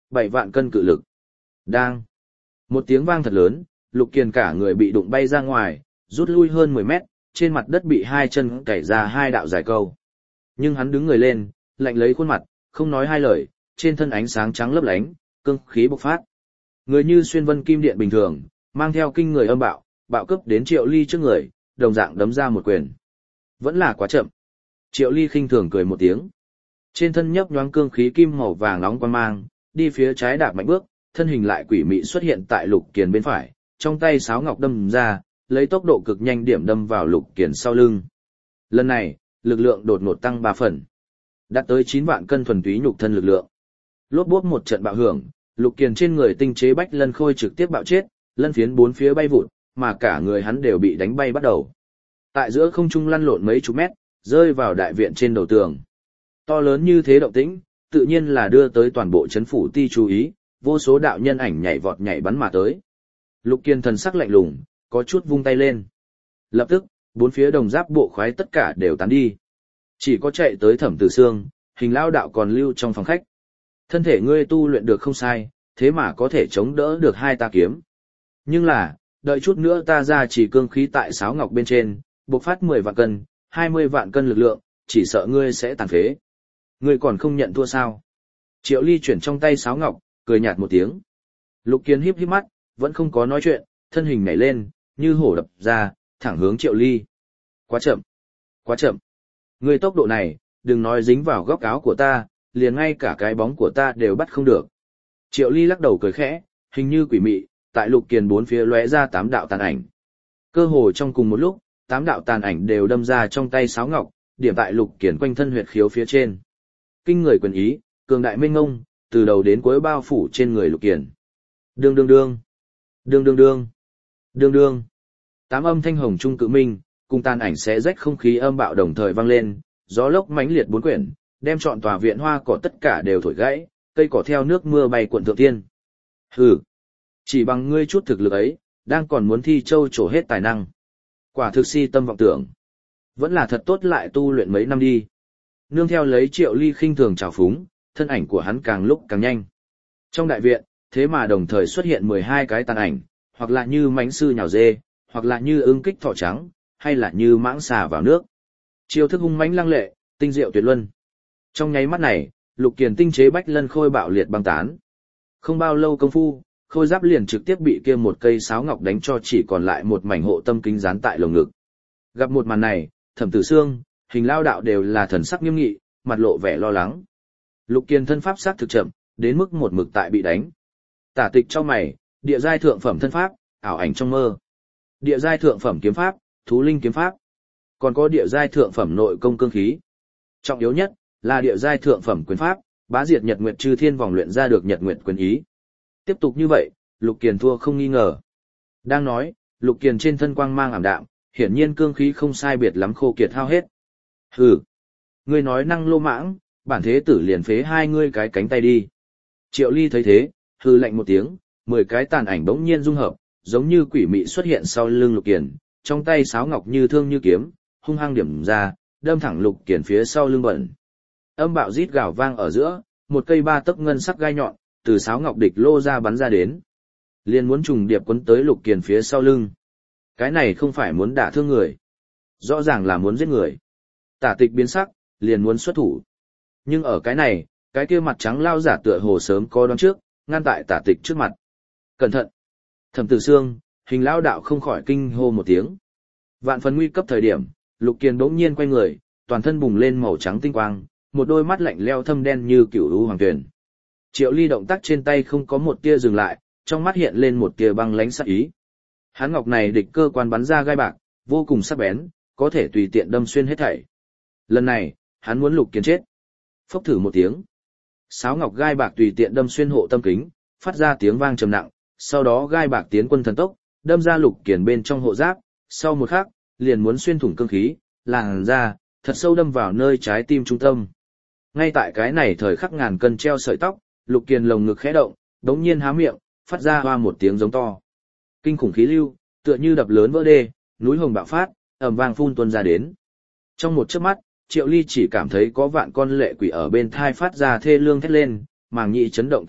7 vạn cân cự lực. Đang. Một tiếng vang thật lớn, Lục Kiền cả người bị đụng bay ra ngoài, rút lui hơn 10 mét, trên mặt đất bị hai chân cày ra hai đạo dài câu. Nhưng hắn đứng người lên, lạnh lấy khuôn mặt, không nói hai lời, trên thân ánh sáng trắng lấp lánh, cương khí bộc phát. Người như xuyên vân kim điện bình thường, mang theo kinh người âm bạo, bạo cấp đến Triệu Ly trước người, đồng dạng đấm ra một quyền. Vẫn là quá chậm. Triệu Ly khinh thường cười một tiếng. Trên thân nhấp nhoáng cương khí kim màu vàng nóng quang mang, đi phía trái đạp mạnh bước, thân hình lại quỷ mị xuất hiện tại Lục Kiền bên phải, trong tay sáo ngọc đâm ra, lấy tốc độ cực nhanh điểm đâm vào Lục Kiền sau lưng. Lần này, lực lượng đột ngột tăng 3 phần, đạt tới 9 vạn cân thuần túy nhục thân lực lượng. Lốp bốp một trận bạo hưởng, Lục Kiền trên người tinh chế bách lân khôi trực tiếp bạo chết, lân phiến bốn phía bay vụt, mà cả người hắn đều bị đánh bay bắt đầu. Tại giữa không trung lăn lộn mấy chục mét, rơi vào đại viện trên đầu tường. To lớn như thế động tĩnh, tự nhiên là đưa tới toàn bộ chấn phủ ti chú ý, vô số đạo nhân ảnh nhảy vọt nhảy bắn mà tới. Lục Kiền thần sắc lạnh lùng, có chút vung tay lên. Lập tức, bốn phía đồng giáp bộ khoái tất cả đều tán đi. Chỉ có chạy tới Thẩm Tử Xương, Hình Lao đạo còn lưu trong phòng khách. Thân thể ngươi tu luyện được không sai, thế mà có thể chống đỡ được hai ta kiếm. Nhưng là, đợi chút nữa ta ra chỉ cương khí tại sáo ngọc bên trên, bộc phát 10 vạn cân, 20 vạn cân lực lượng, chỉ sợ ngươi sẽ tàn phế. Ngươi còn không nhận thua sao? Triệu Ly chuyển trong tay sáo ngọc, cười nhạt một tiếng. Lục Kiền híp híp mắt, vẫn không có nói chuyện, thân hình nhảy lên, như hổ đập ra, thẳng hướng Triệu Ly. Quá chậm, quá chậm. Ngươi tốc độ này, đừng nói dính vào góc áo của ta, liền ngay cả cái bóng của ta đều bắt không được. Triệu Ly lắc đầu cười khẽ, hình như quỷ mị, tại Lục Kiền bốn phía lóe ra 8 đạo tàn ảnh. Cơ hồ trong cùng một lúc, 8 đạo tàn ảnh đều đâm ra trong tay sáo ngọc, điểm tại Lục Kiền quanh thân huyệt khiếu phía trên. Kinh người quyền ý, cường đại mênh ngông, từ đầu đến cuối bao phủ trên người Lục Kiền. Đương đương đương, đương đương đương, đương đương. 8 âm thanh hồng trung cự minh, cùng tàn ảnh xé rách không khí âm bạo đồng thời vang lên, gió lốc mãnh liệt bốn quyển, đem trọn tòa viện hoa cỏ tất cả đều thổi gãy, cây cỏ theo nước mưa bay cuộn thượng thiên. Hừ, chỉ bằng ngươi chút thực lực ấy, đang còn muốn thi châu trổ hết tài năng. Quả thực si tâm vọng tưởng. Vẫn là thật tốt lại tu luyện mấy năm đi. Nương theo lấy Triệu Ly khinh thường trào phúng, thân ảnh của hắn càng lúc càng nhanh. Trong đại viện, thế mà đồng thời xuất hiện 12 cái tàn ảnh, hoặc là như mãnh sư nhào dê, hoặc là như ưng kích thỏ trắng, hay là như mãng xà vào nước. Chiêu thức hung mãnh lăng lệ, tinh diệu tuyệt luân. Trong nháy mắt này, Lục Kiền tinh chế bách lân khôi bạo liệt băng tán. Không bao lâu công phu, khôi giáp liền trực tiếp bị kia một cây sáo ngọc đánh cho chỉ còn lại một mảnh hộ tâm kính dán tại lồng ngực. Gặp một màn này, Thẩm Tử Xương, Hình Lao đạo đều là thần sắc nghiêm nghị, mặt lộ vẻ lo lắng. Lục Kiền thân pháp sát thực chậm, đến mức một mực tại bị đánh. Tả Tịch trong mày, địa giai thượng phẩm thân pháp, ảo ảnh trong mơ. Địa giai thượng phẩm kiếm pháp, thú linh kiếm pháp. Còn có địa giai thượng phẩm nội công cương khí. Trọng yếu nhất là địa giai thượng phẩm quyền pháp, bá diệt Nhật Nguyệt Chư Thiên vòng luyện ra được Nhật Nguyệt quyền ý. Tiếp tục như vậy, Lục Kiền thua không nghi ngờ. Đang nói, Lục Kiền trên thân quang mang ảm đạm, hiển nhiên cương khí không sai biệt lắm khô kiệt hao hết. Hừ, ngươi nói năng lô mãng, bản thế tử liền phế hai ngươi cái cánh tay đi. Triệu Ly thấy thế, hừ lạnh một tiếng, 10 cái tàn ảnh bỗng nhiên dung hợp, giống như quỷ mị xuất hiện sau lưng Lục Kiền, trong tay sáo ngọc như thương như kiếm, hung hăng điểm ra, đâm thẳng Lục Kiền phía sau lưng bẩn. Âm bạo rít gào vang ở giữa, một cây 3 tấc ngân sắc gai nhọn từ sáo ngọc địch lô ra bắn ra đến, liền muốn trùng điệp quấn tới Lục Kiền phía sau lưng. Cái này không phải muốn đả thương người, rõ ràng là muốn giết người. Tả Tịch biến sắc, liền muốn xuất thủ. Nhưng ở cái này, cái kia mặt trắng lao giả tựa hồ sớm có đoán trước, ngăn tại Tả Tịch trước mặt. Cẩn thận! Thẩm Tử Xương, Hình Lao đạo không khỏi kinh hô một tiếng. Vạn phần nguy cấp thời điểm, Lục Kiền bỗng nhiên quay người, toàn thân bùng lên màu trắng tinh quang, một đôi mắt lạnh lẽo thâm đen như cửu u hoàng tuyền. Triệu Ly động tác trên tay không có một tia dừng lại, trong mắt hiện lên một tia băng lãnh sắc ý. Hắn ngọc này địch cơ quan bắn ra gai bạc, vô cùng sắc bén, có thể tùy tiện đâm xuyên hết thảy. Lần này, hắn muốn Lục Kiền chết. Phốc thử một tiếng, sáo ngọc gai bạc tùy tiện đâm xuyên hộ tâm kính, phát ra tiếng vang trầm nặng, sau đó gai bạc tiến quân thần tốc, đâm ra Lục Kiền bên trong hộ giáp, sau một khắc, liền muốn xuyên thủng cương khí, làn ra, thật sâu đâm vào nơi trái tim trung tâm. Ngay tại cái này thời khắc ngàn cân treo sợi tóc, Lục Kiền lồng ngực khẽ động, đống nhiên há miệng, phát ra hoa một tiếng giống to. Kinh khủng khí lưu, tựa như đập lớn vỡ đê, núi hồng bạo phát, ầm vang phun tuôn ra đến. Trong một chớp mắt, Triệu Ly chỉ cảm thấy có vạn con lệ quỷ ở bên thai phát ra thê lương thét lên, màng nhĩ chấn động kịch liệt,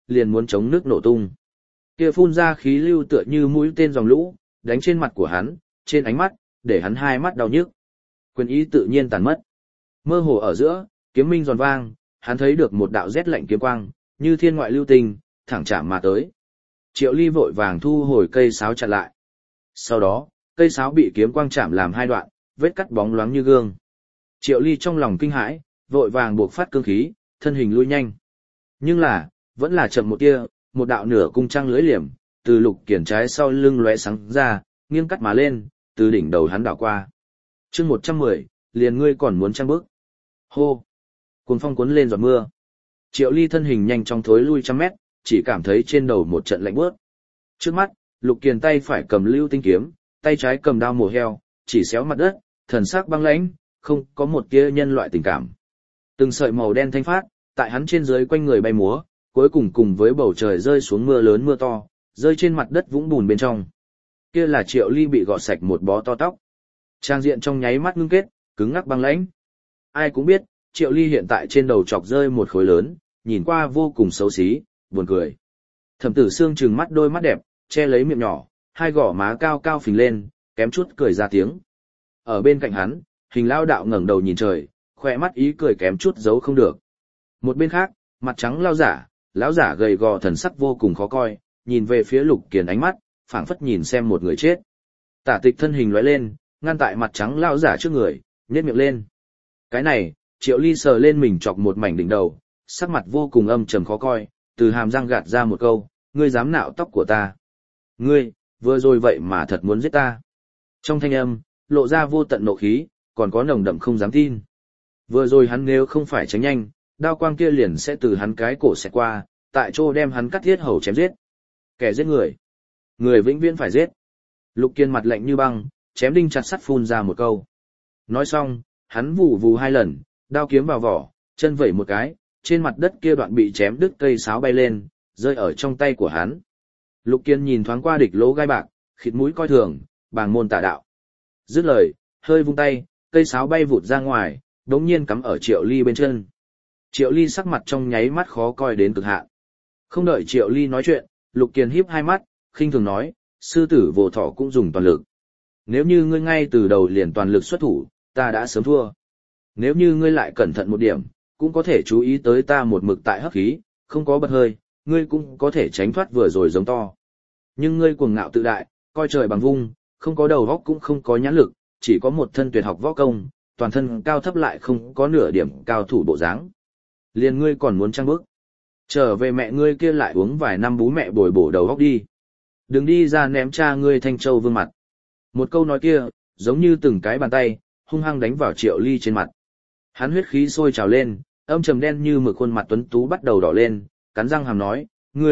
liền muốn chống nước nổ tung. Kia phun ra khí lưu tựa như mũi tên dòng lũ, đánh trên mặt của hắn, trên ánh mắt, để hắn hai mắt đau nhức. Quyền ý tự nhiên tàn mất. Mơ hồ ở giữa, kiếm minh giòn vang, hắn thấy được một đạo rét lạnh kiếm quang, như thiên ngoại lưu tinh, thẳng chạm mà tới. Triệu Ly vội vàng thu hồi cây sáo chặn lại. Sau đó, cây sáo bị kiếm quang chạm làm hai đoạn, vết cắt bóng loáng như gương. Triệu Ly trong lòng kinh hãi, vội vàng buộc phát cương khí, thân hình lui nhanh. Nhưng là, vẫn là chậm một tia, một đạo nửa cung trăng lưỡi liềm, từ Lục Kiền trái sau lưng lóe sáng ra, nghiêng cắt mà lên, từ đỉnh đầu hắn đảo qua. Chương 110, liền ngươi còn muốn trăng bước. Hô! Cuồng phong cuốn lên giọt mưa. Triệu Ly thân hình nhanh chóng thối lui trăm mét, chỉ cảm thấy trên đầu một trận lạnh buốt. Trước mắt, Lục Kiền tay phải cầm lưu tinh kiếm, tay trái cầm đao mổ heo, chỉ xéo mặt đất, thần sắc băng lãnh, không có một tia nhân loại tình cảm. Từng sợi màu đen thanh phát, tại hắn trên dưới quanh người bay múa, cuối cùng cùng với bầu trời rơi xuống mưa lớn mưa to, rơi trên mặt đất vũng bùn bên trong. Kia là Triệu Ly bị gọt sạch một bó to tóc. Trang diện trong nháy mắt ngưng kết, cứng ngắc băng lãnh. Ai cũng biết, Triệu Ly hiện tại trên đầu chọc rơi một khối lớn, nhìn qua vô cùng xấu xí, buồn cười. Thẩm Tử Sương trừng mắt đôi mắt đẹp, che lấy miệng nhỏ, hai gò má cao cao phình lên, kém chút cười ra tiếng. Ở bên cạnh hắn, Hình Lao đạo ngẩng đầu nhìn trời, khoe mắt ý cười kém chút giấu không được. Một bên khác, mặt trắng lão giả gầy gò thần sắc vô cùng khó coi, nhìn về phía Lục Kiền ánh mắt, phảng phất nhìn xem một người chết. Tả Tịch thân hình lóe lên, ngăn tại mặt trắng lão giả trước người, nhếch miệng lên. Cái này, Triệu Ly sờ lên mình chọc một mảnh đỉnh đầu, sắc mặt vô cùng âm trầm khó coi, từ hàm răng gạt ra một câu, ngươi dám nạo tóc của ta. Ngươi, vừa rồi vậy mà thật muốn giết ta. Trong thanh âm, lộ ra vô tận nộ khí, còn có nồng đậm không dám tin. Vừa rồi hắn nếu không phải tránh nhanh, đao quang kia liền sẽ từ hắn cái cổ xẹt qua, tại chỗ đem hắn cắt thiết hầu chém giết. Kẻ giết người. Người vĩnh viễn phải giết. Lục Kiên mặt lạnh như băng, chém đinh chặt sắt phun ra một câu. Nói xong, hắn vù vù hai lần, đao kiếm vào vỏ, chân vẩy một cái, trên mặt đất kia đoạn bị chém đứt cây sáo bay lên, rơi ở trong tay của hắn. Lục Kiên nhìn thoáng qua địch lỗ gai bạc, khịt mũi coi thường, bàng môn tà đạo. Dứt lời, hơi vung tay, cây sáo bay vụt ra ngoài, đống nhiên cắm ở Triệu Ly bên chân. Triệu Ly sắc mặt trong nháy mắt khó coi đến cực hạn. Không đợi Triệu Ly nói chuyện, Lục Kiền híp hai mắt, khinh thường nói, sư tử vô thọ cũng dùng toàn lực. Nếu như ngươi ngay từ đầu liền toàn lực xuất thủ, ta đã sớm thua. Nếu như ngươi lại cẩn thận một điểm, cũng có thể chú ý tới ta một mực tại hấp khí, không có bật hơi, ngươi cũng có thể tránh thoát vừa rồi giống to. Nhưng ngươi cuồng ngạo tự đại, coi trời bằng vung, không có đầu óc cũng không có nhãn lực, chỉ có một thân tuyệt học võ công, toàn thân cao thấp lại không có nửa điểm cao thủ bộ dáng. Liền ngươi còn muốn trăng bước. Trở về mẹ ngươi kia lại uống vài năm bú mẹ bồi bổ đầu óc đi. Đừng đi ra ném cha ngươi Thanh Châu Vương mặt. Một câu nói kia, giống như từng cái bàn tay, hung hăng đánh vào Triệu Ly trên mặt. Hắn huyết khí sôi trào lên, âm trầm đen như mực khuôn mặt tuấn tú bắt đầu đỏ lên, cắn răng hàm nói,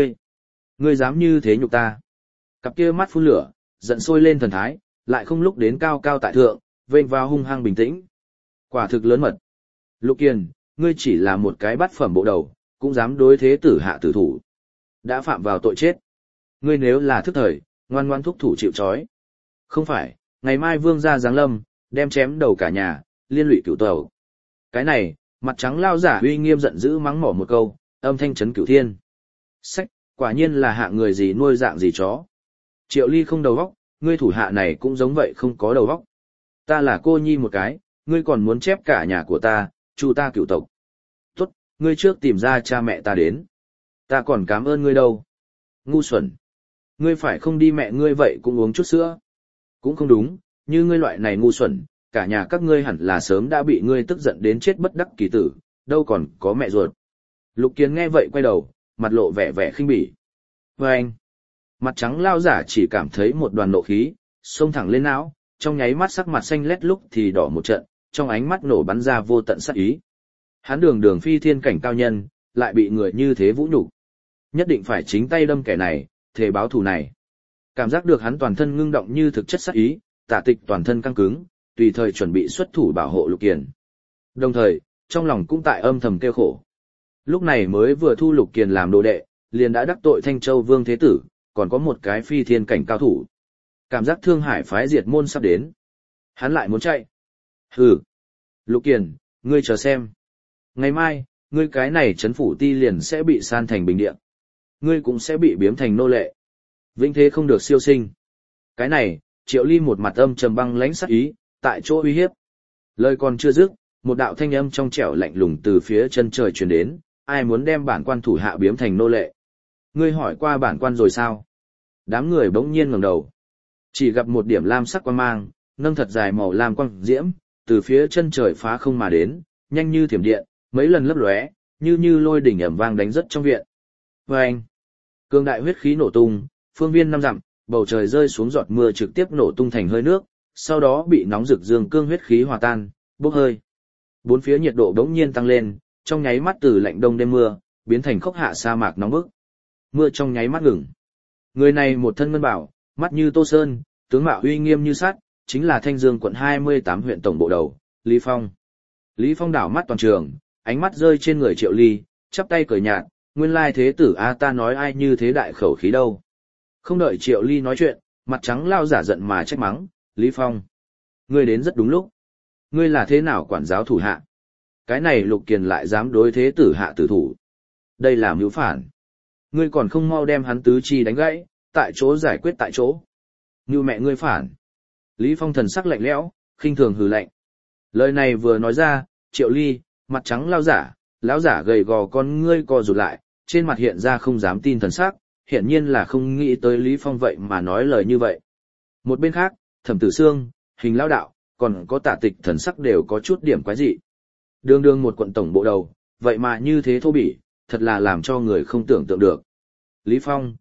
ngươi dám như thế nhục ta. Cặp kia mắt phun lửa, giận sôi lên thần thái, lại không lúc đến cao cao tại thượng, vênh vào hung hăng bình tĩnh. Quả thực lớn mật. Lục Kiền, ngươi chỉ là một cái bát phẩm bộ đầu, cũng dám đối thế tử hạ tử thủ. Đã phạm vào tội chết. Ngươi nếu là thức thời, ngoan ngoan thúc thủ chịu trói. Không phải, ngày mai vương gia giáng lâm, đem chém đầu cả nhà, liên lụy cửu tẩu. Cái này, mặt trắng lao giả uy nghiêm giận dữ mắng mỏ một câu, âm thanh chấn cửu thiên. Sách, quả nhiên là hạ người gì nuôi dạng gì chó. Triệu Ly không đầu óc, ngươi thủ hạ này cũng giống vậy không có đầu óc. Ta là cô nhi một cái, ngươi còn muốn chép cả nhà của ta, chu ta cửu tộc. Tốt, ngươi trước tìm ra cha mẹ ta đến. Ta còn cảm ơn ngươi đâu. Ngu xuẩn. Ngươi phải không đi mẹ ngươi vậy cũng uống chút sữa. Cũng không đúng, như ngươi loại này ngu xuẩn, cả nhà các ngươi hẳn là sớm đã bị ngươi tức giận đến chết bất đắc kỳ tử, đâu còn có mẹ ruột. Lục Kiến nghe vậy quay đầu, mặt lộ vẻ vẻ khinh bỉ. Và anh, mặt trắng lao giả chỉ cảm thấy một đoàn nộ khí, xông thẳng lên não, trong nháy mắt sắc mặt xanh lét lúc thì đỏ một trận, trong ánh mắt nổ bắn ra vô tận sát ý. Hắn đường phi thiên cảnh cao nhân, lại bị người như thế vũ nhục. Nhất định phải chính tay đâm kẻ này, thề báo thù này. Cảm giác được hắn toàn thân ngưng động như thực chất sát ý, Tả Tịch toàn thân căng cứng, tùy thời chuẩn bị xuất thủ bảo hộ Lục Kiền. Đồng thời, trong lòng cũng tại âm thầm kêu khổ. Lúc này mới vừa thu Lục Kiền làm đồ đệ, liền đã đắc tội Thanh Châu Vương Thế Tử, còn có một cái phi thiên cảnh cao thủ. Cảm giác Thương Hải phái diệt môn sắp đến. Hắn lại muốn chạy. Hừ. Lục Kiền, ngươi chờ xem. Ngày mai, ngươi cái này trấn phủ ti liền sẽ bị san thành bình địa. ngươi cũng sẽ bị biếm thành nô lệ. Vĩnh thế không được siêu sinh. Cái này, Triệu Ly một mặt âm trầm băng lãnh sắc ý, tại chỗ uy hiếp. Lời còn chưa dứt, một đạo thanh âm trong trẻo lạnh lùng từ phía chân trời truyền đến, ai muốn đem bản quan thủ hạ biếm thành nô lệ? Ngươi hỏi qua bản quan rồi sao? Đám người bỗng nhiên ngẩng đầu. Chỉ gặp một điểm lam sắc quang mang, nâng thật dài màu lam quang diễm, từ phía chân trời phá không mà đến, nhanh như thiểm điện, mấy lần lấp lóe, như lôi đỉnh ầm vang đánh rất trong viện. Oeng! Cường đại huyết khí nổ tung, phương viên 5 dặm, bầu trời rơi xuống giọt mưa trực tiếp nổ tung thành hơi nước, sau đó bị nóng rực dương cương huyết khí hòa tan, bốc hơi. Bốn phía nhiệt độ bỗng nhiên tăng lên, trong nháy mắt từ lạnh đông đêm mưa, biến thành khốc hạ sa mạc nóng bức. Mưa trong nháy mắt ngừng. Người này một thân ngân bảo, mắt như tô sơn, tướng mạo uy nghiêm như sắt, chính là Thanh Dương quận 28 huyện tổng bộ đầu, Lý Phong. Lý Phong đảo mắt toàn trường, ánh mắt rơi trên người Triệu Ly, chắp tay cười nhạt, nguyên lai thế tử a ta nói ai như thế đại khẩu khí đâu. Không đợi Triệu Ly nói chuyện, mặt trắng lao giả giận mà trách mắng, Lý Phong. Ngươi đến rất đúng lúc. Ngươi là thế nào quản giáo thủ hạ? Cái này Lục Kiền lại dám đối thế tử hạ tử thủ. Đây là mưu phản. Ngươi còn không mau đem hắn tứ chi đánh gãy, tại chỗ giải quyết tại chỗ. Như mẹ ngươi phản. Lý Phong thần sắc lạnh lẽo, khinh thường hừ lạnh. Lời này vừa nói ra, Triệu Ly, mặt trắng lão giả gầy gò con ngươi co rụt lại, trên mặt hiện ra không dám tin thần sắc, hiển nhiên là không nghĩ tới Lý Phong vậy mà nói lời như vậy. Một bên khác, Thẩm Tử Xương, Hình lão đạo, còn có Tạ Tịch thần sắc đều có chút điểm quái dị. Đường đường một quận tổng bộ đầu, vậy mà như thế thô bỉ, thật là làm cho người không tưởng tượng được. Lý Phong,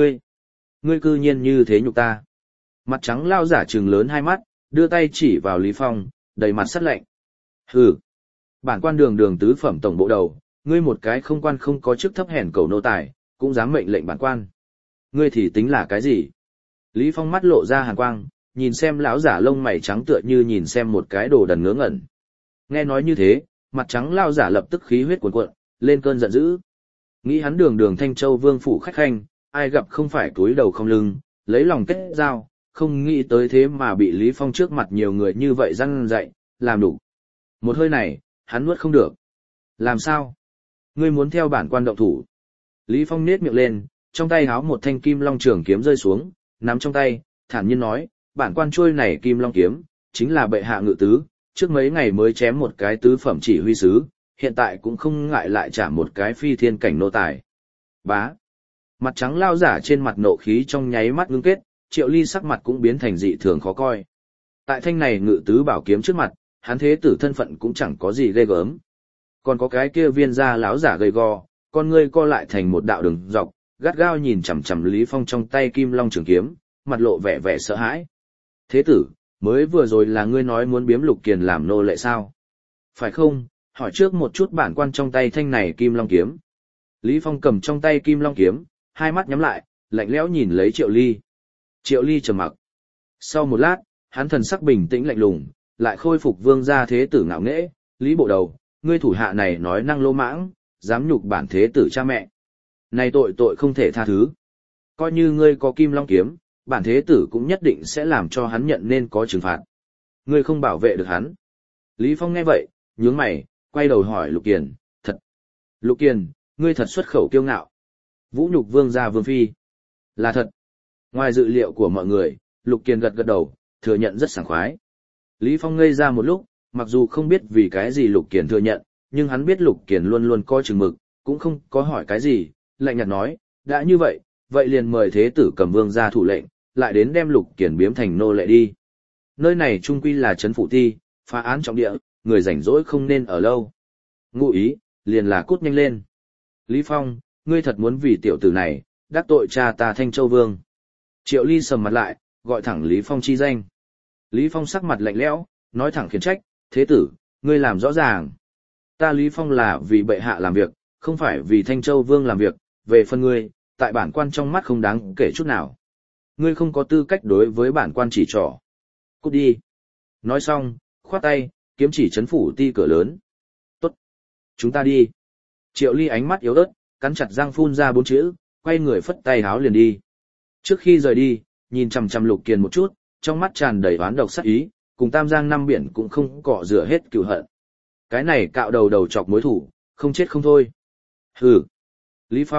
ngươi cư nhiên như thế nhục ta. Mặt trắng lao giả trừng lớn hai mắt, đưa tay chỉ vào Lý Phong, đầy mặt sắt lạnh. Hừ, bản quan đường tứ phẩm tổng bộ đầu, ngươi một cái không quan không có chức thấp hèn cầu nô tài, cũng dám mệnh lệnh bản quan. Ngươi thì tính là cái gì? Lý Phong mắt lộ ra hàn quang, nhìn xem lão giả lông mày trắng tựa như nhìn xem một cái đồ đần ngớ ngẩn. Nghe nói như thế, mặt trắng lao giả lập tức khí huyết cuồn cuộn, lên cơn giận dữ. Nghĩ hắn đường Thanh Châu vương phủ khách khanh, ai gặp không phải túi đầu không lưng, lấy lòng kết giao, không nghĩ tới thế mà bị Lý Phong trước mặt nhiều người như vậy răn dạy, làm đủ. Một hơi này, hắn nuốt không được. Làm sao? Ngươi muốn theo bản quan động thủ. Lý Phong nết miệng lên, trong tay háo một thanh kim long trường kiếm rơi xuống, nắm trong tay, thản nhiên nói, bản quan trôi này kim long kiếm, chính là bệ hạ ngự tứ, trước mấy ngày mới chém một cái tứ phẩm chỉ huy sứ, hiện tại cũng không ngại lại trả một cái phi thiên cảnh nô tài. Bá. Mặt trắng lao giả trên mặt nộ khí trong nháy mắt ngưng kết, Triệu Ly sắc mặt cũng biến thành dị thường khó coi. Tại thanh này ngự tứ bảo kiếm trước mặt, hắn thế tử thân phận cũng chẳng có gì ghê gớm. Còn có cái kia viên da láo giả gầy gò, con ngươi co lại thành một đạo đường dọc, gắt gao nhìn chằm chằm Lý Phong trong tay kim long trường kiếm, mặt lộ vẻ vẻ sợ hãi. Thế tử, mới vừa rồi là ngươi nói muốn biếm Lục Kiền làm nô lệ sao? Phải không? Hỏi trước một chút bản quan trong tay thanh này kim long kiếm. Lý Phong cầm trong tay kim long kiếm, hai mắt nhắm lại, lạnh lẽo nhìn lấy Triệu Ly. Triệu Ly trầm mặc. Sau một lát, hắn thần sắc bình tĩnh lạnh lùng, lại khôi phục vương gia thế tử ngạo nghễ, Lý bộ đầu, ngươi thủ hạ này nói năng lô mãng, dám nhục bản thế tử cha mẹ. Này tội không thể tha thứ. Coi như ngươi có kim long kiếm, bản thế tử cũng nhất định sẽ làm cho hắn nhận nên có trừng phạt. Ngươi không bảo vệ được hắn. Lý Phong nghe vậy, nhướng mày, quay đầu hỏi Lục Kiền, thật. Lục Kiền, ngươi thật xuất khẩu kiêu ngạo. Vũ nhục vương gia vương phi. Là thật. Ngoài dự liệu của mọi người, Lục Kiền gật đầu, thừa nhận rất sảng khoái. Lý Phong ngây ra một lúc, mặc dù không biết vì cái gì Lục Kiền thừa nhận, nhưng hắn biết Lục Kiền luôn luôn coi chừng mực, cũng không có hỏi cái gì, lạnh nhạt nói, đã như vậy, vậy liền mời thế tử cầm vương ra thủ lệnh, lại đến đem Lục Kiền biếm thành nô lệ đi. Nơi này trung quy là trấn phủ ti, phá án trọng địa, người rảnh rỗi không nên ở lâu. Ngụ ý, liền là cút nhanh lên. Lý Phong, ngươi thật muốn vì tiểu tử này, đắc tội cha ta Thanh Châu Vương. Triệu Ly sầm mặt lại, gọi thẳng Lý Phong chi danh. Lý Phong sắc mặt lạnh lẽo, nói thẳng khiển trách, thế tử, ngươi làm rõ ràng. Ta Lý Phong là vì bệ hạ làm việc, không phải vì Thanh Châu Vương làm việc, về phần ngươi, tại bản quan trong mắt không đáng kể chút nào. Ngươi không có tư cách đối với bản quan chỉ trỏ. Cút đi. Nói xong, khoát tay, kiếm chỉ trấn phủ ti cửa lớn. Tốt. Chúng ta đi. Triệu Ly ánh mắt yếu ớt, cắn chặt răng phun ra 4 chữ, quay người phất tay háo liền đi. Trước khi rời đi, nhìn chằm chằm Lục Kiền một chút, trong mắt tràn đầy oán độc sát ý, cùng Tam Giang năm biển cũng không cọ rửa hết cừu hận. Cái này cạo đầu chọc mối thủ, không chết không thôi. Hừ. Lý Phong,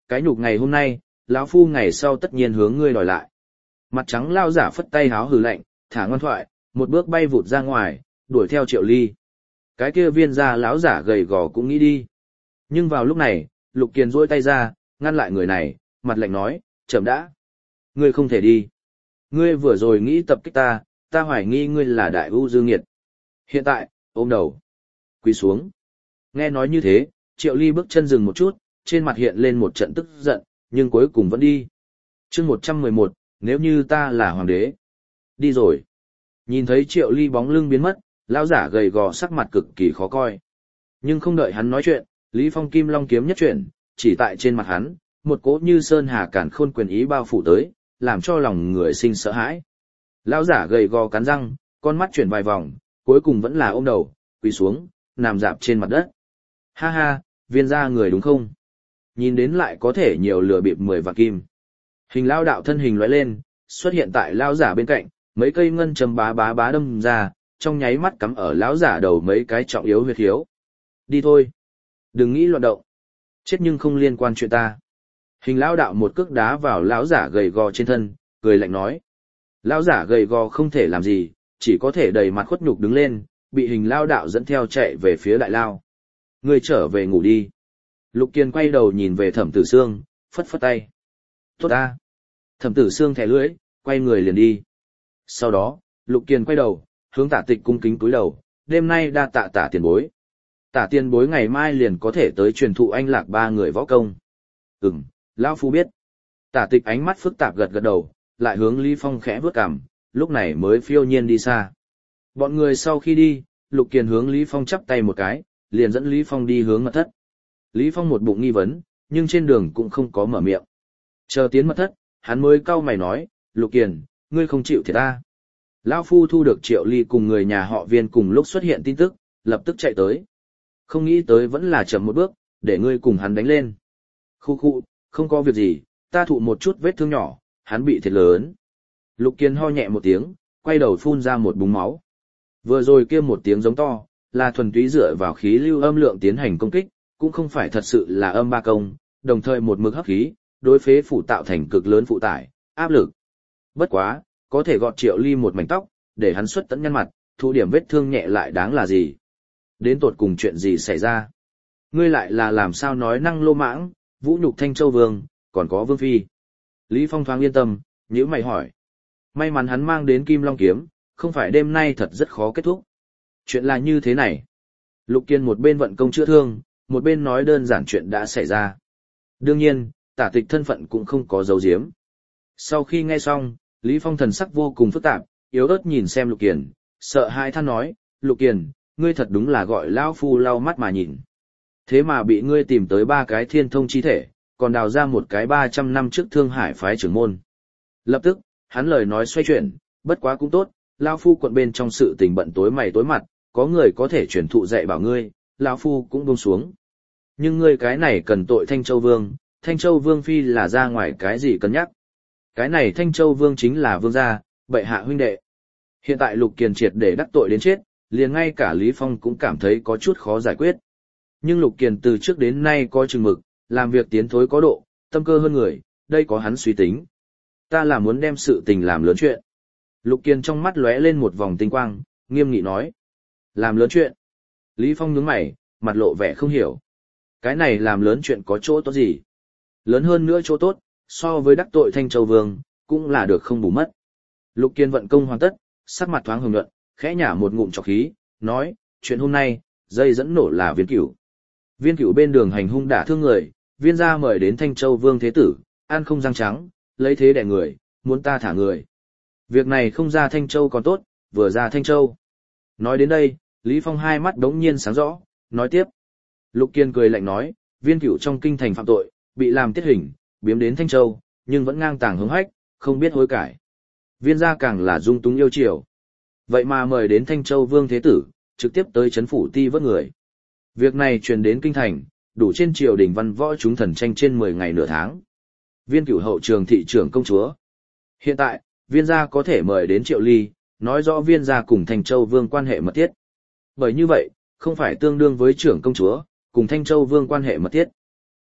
cái nhục ngày hôm nay, lão phu ngày sau tất nhiên hướng ngươi đòi lại. Mặt trắng lao giả phất tay háo hừ lạnh, thả ngoan thoại, một bước bay vụt ra ngoài, đuổi theo Triệu Ly. Cái kia viên gia lão giả gầy gò cũng nghĩ đi. Nhưng vào lúc này, Lục Kiền duỗi tay ra, ngăn lại người này, mặt lạnh nói, chậm đã. Ngươi không thể đi. Ngươi vừa rồi nghĩ tập kích ta, ta hoài nghi ngươi là đại ưu dương nghiệt. Hiện tại, ôm đầu. Quỳ xuống. Nghe nói như thế, Triệu Ly bước chân dừng một chút, trên mặt hiện lên một trận tức giận, nhưng cuối cùng vẫn đi. chương 111, nếu như ta là hoàng đế. Đi rồi. Nhìn thấy Triệu Ly bóng lưng biến mất, lão giả gầy gò sắc mặt cực kỳ khó coi. Nhưng không đợi hắn nói chuyện, Lý Phong kim long kiếm nhất chuyển, chỉ tại trên mặt hắn, một cỗ như sơn hà cản khôn quyền ý bao phủ tới, làm cho lòng người sinh sợ hãi. Lão giả gầy gò cắn răng, con mắt chuyển vài vòng, cuối cùng vẫn là ôm đầu, quỳ xuống, nằm dạp trên mặt đất. Ha ha, viên gia người đúng không? Nhìn đến lại có thể nhiều lừa bịp 10 vạn kim. Hình lao đạo thân hình lóe lên, xuất hiện tại lão giả bên cạnh, mấy cây ngân châm bá bá đâm ra, trong nháy mắt cắm ở lão giả đầu mấy cái trọng yếu huyệt khiếu. Đi thôi. Đừng nghĩ loạn động. Chết nhưng không liên quan chuyện ta. Hình lão đạo một cước đá vào lão giả gầy gò trên thân, cười lạnh nói. Lão giả gầy gò không thể làm gì, chỉ có thể đầy mặt khuất nhục đứng lên, bị hình lão đạo dẫn theo chạy về phía đại lao. Ngươi trở về ngủ đi. Lục Kiền quay đầu nhìn về Thẩm Tử Sương, phất phất tay. Tốt ta. Thẩm Tử Sương thẻ lưỡi, quay người liền đi. Sau đó, Lục Kiền quay đầu, hướng Tả Tịch cung kính cúi đầu, đêm nay đa tạ Tả tiền bối. Tả tiền bối ngày mai liền có thể tới truyền thụ anh lạc 3 người võ công. Lão phu biết. Tả Tịch ánh mắt phức tạp gật gật đầu, lại hướng Lý Phong khẽ vướt cằm, lúc này mới phiêu nhiên đi xa. Bọn người sau khi đi, Lục Kiền hướng Lý Phong chắp tay một cái, liền dẫn Lý Phong đi hướng mật thất. Lý Phong một bụng nghi vấn, nhưng trên đường cũng không có mở miệng. Chờ tiến mật thất, hắn mới cau mày nói, Lục Kiền, ngươi không chịu thiệt ta. Lão phu thu được Triệu Ly cùng người nhà họ Viên cùng lúc xuất hiện tin tức, lập tức chạy tới. Không nghĩ tới vẫn là chậm một bước, để ngươi cùng hắn đánh lên. Khu, không có việc gì, ta thụ một chút vết thương nhỏ, hắn bị thiệt lớn. Lục Kiền ho nhẹ một tiếng, quay đầu phun ra một búng máu. Vừa rồi kia một tiếng giống to, là thuần túy dựa vào khí lưu âm lượng tiến hành công kích, cũng không phải thật sự là âm ba công, đồng thời một mực hấp khí, đối phế phủ tạo thành cực lớn phụ tải, áp lực. Bất quá, có thể gọt Triệu Ly một mảnh tóc, để hắn xuất tận nhân mặt, thụ điểm vết thương nhẹ lại đáng là gì? Đến tột cùng chuyện gì xảy ra? Ngươi lại là làm sao nói năng lô mãng, vũ nhục Thanh Châu Vương, còn có Vương Phi. Lý Phong thoáng yên tâm, nhíu mày hỏi. May mắn hắn mang đến Kim Long Kiếm, không phải đêm nay thật rất khó kết thúc. Chuyện là như thế này. Lục Kiên một bên vận công chữa thương, một bên nói đơn giản chuyện đã xảy ra. Đương nhiên, Tả Tịch thân phận cũng không có giấu giếm. Sau khi nghe xong, Lý Phong thần sắc vô cùng phức tạp, yếu ớt nhìn xem Lục Kiền, sợ hãi than nói, Lục Kiền, ngươi thật đúng là gọi lão phu lau mắt mà nhìn. Thế mà bị ngươi tìm tới 3 cái thiên thông chi thể, còn đào ra một cái 300 năm trước Thương Hải phái trưởng môn. Lập tức, hắn lời nói xoay chuyển, bất quá cũng tốt, lão phu quận bên trong sự tình bận tối mày tối mặt, có người có thể truyền thụ dạy bảo ngươi, lão phu cũng buông xuống. Nhưng ngươi cái này cần tội Thanh Châu Vương Phi là ra ngoài cái gì cân nhắc. Cái này Thanh Châu Vương chính là vương gia, bệ hạ huynh đệ. Hiện tại Lục Kiền triệt để đắc tội đến chết, liền ngay cả Lý Phong cũng cảm thấy có chút khó giải quyết. Nhưng Lục Kiền từ trước đến nay có chừng mực, làm việc tiến thối có độ, tâm cơ hơn người, đây có hắn suy tính. Ta là muốn đem sự tình làm lớn chuyện. Lục Kiền trong mắt lóe lên một vòng tinh quang, nghiêm nghị nói. Làm lớn chuyện. Lý Phong nhướng mày, mặt lộ vẻ không hiểu. Cái này làm lớn chuyện có chỗ tốt gì? Lớn hơn nữa chỗ tốt, so với đắc tội Thanh Châu Vương, cũng là được không bù mất. Lục Kiên vận công hoàn tất, sắc mặt thoáng hồng nhuận, khẽ nhả một ngụm trọc khí, nói, chuyện hôm nay, dây dẫn nổ là Viên Cửu. Viên Cửu bên đường hành hung đả thương người, Viên gia mời đến Thanh Châu Vương thế tử, ăn không răng trắng, lấy thế đẻ người, muốn ta thả người. Việc này không ra Thanh Châu còn tốt, vừa ra Thanh Châu. Nói đến đây, Lý Phong hai mắt đống nhiên sáng rõ, nói tiếp. Lục Kiên cười lạnh nói, Viên Cửu trong kinh thành phạm tội, bị làm tiết hình, biếm đến Thanh Châu, nhưng vẫn ngang tàng hống hách, không biết hối cải. Viên gia càng là dung túng yêu chiều. Vậy mà mời đến Thanh Châu Vương Thế Tử, trực tiếp tới chấn phủ ti vớt người. Việc này truyền đến kinh thành, đủ trên triều đình văn võ chúng thần tranh trên 10 ngày nửa tháng. Viên Cửu hậu trường thị trưởng công chúa. Hiện tại, Viên gia có thể mời đến Triệu Ly, nói rõ Viên gia cùng Thanh Châu Vương quan hệ mật thiết. Bởi như vậy, không phải tương đương với trưởng công chúa, cùng Thanh Châu Vương quan hệ mật thiết.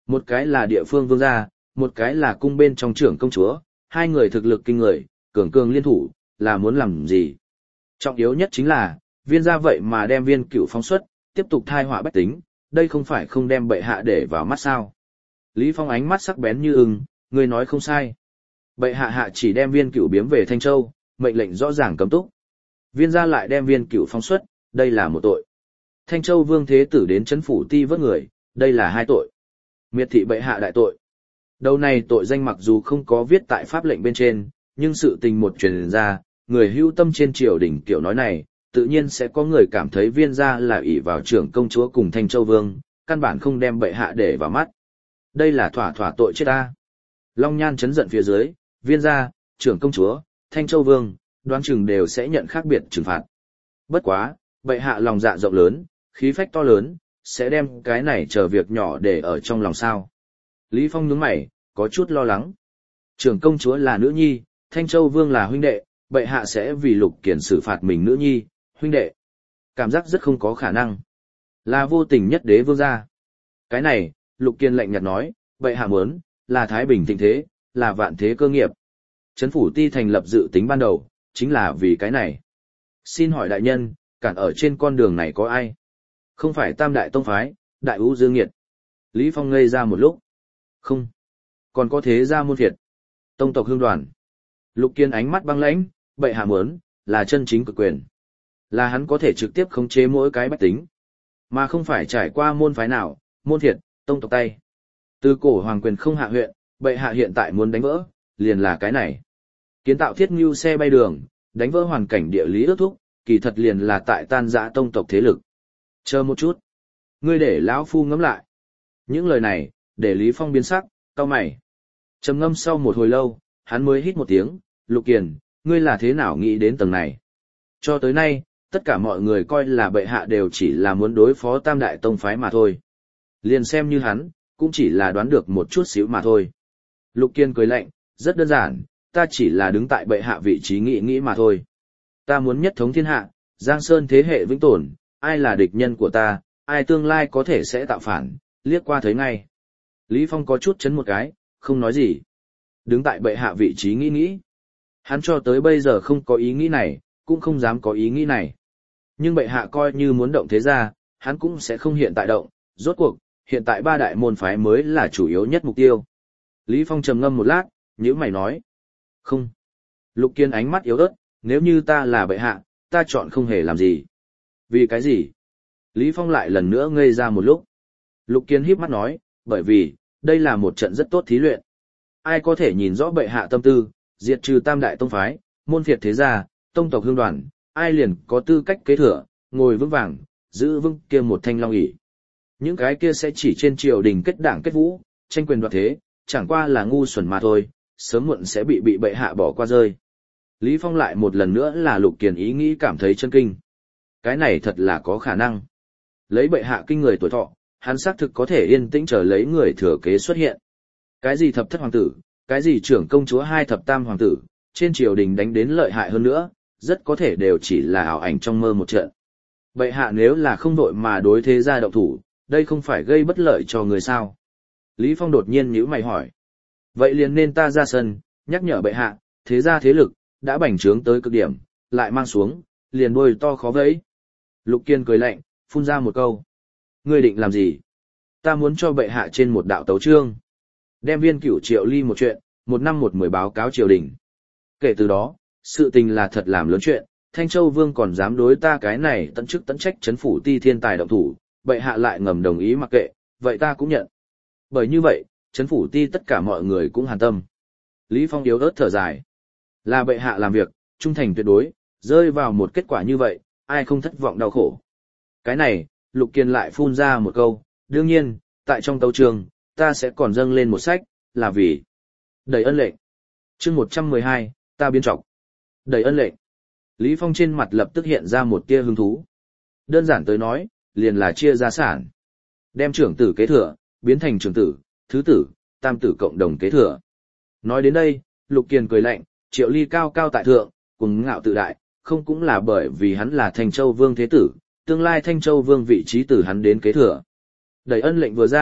Một cái là địa phương vương gia, một cái là cung bên trong trưởng công chúa, hai người thực lực kinh người, cường cường liên thủ, là muốn làm gì? Trọng yếu nhất chính là, viên gia vậy mà đem Viên Cửu phóng xuất, tiếp tục thai họa bách tính, đây không phải không đem bệ hạ để vào mắt sao? Lý Phong ánh mắt sắc bén như ưng, người nói không sai. Bệ hạ chỉ đem Viên Cửu biếm về Thanh Châu, mệnh lệnh rõ ràng cấm túc. Viên gia lại đem Viên Cửu phóng xuất, đây là một tội. Thanh Châu Vương Thế Tử đến trấn phủ ti vớt người, đây là hai tội. Miệt thị bệ hạ đại tội. Đầu này tội danh mặc dù không có viết tại pháp lệnh bên trên, nhưng sự tình một truyền ra, người hưu tâm trên triều đình kiểu nói này, tự nhiên sẽ có người cảm thấy viên gia là ỷ vào trưởng công chúa cùng Thanh Châu Vương, căn bản không đem bệ hạ để vào mắt. Đây là thỏa thỏa tội chết ta. Long Nhan chấn giận phía dưới, viên gia, trưởng công chúa, Thanh Châu Vương, đoán chừng đều sẽ nhận khác biệt trừng phạt. Bất quá, bệ hạ lòng dạ rộng lớn, khí phách to lớn, sẽ đem cái này chờ việc nhỏ để ở trong lòng sao. Lý Phong nhướng mày, có chút lo lắng. Trưởng công chúa là nữ nhi, Thanh Châu Vương là huynh đệ, bệ hạ sẽ vì Lục Kiền xử phạt mình nữ nhi, huynh đệ. Cảm giác rất không có khả năng. Là vô tình nhất đế vương gia. Cái này, Lục Kiền lạnh nhạt nói, bệ hạ muốn, là thái bình thịnh thế, là vạn thế cơ nghiệp. Trấn phủ ti thành lập dự tính ban đầu, chính là vì cái này. Xin hỏi đại nhân, cản ở trên con đường này có ai? Không phải Tam Đại Tông Phái, Đại Ú Dương Nghiệt. Lý Phong ngây ra một lúc. Không. Còn có thế gia môn phiệt. Tông tộc hương đoàn. Lục Kiên ánh mắt băng lãnh, bệ hạ muốn, là chân chính cực quyền. Là hắn có thể trực tiếp khống chế mỗi cái bách tính. Mà không phải trải qua môn phái nào, môn phiệt, tông tộc tay. Từ cổ hoàng quyền không hạ huyện, bệ hạ hiện tại muốn đánh vỡ, liền là cái này. Kiến tạo thiết ngưu xe bay đường, đánh vỡ hoàn cảnh địa lý ước thúc, kỳ thật liền là tại tan rã tông tộc thế lực. Chờ một chút. Ngươi để lão phu ngẫm lại. Những lời này, để Lý Phong biến sắc, cau mày. Trầm ngâm sau một hồi lâu, hắn mới hít một tiếng, Lục Kiền, ngươi là thế nào nghĩ đến tầng này? Cho tới nay, tất cả mọi người coi là bệ hạ đều chỉ là muốn đối phó Tam Đại Tông Phái mà thôi. Liền xem như hắn, cũng chỉ là đoán được một chút xíu mà thôi. Lục Kiên cười lạnh, rất đơn giản, ta chỉ là đứng tại bệ hạ vị trí nghĩ mà thôi. Ta muốn nhất thống thiên hạ, Giang Sơn thế hệ vĩnh tồn, ai là địch nhân của ta, ai tương lai có thể sẽ tạo phản, liếc qua thấy ngay. Lý Phong có chút chấn một cái, không nói gì. Đứng tại bệ hạ vị trí nghĩ. Hắn cho tới bây giờ không có ý nghĩ này, cũng không dám có ý nghĩ này. Nhưng bệ hạ coi như muốn động thế ra, hắn cũng sẽ không hiện tại động, rốt cuộc, hiện tại ba đại môn phái mới là chủ yếu nhất mục tiêu. Lý Phong trầm ngâm một lát, nhíu mày nói. Không. Lục Kiên ánh mắt yếu ớt, nếu như ta là bệ hạ, ta chọn không hề làm gì. Vì cái gì? Lý Phong lại lần nữa ngây ra một lúc. Lục Kiên híp mắt nói, bởi vì, đây là một trận rất tốt thí luyện. Ai có thể nhìn rõ bệ hạ tâm tư, diệt trừ Tam Đại Tông Phái, môn phiệt thế gia, tông tộc hương đoàn, ai liền có tư cách kế thừa, ngồi vững vàng, giữ vững kia một thanh long ỷ. Những cái kia sẽ chỉ trên triều đình kết đảng kết vũ, tranh quyền đoạt thế, chẳng qua là ngu xuẩn mà thôi, sớm muộn sẽ bị bệ hạ bỏ qua rơi. Lý Phong lại một lần nữa là Lục Kiền ý nghĩ cảm thấy chân kinh. Cái này thật là có khả năng. Lấy bệ hạ kinh người tuổi thọ, hắn xác thực có thể yên tĩnh chờ lấy người thừa kế xuất hiện. Cái gì thập thất hoàng tử, cái gì trưởng công chúa hai thập tam hoàng tử, trên triều đình đánh đến lợi hại hơn nữa, rất có thể đều chỉ là ảo ảnh trong mơ một trận. Bệ hạ nếu là không đội mà đối thế gia động thủ, đây không phải gây bất lợi cho người sao? Lý Phong đột nhiên nhíu mày hỏi. Vậy liền nên ta ra sân, nhắc nhở bệ hạ, thế gia thế lực, đã bành trướng tới cực điểm, lại mang xuống, liền đuôi to khó vẫy. Lục Kiên cười lạnh, phun ra một câu. Ngươi định làm gì? Ta muốn cho bệ hạ trên một đạo tấu chương. Đem Viên Cửu triệu ly một chuyện, 1/10 báo cáo triều đình. Kể từ đó, sự tình là thật làm lớn chuyện, Thanh Châu Vương còn dám đối ta cái này tận chức tận trách trấn phủ ti thiên tài động thủ, bệ hạ lại ngầm đồng ý mặc kệ, vậy ta cũng nhận. Bởi như vậy, trấn phủ ti tất cả mọi người cũng hàn tâm. Lý Phong yếu ớt thở dài. Là bệ hạ làm việc, trung thành tuyệt đối, rơi vào một kết quả như vậy, ai không thất vọng đau khổ. Cái này, Lục Kiên lại phun ra một câu, đương nhiên, tại trong tấu chương, ta sẽ còn dâng lên một sách, là vì đầy ân lệnh. Chương 112, ta biến trọc. Đầy ân lệnh. Lý Phong trên mặt lập tức hiện ra một tia hứng thú. Đơn giản tới nói, liền là chia gia sản. Đem trưởng tử kế thừa, biến thành trưởng tử, thứ tử, tam tử cộng đồng kế thừa. Nói đến đây, Lục Kiền cười lạnh, Triệu Ly cao cao tại thượng, cùng ngạo tự đại, không cũng là bởi vì hắn là Thanh Châu Vương thế tử, tương lai Thanh Châu Vương vị trí từ hắn đến kế thừa. Đầy ân lệnh vừa ra,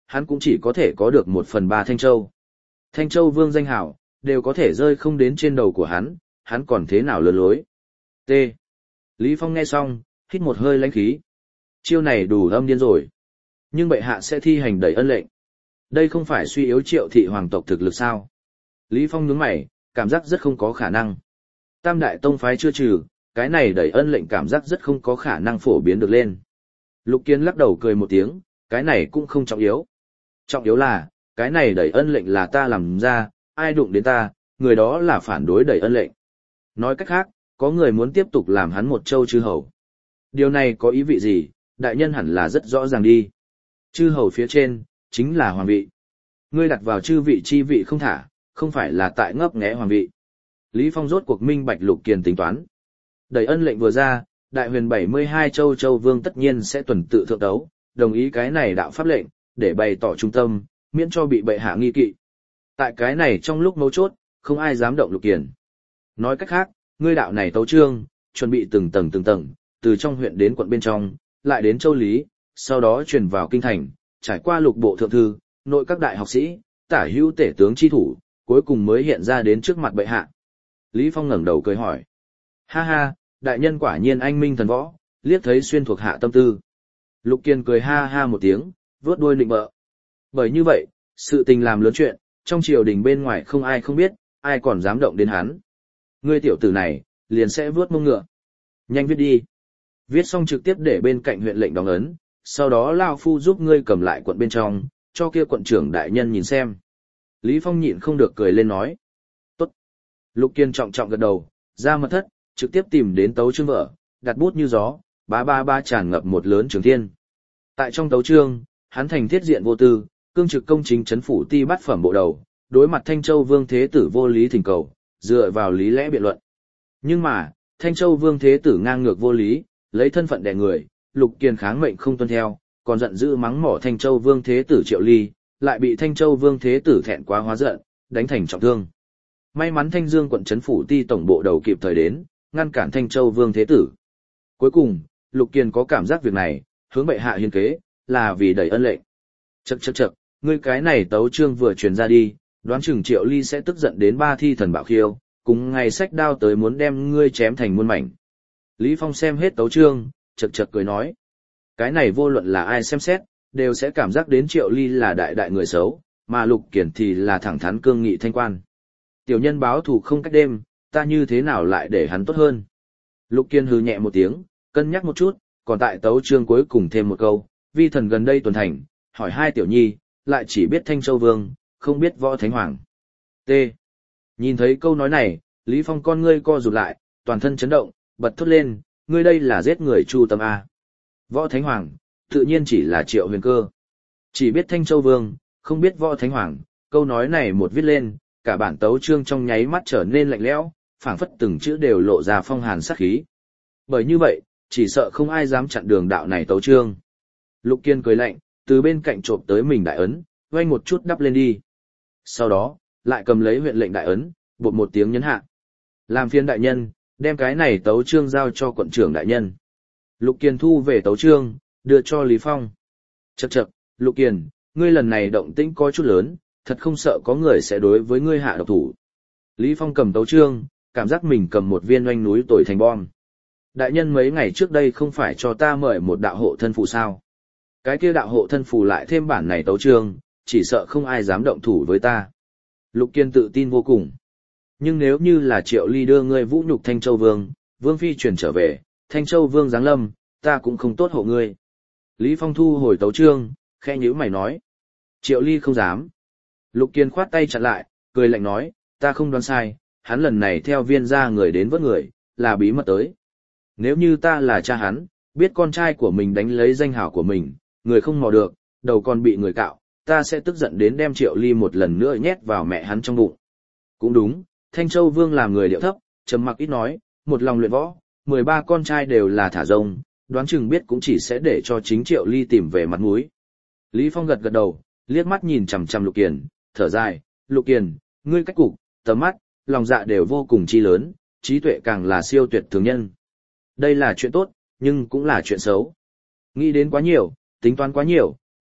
hắn cũng chỉ có thể có được 1/3 Thanh Châu. Thanh Châu Vương danh hào, đều có thể rơi không đến trên đầu của hắn còn thế nào lừa lối. T. Lý Phong nghe xong, hít một hơi lãnh khí. Chiêu này đủ âm điên rồi. Nhưng bệ hạ sẽ thi hành đẩy ân lệnh. Đây không phải suy yếu Triệu thị hoàng tộc thực lực sao? Lý Phong nhướng mày, cảm giác rất không có khả năng. Tam đại tông phái chưa trừ, cái này đẩy ân lệnh cảm giác rất không có khả năng phổ biến được lên. Lục Kiên lắc đầu cười một tiếng, cái này cũng không trọng yếu. Trọng yếu là, cái này đẩy ân lệnh là ta làm ra, ai đụng đến ta, người đó là phản đối đẩy ân lệnh. Nói cách khác, có người muốn tiếp tục làm hắn một châu chư hầu. Điều này có ý vị gì, đại nhân hẳn là rất rõ ràng đi. Chư hầu phía trên, chính là hoàng vị. Ngươi đặt vào chư vị chi vị không thả, không phải là tại ngấp nghé hoàng vị. Lý Phong rốt cuộc minh bạch Lục Kiền tính toán. Đẩy ân lệnh vừa ra, đại huyền 72 châu vương tất nhiên sẽ tuần tự thượng đấu, đồng ý cái này đạo pháp lệnh, để bày tỏ trung tâm, miễn cho bị bệ hạ nghi kỵ. Tại cái này trong lúc mấu chốt, không ai dám động Lục Kiền. Nói cách khác, ngươi đạo này tấu trương, chuẩn bị từng tầng, từ trong huyện đến quận bên trong, lại đến châu Lý, sau đó truyền vào kinh thành, trải qua lục bộ thượng thư, nội các đại học sĩ, tả hữu tể tướng chi thủ, cuối cùng mới hiện ra đến trước mặt bệ hạ. Lý Phong ngẩng đầu cười hỏi. Ha ha, đại nhân quả nhiên anh minh thần võ, liếc thấy xuyên thuộc hạ tâm tư. Lục Kiên cười ha ha một tiếng, vuốt đuôi nịnh bợ. Bởi như vậy, sự tình làm lớn chuyện, trong triều đình bên ngoài không ai không biết, ai còn dám động đến hắn. Ngươi tiểu tử này, liền sẽ vuốt mông ngựa. Nhanh viết đi. Viết xong trực tiếp để bên cạnh huyện lệnh đóng ấn, sau đó lao phu giúp ngươi cầm lại quận bên trong, cho kia quận trưởng đại nhân nhìn xem. Lý Phong nhịn không được cười lên nói. Tốt. Lục Kiên trọng trọng gật đầu, ra mật thất, trực tiếp tìm đến tấu chương vợ, đặt bút như gió, ba tràn ngập một lớn trường thiên. Tại trong tấu chương, hắn thành thiết diện vô tư, cương trực công chính chấn phủ ti bát phẩm bộ đầu, đối mặt Thanh Châu Vương Thế Tử vô lý thỉnh cầu, dựa vào lý lẽ biện luận. Nhưng mà, Thanh Châu Vương Thế Tử ngang ngược vô lý, lấy thân phận đè người, Lục Kiền kháng mệnh không tuân theo, còn giận dữ mắng mỏ Thanh Châu Vương Thế Tử Triệu Ly, lại bị Thanh Châu Vương Thế Tử thẹn quá hóa giận, đánh thành trọng thương. May mắn Thanh Dương quận trấn phủ ti tổng bộ đầu kịp thời đến, ngăn cản Thanh Châu Vương Thế Tử. Cuối cùng, Lục Kiền có cảm giác việc này, hướng bệ hạ hiến kế, là vì đẩy ân lệnh. Chậc, ngươi cái này tấu chương vừa truyền ra đi, đoán chừng Triệu Ly sẽ tức giận đến ba thi thần bạo khiêu, cùng ngày sách đao tới muốn đem ngươi chém thành muôn mảnh. Lý Phong xem hết tấu chương, chậc cười nói. Cái này vô luận là ai xem xét, đều sẽ cảm giác đến Triệu Ly là đại người xấu, mà Lục Kiền thì là thẳng thắn cương nghị thanh quan. Tiểu nhân báo thù không cách đêm, ta như thế nào lại để hắn tốt hơn. Lục Kiền hừ nhẹ một tiếng, cân nhắc một chút, còn tại tấu chương cuối cùng thêm một câu, vi thần gần đây tuần thành, hỏi hai tiểu nhi, lại chỉ biết Thanh Châu Vương, không biết Võ Thánh Hoàng. T. Nhìn thấy câu nói này, Lý Phong con ngươi co rụt lại, toàn thân chấn động, bật thốt lên, ngươi đây là giết người Chu Tâm A. Võ Thánh Hoàng, tự nhiên chỉ là Triệu Huyền Cơ. Chỉ biết Thanh Châu Vương, không biết Võ Thánh Hoàng, câu nói này một viết lên, cả bản tấu chương trong nháy mắt trở nên lạnh lẽo, phảng phất từng chữ đều lộ ra phong hàn sát khí. Bởi như vậy, chỉ sợ không ai dám chặn đường đạo này tấu chương. Lục Kiên cười lạnh, từ bên cạnh trộm tới mình đại ấn, oanh một chút đắp lên đi. Sau đó, lại cầm lấy huyện lệnh đại ấn, bột một tiếng nhấn hạ. Làm phiên đại nhân, đem cái này tấu chương giao cho quận trưởng đại nhân. Lục Kiên thu về tấu chương, đưa cho Lý Phong. Chậc, Lục Kiên, ngươi lần này động tĩnh có chút lớn, thật không sợ có người sẽ đối với ngươi hạ độc thủ. Lý Phong cầm tấu chương, cảm giác mình cầm một viên oanh núi tồi thành bom. Đại nhân mấy ngày trước đây không phải cho ta mời một đạo hộ thân phù sao. Cái kia đạo hộ thân phù lại thêm bản này tấu chương, chỉ sợ không ai dám động thủ với ta. Lục Kiên tự tin vô cùng. Nhưng nếu như là Triệu Ly đưa ngươi vũ nhục Thanh Châu Vương, Vương Phi truyền trở về, Thanh Châu Vương giáng lâm, ta cũng không tốt hộ ngươi. Lý Phong thu hồi tấu chương, khẽ nhíu mày nói. Triệu Ly không dám. Lục Kiên khoát tay chặn lại, cười lạnh nói, ta không đoán sai, hắn lần này theo viên gia người đến vớt người, là bí mật tới. Nếu như ta là cha hắn, biết con trai của mình đánh lấy danh hảo của mình, người không mò được, đầu còn bị người cạo, ta sẽ tức giận đến đem Triệu Ly một lần nữa nhét vào mẹ hắn trong bụng. Cũng đúng, Thanh Châu Vương làm người điệu thấp, trầm mặc ít nói, một lòng luyện võ, 13 con trai đều là thả rông, đoán chừng biết cũng chỉ sẽ để cho chính Triệu Ly tìm về mặt mũi. Lý Phong gật đầu, liếc mắt nhìn chằm chằm Lục Kiền, thở dài, Lục Kiền, ngươi cách cục, tầm mắt, lòng dạ đều vô cùng chi lớn, trí tuệ càng là siêu tuyệt thường nhân. Đây là chuyện tốt, nhưng cũng là chuyện xấu. Nghĩ đến quá nhiều, tính toán quá nhiều,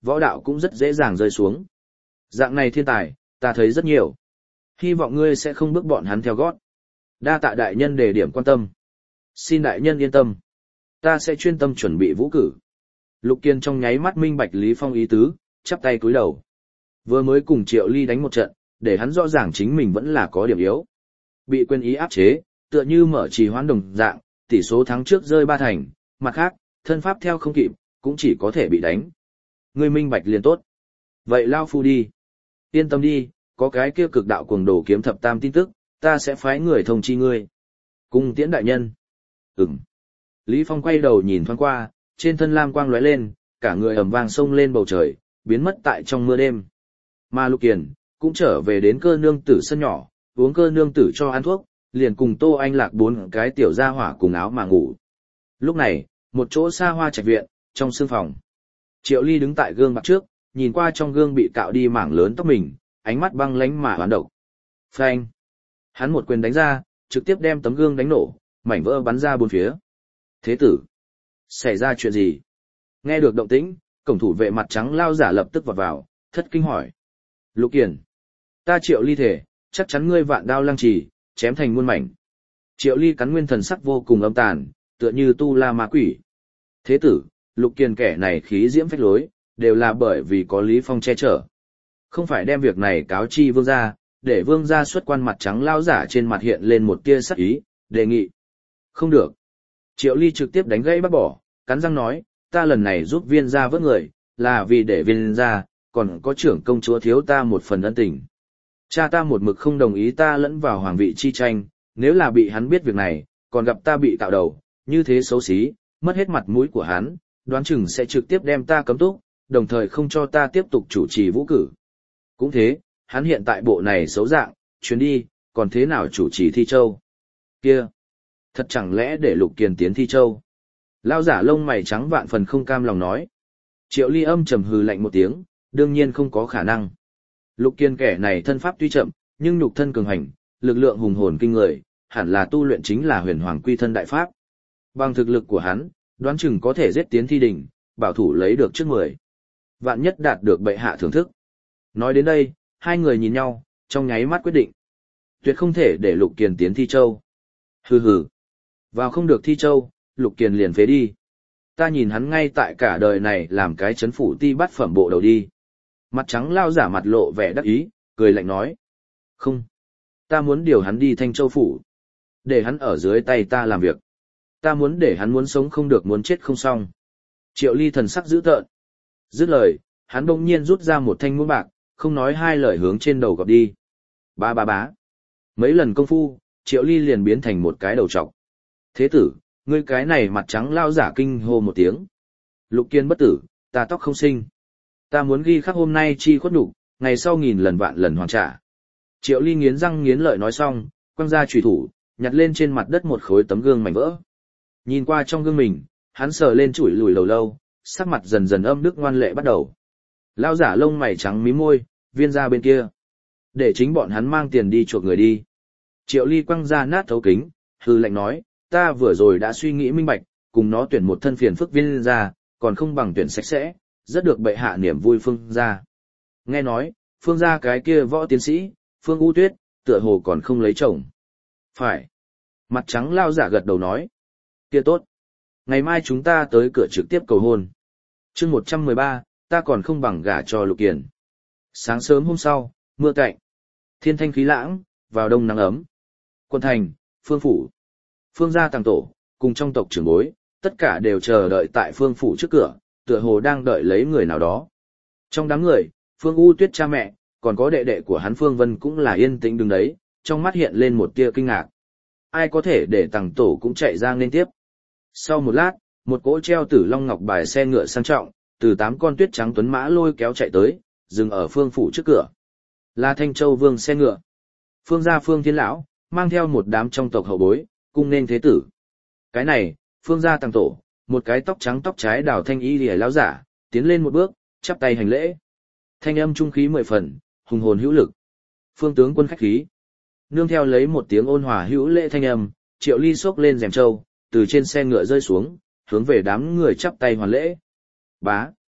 võ đạo cũng rất dễ dàng rơi xuống. Dạng này thiên tài, ta thấy rất nhiều. Hy vọng ngươi sẽ không bước bọn hắn theo gót. Đa tạ đại nhân đề điểm quan tâm. Xin đại nhân yên tâm. Ta sẽ chuyên tâm chuẩn bị vũ cử. Lục Kiên trong nháy mắt minh bạch Lý Phong ý tứ, chắp tay cúi đầu. Vừa mới cùng Triệu Ly đánh một trận, để hắn rõ ràng chính mình vẫn là có điểm yếu. Bị quyền ý áp chế, tựa như mở trì hoãn đồng dạng, tỷ số thắng trước rơi 3 thành, mặt khác, thân pháp theo không kịp, cũng chỉ có thể bị đánh. Ngươi minh bạch liền tốt. Vậy lao phu đi. Yên tâm đi, có cái kia cực đạo cuồng đồ kiếm thập tam tin tức, ta sẽ phái người thông chi ngươi. Cung tiễn đại nhân. Ừm. Lý Phong quay đầu nhìn thoáng qua, trên thân lam quang lóe lên, cả người ầm vang xông lên bầu trời, biến mất tại trong mưa đêm. Mà Lục Kiền cũng trở về đến cơ nương tử sân nhỏ, uống cơ nương tử cho ăn thuốc, liền cùng Tô Anh Lạc 4 cái tiểu gia hỏa cùng áo mà ngủ. Lúc này, một chỗ xa hoa trạch viện, trong sương phòng. Triệu Ly đứng tại gương bạc trước, nhìn qua trong gương bị cạo đi mảng lớn tóc mình, ánh mắt băng lánh mà hoán độc. Phanh! Hắn một quyền đánh ra, trực tiếp đem tấm gương đánh nổ, mảnh vỡ bắn ra bốn phía. Thế tử! Xảy ra chuyện gì? Nghe được động tĩnh, cổng thủ vệ mặt trắng lao giả lập tức vọt vào, thất kinh hỏi. Lục Kiền! Ta Triệu Ly thể, chắc chắn ngươi vạn đao lăng trì, chém thành muôn mảnh. Triệu Ly cắn nguyên thần sắc vô cùng âm tàn, tựa như tu la ma quỷ. Thế tử, Lục Kiền kẻ này khí diễm phách lối, đều là bởi vì có Lý Phong che chở. Không phải đem việc này cáo chi vương gia, để vương gia xuất quan mặt trắng lao giả trên mặt hiện lên một tia sắc ý, đề nghị. Không được. Triệu Ly trực tiếp đánh gãy bác bỏ, cắn răng nói, ta lần này giúp viên gia vớt người, là vì để viên gia, còn có trưởng công chúa thiếu ta một phần ân tình. Cha ta một mực không đồng ý ta lẫn vào hoàng vị chi tranh, nếu là bị hắn biết việc này, còn gặp ta bị tạo đầu, như thế xấu xí, mất hết mặt mũi của hắn, đoán chừng sẽ trực tiếp đem ta cấm túc, đồng thời không cho ta tiếp tục chủ trì vũ cử. Cũng thế, hắn hiện tại bộ này xấu dạng, chuyến đi, còn thế nào chủ trì thi châu? Kia! Thật chẳng lẽ để Lục Kiền tiến thi châu? Lao giả lông mày trắng vạn phần không cam lòng nói. Triệu Ly âm trầm hừ lạnh một tiếng, đương nhiên không có khả năng. Lục Kiền kẻ này thân pháp tuy chậm, nhưng nhục thân cường hành, lực lượng hùng hồn kinh người, hẳn là tu luyện chính là huyền hoàng quy thân đại pháp. Bằng thực lực của hắn, đoán chừng có thể giết tiến thi đỉnh, bảo thủ lấy được trước 10. Vạn nhất đạt được bệ hạ thưởng thức. Nói đến đây, hai người nhìn nhau, trong nháy mắt quyết định. Tuyệt không thể để Lục Kiền tiến thi châu. Hừ hừ. Vào không được thi châu, Lục Kiền liền phế đi. Ta nhìn hắn ngay tại cả đời này làm cái chấn phủ ti bắt phẩm bộ đầu đi. Mặt trắng lao giả mặt lộ vẻ đắc ý, cười lạnh nói. Không. Ta muốn điều hắn đi Thanh Châu phủ. Để hắn ở dưới tay ta làm việc. Ta muốn để hắn muốn sống không được muốn chết không xong. Triệu Ly thần sắc dữ tợn. Dứt lời, hắn bỗng nhiên rút ra một thanh muỗng bạc, không nói hai lời hướng trên đầu gọt đi. Bá bá bá. Mấy lần công phu, Triệu Ly liền biến thành một cái đầu trọc. Thế tử, ngươi cái này mặt trắng lao giả kinh hô một tiếng. Lục Kiên bất tử, ta tóc không sinh. Ta muốn ghi khắc hôm nay chi khuất nhục, ngày sau nghìn lần vạn lần hoàn trả. Triệu Ly nghiến răng nghiến lợi nói xong, quăng ra chùy thủ, nhặt lên trên mặt đất một khối tấm gương mảnh vỡ. Nhìn qua trong gương mình, hắn sờ lên chủi lùi lầu lâu, sắc mặt dần dần âm đức ngoan lệ bắt đầu. Lao giả lông mày trắng mí môi, viên ra bên kia. Để chính bọn hắn mang tiền đi chuộc người đi. Triệu Ly quăng ra nát thấu kính, hư lạnh nói, ta vừa rồi đã suy nghĩ minh bạch, cùng nó tuyển một thân phiền phức viên ra, còn không bằng tuyển sạch sẽ, rất được bệ hạ niềm vui phương gia. Nghe nói, phương gia cái kia võ tiến sĩ, Phương U Tuyết, tựa hồ còn không lấy chồng. Phải. Mặt trắng lao giả gật đầu nói. Kia tốt. Ngày mai chúng ta tới cửa trực tiếp cầu hôn. chương 113, ta còn không bằng gả cho Lục Kiền. Sáng sớm hôm sau, mưa cạnh. Thiên thanh khí lãng, vào đông nắng ấm. Quân thành, Phương Phủ. Phương gia tàng tổ, cùng trong tộc trưởng bối, tất cả đều chờ đợi tại Phương Phủ trước cửa, tựa hồ đang đợi lấy người nào đó. Trong đám người, Phương U Tuyết cha mẹ, còn có đệ đệ của hắn Phương Vân cũng là yên tĩnh đứng đấy, trong mắt hiện lên một tia kinh ngạc. Ai có thể để tàng tổ cũng chạy ra nên tiếp. Sau một lát, một cỗ treo tử long ngọc bài xe ngựa sang trọng, từ 8 con tuyết trắng tuấn mã lôi kéo chạy tới, dừng ở Phương Phủ trước cửa. Là Thanh Châu Vương xe ngựa. Phương gia Phương Thiên Lão, mang theo một đám trong tộc hậu bối, cung nên thế tử. Cái này, Phương gia tàng tổ, một cái tóc trắng tóc trái đào thanh y lìa lão giả, tiến lên một bước, chắp tay hành lễ. Thanh âm trung khí 10 phần, hùng hồn hữu lực. Phương tướng quân khách khí. Nương theo lấy một tiếng ôn hòa hữu lễ thanh âm, Triệu Ly xốc lên rèm trâu, từ trên xe ngựa rơi xuống, hướng về đám người chắp tay hoàn lễ. Bá.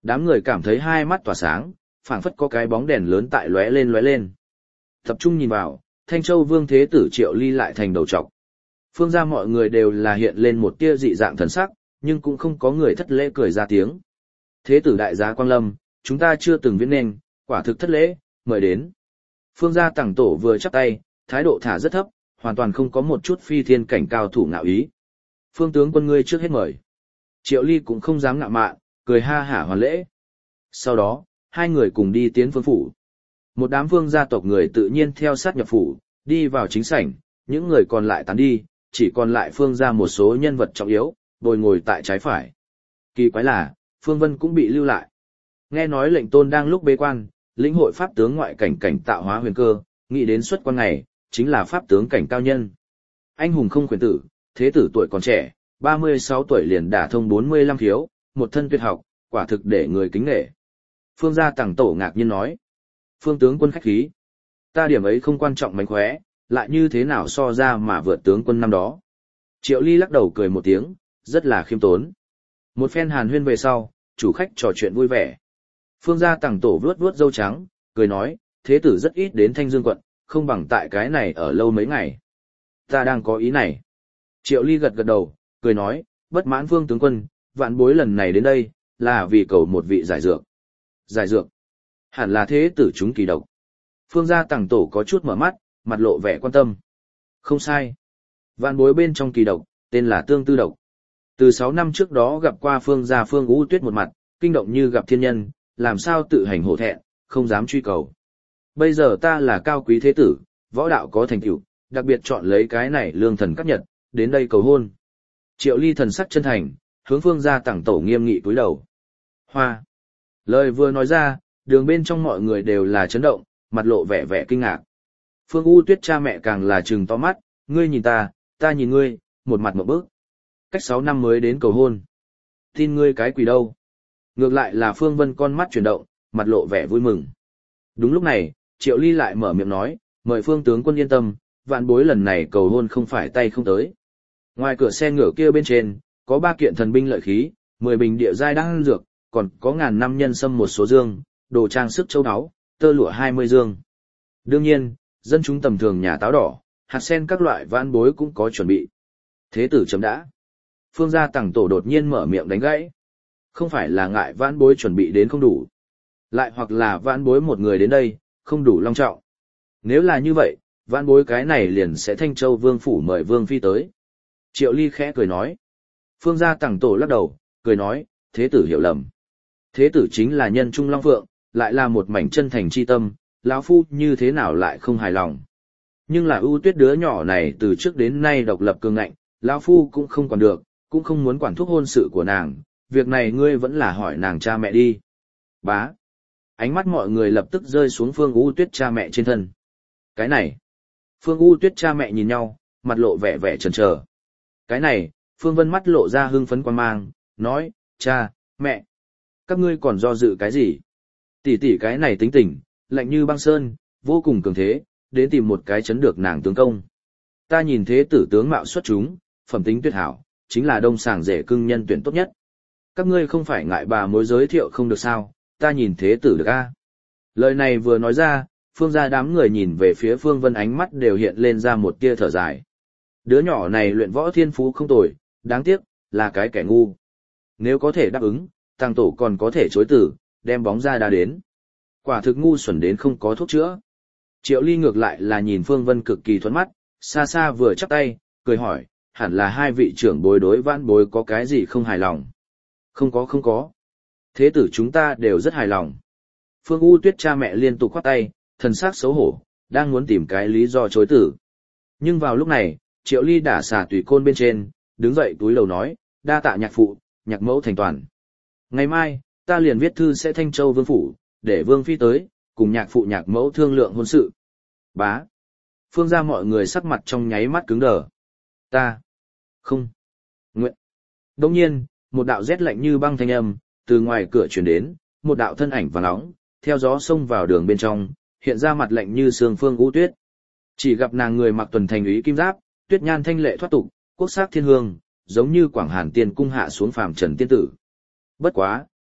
Đám người cảm thấy hai mắt tỏa sáng, phảng phất có cái bóng đèn lớn tại lóe lên lóe lên. Tập trung nhìn vào, Thanh Châu Vương Thế Tử Triệu Ly lại thành đầu trọc. Phương gia mọi người đều là hiện lên một tia dị dạng thần sắc, nhưng cũng không có người thất lễ cười ra tiếng. Thế tử đại giá Quang Lâm, chúng ta chưa từng viết nên, quả thực thất lễ, mời đến. Phương gia Tằng Tổ vừa chắp tay, thái độ thả rất thấp, hoàn toàn không có một chút phi thiên cảnh cao thủ ngạo ý. Phương tướng quân ngươi trước hết mời. Triệu Ly cũng không dám ngạo mạn, cười ha hả hoàn lễ. Sau đó, hai người cùng đi tiến phương phủ. Một đám vương gia tộc người tự nhiên theo sát nhập phủ, đi vào chính sảnh, những người còn lại tán đi, chỉ còn lại phương gia một số nhân vật trọng yếu, bồi ngồi tại trái phải. Kỳ quái là, Phương Vân cũng bị lưu lại. Nghe nói lệnh tôn đang lúc bế quan, lĩnh hội pháp tướng ngoại cảnh cảnh tạo hóa huyền cơ, nghĩ đến xuất quan ngày, chính là pháp tướng cảnh cao nhân. Anh hùng không quyền tử, thế tử tuổi còn trẻ, 36 tuổi liền đả thông 45 khiếu, một thân tuyệt học, quả thực để người kính nể. Phương gia Tằng Tổ ngạc nhiên nói. Phương tướng quân khách khí. Ta điểm ấy không quan trọng mánh khóe, lại như thế nào so ra mà vượt tướng quân năm đó. Triệu Ly lắc đầu cười một tiếng, rất là khiêm tốn. Một phen hàn huyên về sau, chủ khách trò chuyện vui vẻ. Phương gia Tằng Tổ vuốt vuốt râu trắng, cười nói, thế tử rất ít đến Thanh Dương quận, không bằng tại cái này ở lâu mấy ngày. Ta đang có ý này. Triệu Ly gật gật đầu, cười nói, bất mãn Phương tướng quân, vạn bối lần này đến đây, là vì cầu một vị giải dược. Giải dược. Hẳn là thế tử chúng kỳ độc. Phương gia Tằng Tổ có chút mở mắt, mặt lộ vẻ quan tâm. Không sai. Vạn bối bên trong kỳ độc, tên là tương tư độc. Từ 6 năm trước đó gặp qua Phương gia Phương U Tuyết một mặt, kinh động như gặp thiên nhân, làm sao tự hành hổ thẹn, không dám truy cầu. Bây giờ ta là cao quý thế tử, võ đạo có thành tựu, đặc biệt chọn lấy cái này lương thần cấp nhật, đến đây cầu hôn. Triệu Ly thần sắc chân thành, hướng Phương gia Tằng Tổ nghiêm nghị cúi đầu. Hoa. Lời vừa nói ra, đường bên trong mọi người đều là chấn động, mặt lộ vẻ vẻ kinh ngạc. Phương U Tuyết cha mẹ càng là trừng to mắt, ngươi nhìn ta nhìn ngươi, một mặt một bước. Cách 6 năm mới đến cầu hôn. Tin ngươi cái quỷ đâu. Ngược lại là Phương Vân con mắt chuyển động, mặt lộ vẻ vui mừng. Đúng lúc này, Triệu Ly lại mở miệng nói, mời Phương tướng quân yên tâm, vạn bối lần này cầu hôn không phải tay không tới. Ngoài cửa xe ngựa kia bên trên, có 3 kiện thần binh lợi khí, 10 bình địa giai đan dược, còn có ngàn năm nhân sâm một số dương, đồ trang sức châu áo, tơ lụa 20 dương. Đương nhiên, dân chúng tầm thường nhà táo đỏ, hạt sen các loại vãn bối cũng có chuẩn bị. Thế tử chấm đã. Phương gia Tằng Tổ đột nhiên mở miệng đánh gãy. Không phải là ngại vãn bối chuẩn bị đến không đủ. Lại hoặc là vãn bối một người đến đây, không đủ long trọng. Nếu là như vậy, vãn bối cái này liền sẽ Thanh Châu Vương phủ mời Vương Phi tới. Triệu Ly khẽ cười nói. Phương gia Tằng Tổ lắc đầu, cười nói, thế tử hiểu lầm. Thế tử chính là nhân trung long phượng, lại là một mảnh chân thành chi tâm, lão phu như thế nào lại không hài lòng. Nhưng là ưu tuyết đứa nhỏ này từ trước đến nay độc lập cường ngạnh, lão phu cũng không còn được, cũng không muốn quản thúc hôn sự của nàng, việc này ngươi vẫn là hỏi nàng cha mẹ đi. Bá. Ánh mắt mọi người lập tức rơi xuống Phương U Tuyết cha mẹ trên thân. Cái này. Phương U Tuyết cha mẹ nhìn nhau, mặt lộ vẻ vẻ chần chờ. Cái này, Phương Vân mắt lộ ra hưng phấn quan mang, nói, cha, mẹ, các ngươi còn do dự cái gì? Tỷ tỷ cái này tính tình, lạnh như băng sơn, vô cùng cường thế, đến tìm một cái chấn được nàng tướng công. Ta nhìn thế tử tướng mạo xuất chúng, phẩm tính tuyệt hảo, chính là đông sàng rể cưng nhân tuyển tốt nhất. Các ngươi không phải ngại bà mối giới thiệu không được sao, ta nhìn thế tử được a. Lời này vừa nói ra, Phương gia đám người nhìn về phía Phương Vân ánh mắt đều hiện lên ra một tia thở dài. Đứa nhỏ này luyện võ thiên phú không tồi, đáng tiếc, là cái kẻ ngu. Nếu có thể đáp ứng, Tằng Tổ còn có thể chối từ, đem bóng ra đá đến. Quả thực ngu xuẩn đến không có thuốc chữa. Triệu Ly ngược lại là nhìn Phương Vân cực kỳ thuẫn mắt, xa xa vừa chắp tay, cười hỏi, hẳn là hai vị trưởng bối đối vãn bối có cái gì không hài lòng. Không có. Thế tử chúng ta đều rất hài lòng. Phương U Tuyết cha mẹ liên tục khoát tay, thần sắc xấu hổ, đang muốn tìm cái lý do chối tử. Nhưng vào lúc này, Triệu Ly đả xả tùy côn bên trên, đứng dậy túi lầu nói, đa tạ nhạc phụ, nhạc mẫu thành toàn. Ngày mai, ta liền viết thư sẽ Thanh Châu Vương phủ, để Vương Phi tới, cùng nhạc phụ nhạc mẫu thương lượng hôn sự. Bá. Phương gia mọi người sắc mặt trong nháy mắt cứng đờ. Ta. Không. Nguyện. Đồng nhiên, một đạo rét lạnh như băng thanh âm, từ ngoài cửa truyền đến, một đạo thân ảnh vàng nóng, theo gió xông vào đường bên trong, hiện ra mặt lạnh như sương Phương U Tuyết. Chỉ gặp nàng người mặc tuần thành úy kim giáp, tuyết nhan thanh lệ thoát tục, quốc sắc thiên hương, giống như Quảng Hàn tiên cung hạ xuống phàm trần tiên tử. Bất quá,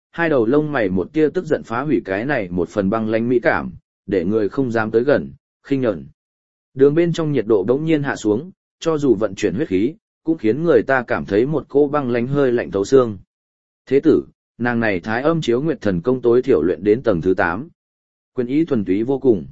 hai đầu lông mày một tia tức giận phá hủy cái này một phần băng lãnh mỹ cảm, để người không dám tới gần, khinh nhẫn. Đường bên trong nhiệt độ bỗng nhiên hạ xuống, cho dù vận chuyển huyết khí, cũng khiến người ta cảm thấy một cô băng lãnh hơi lạnh thấu xương. Thế tử, nàng này Thái Âm Chiếu Nguyệt Thần Công tối thiểu luyện đến tầng thứ 8. Quyền ý thuần túy vô cùng.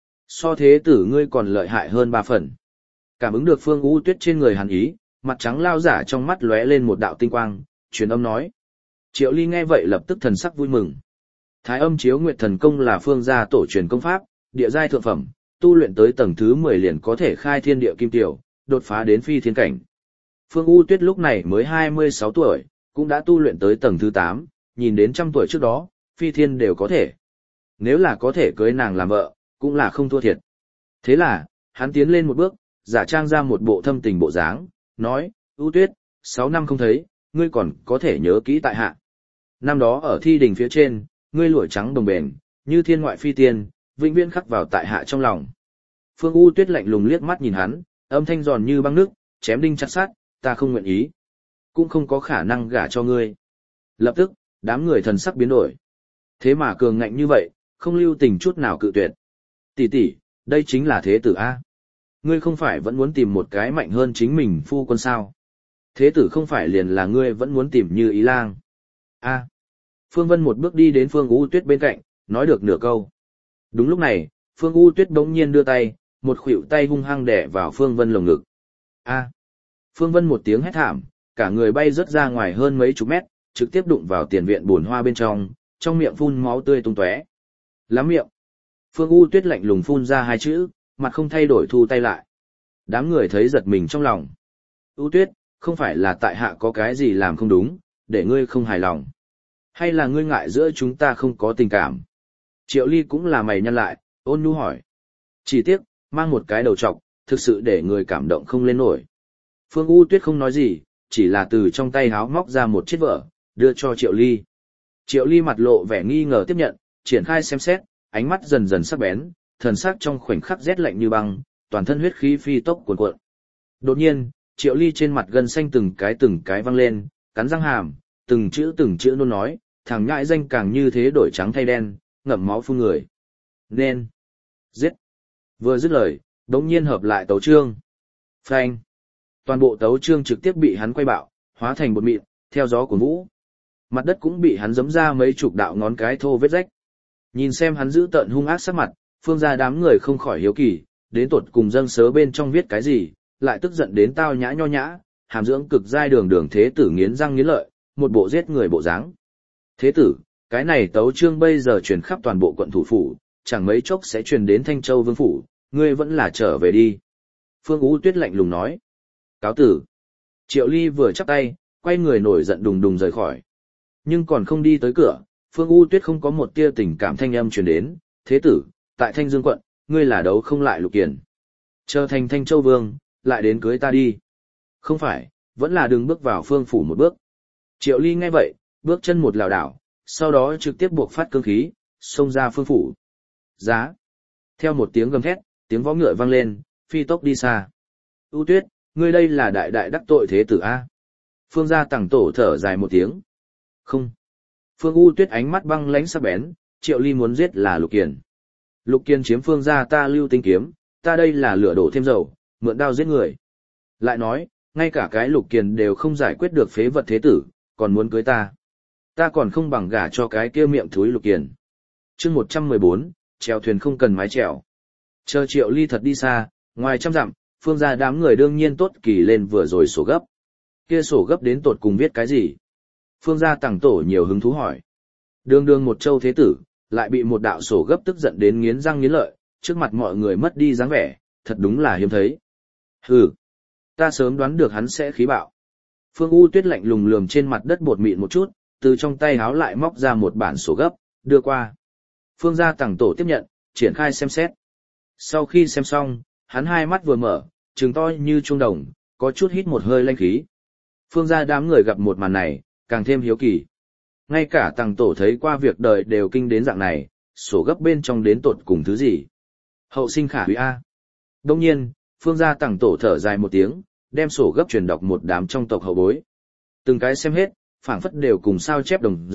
So thế tử ngươi còn lợi hại hơn 3 phần. Cảm ứng được Phương U Tuyết trên người hàn ý, mặt trắng lao giả trong mắt lóe lên một đạo tinh quang, truyền âm nói. Triệu Ly nghe vậy lập tức thần sắc vui mừng. Thái Âm Chiếu Nguyệt Thần Công là phương gia tổ truyền công pháp, địa giai thượng phẩm, tu luyện tới tầng thứ 10 liền có thể khai thiên địa kim tiểu, đột phá đến phi thiên cảnh. Phương U Tuyết lúc này mới 26 tuổi, cũng đã tu luyện tới tầng thứ 8, nhìn đến trăm tuổi trước đó, phi thiên đều có thể. Nếu là có thể cưới nàng làm vợ, cũng là không thua thiệt. Thế là, hắn tiến lên một bước, giả trang ra một bộ thâm tình bộ dáng, nói, U Tuyết, 6 năm không thấy, ngươi còn có thể nhớ kỹ tại hạ. Năm đó ở thi đình phía trên, ngươi lụa trắng đồng bền, như thiên ngoại phi tiên, vĩnh viễn khắc vào tại hạ trong lòng. Phương U Tuyết lạnh lùng liếc mắt nhìn hắn, âm thanh giòn như băng nước, chém đinh chặt sắt, ta không nguyện ý, cũng không có khả năng gả cho ngươi. Lập tức, đám người thần sắc biến đổi. Thế mà cường ngạnh như vậy, không lưu tình chút nào cự tuyệt. Tỷ tỷ, đây chính là thế tử A. Ngươi không phải vẫn muốn tìm một cái mạnh hơn chính mình phu quân sao? Thế tử không phải liền là ngươi vẫn muốn tìm Như Ý Lang. A. Phương Vân một bước đi đến Phương U Tuyết bên cạnh, nói được nửa câu. Đúng lúc này, Phương U Tuyết bỗng nhiên đưa tay, một khuỷu tay hung hăng đè vào Phương Vân lồng ngực. A. Phương Vân một tiếng hét thảm, cả người bay rớt ra ngoài hơn mấy chục mét, trực tiếp đụng vào tiền viện bồn hoa bên trong miệng phun máu tươi tung tóe. Lắm miệng. Phương U Tuyết lạnh lùng phun ra hai chữ, mặt không thay đổi thu tay lại. Đám người thấy giật mình trong lòng. U Tuyết, không phải là tại hạ có cái gì làm không đúng, để ngươi không hài lòng. Hay là ngươi ngại giữa chúng ta không có tình cảm? Triệu Ly cũng là mày nhăn lại, ôn nhu hỏi. Chỉ tiếc, mang một cái đầu trọc, thực sự để người cảm động không lên nổi. Phương U Tuyết không nói gì, chỉ là từ trong tay háo móc ra một chiếc vở, đưa cho Triệu Ly. Triệu Ly mặt lộ vẻ nghi ngờ tiếp nhận, triển khai xem xét, ánh mắt dần dần sắc bén, thần sắc trong khoảnh khắc rét lạnh như băng, toàn thân huyết khí phi tốc cuồn cuộn. Đột nhiên, Triệu Ly trên mặt gân xanh từng cái văng lên, cắn răng hàm, từng chữ nôn nói, thằng nhãi danh càng như thế đổi trắng thay đen, ngậm máu phun người. Nên giết. Vừa dứt lời, đống nhiên hợp lại tấu chương. Phanh. Toàn bộ tấu chương trực tiếp bị hắn quay bạo, hóa thành bột mịn, theo gió của vũ. Mặt đất cũng bị hắn giẫm ra mấy chục đạo ngón cái thô vết rách. Nhìn xem hắn giữ tợn hung ác sắc mặt, Phương gia đám người không khỏi hiếu kỳ, đến tột cùng dâng sớ bên trong viết cái gì, lại tức giận đến tao nhã nho nhã, hàm dưỡng cực giai đường thế tử nghiến răng nghiến lợi, một bộ giết người bộ dáng. Thế tử, cái này tấu chương bây giờ truyền khắp toàn bộ quận thủ phủ, chẳng mấy chốc sẽ truyền đến Thanh Châu Vương phủ, ngươi vẫn là trở về đi. Phương U Tuyết lạnh lùng nói. Cáo tử. Triệu Ly vừa chắp tay, quay người nổi giận đùng đùng rời khỏi. Nhưng còn không đi tới cửa, Phương U Tuyết không có một tia tình cảm thanh âm truyền đến, thế tử, tại Thanh Dương quận, ngươi là đấu không lại Lục Kiền. Trở thành Thanh Châu Vương, lại đến cưới ta đi. Không phải, vẫn là đừng bước vào Phương phủ một bước. Triệu Ly nghe vậy, bước chân một lảo đảo, sau đó trực tiếp buộc phát cương khí, xông ra Phương phủ. Giá. Theo một tiếng gầm thét, tiếng vó ngựa vang lên, phi tốc đi xa. U Tuyết, ngươi đây là đại đại đắc tội thế tử A. Phương gia tằng tổ thở dài một tiếng. Không. Phương U Tuyết ánh mắt băng lãnh sắc bén, Triệu Ly muốn giết là Lục Kiền. Lục Kiền chiếm Phương gia ta Lưu Tinh kiếm, ta đây là lửa đổ thêm dầu, mượn đao giết người. Lại nói, ngay cả cái Lục Kiền đều không giải quyết được phế vật thế tử, còn muốn cưới ta. Ta còn không bằng gả cho cái kia miệng thúi Lục Kiền. Chương 114, chèo thuyền không cần mái chèo. Chờ Triệu Ly thật đi xa, ngoài trăm dặm, Phương gia đám người đương nhiên tốt kỳ lên vừa rồi sổ gấp. Kia sổ gấp đến tột cùng viết cái gì? Phương gia tằng tổ nhiều hứng thú hỏi. Đường một châu thế tử, lại bị một đạo sổ gấp tức giận đến nghiến răng nghiến lợi, trước mặt mọi người mất đi dáng vẻ, thật đúng là hiếm thấy. Hừ, ta sớm đoán được hắn sẽ khí bạo. Phương U Tuyết lạnh lùng lườm trên mặt đất bột mịn một chút, từ trong tay háo lại móc ra một bản sổ gấp, đưa qua. Phương gia tằng tổ tiếp nhận, triển khai xem xét. Sau khi xem xong, hắn hai mắt vừa mở, trừng to như chuông đồng, có chút hít một hơi lanh khí. Phương gia đám người gặp một màn này, càng thêm hiếu kỳ. Ngay cả tằng tổ thấy qua việc đời đều kinh đến dạng này, sổ gấp bên trong đến tột cùng thứ gì. Hậu sinh khả hủy A. Đông nhiên, Phương gia tằng tổ thở dài một tiếng, đem sổ gấp truyền đọc một đám trong tộc hậu bối. Từng cái xem hết, phảng phất đều cùng sao chép đồng dạng,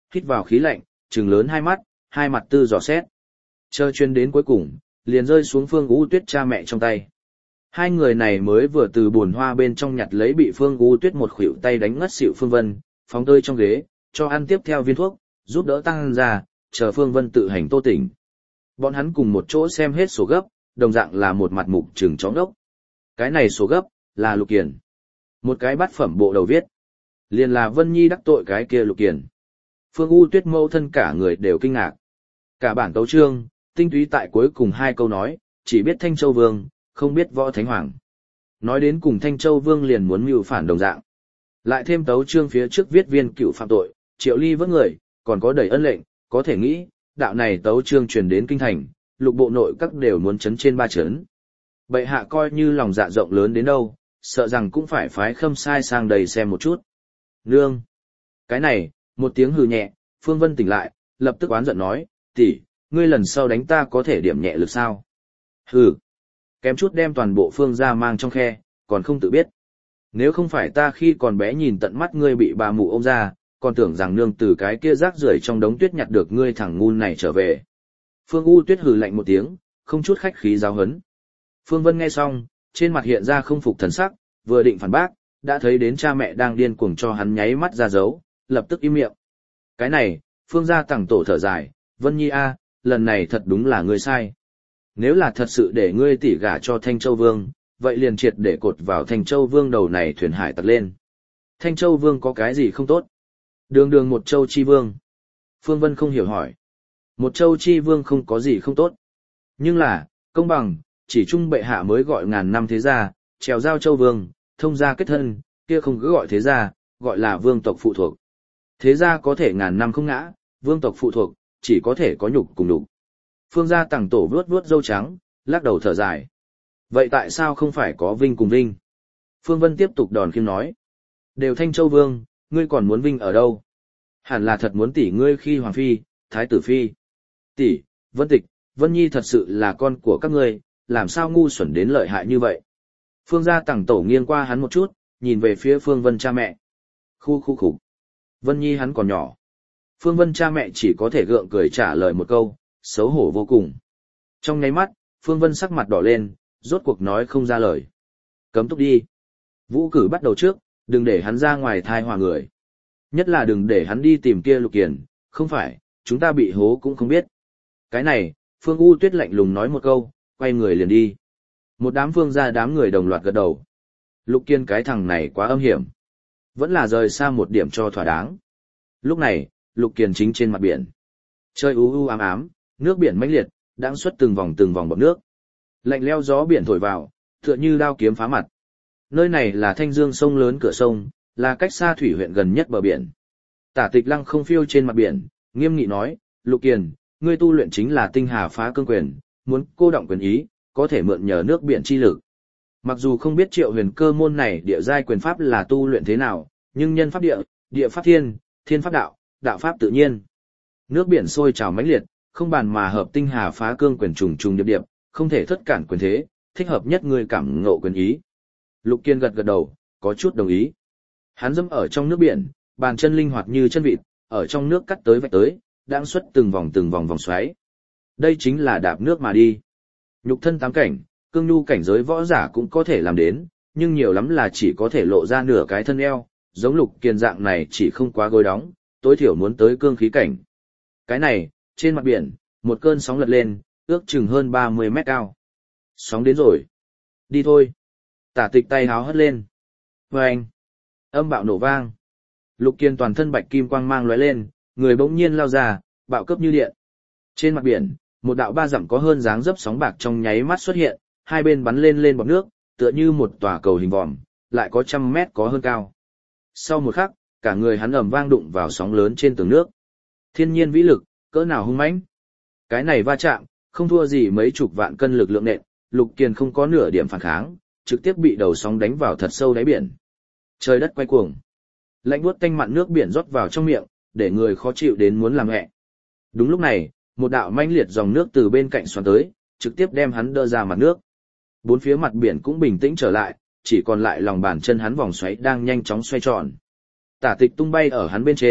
hít vào khí lạnh, trừng lớn hai mặt tư dò xét. Chờ chuyên đến cuối cùng, liền rơi xuống Phương U Tuyết cha mẹ trong tay. Hai người này mới vừa từ buồn hoa bên trong nhặt lấy bị Phương U Tuyết một khuỷu tay đánh ngất xỉu Phương Vân, phóng tơi trong ghế, cho ăn tiếp theo viên thuốc, giúp đỡ tăng ra, chờ Phương Vân tự hành tô tỉnh. Bọn hắn cùng một chỗ xem hết sổ gấp, đồng dạng là một mặt mục trừng chóng đốc. Cái này sổ gấp, là Lục Kiền. Một cái bát phẩm bộ đầu viết. Liền là Vân Nhi đắc tội cái kia Lục Kiền. Phương U Tuyết mâu thân cả người đều kinh ngạc. Cả bản tấu chương, tinh túy tại cuối cùng hai câu nói, chỉ biết Thanh Châu Vương, không biết Võ Thánh Hoàng. Nói đến cùng Thanh Châu Vương liền muốn mưu phản đồng dạng. Lại thêm tấu chương phía trước viết viên cựu phạm tội, Triệu Ly vớt người, còn có đầy ân lệnh, có thể nghĩ, đạo này tấu chương truyền đến kinh thành, lục bộ nội các đều muốn chấn trên ba chấn. Bệ hạ coi như lòng dạ rộng lớn đến đâu, sợ rằng cũng phải phái Khâm Sai sang đây xem một chút. Nương! Cái này, một tiếng hừ nhẹ, Phương Vân tỉnh lại, lập tức oán giận nói, tỷ, ngươi lần sau đánh ta có thể điểm nhẹ lực sao? Hừ! Kém chút đem toàn bộ Phương gia mang trong khe, còn không tự biết. Nếu không phải ta khi còn bé nhìn tận mắt ngươi bị bà mụ ôm ra, còn tưởng rằng nương từ cái kia rác rưởi trong đống tuyết nhặt được ngươi thằng ngu này trở về. Phương U Tuyết hừ lạnh một tiếng, không chút khách khí giáo hấn. Phương Vân nghe xong, trên mặt hiện ra không phục thần sắc, vừa định phản bác, đã thấy đến cha mẹ đang điên cuồng cho hắn nháy mắt ra dấu, lập tức im miệng. Cái này, Phương gia tằng tổ thở dài, Vân Nhi a, lần này thật đúng là ngươi sai. Nếu là thật sự để ngươi tỉ gả cho Thanh Châu Vương, vậy liền triệt để cột vào Thanh Châu Vương đầu này thuyền hải tặc lên. Thanh Châu Vương có cái gì không tốt? Đường một châu chi vương. Phương Vân không hiểu hỏi. Một châu chi vương không có gì không tốt. Nhưng là, công bằng, chỉ trung bệ hạ mới gọi ngàn năm thế gia, trèo giao châu vương, thông gia kết thân, kia không cứ gọi thế gia, gọi là vương tộc phụ thuộc. Thế gia có thể ngàn năm không ngã, vương tộc phụ thuộc, chỉ có thể có nhục cùng nhục. Phương gia tằng tổ vuốt vuốt râu trắng, lắc đầu thở dài. Vậy tại sao không phải có vinh cùng vinh? Phương Vân tiếp tục đòn khiêm nói. Đều Thanh Châu Vương, ngươi còn muốn vinh ở đâu? Hẳn là thật muốn tỷ ngươi khi Hoàng Phi, Thái Tử Phi. Tỷ, Vân Tịch, Vân Nhi thật sự là con của các ngươi, làm sao ngu xuẩn đến lợi hại như vậy? Phương gia tằng tổ nghiêng qua hắn một chút, nhìn về phía Phương Vân cha mẹ. Khu khục. Vân Nhi hắn còn nhỏ. Phương Vân cha mẹ chỉ có thể gượng cười trả lời một câu, xấu hổ vô cùng. Trong nháy mắt, Phương Vân sắc mặt đỏ lên, rốt cuộc nói không ra lời. Cấm túc đi. Vũ cử bắt đầu trước, đừng để hắn ra ngoài thai hòa người. Nhất là đừng để hắn đi tìm kia Lục Kiền, không phải, chúng ta bị hố cũng không biết. Cái này, Phương U Tuyết lạnh lùng nói một câu, quay người liền đi. Một đám Phương gia đám người đồng loạt gật đầu. Lục Kiền cái thằng này quá âm hiểm. Vẫn là rời xa một điểm cho thỏa đáng. Lúc này, Lục Kiền chính trên mặt biển. Trời u ám ám, nước biển mãnh liệt, đang xuất từng vòng bọt nước. Lạnh leo gió biển thổi vào, tựa như đao kiếm phá mặt. Nơi này là Thanh Dương sông lớn cửa sông, là cách xa thủy huyện gần nhất bờ biển. Tả Tịch Lăng không phiêu trên mặt biển, nghiêm nghị nói, Lục Kiền, ngươi tu luyện chính là tinh hà phá cương quyền, muốn cô động quyền ý, có thể mượn nhờ nước biển chi lực. Mặc dù không biết Triệu Huyền Cơ môn này địa giai quyền pháp là tu luyện thế nào, nhưng nhân pháp địa, địa pháp thiên, thiên pháp đạo, đạo pháp tự nhiên. Nước biển sôi trào mãnh liệt, không bàn mà hợp tinh hà phá cương quyền trùng trùng điệp điệp, không thể thất cản quyền thế, thích hợp nhất ngươi cảm ngộ quyền ý. Lục Kiên gật gật đầu, có chút đồng ý. Hắn dẫm ở trong nước biển, bàn chân linh hoạt như chân vịt, ở trong nước cắt tới vạch tới, đang xuất từng vòng vòng xoáy. Đây chính là đạp nước mà đi. Nhục thân tám cảnh, cương nhu cảnh giới võ giả cũng có thể làm đến, nhưng nhiều lắm là chỉ có thể lộ ra nửa cái thân eo, giống Lục Kiên dạng này chỉ không quá gối đóng, tối thiểu muốn tới cương khí cảnh. Cái này, trên mặt biển, một cơn sóng lật lên, ước chừng hơn 30 mét cao. Sóng đến rồi. Đi thôi. Tả Tịch tay háo hất lên. Vâng. Âm bạo nổ vang. Lục Kiên toàn thân bạch kim quang mang lóe lên, người bỗng nhiên lao ra, bạo cấp như điện. Trên mặt biển, một đạo 3 dặm có hơn dáng dấp sóng bạc trong nháy mắt xuất hiện, hai bên bắn lên bọt nước, tựa như một tòa cầu hình vòm, lại có 100 mét có hơn cao. Sau một khắc, cả người hắn ầm vang đụng vào sóng lớn trên tường nước. Thiên nhiên vĩ lực, cỡ nào hung mãnh. Cái này va chạm, không thua gì mấy chục vạn cân lực lượng nện, Lục Kiên không có nửa điểm phản kháng, trực tiếp bị đầu sóng đánh vào thật sâu đáy biển. Trời đất quay cuồng. Lạnh buốt tanh mặn nước biển rót vào trong miệng, để người khó chịu đến muốn làm mẹ. Đúng lúc này, một đạo mãnh liệt dòng nước từ bên cạnh xoắn tới, trực tiếp đem hắn đỡ ra mặt nước. Bốn phía mặt biển cũng bình tĩnh trở lại, chỉ còn lại lòng bàn chân hắn vòng xoáy đang nhanh chóng xoay tròn. Tả Tịch tung bay ở hắn bên trên,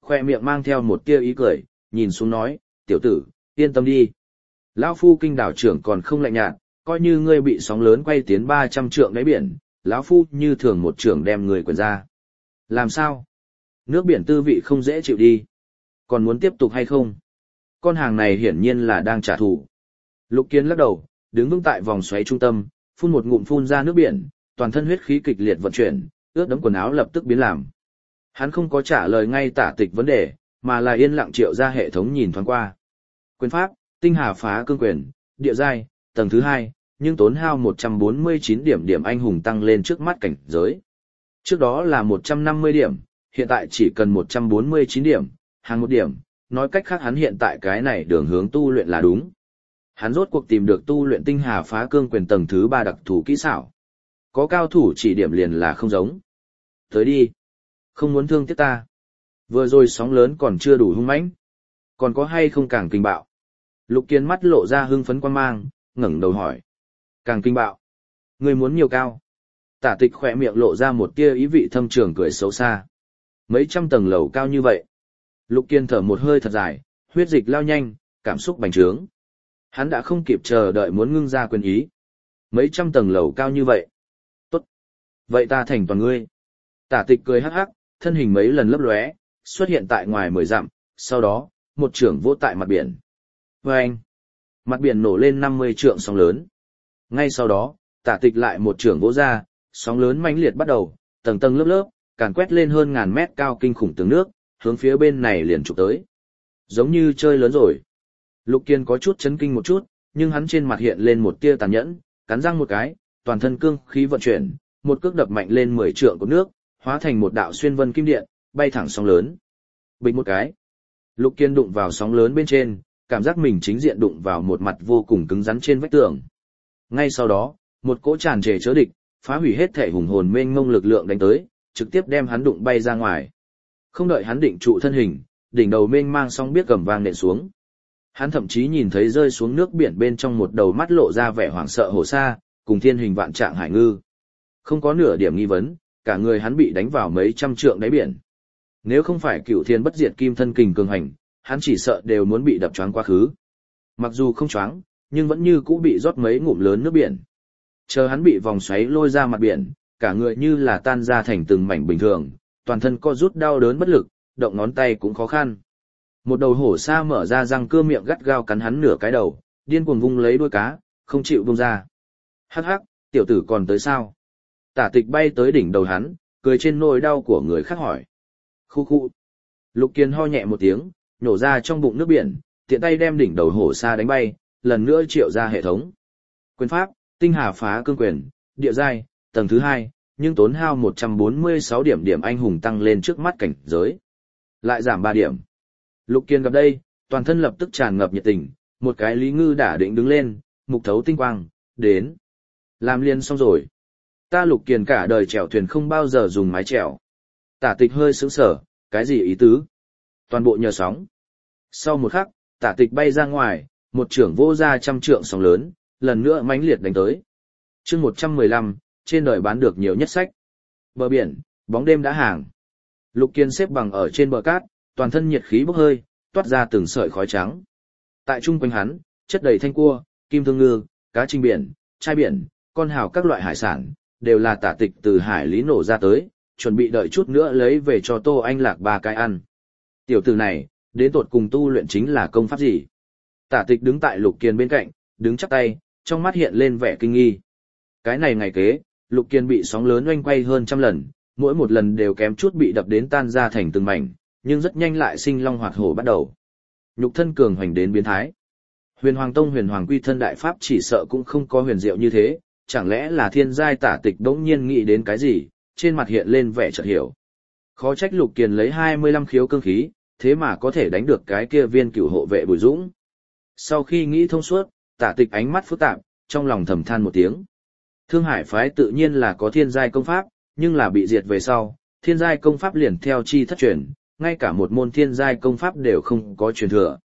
khoe miệng mang theo một tia ý cười, nhìn xuống nói, tiểu tử, yên tâm đi. Lão phu kinh đảo trưởng còn không lạnh nhạt, coi như ngươi bị sóng lớn quay tiến 300 trượng đáy biển, lão phu như thường một trưởng đem người quần ra. Làm sao? Nước biển tư vị không dễ chịu đi. Còn muốn tiếp tục hay không? Con hàng này hiển nhiên là đang trả thù. Lục Kiên lắc đầu, đứng vững tại vòng xoáy trung tâm, phun một ngụm phun ra nước biển, toàn thân huyết khí kịch liệt vận chuyển, ướt đẫm quần áo lập tức biến làm. Hắn không có trả lời ngay Tả Tịch vấn đề, mà là yên lặng triệu ra hệ thống nhìn thoáng qua. Quyền pháp, tinh hà phá cương quyền, địa giai, tầng thứ 2, nhưng tốn hao 149 điểm anh hùng tăng lên trước mắt cảnh giới. Trước đó là 150 điểm, hiện tại chỉ cần 149 điểm, hàng một điểm, nói cách khác hắn hiện tại cái này đường hướng tu luyện là đúng. Hắn rốt cuộc tìm được tu luyện tinh hà phá cương quyền tầng thứ 3 đặc thù kỹ xảo. Có cao thủ chỉ điểm liền là không giống. Tới đi. Không muốn thương tiếc ta. Vừa rồi sóng lớn còn chưa đủ hung mãnh. Còn có hay không càng kinh bạo? Lục Kiên mắt lộ ra hưng phấn quan mang, ngẩng đầu hỏi. Càng kinh bạo. Người muốn nhiều cao. Tả Tịch khỏe miệng lộ ra một tia ý vị thâm trường cười xấu xa. Mấy trăm tầng lầu cao như vậy. Lục Kiên thở một hơi thật dài, huyết dịch lao nhanh, cảm xúc bành trướng. Hắn đã không kịp chờ đợi muốn ngưng ra quyền ý. Mấy trăm tầng lầu cao như vậy. Tốt. Vậy ta thành toàn ngươi. Tả Tịch cười hắc hắc, thân hình mấy lần lấp lóe, xuất hiện tại ngoài 10 dặm, sau đó, một chưởng vỗ tại mặt biển. Vâng! Mặt biển nổ lên 50 trượng sóng lớn. Ngay sau đó, Tả Tịch lại một chưởng vỗ ra, sóng lớn mãnh liệt bắt đầu, tầng tầng lớp lớp, càn quét lên hơn ngàn mét cao kinh khủng tường nước, hướng phía bên này liền chụp tới. Giống như chơi lớn rồi. Lục Kiên có chút chấn kinh một chút, nhưng hắn trên mặt hiện lên một tia tàn nhẫn, cắn răng một cái, toàn thân cương khí vận chuyển, một cước đập mạnh lên 10 trượng của nước, hóa thành một đạo xuyên vân kim điện, bay thẳng sóng lớn. Bình một cái. Lục Kiên đụng vào sóng lớn bên trên, cảm giác mình chính diện đụng vào một mặt vô cùng cứng rắn trên vách tường. Ngay sau đó, một cỗ tràn trề chớ địch, phá hủy hết thể hùng hồn mênh mông lực lượng đánh tới, trực tiếp đem hắn đụng bay ra ngoài. Không đợi hắn định trụ thân hình, đỉnh đầu mênh mang sóng biết cầm vang nện xuống. Hắn thậm chí nhìn thấy rơi xuống nước biển bên trong một đầu mắt lộ ra vẻ hoảng sợ hổ sa, cùng thiên hình vạn trạng hải ngư. Không có nửa điểm nghi vấn, cả người hắn bị đánh vào mấy trăm trượng đáy biển. Nếu không phải Cửu Thiên bất diệt kim thân kình cường hành, hắn chỉ sợ đều muốn bị đập choáng quá khứ. Mặc dù không choáng, nhưng vẫn như cũ bị rót mấy ngụm lớn nước biển. Chờ hắn bị vòng xoáy lôi ra mặt biển, cả người như là tan ra thành từng mảnh bình thường, toàn thân co rút đau đớn bất lực, động ngón tay cũng khó khăn. Một đầu hổ sa mở ra răng cưa miệng gắt gao cắn hắn nửa cái đầu, điên cuồng vung lấy đuôi cá, không chịu buông ra. Hắc hắc, tiểu tử còn tới sao? Tả Tịch bay tới đỉnh đầu hắn, cười trên nỗi đau của người khác hỏi. Khu khu. Lục Kiên ho nhẹ một tiếng, nhổ ra trong bụng nước biển, tiện tay đem đỉnh đầu hổ sa đánh bay, lần nữa triệu ra hệ thống. Quyền pháp, tinh hà phá cương quyền, địa giai, tầng thứ 2, nhưng tốn hao 146 điểm anh hùng tăng lên trước mắt cảnh giới. Lại giảm 3 điểm. Lục Kiên gặp đây, toàn thân lập tức tràn ngập nhiệt tình, một cái Lý Ngư đã định đứng lên, mục thấu tinh quang, đến. Làm liền xong rồi. Ta Lục Kiên cả đời chèo thuyền không bao giờ dùng mái chèo. Tả Tịch hơi sững sờ, cái gì ý tứ? Toàn bộ nhờ sóng. Sau một khắc, Tả Tịch bay ra ngoài, một chưởng vô ra trăm trượng sóng lớn, lần nữa mãnh liệt đánh tới. Chương 115, trên đời bán được nhiều nhất sách. Bờ biển, bóng đêm đã hàng. Lục Kiên xếp bằng ở trên bờ cát, toàn thân nhiệt khí bốc hơi, toát ra từng sợi khói trắng. Tại trung quanh hắn, chất đầy thanh cua, kim thương ngư, cá trinh biển, trai biển, con hào các loại hải sản, đều là Tả Tịch từ hải lý nổ ra tới, chuẩn bị đợi chút nữa lấy về cho Tô Anh Lạc 3 cái ăn. Tiểu tử này, đến tột cùng tu luyện chính là công pháp gì? Tả Tịch đứng tại Lục Kiên bên cạnh, đứng chắp tay, trong mắt hiện lên vẻ kinh nghi. Cái này ngày kế, Lục Kiên bị sóng lớn oanh quay hơn trăm lần, mỗi một lần đều kém chút bị đập đến tan ra thành từng mảnh, nhưng rất nhanh lại sinh long hoạt hổ bắt đầu. Nhục thân cường hoành đến biến thái. Huyền Hoàng Tông Huyền Hoàng Quy thân đại pháp chỉ sợ cũng không có huyền diệu như thế, chẳng lẽ là thiên giai Tả Tịch bỗng nhiên nghĩ đến cái gì, trên mặt hiện lên vẻ chợt hiểu. Khó trách Lục Kiên lấy 25 khiếu cương khí, thế mà có thể đánh được cái kia viên cửu hộ vệ Bùi Dũng. Sau khi nghĩ thông suốt, Tả Tịch ánh mắt phức tạp, trong lòng thầm than một tiếng. Thương Hải phái tự nhiên là có thiên giai công pháp, nhưng là bị diệt về sau, thiên giai công pháp liền theo chi thất truyền, ngay cả một môn thiên giai công pháp đều không có truyền thừa.